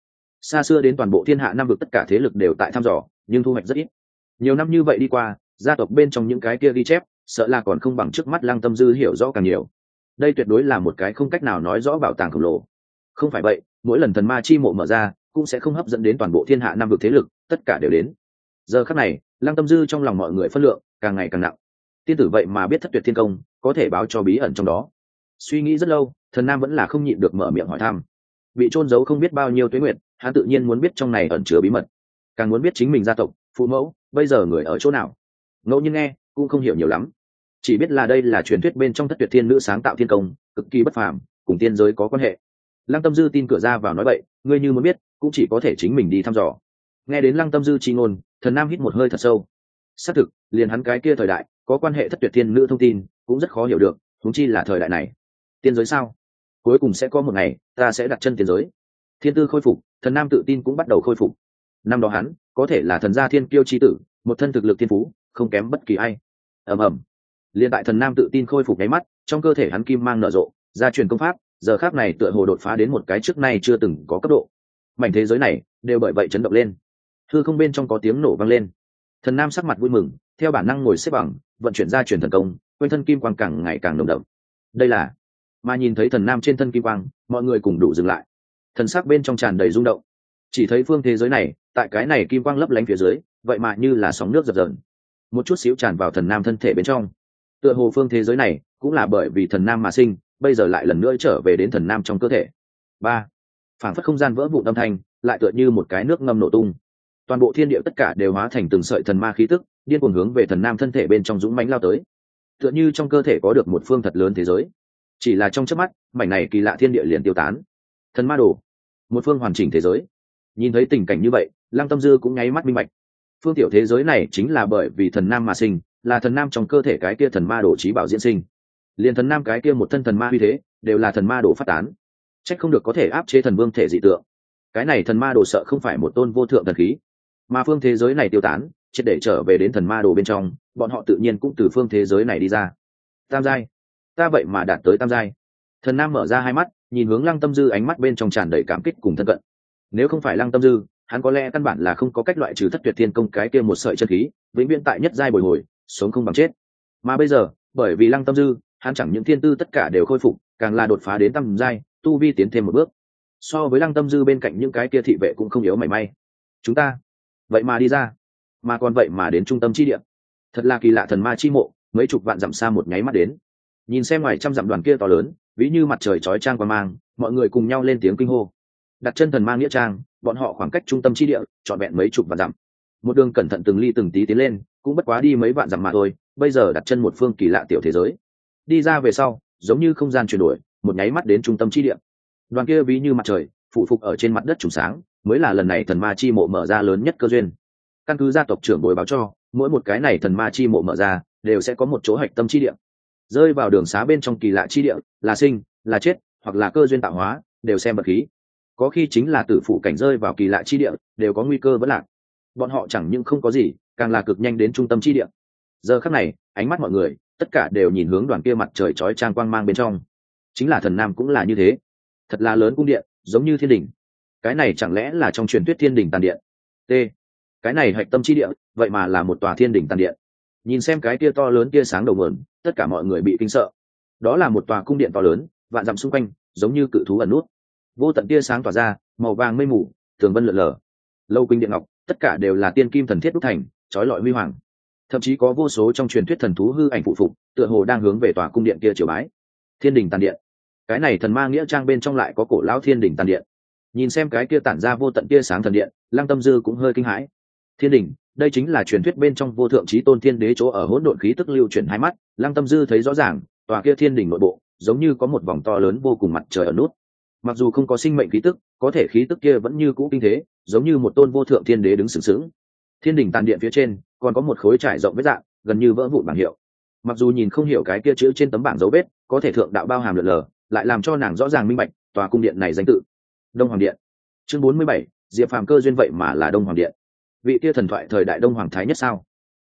xa xưa đến toàn bộ thiên hạ năm vực tất cả thế lực đều tại thăm dò, nhưng thu hoạch rất ít. Nhiều năm như vậy đi qua, gia tộc bên trong những cái kia ghi chép sợ là còn không bằng trước mắt Lăng Tâm Dư hiểu rõ càng nhiều. Đây tuyệt đối là một cái không cách nào nói rõ bảo tàng khổng lồ. Không phải vậy, mỗi lần thần ma chi mộ mở ra cũng sẽ không hấp dẫn đến toàn bộ thiên hạ năm vực thế lực, tất cả đều đến. Giờ khắc này, Lăng Tâm Dư trong lòng mọi người phân lượng càng ngày càng nặng. Tiên tử vậy mà biết thất tuyệt thiên công, có thể báo cho bí ẩn trong đó. Suy nghĩ rất lâu, thần nam vẫn là không nhịn được mở miệng hỏi thăm. Bị trôn giấu không biết bao nhiêu tuế nguyệt, hắn tự nhiên muốn biết trong này ẩn chứa bí mật, càng muốn biết chính mình gia tộc, phụ mẫu bây giờ người ở chỗ nào. Ngẫu nhiên nghe cũng không hiểu nhiều lắm, chỉ biết là đây là truyền thuyết bên trong thất tuyệt thiên nữ sáng tạo thiên công, cực kỳ bất phàm, cùng tiên giới có quan hệ. Lăng Tâm Dư tin cửa ra vào nói bậy, ngươi như muốn biết cũng chỉ có thể chính mình đi thăm dò. Nghe đến Lăng Tâm Dư chi ngôn, thần nam hít một hơi thật sâu. Xác thực, liền hắn cái kia thời đại có quan hệ thất tuyệt thiên nữ thông tin cũng rất khó hiểu được, huống chi là thời đại này. Tiên giới sao? Cuối cùng sẽ có một ngày ta sẽ đặt chân tiên giới. Thiên tư khôi phục, thần nam tự tin cũng bắt đầu khôi phục. Năm đó hắn có thể là thần gia thiên kiêu chi tử, một thân thực lực thiên phú không kém bất kỳ ai. Ầm ầm. Liên tại thần nam tự tin khôi phục nháy mắt, trong cơ thể hắn kim mang nở rộ, gia truyền công pháp, giờ khắc này tựa hồ đột phá đến một cái trước nay chưa từng có cấp độ. Mảnh thế giới này đều bởi vậy chấn động lên. Hư không bên trong có tiếng nổ vang lên. Thần nam sắc mặt vui mừng, theo bản năng ngồi xếp bằng, vận chuyển gia truyền thần công, quanh thân kim quang càng ngày càng nồng đậm. Đây là, mà nhìn thấy thần nam trên thân kim quang, mọi người cùng đủ dừng lại. Thần sắc bên trong tràn đầy rung động. Chỉ thấy phương thế giới này, tại cái này kim quang lấp lánh phía dưới, vậy mà như là sóng nước dập dờn, một chút xíu tràn vào thần nam thân thể bên trong. Tựa hồ phương thế giới này cũng là bởi vì thần nam mà sinh, bây giờ lại lần nữa trở về đến thần nam trong cơ thể. Ba, phảng phất không gian vỡ vụn âm thanh, lại tựa như một cái nước ngâm nổ tung. Toàn bộ thiên địa tất cả đều hóa thành từng sợi thần ma khí tức, điên cuồng hướng về thần nam thân thể bên trong dũng mãnh lao tới. Tựa như trong cơ thể có được một phương thật lớn thế giới. Chỉ là trong chớp mắt, mảnh này kỳ lạ thiên địa liền tiêu tán. Thần ma đồ, một phương hoàn chỉnh thế giới. Nhìn thấy tình cảnh như vậy, Lăng Tâm Dư cũng nháy mắt minh bạch. Phương tiểu thế giới này chính là bởi vì thần nam mà sinh, là thần nam trong cơ thể cái kia thần ma đồ chí bảo diễn sinh. Liên thần nam cái kia một thân thần ma uy thế, đều là thần ma đồ phát tán. Trách không được có thể áp chế thần vương thể dị tượng. Cái này thần ma đồ sợ không phải một tôn vô thượng thần khí, mà phương thế giới này tiêu tán, triệt để trở về đến thần ma đồ bên trong, bọn họ tự nhiên cũng từ phương thế giới này đi ra. Tam giai, ta vậy mà đạt tới tam giai. Thần nam mở ra hai mắt, nhìn hướng Lăng Tâm Dư, ánh mắt bên trong tràn đầy cảm kích cùng thân cận. Nếu không phải Lăng Tâm Dư, hắn có lẽ căn bản là không có cách loại trừ thất tuyệt thiên công cái kia một sợi chân khí, vĩnh viễn tại nhất giai bồi hồi, sống không bằng chết. Mà bây giờ, bởi vì Lăng Tâm Dư, hắn chẳng những thiên tư tất cả đều khôi phục, càng là đột phá đến tam giai, tu vi tiến thêm một bước. So với Lăng Tâm Dư bên cạnh những cái kia thị vệ cũng không yếu mảy may. Chúng ta vậy mà đi ra, mà còn vậy mà đến trung tâm chi địa. Thật là kỳ lạ, thần ma chi mộ, mấy chục vạn dặm xa một nháy mắt đến. Nhìn xem ngoài trăm dặm đoàn kia to lớn, ví như mặt trời chói chang quang mang, mọi người cùng nhau lên tiếng kinh hô. Đặt chân thần ma nghĩa trang, bọn họ khoảng cách trung tâm chi địa trọn vẹn mấy chục vạn dặm. Một đường cẩn thận từng ly từng tí tiến lên, cũng bất quá đi mấy vạn dặm mà thôi, bây giờ đặt chân một phương kỳ lạ tiểu thế giới. Đi ra về sau, giống như không gian chuyển đổi, một nháy mắt đến trung tâm chi địa. Đoàn kia ví như mặt trời, phụ phục ở trên mặt đất trùng sáng, mới là lần này thần ma chi mộ mở ra lớn nhất cơ duyên. Căn cứ gia tộc trưởng bồi báo cho, mỗi một cái này thần ma chi mộ mở ra, đều sẽ có một chỗ hạch tâm chi địa. Rơi vào đường xá bên trong kỳ lạ chi địa, là sinh, là chết, hoặc là cơ duyên tạo hóa, đều xem vật khí. Có khi chính là tử phụ cảnh rơi vào kỳ lạ chi địa, đều có nguy cơ vẫn lạc. Bọn họ chẳng những không có gì, càng là cực nhanh đến trung tâm chi địa. Giờ khắc này, ánh mắt mọi người tất cả đều nhìn hướng đoàn kia mặt trời chói chang quang mang bên trong. Chính là thần nam cũng là như thế. Thật là lớn cung điện, giống như thiên đình. Cái này chẳng lẽ là trong truyền thuyết thiên đình tàn điện? T. Cái này hạch tâm chi địa, vậy mà là một tòa thiên đình tàn điện. Nhìn xem cái kia to lớn kia sáng đầu nguồn, tất cả mọi người bị kinh sợ. Đó là một tòa cung điện to lớn, vạn dặm xung quanh, giống như cự thú ẩn nút. Vô tận tia sáng tỏa ra, màu vàng mây mù, tường vân lượn lờ. Lâu quỳnh điện ngọc, tất cả đều là tiên kim thần thiết đúc thành, chói lọi huy hoàng. Thậm chí có vô số trong truyền thuyết thần thú hư ảnh phụ phục, tựa hồ đang hướng về tòa cung điện kia triều bái. Thiên đình tàn điện. Cái này thần ma nghĩa trang bên trong lại có cổ lão thiên đình tàn điện. Nhìn xem cái kia tản ra vô tận tia sáng thần điện, Lăng Tâm Dư cũng hơi kinh hãi. Thiên đình, đây chính là truyền thuyết bên trong vô thượng chí tôn thiên đế chỗ ở, hỗn độn khí tức lưu chuyển hai mắt, Lăng Tâm Dư thấy rõ ràng, tòa kia thiên đình nội bộ, giống như có một vòng to lớn vô cùng mặt trời ở nút. Mặc dù không có sinh mệnh khí tức, có thể khí tức kia vẫn như cũ kinh thế, giống như một tôn vô thượng thiên đế đứng sừng sững. Thiên đình tàn điện phía trên, còn có một khối trải rộng vết dạng, gần như vỡ vụn bảng hiệu. Mặc dù nhìn không hiểu cái kia chữ trên tấm bảng dấu vết, có thể thượng đạo bao hàm lượn lờ, lại làm cho nàng rõ ràng minh bạch, tòa cung điện này danh tự Đông Hoàng Điện. Chương 47, Diệp Phàm cơ duyên vậy mà là Đông Hoàng Điện. Vị kia thần thoại thời đại Đông Hoàng Thái Nhất sao?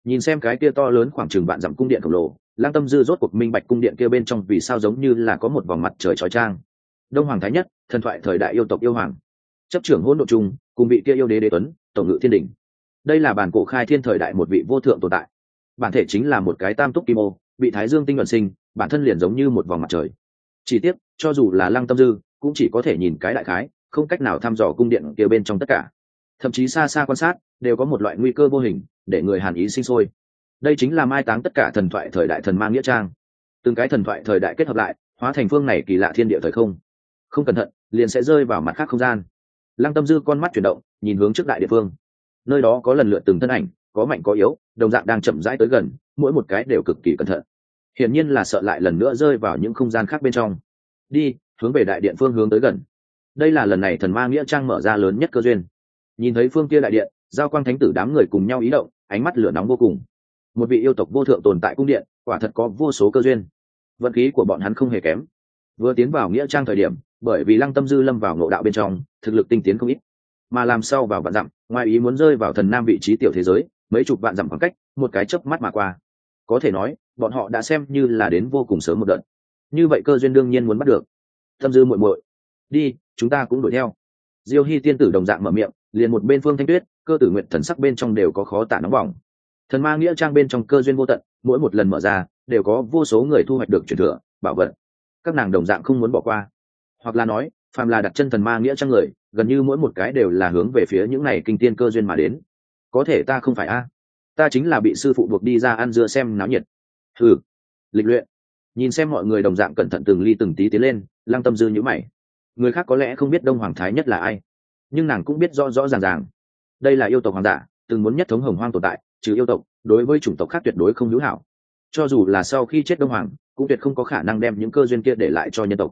Nhìn xem cái kia to lớn khoảng chừng vạn dặm cung điện khổng lồ, Lăng Tâm Dư rốt cuộc minh bạch cung điện kia bên trong vì sao giống như là có một vòng mặt trời chói chang. Đông Hoàng Thái Nhất, thần thoại thời đại yêu tộc yêu hoàng, chấp trưởng hỗn độn chung, cùng vị kia yêu đế đế tuấn, tổng ngự thiên đỉnh. Đây là bản cổ khai thiên thời đại một vị vô thượng tồn tại. Bản thể chính là một cái tam túc kim ô, bị Thái Dương tinh luận sinh, bản thân liền giống như một vòng mặt trời. Chỉ tiếc, cho dù là Lăng Tâm Dư, cũng chỉ có thể nhìn cái đại khái, không cách nào thăm dò cung điện kia bên trong tất cả. Thậm chí xa xa quan sát, đều có một loại nguy cơ vô hình, để người hàn ý sinh sôi. Đây chính là mai táng tất cả thần thoại thời đại thần ma nghĩa trang. Từng cái thần thoại thời đại kết hợp lại, hóa thành phương này kỳ lạ thiên địa thời không. Không cẩn thận, liền sẽ rơi vào mặt khác không gian. Lăng Tâm Dư con mắt chuyển động, nhìn hướng trước đại địa phương. Nơi đó có lần lượt từng thân ảnh, có mạnh có yếu, đồng dạng đang chậm rãi tới gần, mỗi một cái đều cực kỳ cẩn thận. Hiển nhiên là sợ lại lần nữa rơi vào những không gian khác bên trong. Đi, hướng về đại điện phương hướng tới gần. Đây là lần này thần ma nghĩa trang mở ra lớn nhất cơ duyên. Nhìn thấy phương kia đại điện, Giao Quang Thánh Tử đám người cùng nhau ý động, ánh mắt lửa nóng vô cùng. Một vị yêu tộc vô thượng tồn tại cung điện, quả thật có vô số cơ duyên. Vận khí của bọn hắn không hề kém. Vừa tiến vào nghĩa trang thời điểm, bởi vì Lăng Tâm Dư lâm vào ngộ đạo bên trong, thực lực tinh tiến không ít, mà làm sao vào vạn dặm, ngoài ý muốn rơi vào thần nam vị trí tiểu thế giới, mấy chục vạn dặm khoảng cách, một cái chớp mắt mà qua. Có thể nói, bọn họ đã xem như là đến vô cùng sớm một đợt. Như vậy cơ duyên đương nhiên muốn bắt được. Tâm Dư muội muội, đi, chúng ta cũng đuổi theo. Diêu Hy tiên tử đồng dạng mở miệng, liền một bên Phương Thanh Tuyết, Cơ Tử Nguyệt thần sắc bên trong đều có khó tả nóng bỏng. Thần ma nghĩa trang bên trong cơ duyên vô tận, mỗi một lần mở ra, đều có vô số người thu hoạch được truyền thừa, bảo vật. Các nàng đồng dạng không muốn bỏ qua. Hoặc là nói, phàm là đặt chân thần ma nghĩa trang người, gần như mỗi một cái đều là hướng về phía những này kinh tiên cơ duyên mà đến. Có thể ta không phải a, ta chính là bị sư phụ buộc đi ra ăn dưa xem náo nhiệt. Hừ, lịch luyện. Nhìn xem mọi người đồng dạng cẩn thận từng ly từng tí tiến lên, Lăng Tâm Dư nhíu mày. Người khác có lẽ không biết Đông Hoàng Thái Nhất là ai, nhưng nàng cũng biết rõ rõ ràng ràng. Đây là yêu tộc hoàng giả, từng muốn nhất thống hồng hoang tồn tại, trừ yêu tộc, đối với chủng tộc khác tuyệt đối không hữu hảo. Cho dù là sau khi chết Đông Hoàng, cũng tuyệt không có khả năng đem những cơ duyên kia để lại cho nhân tộc.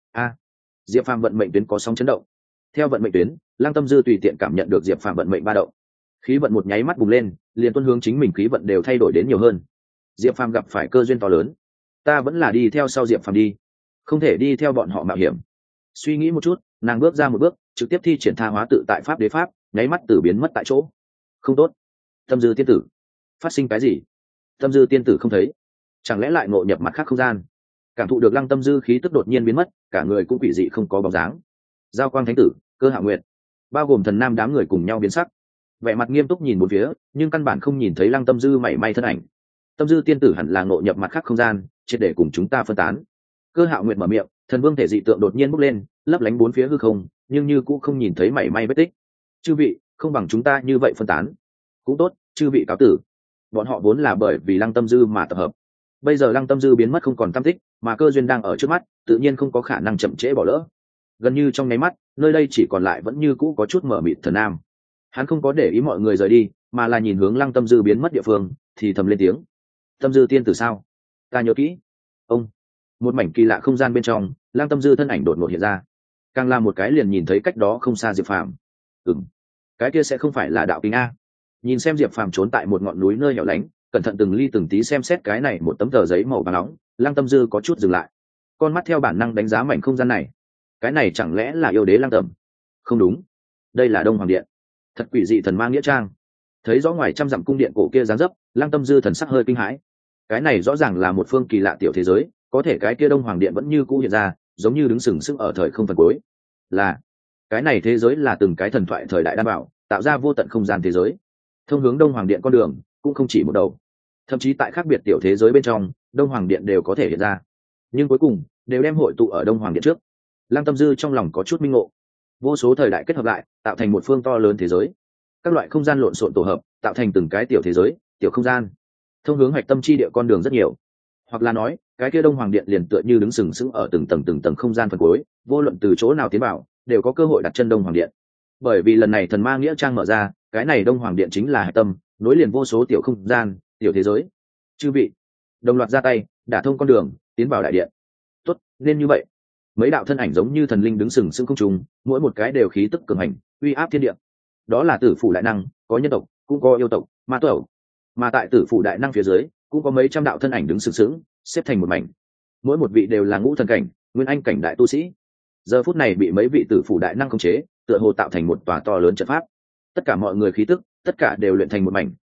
Diệp Phàm vận mệnh tuyến có sóng chấn động. Theo vận mệnh tuyến, Lăng Tâm Dư tùy tiện cảm nhận được Diệp Phàm vận mệnh ba động. Khí vận một nháy mắt bùng lên, liền tuân hướng chính mình khí vận đều thay đổi đến nhiều hơn. Diệp Phàm gặp phải cơ duyên to lớn, ta vẫn là đi theo sau Diệp Phàm đi, không thể đi theo bọn họ mạo hiểm. Suy nghĩ một chút, nàng bước ra một bước, trực tiếp thi triển tha hóa tự tại pháp đế pháp, nháy mắt từ biến mất tại chỗ. Không tốt, Tâm Dư tiên tử, phát sinh cái gì? Tâm Dư tiên tử không thấy, chẳng lẽ lại ngộ nhập mặt khác không gian? Cảm thụ được Lăng Tâm Dư khí tức đột nhiên biến mất, cả người cũng quỷ dị không có bóng dáng. Giao Quang Thánh Tử, Cơ Hạo Nguyệt, bao gồm thần nam đám người cùng nhau biến sắc, vẻ mặt nghiêm túc nhìn bốn phía, nhưng căn bản không nhìn thấy Lăng Tâm Dư mảy may thân ảnh. Tâm Dư tiên tử hẳn là ngộ nhập mặt khác không gian, triệt để cùng chúng ta phân tán. Cơ Hạo Nguyệt mở miệng, thần vương thể dị tượng đột nhiên bốc lên, lấp lánh bốn phía hư không, nhưng như cũng không nhìn thấy mảy may vết tích. Chư vị, không bằng chúng ta như vậy phân tán. Cũng tốt, chư vị cáo tử. Bọn họ vốn là bởi vì Lăng Tâm Dư mà tập hợp. Bây giờ Lăng Tâm Dư biến mất không còn tăm tích, mà cơ duyên đang ở trước mắt, tự nhiên không có khả năng chậm trễ bỏ lỡ. Gần như trong nháy mắt, nơi đây chỉ còn lại vẫn như cũ có chút mở mịt thần nam. Hắn không có để ý mọi người rời đi, mà là nhìn hướng Lăng Tâm Dư biến mất địa phương, thì thầm lên tiếng. Tâm Dư tiên tử sao? Ta nhớ kỹ. Ông. Một mảnh kỳ lạ không gian bên trong, Lăng Tâm Dư thân ảnh đột ngột hiện ra. Càng làm một cái liền nhìn thấy cách đó không xa Diệp Phàm. Cái kia sẽ không phải là đạo kính a? Nhìn xem Diệp Phàm trốn tại một ngọn núi nơi hẻo lánh, cẩn thận từng ly từng tí xem xét cái này một tấm tờ giấy màu vàng nóng, Lăng Tâm Dư có chút dừng lại, con mắt theo bản năng đánh giá mảnh không gian này. Cái này chẳng lẽ là yêu đế Lăng Tẩm? Không đúng, đây là Đông Hoàng Điện. Thật quỷ dị thần ma nghĩa trang. Thấy rõ ngoài trăm dặm cung điện cổ kia dáng dấp, Lăng Tâm Dư thần sắc hơi kinh hãi. Cái này rõ ràng là một phương kỳ lạ tiểu thế giới, có thể cái kia Đông Hoàng Điện vẫn như cũ hiện ra, giống như đứng sừng sững ở thời không phần cuối. Là cái này thế giới là từng cái thần thoại thời đại đan bảo, tạo ra vô tận không gian thế giới. Thông hướng Đông Hoàng Điện con đường cũng không chỉ một đầu, thậm chí tại khác biệt tiểu thế giới bên trong, Đông Hoàng Điện đều có thể hiện ra, nhưng cuối cùng đều đem hội tụ ở Đông Hoàng Điện trước. Lăng Tâm Dư trong lòng có chút minh ngộ, vô số thời đại kết hợp lại, tạo thành một phương to lớn thế giới. Các loại không gian lộn xộn tổ hợp, tạo thành từng cái tiểu thế giới, tiểu không gian. Thông hướng hoạch tâm chi địa con đường rất nhiều, hoặc là nói, cái kia Đông Hoàng Điện liền tựa như đứng sừng sững ở từng tầng không gian phần cuối, vô luận từ chỗ nào tiến vào, đều có cơ hội đặt chân Đông Hoàng Điện. Bởi vì lần này thần ma nghĩa trang mở ra, cái này Đông Hoàng Điện chính là hạch tâm, nối liền vô số tiểu không gian, tiểu thế giới. Chư vị đồng loạt ra tay, đả thông con đường, tiến vào đại điện. Tốt, nên như vậy. Mấy đạo thân ảnh giống như thần linh đứng sừng sững không trung, mỗi một cái đều khí tức cường hành, uy áp thiên địa. Đó là Tử Phủ đại năng, có nhân tộc, cũng có yêu tộc, ma tộc. Mà tại Tử Phủ đại năng phía dưới, cũng có mấy trăm đạo thân ảnh đứng sừng sững, xếp thành một mảnh. Mỗi một vị đều là ngũ thần cảnh, nguyên anh cảnh đại tu sĩ. Giờ phút này bị mấy vị Tử Phủ đại năng khống chế, tựa hồ tạo thành một tòa to lớn trận pháp. Tất cả mọi người khí tức, tất cả đều luyện thành một mảnh,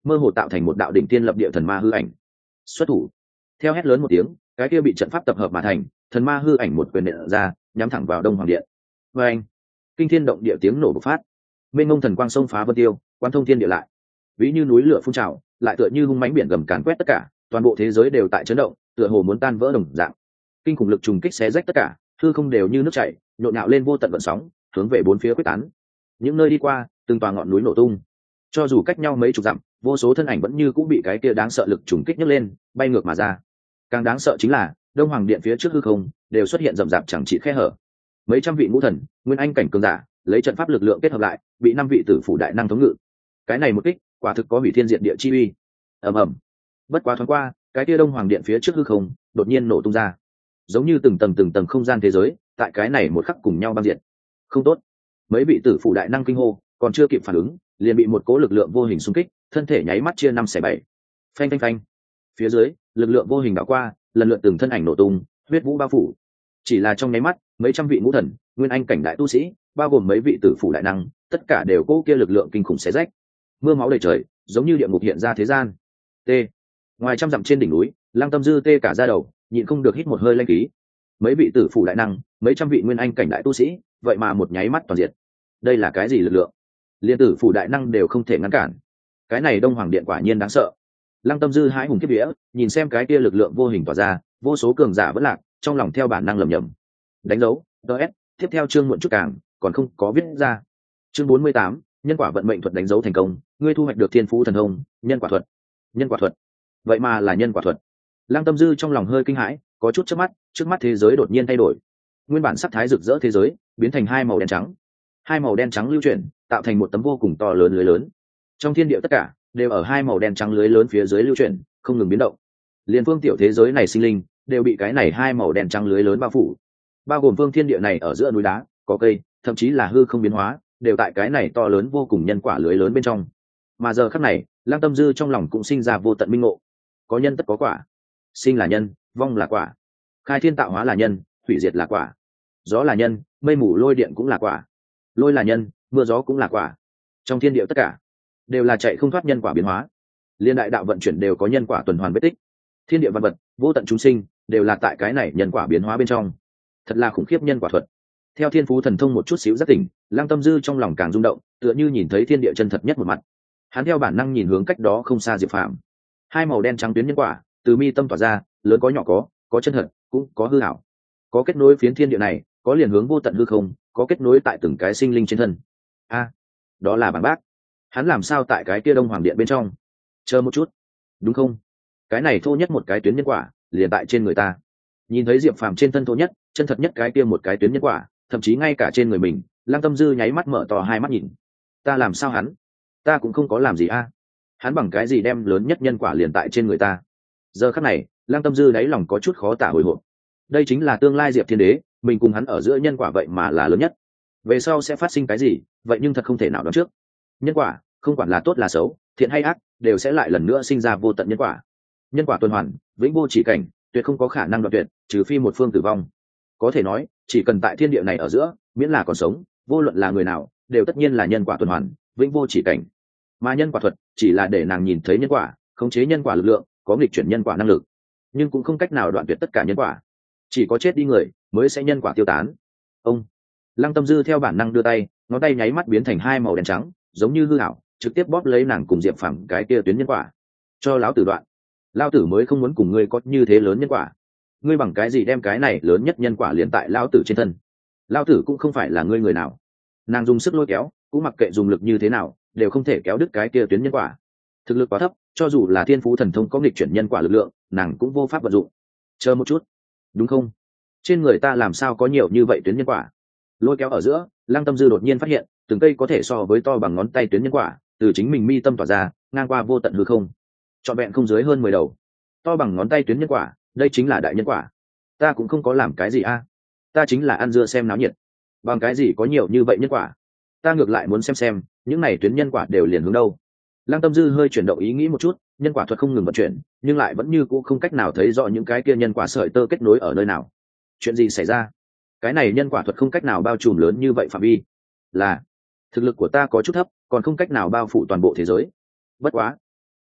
mơ hồ tạo thành một đạo đỉnh tiên lập địa thần ma hư ảnh. Xuất thủ. Theo hét lớn một tiếng, cái kia bị trận pháp tập hợp mà thành thần ma hư ảnh một quyền nện ra, nhắm thẳng vào Đông Hoàng Điện. Và anh, kinh thiên động địa tiếng nổ bộc phát, mênh mông thần quang xông phá vân tiêu, quan thông thiên địa lại, ví như núi lửa phun trào, lại tựa như hung mãnh biển gầm càn quét tất cả, toàn bộ thế giới đều tại chấn động, tựa hồ muốn tan vỡ đồng dạng. Kinh khủng lực trùng kích xé rách tất cả, hư không đều như nước chảy, nhộn nhạo lên vô tận vận sóng, hướng về bốn phía quyết tán. Những nơi đi qua, từng tòa ngọn núi nổ tung, cho dù cách nhau mấy chục dặm, vô số thân ảnh vẫn như cũng bị cái kia đáng sợ lực trùng kích nhấc lên, bay ngược mà ra. Càng đáng sợ chính là Đông Hoàng Điện phía trước hư không đều xuất hiện rậm rạp chẳng trị khe hở. Mấy trăm vị ngũ thần, nguyên anh cảnh cường giả, lấy trận pháp lực lượng kết hợp lại, bị 5 vị tử phủ đại năng thống ngự. Cái này một kích, quả thực có hủy thiên diệt địa chi uy. Ầm ầm. Bất quá thoáng qua, cái kia Đông Hoàng Điện phía trước hư không đột nhiên nổ tung ra, giống như từng tầng không gian thế giới, tại cái này một khắc cùng nhau băng diệt. Không tốt. Mấy vị tử phủ đại năng kinh hô, còn chưa kịp phản ứng, liền bị một cỗ lực lượng vô hình xung kích, thân thể nháy mắt chia 5/7. Phanh phanh phanh. Phía dưới, lực lượng vô hình đảo qua, lần lượt từng thân ảnh nổ tung, huyết vũ bao phủ. Chỉ là trong nháy mắt, mấy trăm vị ngũ thần, nguyên anh cảnh đại tu sĩ, bao gồm mấy vị tử phủ đại năng, tất cả đều cố kia lực lượng kinh khủng xé rách. Mưa máu đầy trời, giống như địa ngục hiện ra thế gian. T. Ngoài trăm dặm trên đỉnh núi, Lăng Tâm Dư tê cả da đầu, nhịn không được hít một hơi lanh khí. Mấy vị tử phủ đại năng, mấy trăm vị nguyên anh cảnh đại tu sĩ, vậy mà một nháy mắt toàn diệt. Đây là cái gì lực lượng? Liên tử phủ đại năng đều không thể ngăn cản. Cái này Đông Hoàng Điện quả nhiên đáng sợ. Lăng Tâm Dư hãi hùng kiếp vía, nhìn xem cái kia lực lượng vô hình tỏa ra, vô số cường giả vẫn lạc, trong lòng theo bản năng lẩm nhẩm. Đánh dấu, DS, tiếp theo chương muộn chút càng, còn không có viết ra. Chương 48, nhân quả vận mệnh thuật đánh dấu thành công, ngươi thu hoạch được thiên phú thần thông, nhân quả thuật. Nhân quả thuật? Vậy mà là nhân quả thuật. Lăng Tâm Dư trong lòng hơi kinh hãi, có chút chớp mắt, trước mắt thế giới đột nhiên thay đổi. Nguyên bản sắc thái rực rỡ thế giới, biến thành hai màu đen trắng. Hai màu đen trắng lưu chuyển, tạo thành một tấm vô cùng to lớn lưới lớn. Trong thiên địa tất cả đều ở hai màu đen trắng lưới lớn phía dưới lưu chuyển, không ngừng biến động. Liên phương tiểu thế giới này sinh linh đều bị cái này hai màu đen trắng lưới lớn bao phủ, bao gồm phương thiên địa này ở giữa núi đá, có cây, thậm chí là hư không biến hóa, đều tại cái này to lớn vô cùng nhân quả lưới lớn bên trong. Mà giờ khắc này, Lăng Tâm Dư trong lòng cũng sinh ra vô tận minh ngộ. Có nhân tất có quả, sinh là nhân, vong là quả, khai thiên tạo hóa là nhân, hủy diệt là quả, gió là nhân, mây mù lôi điện cũng là quả, lôi là nhân, mưa gió cũng là quả. Trong thiên địa tất cả đều là chạy không thoát nhân quả biến hóa, liên đại đạo vận chuyển đều có nhân quả tuần hoàn vết tích. Thiên địa văn vật, vô tận chúng sinh đều là tại cái này nhân quả biến hóa bên trong. Thật là khủng khiếp nhân quả thuật. Theo thiên phú thần thông một chút xíu giác tỉnh, Lăng Tâm Dư trong lòng càng rung động, tựa như nhìn thấy thiên địa chân thật nhất một mặt. Hắn theo bản năng nhìn hướng cách đó không xa Diệp Phàm. Hai màu đen trắng tuyến nhân quả từ mi tâm tỏa ra, lớn có nhỏ có chân thật, cũng có hư ảo. Có kết nối phiến thiên địa này, có liền hướng vô tận hư không, có kết nối tại từng cái sinh linh trên thân. A, đó là bản bác. Hắn làm sao tại cái kia Đông Hoàng Điện bên trong? Chờ một chút, đúng không? Cái này thô nhất một cái tuyến nhân quả, liền tại trên người ta. Nhìn thấy Diệp Phàm trên thân thô nhất, chân thật nhất cái kia một cái tuyến nhân quả, thậm chí ngay cả trên người mình, Lăng Tâm Dư nháy mắt mở to hai mắt nhìn. Ta làm sao hắn? Ta cũng không có làm gì a. Hắn bằng cái gì đem lớn nhất nhân quả liền tại trên người ta? Giờ khắc này, Lăng Tâm Dư đáy lòng có chút khó tả hồi hộp. Đây chính là tương lai Diệp Thiên Đế, mình cùng hắn ở giữa nhân quả vậy mà là lớn nhất. Về sau sẽ phát sinh cái gì, vậy nhưng thật không thể nào đoán trước. Nhân quả, không quản là tốt là xấu, thiện hay ác, đều sẽ lại lần nữa sinh ra vô tận nhân quả. Nhân quả tuần hoàn, vĩnh vô chỉ cảnh, tuyệt không có khả năng đoạn tuyệt, trừ phi một phương tử vong. Có thể nói, chỉ cần tại thiên địa này ở giữa, miễn là còn sống, vô luận là người nào, đều tất nhiên là nhân quả tuần hoàn, vĩnh vô chỉ cảnh. Mà nhân quả thuật chỉ là để nàng nhìn thấy nhân quả, khống chế nhân quả lực lượng, có nghịch chuyển nhân quả năng lực, nhưng cũng không cách nào đoạn tuyệt tất cả nhân quả. Chỉ có chết đi người mới sẽ nhân quả tiêu tán. Ông Lăng Tâm Dư theo bản năng đưa tay, ngón tay nháy mắt biến thành hai màu đen trắng, giống như hư ảo, trực tiếp bóp lấy nàng cùng Diệp Phàm cái kia tuyến nhân quả. Cho lão tử đoạn, lão tử mới không muốn cùng ngươi có như thế lớn nhân quả. Ngươi bằng cái gì đem cái này lớn nhất nhân quả liền tại lão tử trên thân? Lão tử cũng không phải là ngươi người nào. Nàng dùng sức lôi kéo, cũng mặc kệ dùng lực như thế nào, đều không thể kéo đứt cái kia tuyến nhân quả. Thực lực quá thấp, cho dù là thiên phú thần thông có nghịch chuyển nhân quả lực lượng, nàng cũng vô pháp vận dụng. Chờ một chút, đúng không? Trên người ta làm sao có nhiều như vậy tuyến nhân quả? Lôi kéo ở giữa, Lăng Tâm Dư đột nhiên phát hiện, từng cây có thể so với to bằng ngón tay tuyến nhân quả, từ chính mình mi tâm tỏa ra, ngang qua vô tận hư không. Trọn vẹn không dưới hơn 10 đầu. To bằng ngón tay tuyến nhân quả, đây chính là đại nhân quả. Ta cũng không có làm cái gì a. Ta chính là ăn dưa xem náo nhiệt. Bằng cái gì có nhiều như vậy nhân quả? Ta ngược lại muốn xem, những này tuyến nhân quả đều liền hướng đâu. Lăng Tâm Dư hơi chuyển động ý nghĩ một chút, nhân quả thuật không ngừng vận chuyển, nhưng lại vẫn như cũ không cách nào thấy rõ những cái kia nhân quả sợi tơ kết nối ở nơi nào. Chuyện gì xảy ra? Cái này nhân quả thuật không cách nào bao trùm lớn như vậy phạm vi. Là thực lực của ta có chút thấp, còn không cách nào bao phủ toàn bộ thế giới. Bất quá,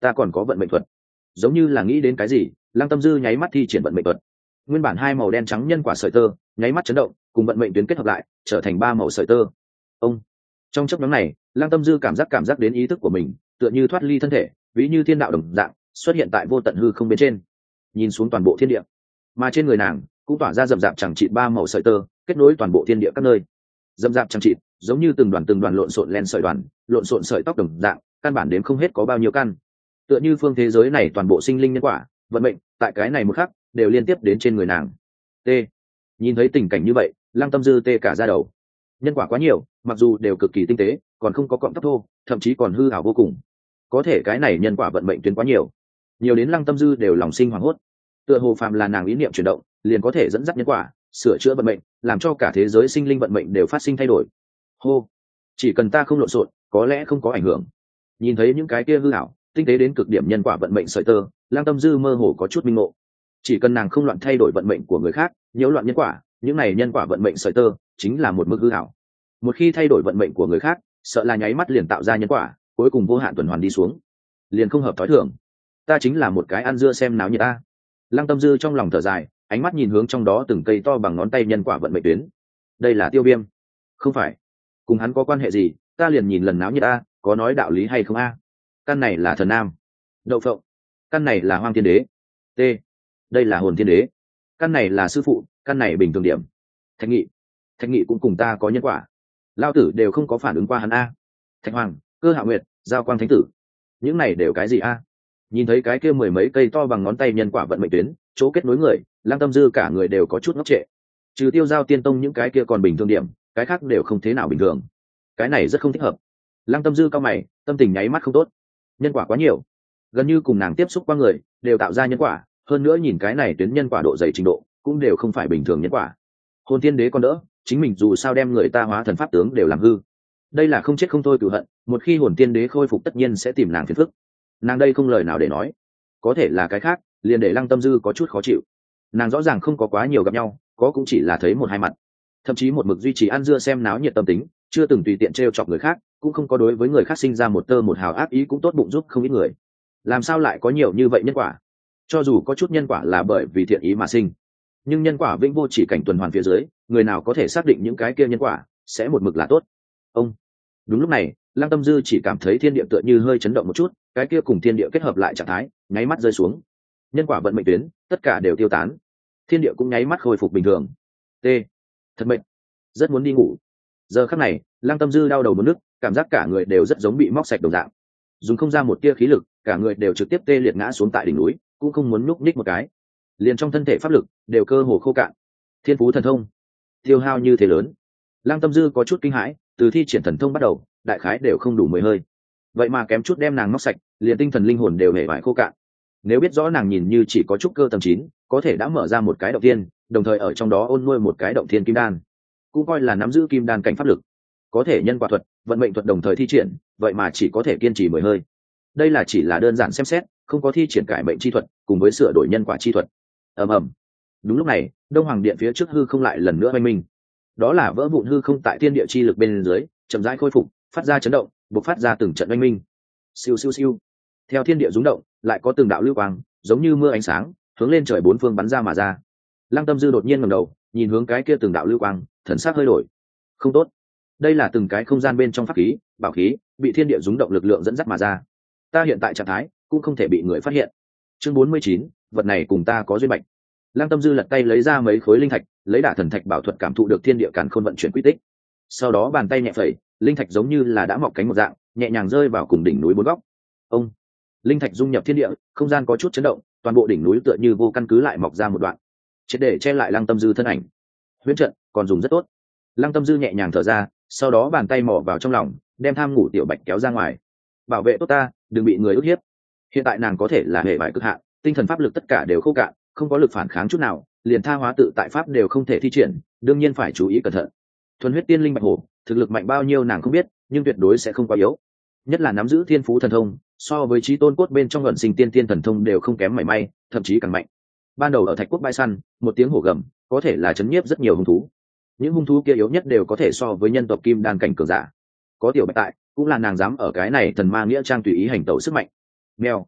ta còn có vận mệnh thuật. Giống như là nghĩ đến cái gì, Lăng Tâm Dư nháy mắt thi triển vận mệnh thuật. Nguyên bản hai màu đen trắng nhân quả sợi tơ nháy mắt chấn động, cùng vận mệnh tuyến kết hợp lại trở thành ba màu sợi tơ. Ông trong chốc ngắn này, Lăng Tâm Dư cảm giác đến ý thức của mình tựa như thoát ly thân thể, ví như thiên đạo đồng dạng xuất hiện tại vô tận hư không bên trên, nhìn xuống toàn bộ thiên địa. Mà trên người nàng cũng tỏa ra rậm rạp chẳng chịt ba màu sợi tơ, kết nối toàn bộ thiên địa các nơi. Rậm rạp chẳng chịt giống như từng đoàn lộn xộn len sợi đoàn, lộn xộn sợi tóc đồng dạng, căn bản đến không hết có bao nhiêu căn. Tựa như phương thế giới này toàn bộ sinh linh nhân quả, vận mệnh, tại cái này một khắc đều liên tiếp đến trên người nàng. T. Nhìn thấy tình cảnh như vậy, Lăng Tâm Dư tê cả da đầu. Nhân quả quá nhiều, mặc dù đều cực kỳ tinh tế, còn không có cọng tóc thô, thậm chí còn hư ảo vô cùng. Có thể cái này nhân quả vận mệnh tuyến quá nhiều, nhiều đến Lăng Tâm Dư đều lòng sinh hoảng hốt. Tựa hồ phàm là nàng ý niệm chuyển động, liền có thể dẫn dắt nhân quả, sửa chữa vận mệnh, làm cho cả thế giới sinh linh vận mệnh đều phát sinh thay đổi. Hô, chỉ cần ta không lộn xộn, có lẽ không có ảnh hưởng. Nhìn thấy những cái kia hư ảo, tinh tế đến cực điểm nhân quả vận mệnh sợi tơ, Lăng Tâm Dư mơ hồ có chút minh ngộ. Chỉ cần nàng không loạn thay đổi vận mệnh của người khác, nhiễu loạn nhân quả, những này nhân quả vận mệnh sợi tơ chính là một mực hư ảo. Một khi thay đổi vận mệnh của người khác, sợ là nháy mắt liền tạo ra nhân quả, cuối cùng vô hạn tuần hoàn đi xuống, liền không hợp thói thường. Ta chính là một cái ăn dưa xem náo nhiệt ta. Lăng Tâm Dư trong lòng thở dài, ánh mắt nhìn hướng trong đó từng cây to bằng ngón tay nhân quả vận mệnh tuyến. Đây là Tiêu Viêm? Không phải. Cùng hắn có quan hệ gì? Ta liền nhìn lần náo nhiệt ta, có nói đạo lý hay không a? Căn này là Thần Nam. Đậu Phộng. Căn này là Hoang Thiên Đế. T. Đây là Hồn Thiên Đế. Căn này là sư phụ, căn này bình thường điểm. Thạch Nghị. Thạch Nghị cũng cùng ta có nhân quả. Lao tử đều không có phản ứng qua hắn a. Thạch Hoàng, Cơ Hạo Nguyệt, Giao Quang Thánh Tử. Những này đều cái gì a? Nhìn thấy cái kia mười mấy cây to bằng ngón tay nhân quả vận mệnh tuyến, chỗ kết nối người, Lăng Tâm Dư cả người đều có chút ngốc trệ. Trừ Tiêu Giao Tiên Tông những cái kia còn bình thường điểm, cái khác đều không thế nào bình thường. Cái này rất không thích hợp. Lăng Tâm Dư cao mày, tâm tình nháy mắt không tốt. Nhân quả quá nhiều, gần như cùng nàng tiếp xúc qua người đều tạo ra nhân quả, hơn nữa nhìn cái này tuyến nhân quả độ dày trình độ cũng đều không phải bình thường nhân quả. Hồn Thiên Đế còn đỡ, chính mình dù sao đem người ta hóa thần pháp tướng đều làm hư. Đây là không chết không thôi cửu hận, một khi Hồn Thiên Đế khôi phục tất nhiên sẽ tìm nàng phiền phức. Nàng đây không lời nào để nói, có thể là cái khác, liền để Lăng Tâm Dư có chút khó chịu. Nàng rõ ràng không có quá nhiều gặp nhau, có cũng chỉ là thấy một hai mặt, thậm chí một mực duy trì ăn dưa xem náo nhiệt tâm tính, chưa từng tùy tiện trêu chọc người khác, cũng không có đối với người khác sinh ra một tơ một hào ác ý, cũng tốt bụng giúp không ít người. Làm sao lại có nhiều như vậy nhân quả? Cho dù có chút nhân quả là bởi vì thiện ý mà sinh, nhưng nhân quả vĩnh vô chỉ cảnh tuần hoàn phía dưới, người nào có thể xác định những cái kia nhân quả sẽ một mực là tốt? Ông đúng lúc này, Lăng Tâm Dư chỉ cảm thấy thiên địa tựa như hơi chấn động một chút, cái kia cùng thiên địa kết hợp lại trạng thái nháy mắt rơi xuống, nhân quả vận mệnh tuyến tất cả đều tiêu tán, thiên địa cũng nháy mắt khôi phục bình thường. T. Thật mệnh, rất muốn đi ngủ. Giờ khắc này, Lăng Tâm Dư đau đầu muốn nức, cảm giác cả người đều rất giống bị móc sạch đồng dạng, dùng không ra một tia khí lực, cả người đều trực tiếp tê liệt ngã xuống tại đỉnh núi, cũng không muốn nhúc nhích một cái, liền trong thân thể pháp lực đều cơ hồ khô cạn. Thiên phú thần thông tiêu hao như thế lớn, Lăng Tâm Dư có chút kinh hãi, từ thi triển thần thông bắt đầu, đại khái đều không đủ 10 hơi, vậy mà kém chút đem nàng móc sạch, liền tinh thần linh hồn đều hề bại khô cạn. Nếu biết rõ nàng nhìn như chỉ có chút cơ tầm 9, có thể đã mở ra một cái động thiên, đồng thời ở trong đó ôn nuôi một cái động thiên kim đan, cũng coi là nắm giữ kim đan cảnh pháp lực. Có thể nhân quả thuật, vận mệnh thuật đồng thời thi triển, vậy mà chỉ có thể kiên trì 10 hơi. Đây là chỉ là đơn giản xem xét, không có thi triển cải mệnh chi thuật cùng với sửa đổi nhân quả chi thuật. Ầm ầm. Đúng lúc này, Đông Hoàng Điện phía trước hư không lại lần nữa oanh minh. Đó là vỡ vụn hư không tại thiên địa chi lực bên dưới, chậm rãi khôi phục, phát ra chấn động, bộc phát ra từng trận oanh minh. Siêu siêu siêu. Theo thiên địa rung động, lại có từng đạo lưu quang, giống như mưa ánh sáng, hướng lên trời bốn phương bắn ra mà ra. Lăng Tâm Dư đột nhiên ngẩng đầu, nhìn hướng cái kia từng đạo lưu quang, thần sắc hơi đổi. Không tốt, đây là từng cái không gian bên trong pháp khí, bảo khí, bị thiên địa rung động lực lượng dẫn dắt mà ra. Ta hiện tại trạng thái cũng không thể bị người phát hiện. Chương 49, vật này cùng ta có duyên mệnh. Lăng Tâm Dư lật tay lấy ra mấy khối linh thạch, lấy Đả Thần Thạch bảo thuật cảm thụ được thiên địa càn khôn vận chuyển quy tích. Sau đó bàn tay nhẹ phẩy, linh thạch giống như là đã mọc cánh một dạng, nhẹ nhàng rơi vào cùng đỉnh núi bốn góc. Ông, linh thạch dung nhập thiên địa, không gian có chút chấn động, toàn bộ đỉnh núi tựa như vô căn cứ lại mọc ra một đoạn, triệt để che lại Lăng Tâm Dư thân ảnh. Huyễn trận còn dùng rất tốt. Lăng Tâm Dư nhẹ nhàng thở ra, sau đó bàn tay mò vào trong lòng, đem tham ngủ tiểu bạch kéo ra ngoài. Bảo vệ tốt ta, đừng bị người ức hiếp. Hiện tại nàng có thể là hệ bại cực hạn, tinh thần pháp lực tất cả đều khô cạn, không có lực phản kháng chút nào, liền tha hóa tự tại pháp đều không thể thi triển, đương nhiên phải chú ý cẩn thận. Thuần huyết tiên linh bạch hổ, thực lực mạnh bao nhiêu nàng không biết, nhưng tuyệt đối sẽ không quá yếu. Nhất là nắm giữ thiên phú thần thông, so với chí tôn cốt bên trong luận sinh tiên tiên thần thông đều không kém mảy may, thậm chí càng mạnh. Ban đầu ở Thạch Quốc bãi săn, một tiếng hổ gầm, có thể là chấn nhiếp rất nhiều hung thú. Những hung thú kia yếu nhất đều có thể so với nhân tộc kim đan cảnh cường giả. Có tiểu bạch tại, cũng là nàng dám ở cái này thần ma nghĩa trang tùy ý hành tẩu sức mạnh. Mèo,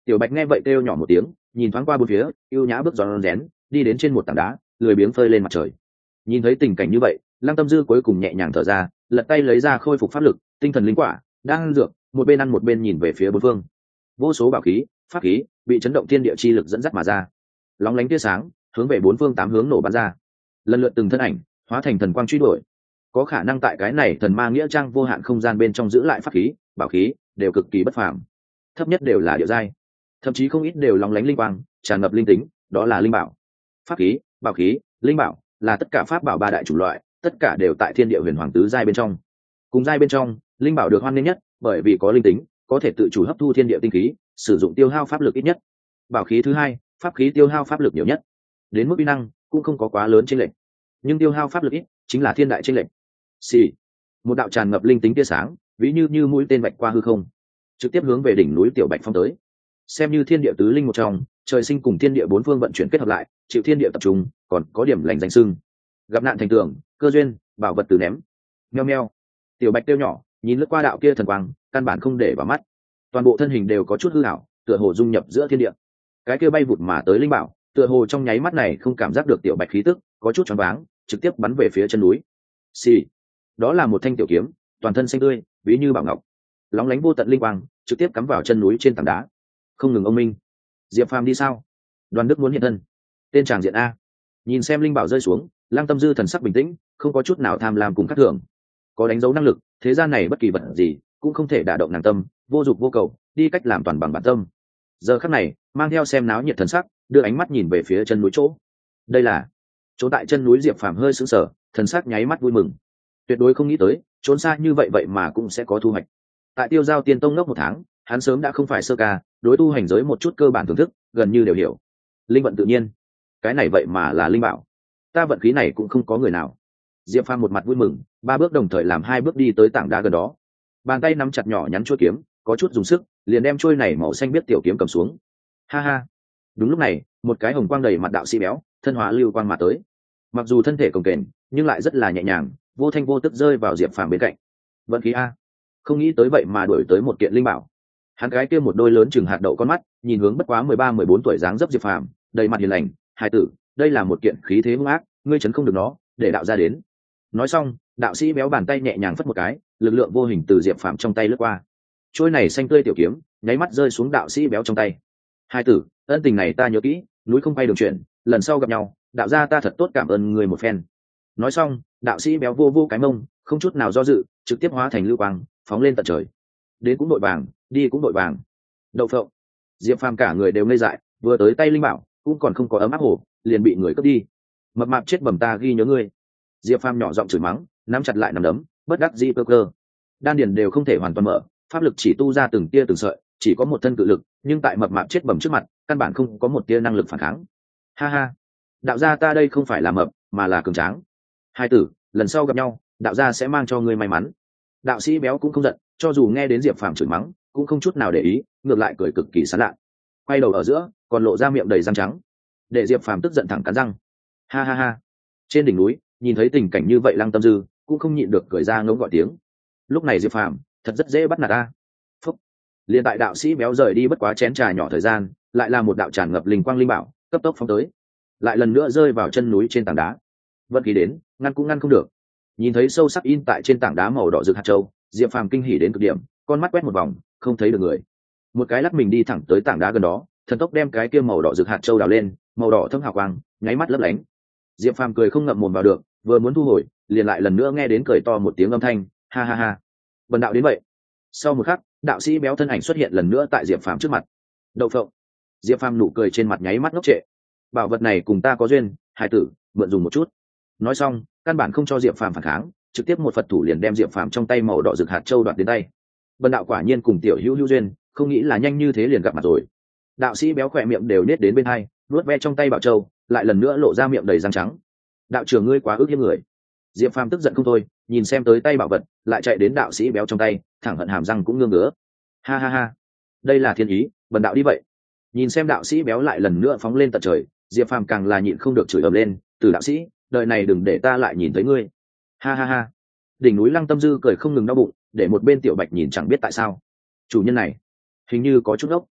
Tiểu bạch nghe vậy kêu nhỏ một tiếng, nhìn thoáng qua bốn phía, ưu nhã bước giòn rén đi đến trên một tảng đá, lười biếng phơi lên mặt trời. Nhìn thấy tình cảnh như vậy, Lăng Tâm Dư cuối cùng nhẹ nhàng thở ra, lật tay lấy ra khôi phục pháp lực, tinh thần linh quả đang ăn dược, một bên ăn một bên nhìn về phía bốn phương. Vô số bảo khí, pháp khí bị chấn động thiên địa chi lực dẫn dắt mà ra, lóng lánh tia sáng hướng về bốn phương tám hướng nổ bắn ra, lần lượt từng thân ảnh hóa thành thần quang truy đuổi. Có khả năng tại cái này thần ma nghĩa trang vô hạn không gian bên trong giữ lại pháp khí, bảo khí đều cực kỳ bất phàm, thấp nhất đều là địa giai, thậm chí không ít đều lóng lánh linh quang, tràn ngập linh tính, đó là linh bảo. Pháp khí, bảo khí, linh bảo là tất cả pháp bảo ba đại chủng loại, tất cả đều tại thiên địa huyền hoàng tứ giai bên trong. Cùng giai bên trong, linh bảo được hoan nghênh nhất, bởi vì có linh tính, có thể tự chủ hấp thu thiên địa tinh khí, sử dụng tiêu hao pháp lực ít nhất. Bảo khí thứ hai, pháp khí tiêu hao pháp lực nhiều nhất, đến mức uy năng cũng không có quá lớn chênh lệch, nhưng tiêu hao pháp lực ít chính là thiên đại chênh lệch. Xì, một đạo tràn ngập linh tính tia sáng, ví như mũi tên bạch qua hư không, trực tiếp hướng về đỉnh núi Tiểu Bạch phong tới. Xem như thiên địa tứ linh một trong, trời sinh cùng thiên địa bốn phương vận chuyển kết hợp lại, chịu thiên địa tập trung, còn có điểm lành danh sưng. Gặp nạn thành tường, cơ duyên, bảo vật từ ném. Meo meo. Tiểu Bạch kêu nhỏ, nhìn lướt qua đạo kia thần quang, căn bản không để vào mắt. Toàn bộ thân hình đều có chút hư ảo, tựa hồ dung nhập giữa thiên địa. Cái kia bay vụt mà tới linh bảo, tựa hồ trong nháy mắt này không cảm giác được Tiểu Bạch khí tức, có chút choáng váng, trực tiếp bắn về phía chân núi. Xì. Đó là một thanh tiểu kiếm, toàn thân xanh tươi, ví như bảo ngọc, lóng lánh vô tận linh quang, trực tiếp cắm vào chân núi trên tảng đá. Không ngừng ông minh, Diệp Phàm đi sao? Đoàn Đức muốn hiện thân. Tên tràng diện a. Nhìn xem linh bảo rơi xuống, Lăng Tâm Dư thần sắc bình tĩnh, không có chút nào tham lam cùng các thưởng. Có đánh dấu năng lực, thế gian này bất kỳ vật gì cũng không thể đả động nàng tâm, vô dục vô cầu, đi cách làm toàn bằng bản tâm. Giờ khắc này, mang theo xem náo nhiệt thần sắc, đưa ánh mắt nhìn về phía chân núi chỗ. Đây là chỗ tại chân núi. Diệp Phàm hơi sững sờ, thần sắc nháy mắt vui mừng. Tuyệt đối không nghĩ tới, trốn xa như vậy mà cũng sẽ có thu hoạch. Tại Tiêu Giao Tiên Tông ngốc một tháng, hắn sớm đã không phải sơ ca, đối tu hành giới một chút cơ bản thưởng thức gần như đều hiểu. Linh vận tự nhiên, cái này vậy mà là linh bảo, ta vận khí này cũng không có người nào. Diệp Phàm một mặt vui mừng, ba bước đồng thời làm hai bước đi tới tảng đá gần đó, bàn tay nắm chặt nhỏ nhắn chuôi kiếm, có chút dùng sức, liền đem chuôi này màu xanh biết tiểu kiếm cầm xuống. Ha ha. Đúng lúc này, một cái hồng quang đầy mặt đạo sĩ béo, thân hóa lưu quang mà tới. Mặc dù thân thể cồng kềnh, nhưng lại rất là nhẹ nhàng, vô thanh vô tức rơi vào Diệp Phàm bên cạnh. Vận khí a, không nghĩ tới vậy mà đuổi tới một kiện linh bảo. Hắn gái kia một đôi lớn chừng hạt đậu con mắt, nhìn hướng bất quá 13-14 tuổi dáng dấp Diệp Phàm, đầy mặt hiền lành. Hai tử, đây là một kiện khí thế hung ác, ngươi chấn không được nó, để đạo ra đến. Nói xong, đạo sĩ béo bàn tay nhẹ nhàng phất một cái, lực lượng vô hình từ Diệp Phàm trong tay lướt qua. Trôi này xanh tươi tiểu kiếm, nháy mắt rơi xuống đạo sĩ béo trong tay. Hai tử, ân tình này ta nhớ kỹ, núi không bay đường chuyển, lần sau gặp nhau, đạo gia ta thật tốt cảm ơn người một phen. Nói xong, đạo sĩ béo vô vô cái mông, không chút nào do dự, trực tiếp hóa thành lưu quang, phóng lên tận trời. Đến cũng đội vàng, đi cũng đội vàng. Đậu phộng. Diệp Phàm cả người đều ngây dại, vừa tới tay linh bảo, cũng còn không có ấm áp hổ, liền bị người cướp đi. Mập mạp chết bẩm, ta ghi nhớ ngươi. Diệp Phàm nhỏ giọng chửi mắng, nắm chặt lại nắm đấm, bất đắc dĩ cơ cơ. Đan điền đều không thể hoàn toàn mở, pháp lực chỉ tu ra từng tia từng sợi, chỉ có một thân cự lực, nhưng tại mập mạp chết bẩm trước mặt, căn bản không có một tia năng lực phản kháng. Ha ha, đạo gia ta đây không phải là mập, mà là cường tráng. Hai tử, lần sau gặp nhau, đạo gia sẽ mang cho ngươi may mắn. Đạo sĩ béo cũng không giận, cho dù nghe đến Diệp Phàm chửi mắng, cũng không chút nào để ý, ngược lại cười cực kỳ sán lạ. Quay đầu ở giữa, còn lộ ra miệng đầy răng trắng, để Diệp Phàm tức giận thẳng cắn răng. Ha ha ha. Trên đỉnh núi, nhìn thấy tình cảnh như vậy, Lăng Tâm Dư cũng không nhịn được cười ra ngỗng gọi tiếng. Lúc này Diệp Phàm thật rất dễ bắt nạt ta. Phúc. Liên tại đạo sĩ béo rời đi bất quá chén trà nhỏ thời gian, lại là một đạo tràn ngập linh quang linh bảo, cấp tốc phóng tới, lại lần nữa rơi vào chân núi trên tảng đá. Vận khí đến, ngăn cũng ngăn không được. Nhìn thấy sâu sắc in tại trên tảng đá màu đỏ rực hạt châu, Diệp Phàm kinh hỉ đến cực điểm, con mắt quét một vòng, không thấy được người. Một cái lắc mình đi thẳng tới tảng đá gần đó, thần tốc đem cái kia màu đỏ rực hạt châu đào lên, màu đỏ thâm hào quang, nháy mắt lấp lánh. Diệp Phàm cười không ngậm mồm vào được, vừa muốn thu hồi, liền lại lần nữa nghe đến cười to một tiếng âm thanh, ha ha ha. Bần đạo đến vậy. Sau một khắc, đạo sĩ béo thân ảnh xuất hiện lần nữa tại Diệp Phàm trước mặt. Đậu phộng. Diệp Phàm nụ cười trên mặt nháy mắt ngốc trệ. Bảo vật này cùng ta có duyên, hải tử, mượn dùng một chút. Nói xong, căn bản không cho Diệp Phàm phản kháng, trực tiếp một Phật thủ liền đem Diệp Phàm trong tay màu đỏ rực hạt châu đoạt đến tay. Bần đạo quả nhiên cùng tiểu hữu hữu duyên, không nghĩ là nhanh như thế liền gặp mặt rồi. Đạo sĩ béo khỏe miệng đều nết đến bên hai, nuốt ve trong tay bảo châu, lại lần nữa lộ ra miệng đầy răng trắng. Đạo trưởng ngươi quá ước hiếp người. Diệp Phàm tức giận không thôi, nhìn xem tới tay bảo vật, lại chạy đến đạo sĩ béo trong tay, thẳng hận hàm răng cũng ngương ngứa. Ha ha ha, đây là thiên ý, bần đạo đi vậy. Nhìn xem đạo sĩ béo lại lần nữa phóng lên tận trời, Diệp Phàm càng là nhịn không được chửi ầm lên, từ đạo sĩ, đời này đừng để ta lại nhìn thấy ngươi. Ha ha ha. Đỉnh núi Lăng Tâm Dư cười không ngừng đau bụng, để một bên Tiểu Bạch nhìn chẳng biết tại sao. Chủ nhân này, hình như có chút ốc.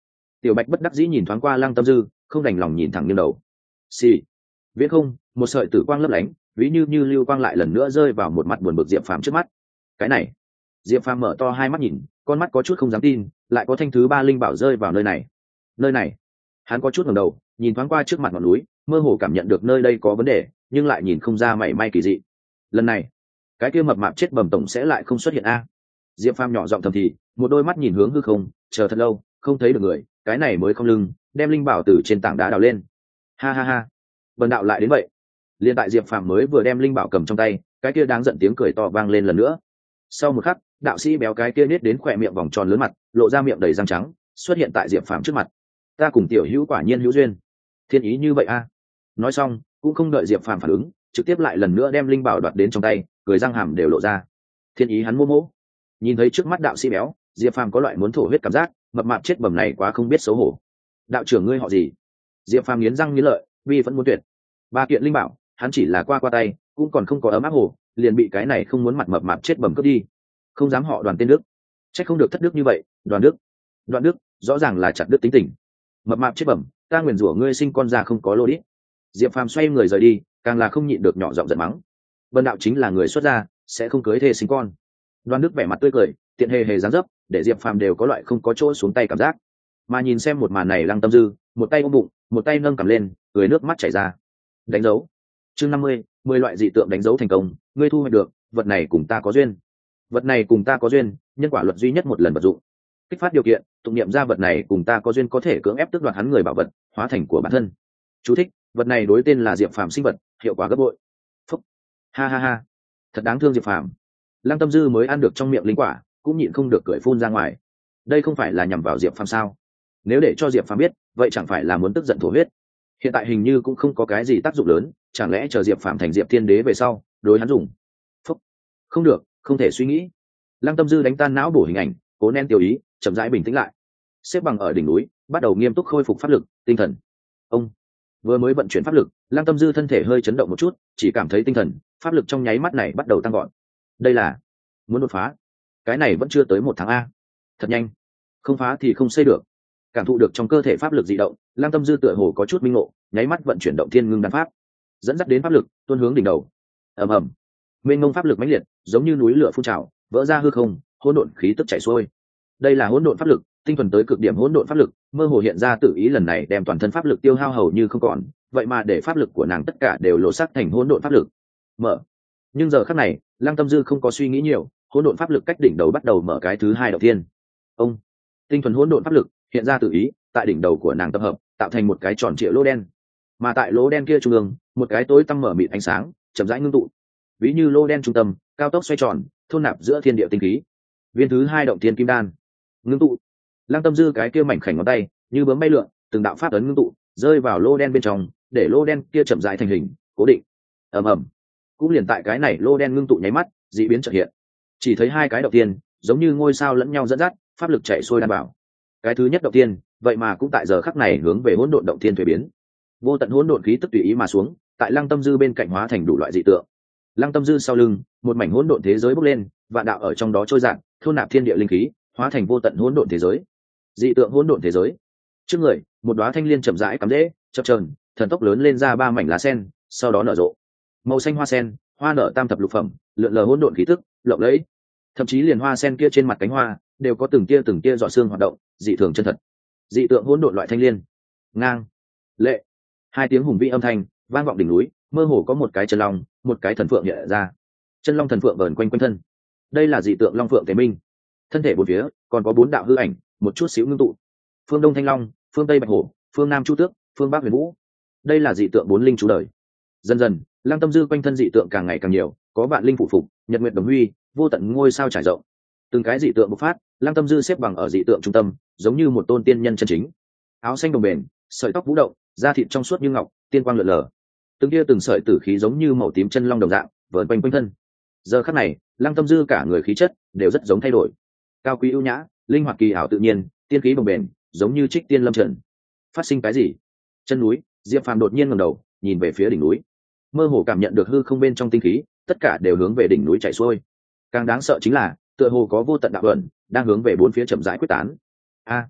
Tiểu Bạch bất đắc dĩ nhìn thoáng qua Lăng Tâm Dư, không đành lòng nhìn thẳng nghiêng đầu. Xì. Viễn không, một sợi tử quang lấp lánh, ví như lưu quang lại lần nữa rơi vào một mặt buồn bực Diệp Phàm trước mắt. Cái này. Diệp Phàm mở to hai mắt nhìn, con mắt có chút không dám tin, lại có thanh thứ ba linh bảo rơi vào nơi này. Nơi này. Hắn có chút ngẩng đầu, nhìn thoáng qua trước mặt ngọn núi, mơ hồ cảm nhận được nơi đây có vấn đề, nhưng lại nhìn không ra mảy may kỳ dị. Lần này, cái kia mập mạp chết bầm tổng sẽ lại không xuất hiện a. Diệp Phàm nhỏ giọng thầm thì, một đôi mắt nhìn hướng hư không, chờ thật lâu, không thấy được người, cái này mới không lưng, đem linh bảo từ trên tảng đá đào lên. Ha ha ha, bần đạo lại đến vậy. Liên tại Diệp Phàm mới vừa đem linh bảo cầm trong tay, cái kia đáng giận tiếng cười to vang lên lần nữa. Sau một khắc, đạo sĩ béo cái kia nết đến khỏe miệng vòng tròn lớn mặt, lộ ra miệng đầy răng trắng, xuất hiện tại Diệp Phàm trước mặt. Ta cùng tiểu hữu quả nhiên hữu duyên, thiên ý như vậy a. Nói xong, cũng không đợi Diệp Phàm phản ứng, trực tiếp lại lần nữa đem linh bảo đoạt đến trong tay, cười răng hàm đều lộ ra. Thiên ý hắn mô mỗ. Nhìn thấy trước mắt đạo sĩ béo, Diệp Phàm có loại muốn thổ huyết cảm giác, mập mạp chết bầm này quá không biết xấu hổ. Đạo trưởng ngươi họ gì? Diệp Phàm nghiến răng nghiến lợi, vì vẫn muốn tuyệt. Ba kiện linh bảo, hắn chỉ là qua tay, cũng còn không có ấm áp hồ, liền bị cái này không muốn mặt mập mạp chết bầm cướp đi. Không dám họ Đoàn tên Đức, trách không được thất đức như vậy. Đoạn Đức, rõ ràng là chặt đức tính tình. Mập mạp chết bầm, ta nguyền rủa ngươi sinh con ra không có lô đít. Diệp Phàm xoay người rời đi, càng là không nhịn được nhỏ giọng giận mắng. Vân đạo chính là người xuất gia, sẽ không cưới thê sinh con. Đoan Đức vẻ mặt tươi cười, tiện hề dáng dấp, để Diệp Phàm đều có loại không có chỗ xuống tay cảm giác. Mà nhìn xem một màn này, Lăng Tâm Dư, một tay ôm bụng, một tay nâng cằm lên, cười nước mắt chảy ra. Đánh dấu. Chương 50, 10 loại dị tượng đánh dấu thành công, ngươi thu hoạch được, vật này cùng ta có duyên. Vật này cùng ta có duyên, nhân quả luật duy nhất một lần vận dụng. Kích phát điều kiện, tụng niệm ra vật này cùng ta có duyên có thể cưỡng ép tước đoạt hắn người bảo vật, hóa thành của bản thân. Chú thích, vật này đối tên là Diệp Phàm sinh vật, hiệu quả gấp bội. Phúc. Ha ha ha. Thật đáng thương Diệp Phàm. Lăng Tâm Dư mới ăn được trong miệng linh quả, cũng nhịn không được cười phun ra ngoài. Đây không phải là nhằm vào Diệp Phàm sao? Nếu để cho Diệp Phàm biết, vậy chẳng phải là muốn tức giận thổ huyết. Hiện tại hình như cũng không có cái gì tác dụng lớn, chẳng lẽ chờ Diệp Phàm thành Diệp Thiên Đế về sau, đối hắn dùng. Phúc. Không được, không thể suy nghĩ. Lăng Tâm Dư đánh tan não bổ hình ảnh, cố nén tiêu ý, chậm rãi bình tĩnh lại. Xếp bằng ở đỉnh núi, bắt đầu nghiêm túc khôi phục pháp lực, tinh thần. Ông vừa mới vận chuyển pháp lực, Lăng Tâm Dư thân thể hơi chấn động một chút, chỉ cảm thấy tinh thần, pháp lực trong nháy mắt này bắt đầu tăng gọn. Đây là muốn đột phá. Cái này vẫn chưa tới 1 tháng a. Thật nhanh. Không phá thì không xây được. Cảm thụ được trong cơ thể pháp lực dị động, Lăng Tâm Dư tựa hồ có chút minh ngộ, nháy mắt vận chuyển động thiên ngưng đan pháp, dẫn dắt đến pháp lực tuôn hướng đỉnh đầu. Ầm ầm. Mênh mông pháp lực mãnh liệt, giống như núi lửa phun trào, vỡ ra hư không, hỗn độn khí tức chảy xuôi. Đây là hỗn độn pháp lực, tinh thuần tới cực điểm hỗn độn pháp lực, mơ hồ hiện ra tự ý lần này đem toàn thân pháp lực tiêu hao hầu như không còn, vậy mà để pháp lực của nàng tất cả đều lộ sắc thành hỗn độn pháp lực. Mở. Nhưng giờ khắc này, Lăng Tâm Dư không có suy nghĩ nhiều, hỗn độn pháp lực cách đỉnh đầu bắt đầu mở cái thứ hai đầu tiên. Ông. Tinh thuần hỗn độn pháp lực hiện ra tự ý, tại đỉnh đầu của nàng tập hợp, tạo thành một cái tròn trịa lỗ đen. Mà tại lỗ đen kia trung ương, một cái tối tăm mở mịt ánh sáng, chậm rãi ngưng tụ. Ví như lỗ đen trung tâm, cao tốc xoay tròn, thôn nạp giữa thiên địa tinh khí. Viên thứ hai động thiên kim đan ngưng tụ. Lăng Tâm Dư cái kia mảnh khảnh ngón tay như bướm bay lượn, từng đạo pháp ấn ngưng tụ, rơi vào lỗ đen bên trong, để lỗ đen kia chậm rãi thành hình, cố định. Ầm ầm. Cũng liền tại cái này lỗ đen ngưng tụ nháy mắt, dị biến chợt hiện. Chỉ thấy hai cái động tiên, giống như ngôi sao lẫn nhau dẫn dắt, pháp lực chạy xuôi đan bảo. Cái thứ nhất động tiên, vậy mà cũng tại giờ khắc này hướng về hỗn độn động tiên thuế biến. Vô tận hỗn độn khí tức tùy ý mà xuống, tại Lăng Tâm Dư bên cạnh hóa thành đủ loại dị tượng. Lăng Tâm Dư sau lưng, một mảnh hỗn độn thế giới bốc lên, vạn đạo ở trong đó trôi dạt, thôn nạp thiên địa linh khí, hóa thành vô tận hỗn độn thế giới. Dị tượng hỗn độn thế giới. Trước người, một đóa thanh liên chậm rãi cắm rễ, chập chờn, thần tốc lớn lên ra 3 mảnh lá sen, sau đó nở rộ. Màu xanh hoa sen, hoa nở tam thập lục phẩm, lượn lờ hỗn độn khí tức, lộng lẫy. Thậm chí liền hoa sen kia trên mặt cánh hoa, đều có từng tia giọt sương hoạt động, dị thường chân thật. Dị tượng hỗn độn loại thanh liên. Ngang, lệ. Hai tiếng hùng vĩ âm thanh vang vọng đỉnh núi, mơ hồ có một cái chân long, một cái thần phượng hiện ra. Chân long thần phượng vờn quanh quanh thân. Đây là dị tượng long phượng tế minh. Thân thể bốn phía còn có 4 đạo hư ảnh, một chút xíu ngưng tụ. Phương đông thanh long, phương tây bạch hổ, phương nam chu tước, phương bắc huyền vũ. Đây là dị tượng 4 linh chú đời. Dần dần, Lăng Tâm Dư quanh thân dị tượng càng ngày càng nhiều, có vạn linh phụ phục, nhật nguyệt đồng huy, vô tận ngôi sao trải rộng. Từng cái dị tượng bộc phát, Lăng Tâm Dư xếp bằng ở dị tượng trung tâm, giống như một tôn tiên nhân chân chính. Áo xanh đồng bền, sợi tóc vũ động, da thịt trong suốt như ngọc, tiên quang lượn lờ. Từng sợi tử khí giống như màu tím chân long đồng dạng, vờn quanh quanh thân. Giờ khắc này, Lăng Tâm Dư cả người khí chất đều rất giống thay đổi. Cao quý ưu nhã, linh hoạt kỳ ảo tự nhiên, tiên khí bồng bềnh, giống như trích tiên lâm trần. Phát sinh cái gì? Chân núi, Diệp Phàm đột nhiên ngẩng đầu, nhìn về phía đỉnh núi. Mơ hồ cảm nhận được hư không bên trong tinh khí, tất cả đều hướng về đỉnh núi chảy xuôi. Càng đáng sợ chính là, tựa hồ có vô tận đạo ẩn đang hướng về bốn phía chậm rãi quyết tán. A,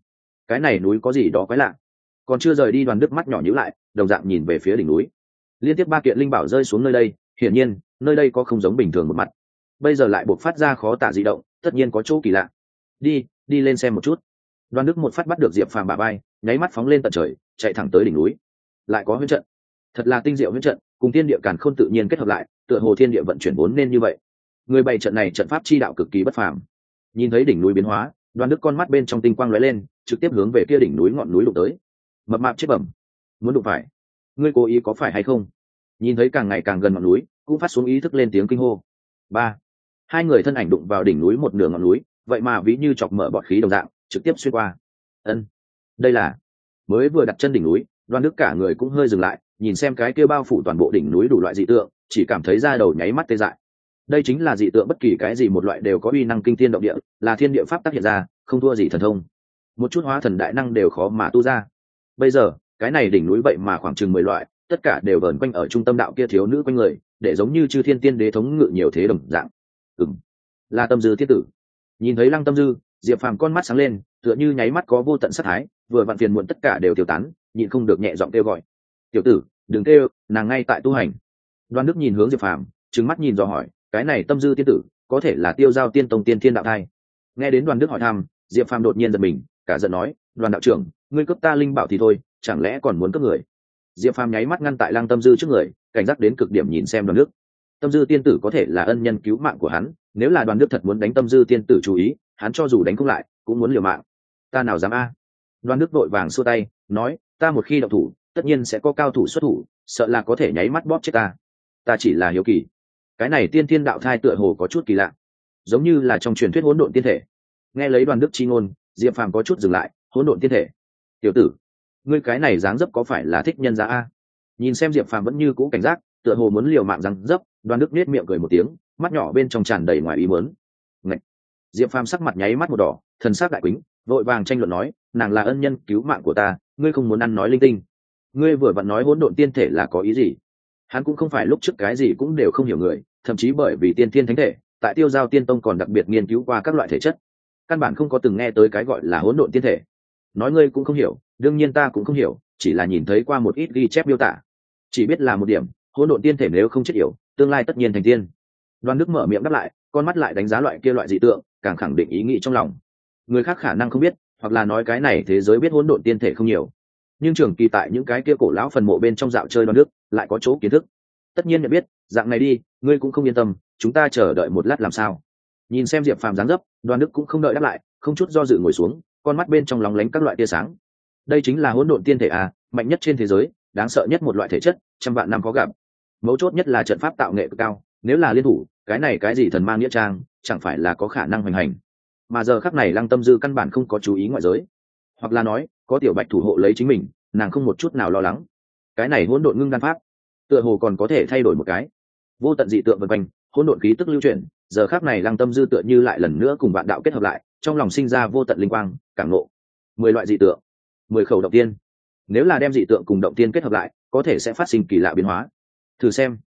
cái này núi có gì đó quái lạ. Còn chưa rời đi, Đoàn Đức mắt nhỏ nhíu lại, đồng dạng nhìn về phía đỉnh núi. Liên tiếp 3 kiện linh bảo rơi xuống nơi đây, hiển nhiên nơi đây có không giống bình thường một mặt, bây giờ lại buộc phát ra khó tả dị động, tất nhiên có chỗ kỳ lạ. Đi lên xem một chút. Đoàn Đức một phát bắt được Diệp Phàm bả vai, nháy mắt phóng lên tận trời, chạy thẳng tới đỉnh núi. Lại có huyễn trận, thật là tinh diệu huyễn trận, cùng thiên địa càn khôn tự nhiên kết hợp lại, tựa hồ thiên địa vận chuyển vốn nên như vậy. Người bày trận này trận pháp chi đạo cực kỳ bất phàm. Nhìn thấy đỉnh núi biến hóa, Đoàn Đức con mắt bên trong tinh quang lóe lên, trực tiếp hướng về kia đỉnh núi ngọn núi đụng tới. Mập mạp chết bẩm, muốn đụng phải, ngươi cố ý có phải hay không? Nhìn thấy càng ngày càng gần ngọn núi, cũng phát xuống ý thức lên tiếng kinh hô. Ba, hai người thân ảnh đụng vào đỉnh núi một nửa ngọn núi, vậy mà ví như chọc mở bọt khí đồng dạng, trực tiếp xuyên qua. Ân, đây là. Mới vừa đặt chân đỉnh núi, Đoàn Đức cả người cũng hơi dừng lại, nhìn xem cái kia bao phủ toàn bộ đỉnh núi đủ loại dị tượng, chỉ cảm thấy da đầu nháy mắt tê dại. Đây chính là dị tượng, bất kỳ cái gì một loại đều có uy năng kinh thiên động địa, là thiên địa pháp tác hiện ra, không thua gì thần thông. Một chút hóa thần đại năng đều khó mà tu ra. Bây giờ, cái này đỉnh núi vậy mà khoảng chừng 10 loại, tất cả đều vờn quanh ở trung tâm đạo kia thiếu nữ quanh người, để giống như chư thiên tiên đế thống ngự nhiều thế đồng dạng. Là Tâm Dư Thiên Tử. Nhìn thấy Lăng Tâm Dư, Diệp Phàm con mắt sáng lên, tựa như nháy mắt có vô tận sát thái, vừa vặn phiền muộn tất cả đều tiêu tán, nhịn không được nhẹ giọng kêu gọi. "Tiểu tử, đừng kêu, nàng ngay tại tu hành." Đoan Đức nhìn hướng Diệp Phàm, trừng mắt nhìn dò hỏi, cái này Tâm Dư Tiên Tử, có thể là Tiêu Giao Tiên Tông Tiên Thiên đạo thai? Nghe đến Đoan Đức hỏi thăm, Diệp Phàm đột nhiên giật mình, cả giận nói, "Đoàn đạo trưởng, ngươi cướp ta linh bảo thì thôi, chẳng lẽ còn muốn cướp người?" Diệp Phàm nháy mắt ngăn tại Lăng Tâm Dư trước người, cảnh giác đến cực điểm nhìn xem Đoàn Đức. Tâm Dư Tiên Tử có thể là ân nhân cứu mạng của hắn, nếu là Đoàn Đức thật muốn đánh Tâm Dư Tiên Tử chú ý, hắn cho dù đánh không lại, cũng muốn liều mạng. Ta nào dám a? Đoàn Đức vội vàng xua tay, nói, ta một khi động thủ, tất nhiên sẽ có cao thủ xuất thủ, sợ là có thể nháy mắt bóp chết ta. Ta chỉ là hiếu kỳ. Cái này Tiên Thiên đạo thai tựa hồ có chút kỳ lạ, giống như là trong truyền thuyết hỗn độn tiên thể. Nghe lấy Đoàn Đức chi ngôn, Diệp Phàm có chút dừng lại, hỗn độn tiên thể. Tiểu tử, ngươi cái này dáng dấp có phải là thích nhân gia a? Nhìn xem Diệp Phàm vẫn như cũ cảnh giác, tựa hồ muốn liều mạng dáng dấp, Đoàn Đức nết miệng cười một tiếng, mắt nhỏ bên trong tràn đầy ngoài ý muốn. Ngậy. Diệp Phàm sắc mặt nháy mắt một đỏ, thần sắc đại quýnh, vội vàng tranh luận nói, nàng là ân nhân cứu mạng của ta, ngươi không muốn ăn nói linh tinh. Ngươi vừa vặn nói hỗn độn tiên thể là có ý gì? Hắn cũng không phải lúc trước cái gì cũng đều không hiểu người, thậm chí bởi vì tiên thiên thánh thể, tại Tiêu Giao Tiên Tông còn đặc biệt nghiên cứu qua các loại thể chất, căn bản không có từng nghe tới cái gọi là hỗn độn tiên thể. Nói ngươi cũng không hiểu, đương nhiên ta cũng không hiểu, chỉ là nhìn thấy qua một ít ghi chép miêu tả, chỉ biết là một điểm, hỗn độn tiên thể nếu không chết yểu, tương lai tất nhiên thành tiên. Đoan Đức mở miệng đáp lại, con mắt lại đánh giá loại kia loại dị tượng, càng khẳng định ý nghĩ trong lòng. Người khác khả năng không biết, hoặc là nói cái này thế giới biết hỗn độn tiên thể không nhiều, nhưng trường kỳ tại những cái kia cổ lão phần mộ bên trong dạo chơi Đoan Đức lại có chỗ kiến thức, tất nhiên nhận biết. Dạng này đi, ngươi cũng không yên tâm, chúng ta chờ đợi một lát làm sao? Nhìn xem Diệp Phàm dáng dấp, Đoan Đức cũng không đợi đáp lại, không chút do dự ngồi xuống, con mắt bên trong lóng lánh các loại tia sáng. Đây chính là hỗn độn tiên thể à, mạnh nhất trên thế giới, đáng sợ nhất một loại thể chất, trăm vạn năm có gặp. Mấu chốt nhất là trận pháp tạo nghệ cực cao, nếu là liên thủ, cái này cái gì thần mang nghĩa trang, chẳng phải là có khả năng hoành hành. Mà giờ khắc này Lăng Tâm Dư căn bản không có chú ý ngoại giới, hoặc là nói, có Tiểu Bạch thủ hộ lấy chính mình, nàng không một chút nào lo lắng. Cái này hỗn độn ngưng đan pháp, tựa hồ còn có thể thay đổi một cái. Vô tận dị tượng vần quanh, hỗn độn khí tức lưu chuyển, giờ khắc này Lăng Tâm Dư tựa như lại lần nữa cùng vạn đạo kết hợp lại, trong lòng sinh ra vô tận linh quang, cảm ngộ. 10 loại dị tượng, 10 khẩu động tiên. Nếu là đem dị tượng cùng động tiên kết hợp lại, có thể sẽ phát sinh kỳ lạ biến hóa. Thử xem.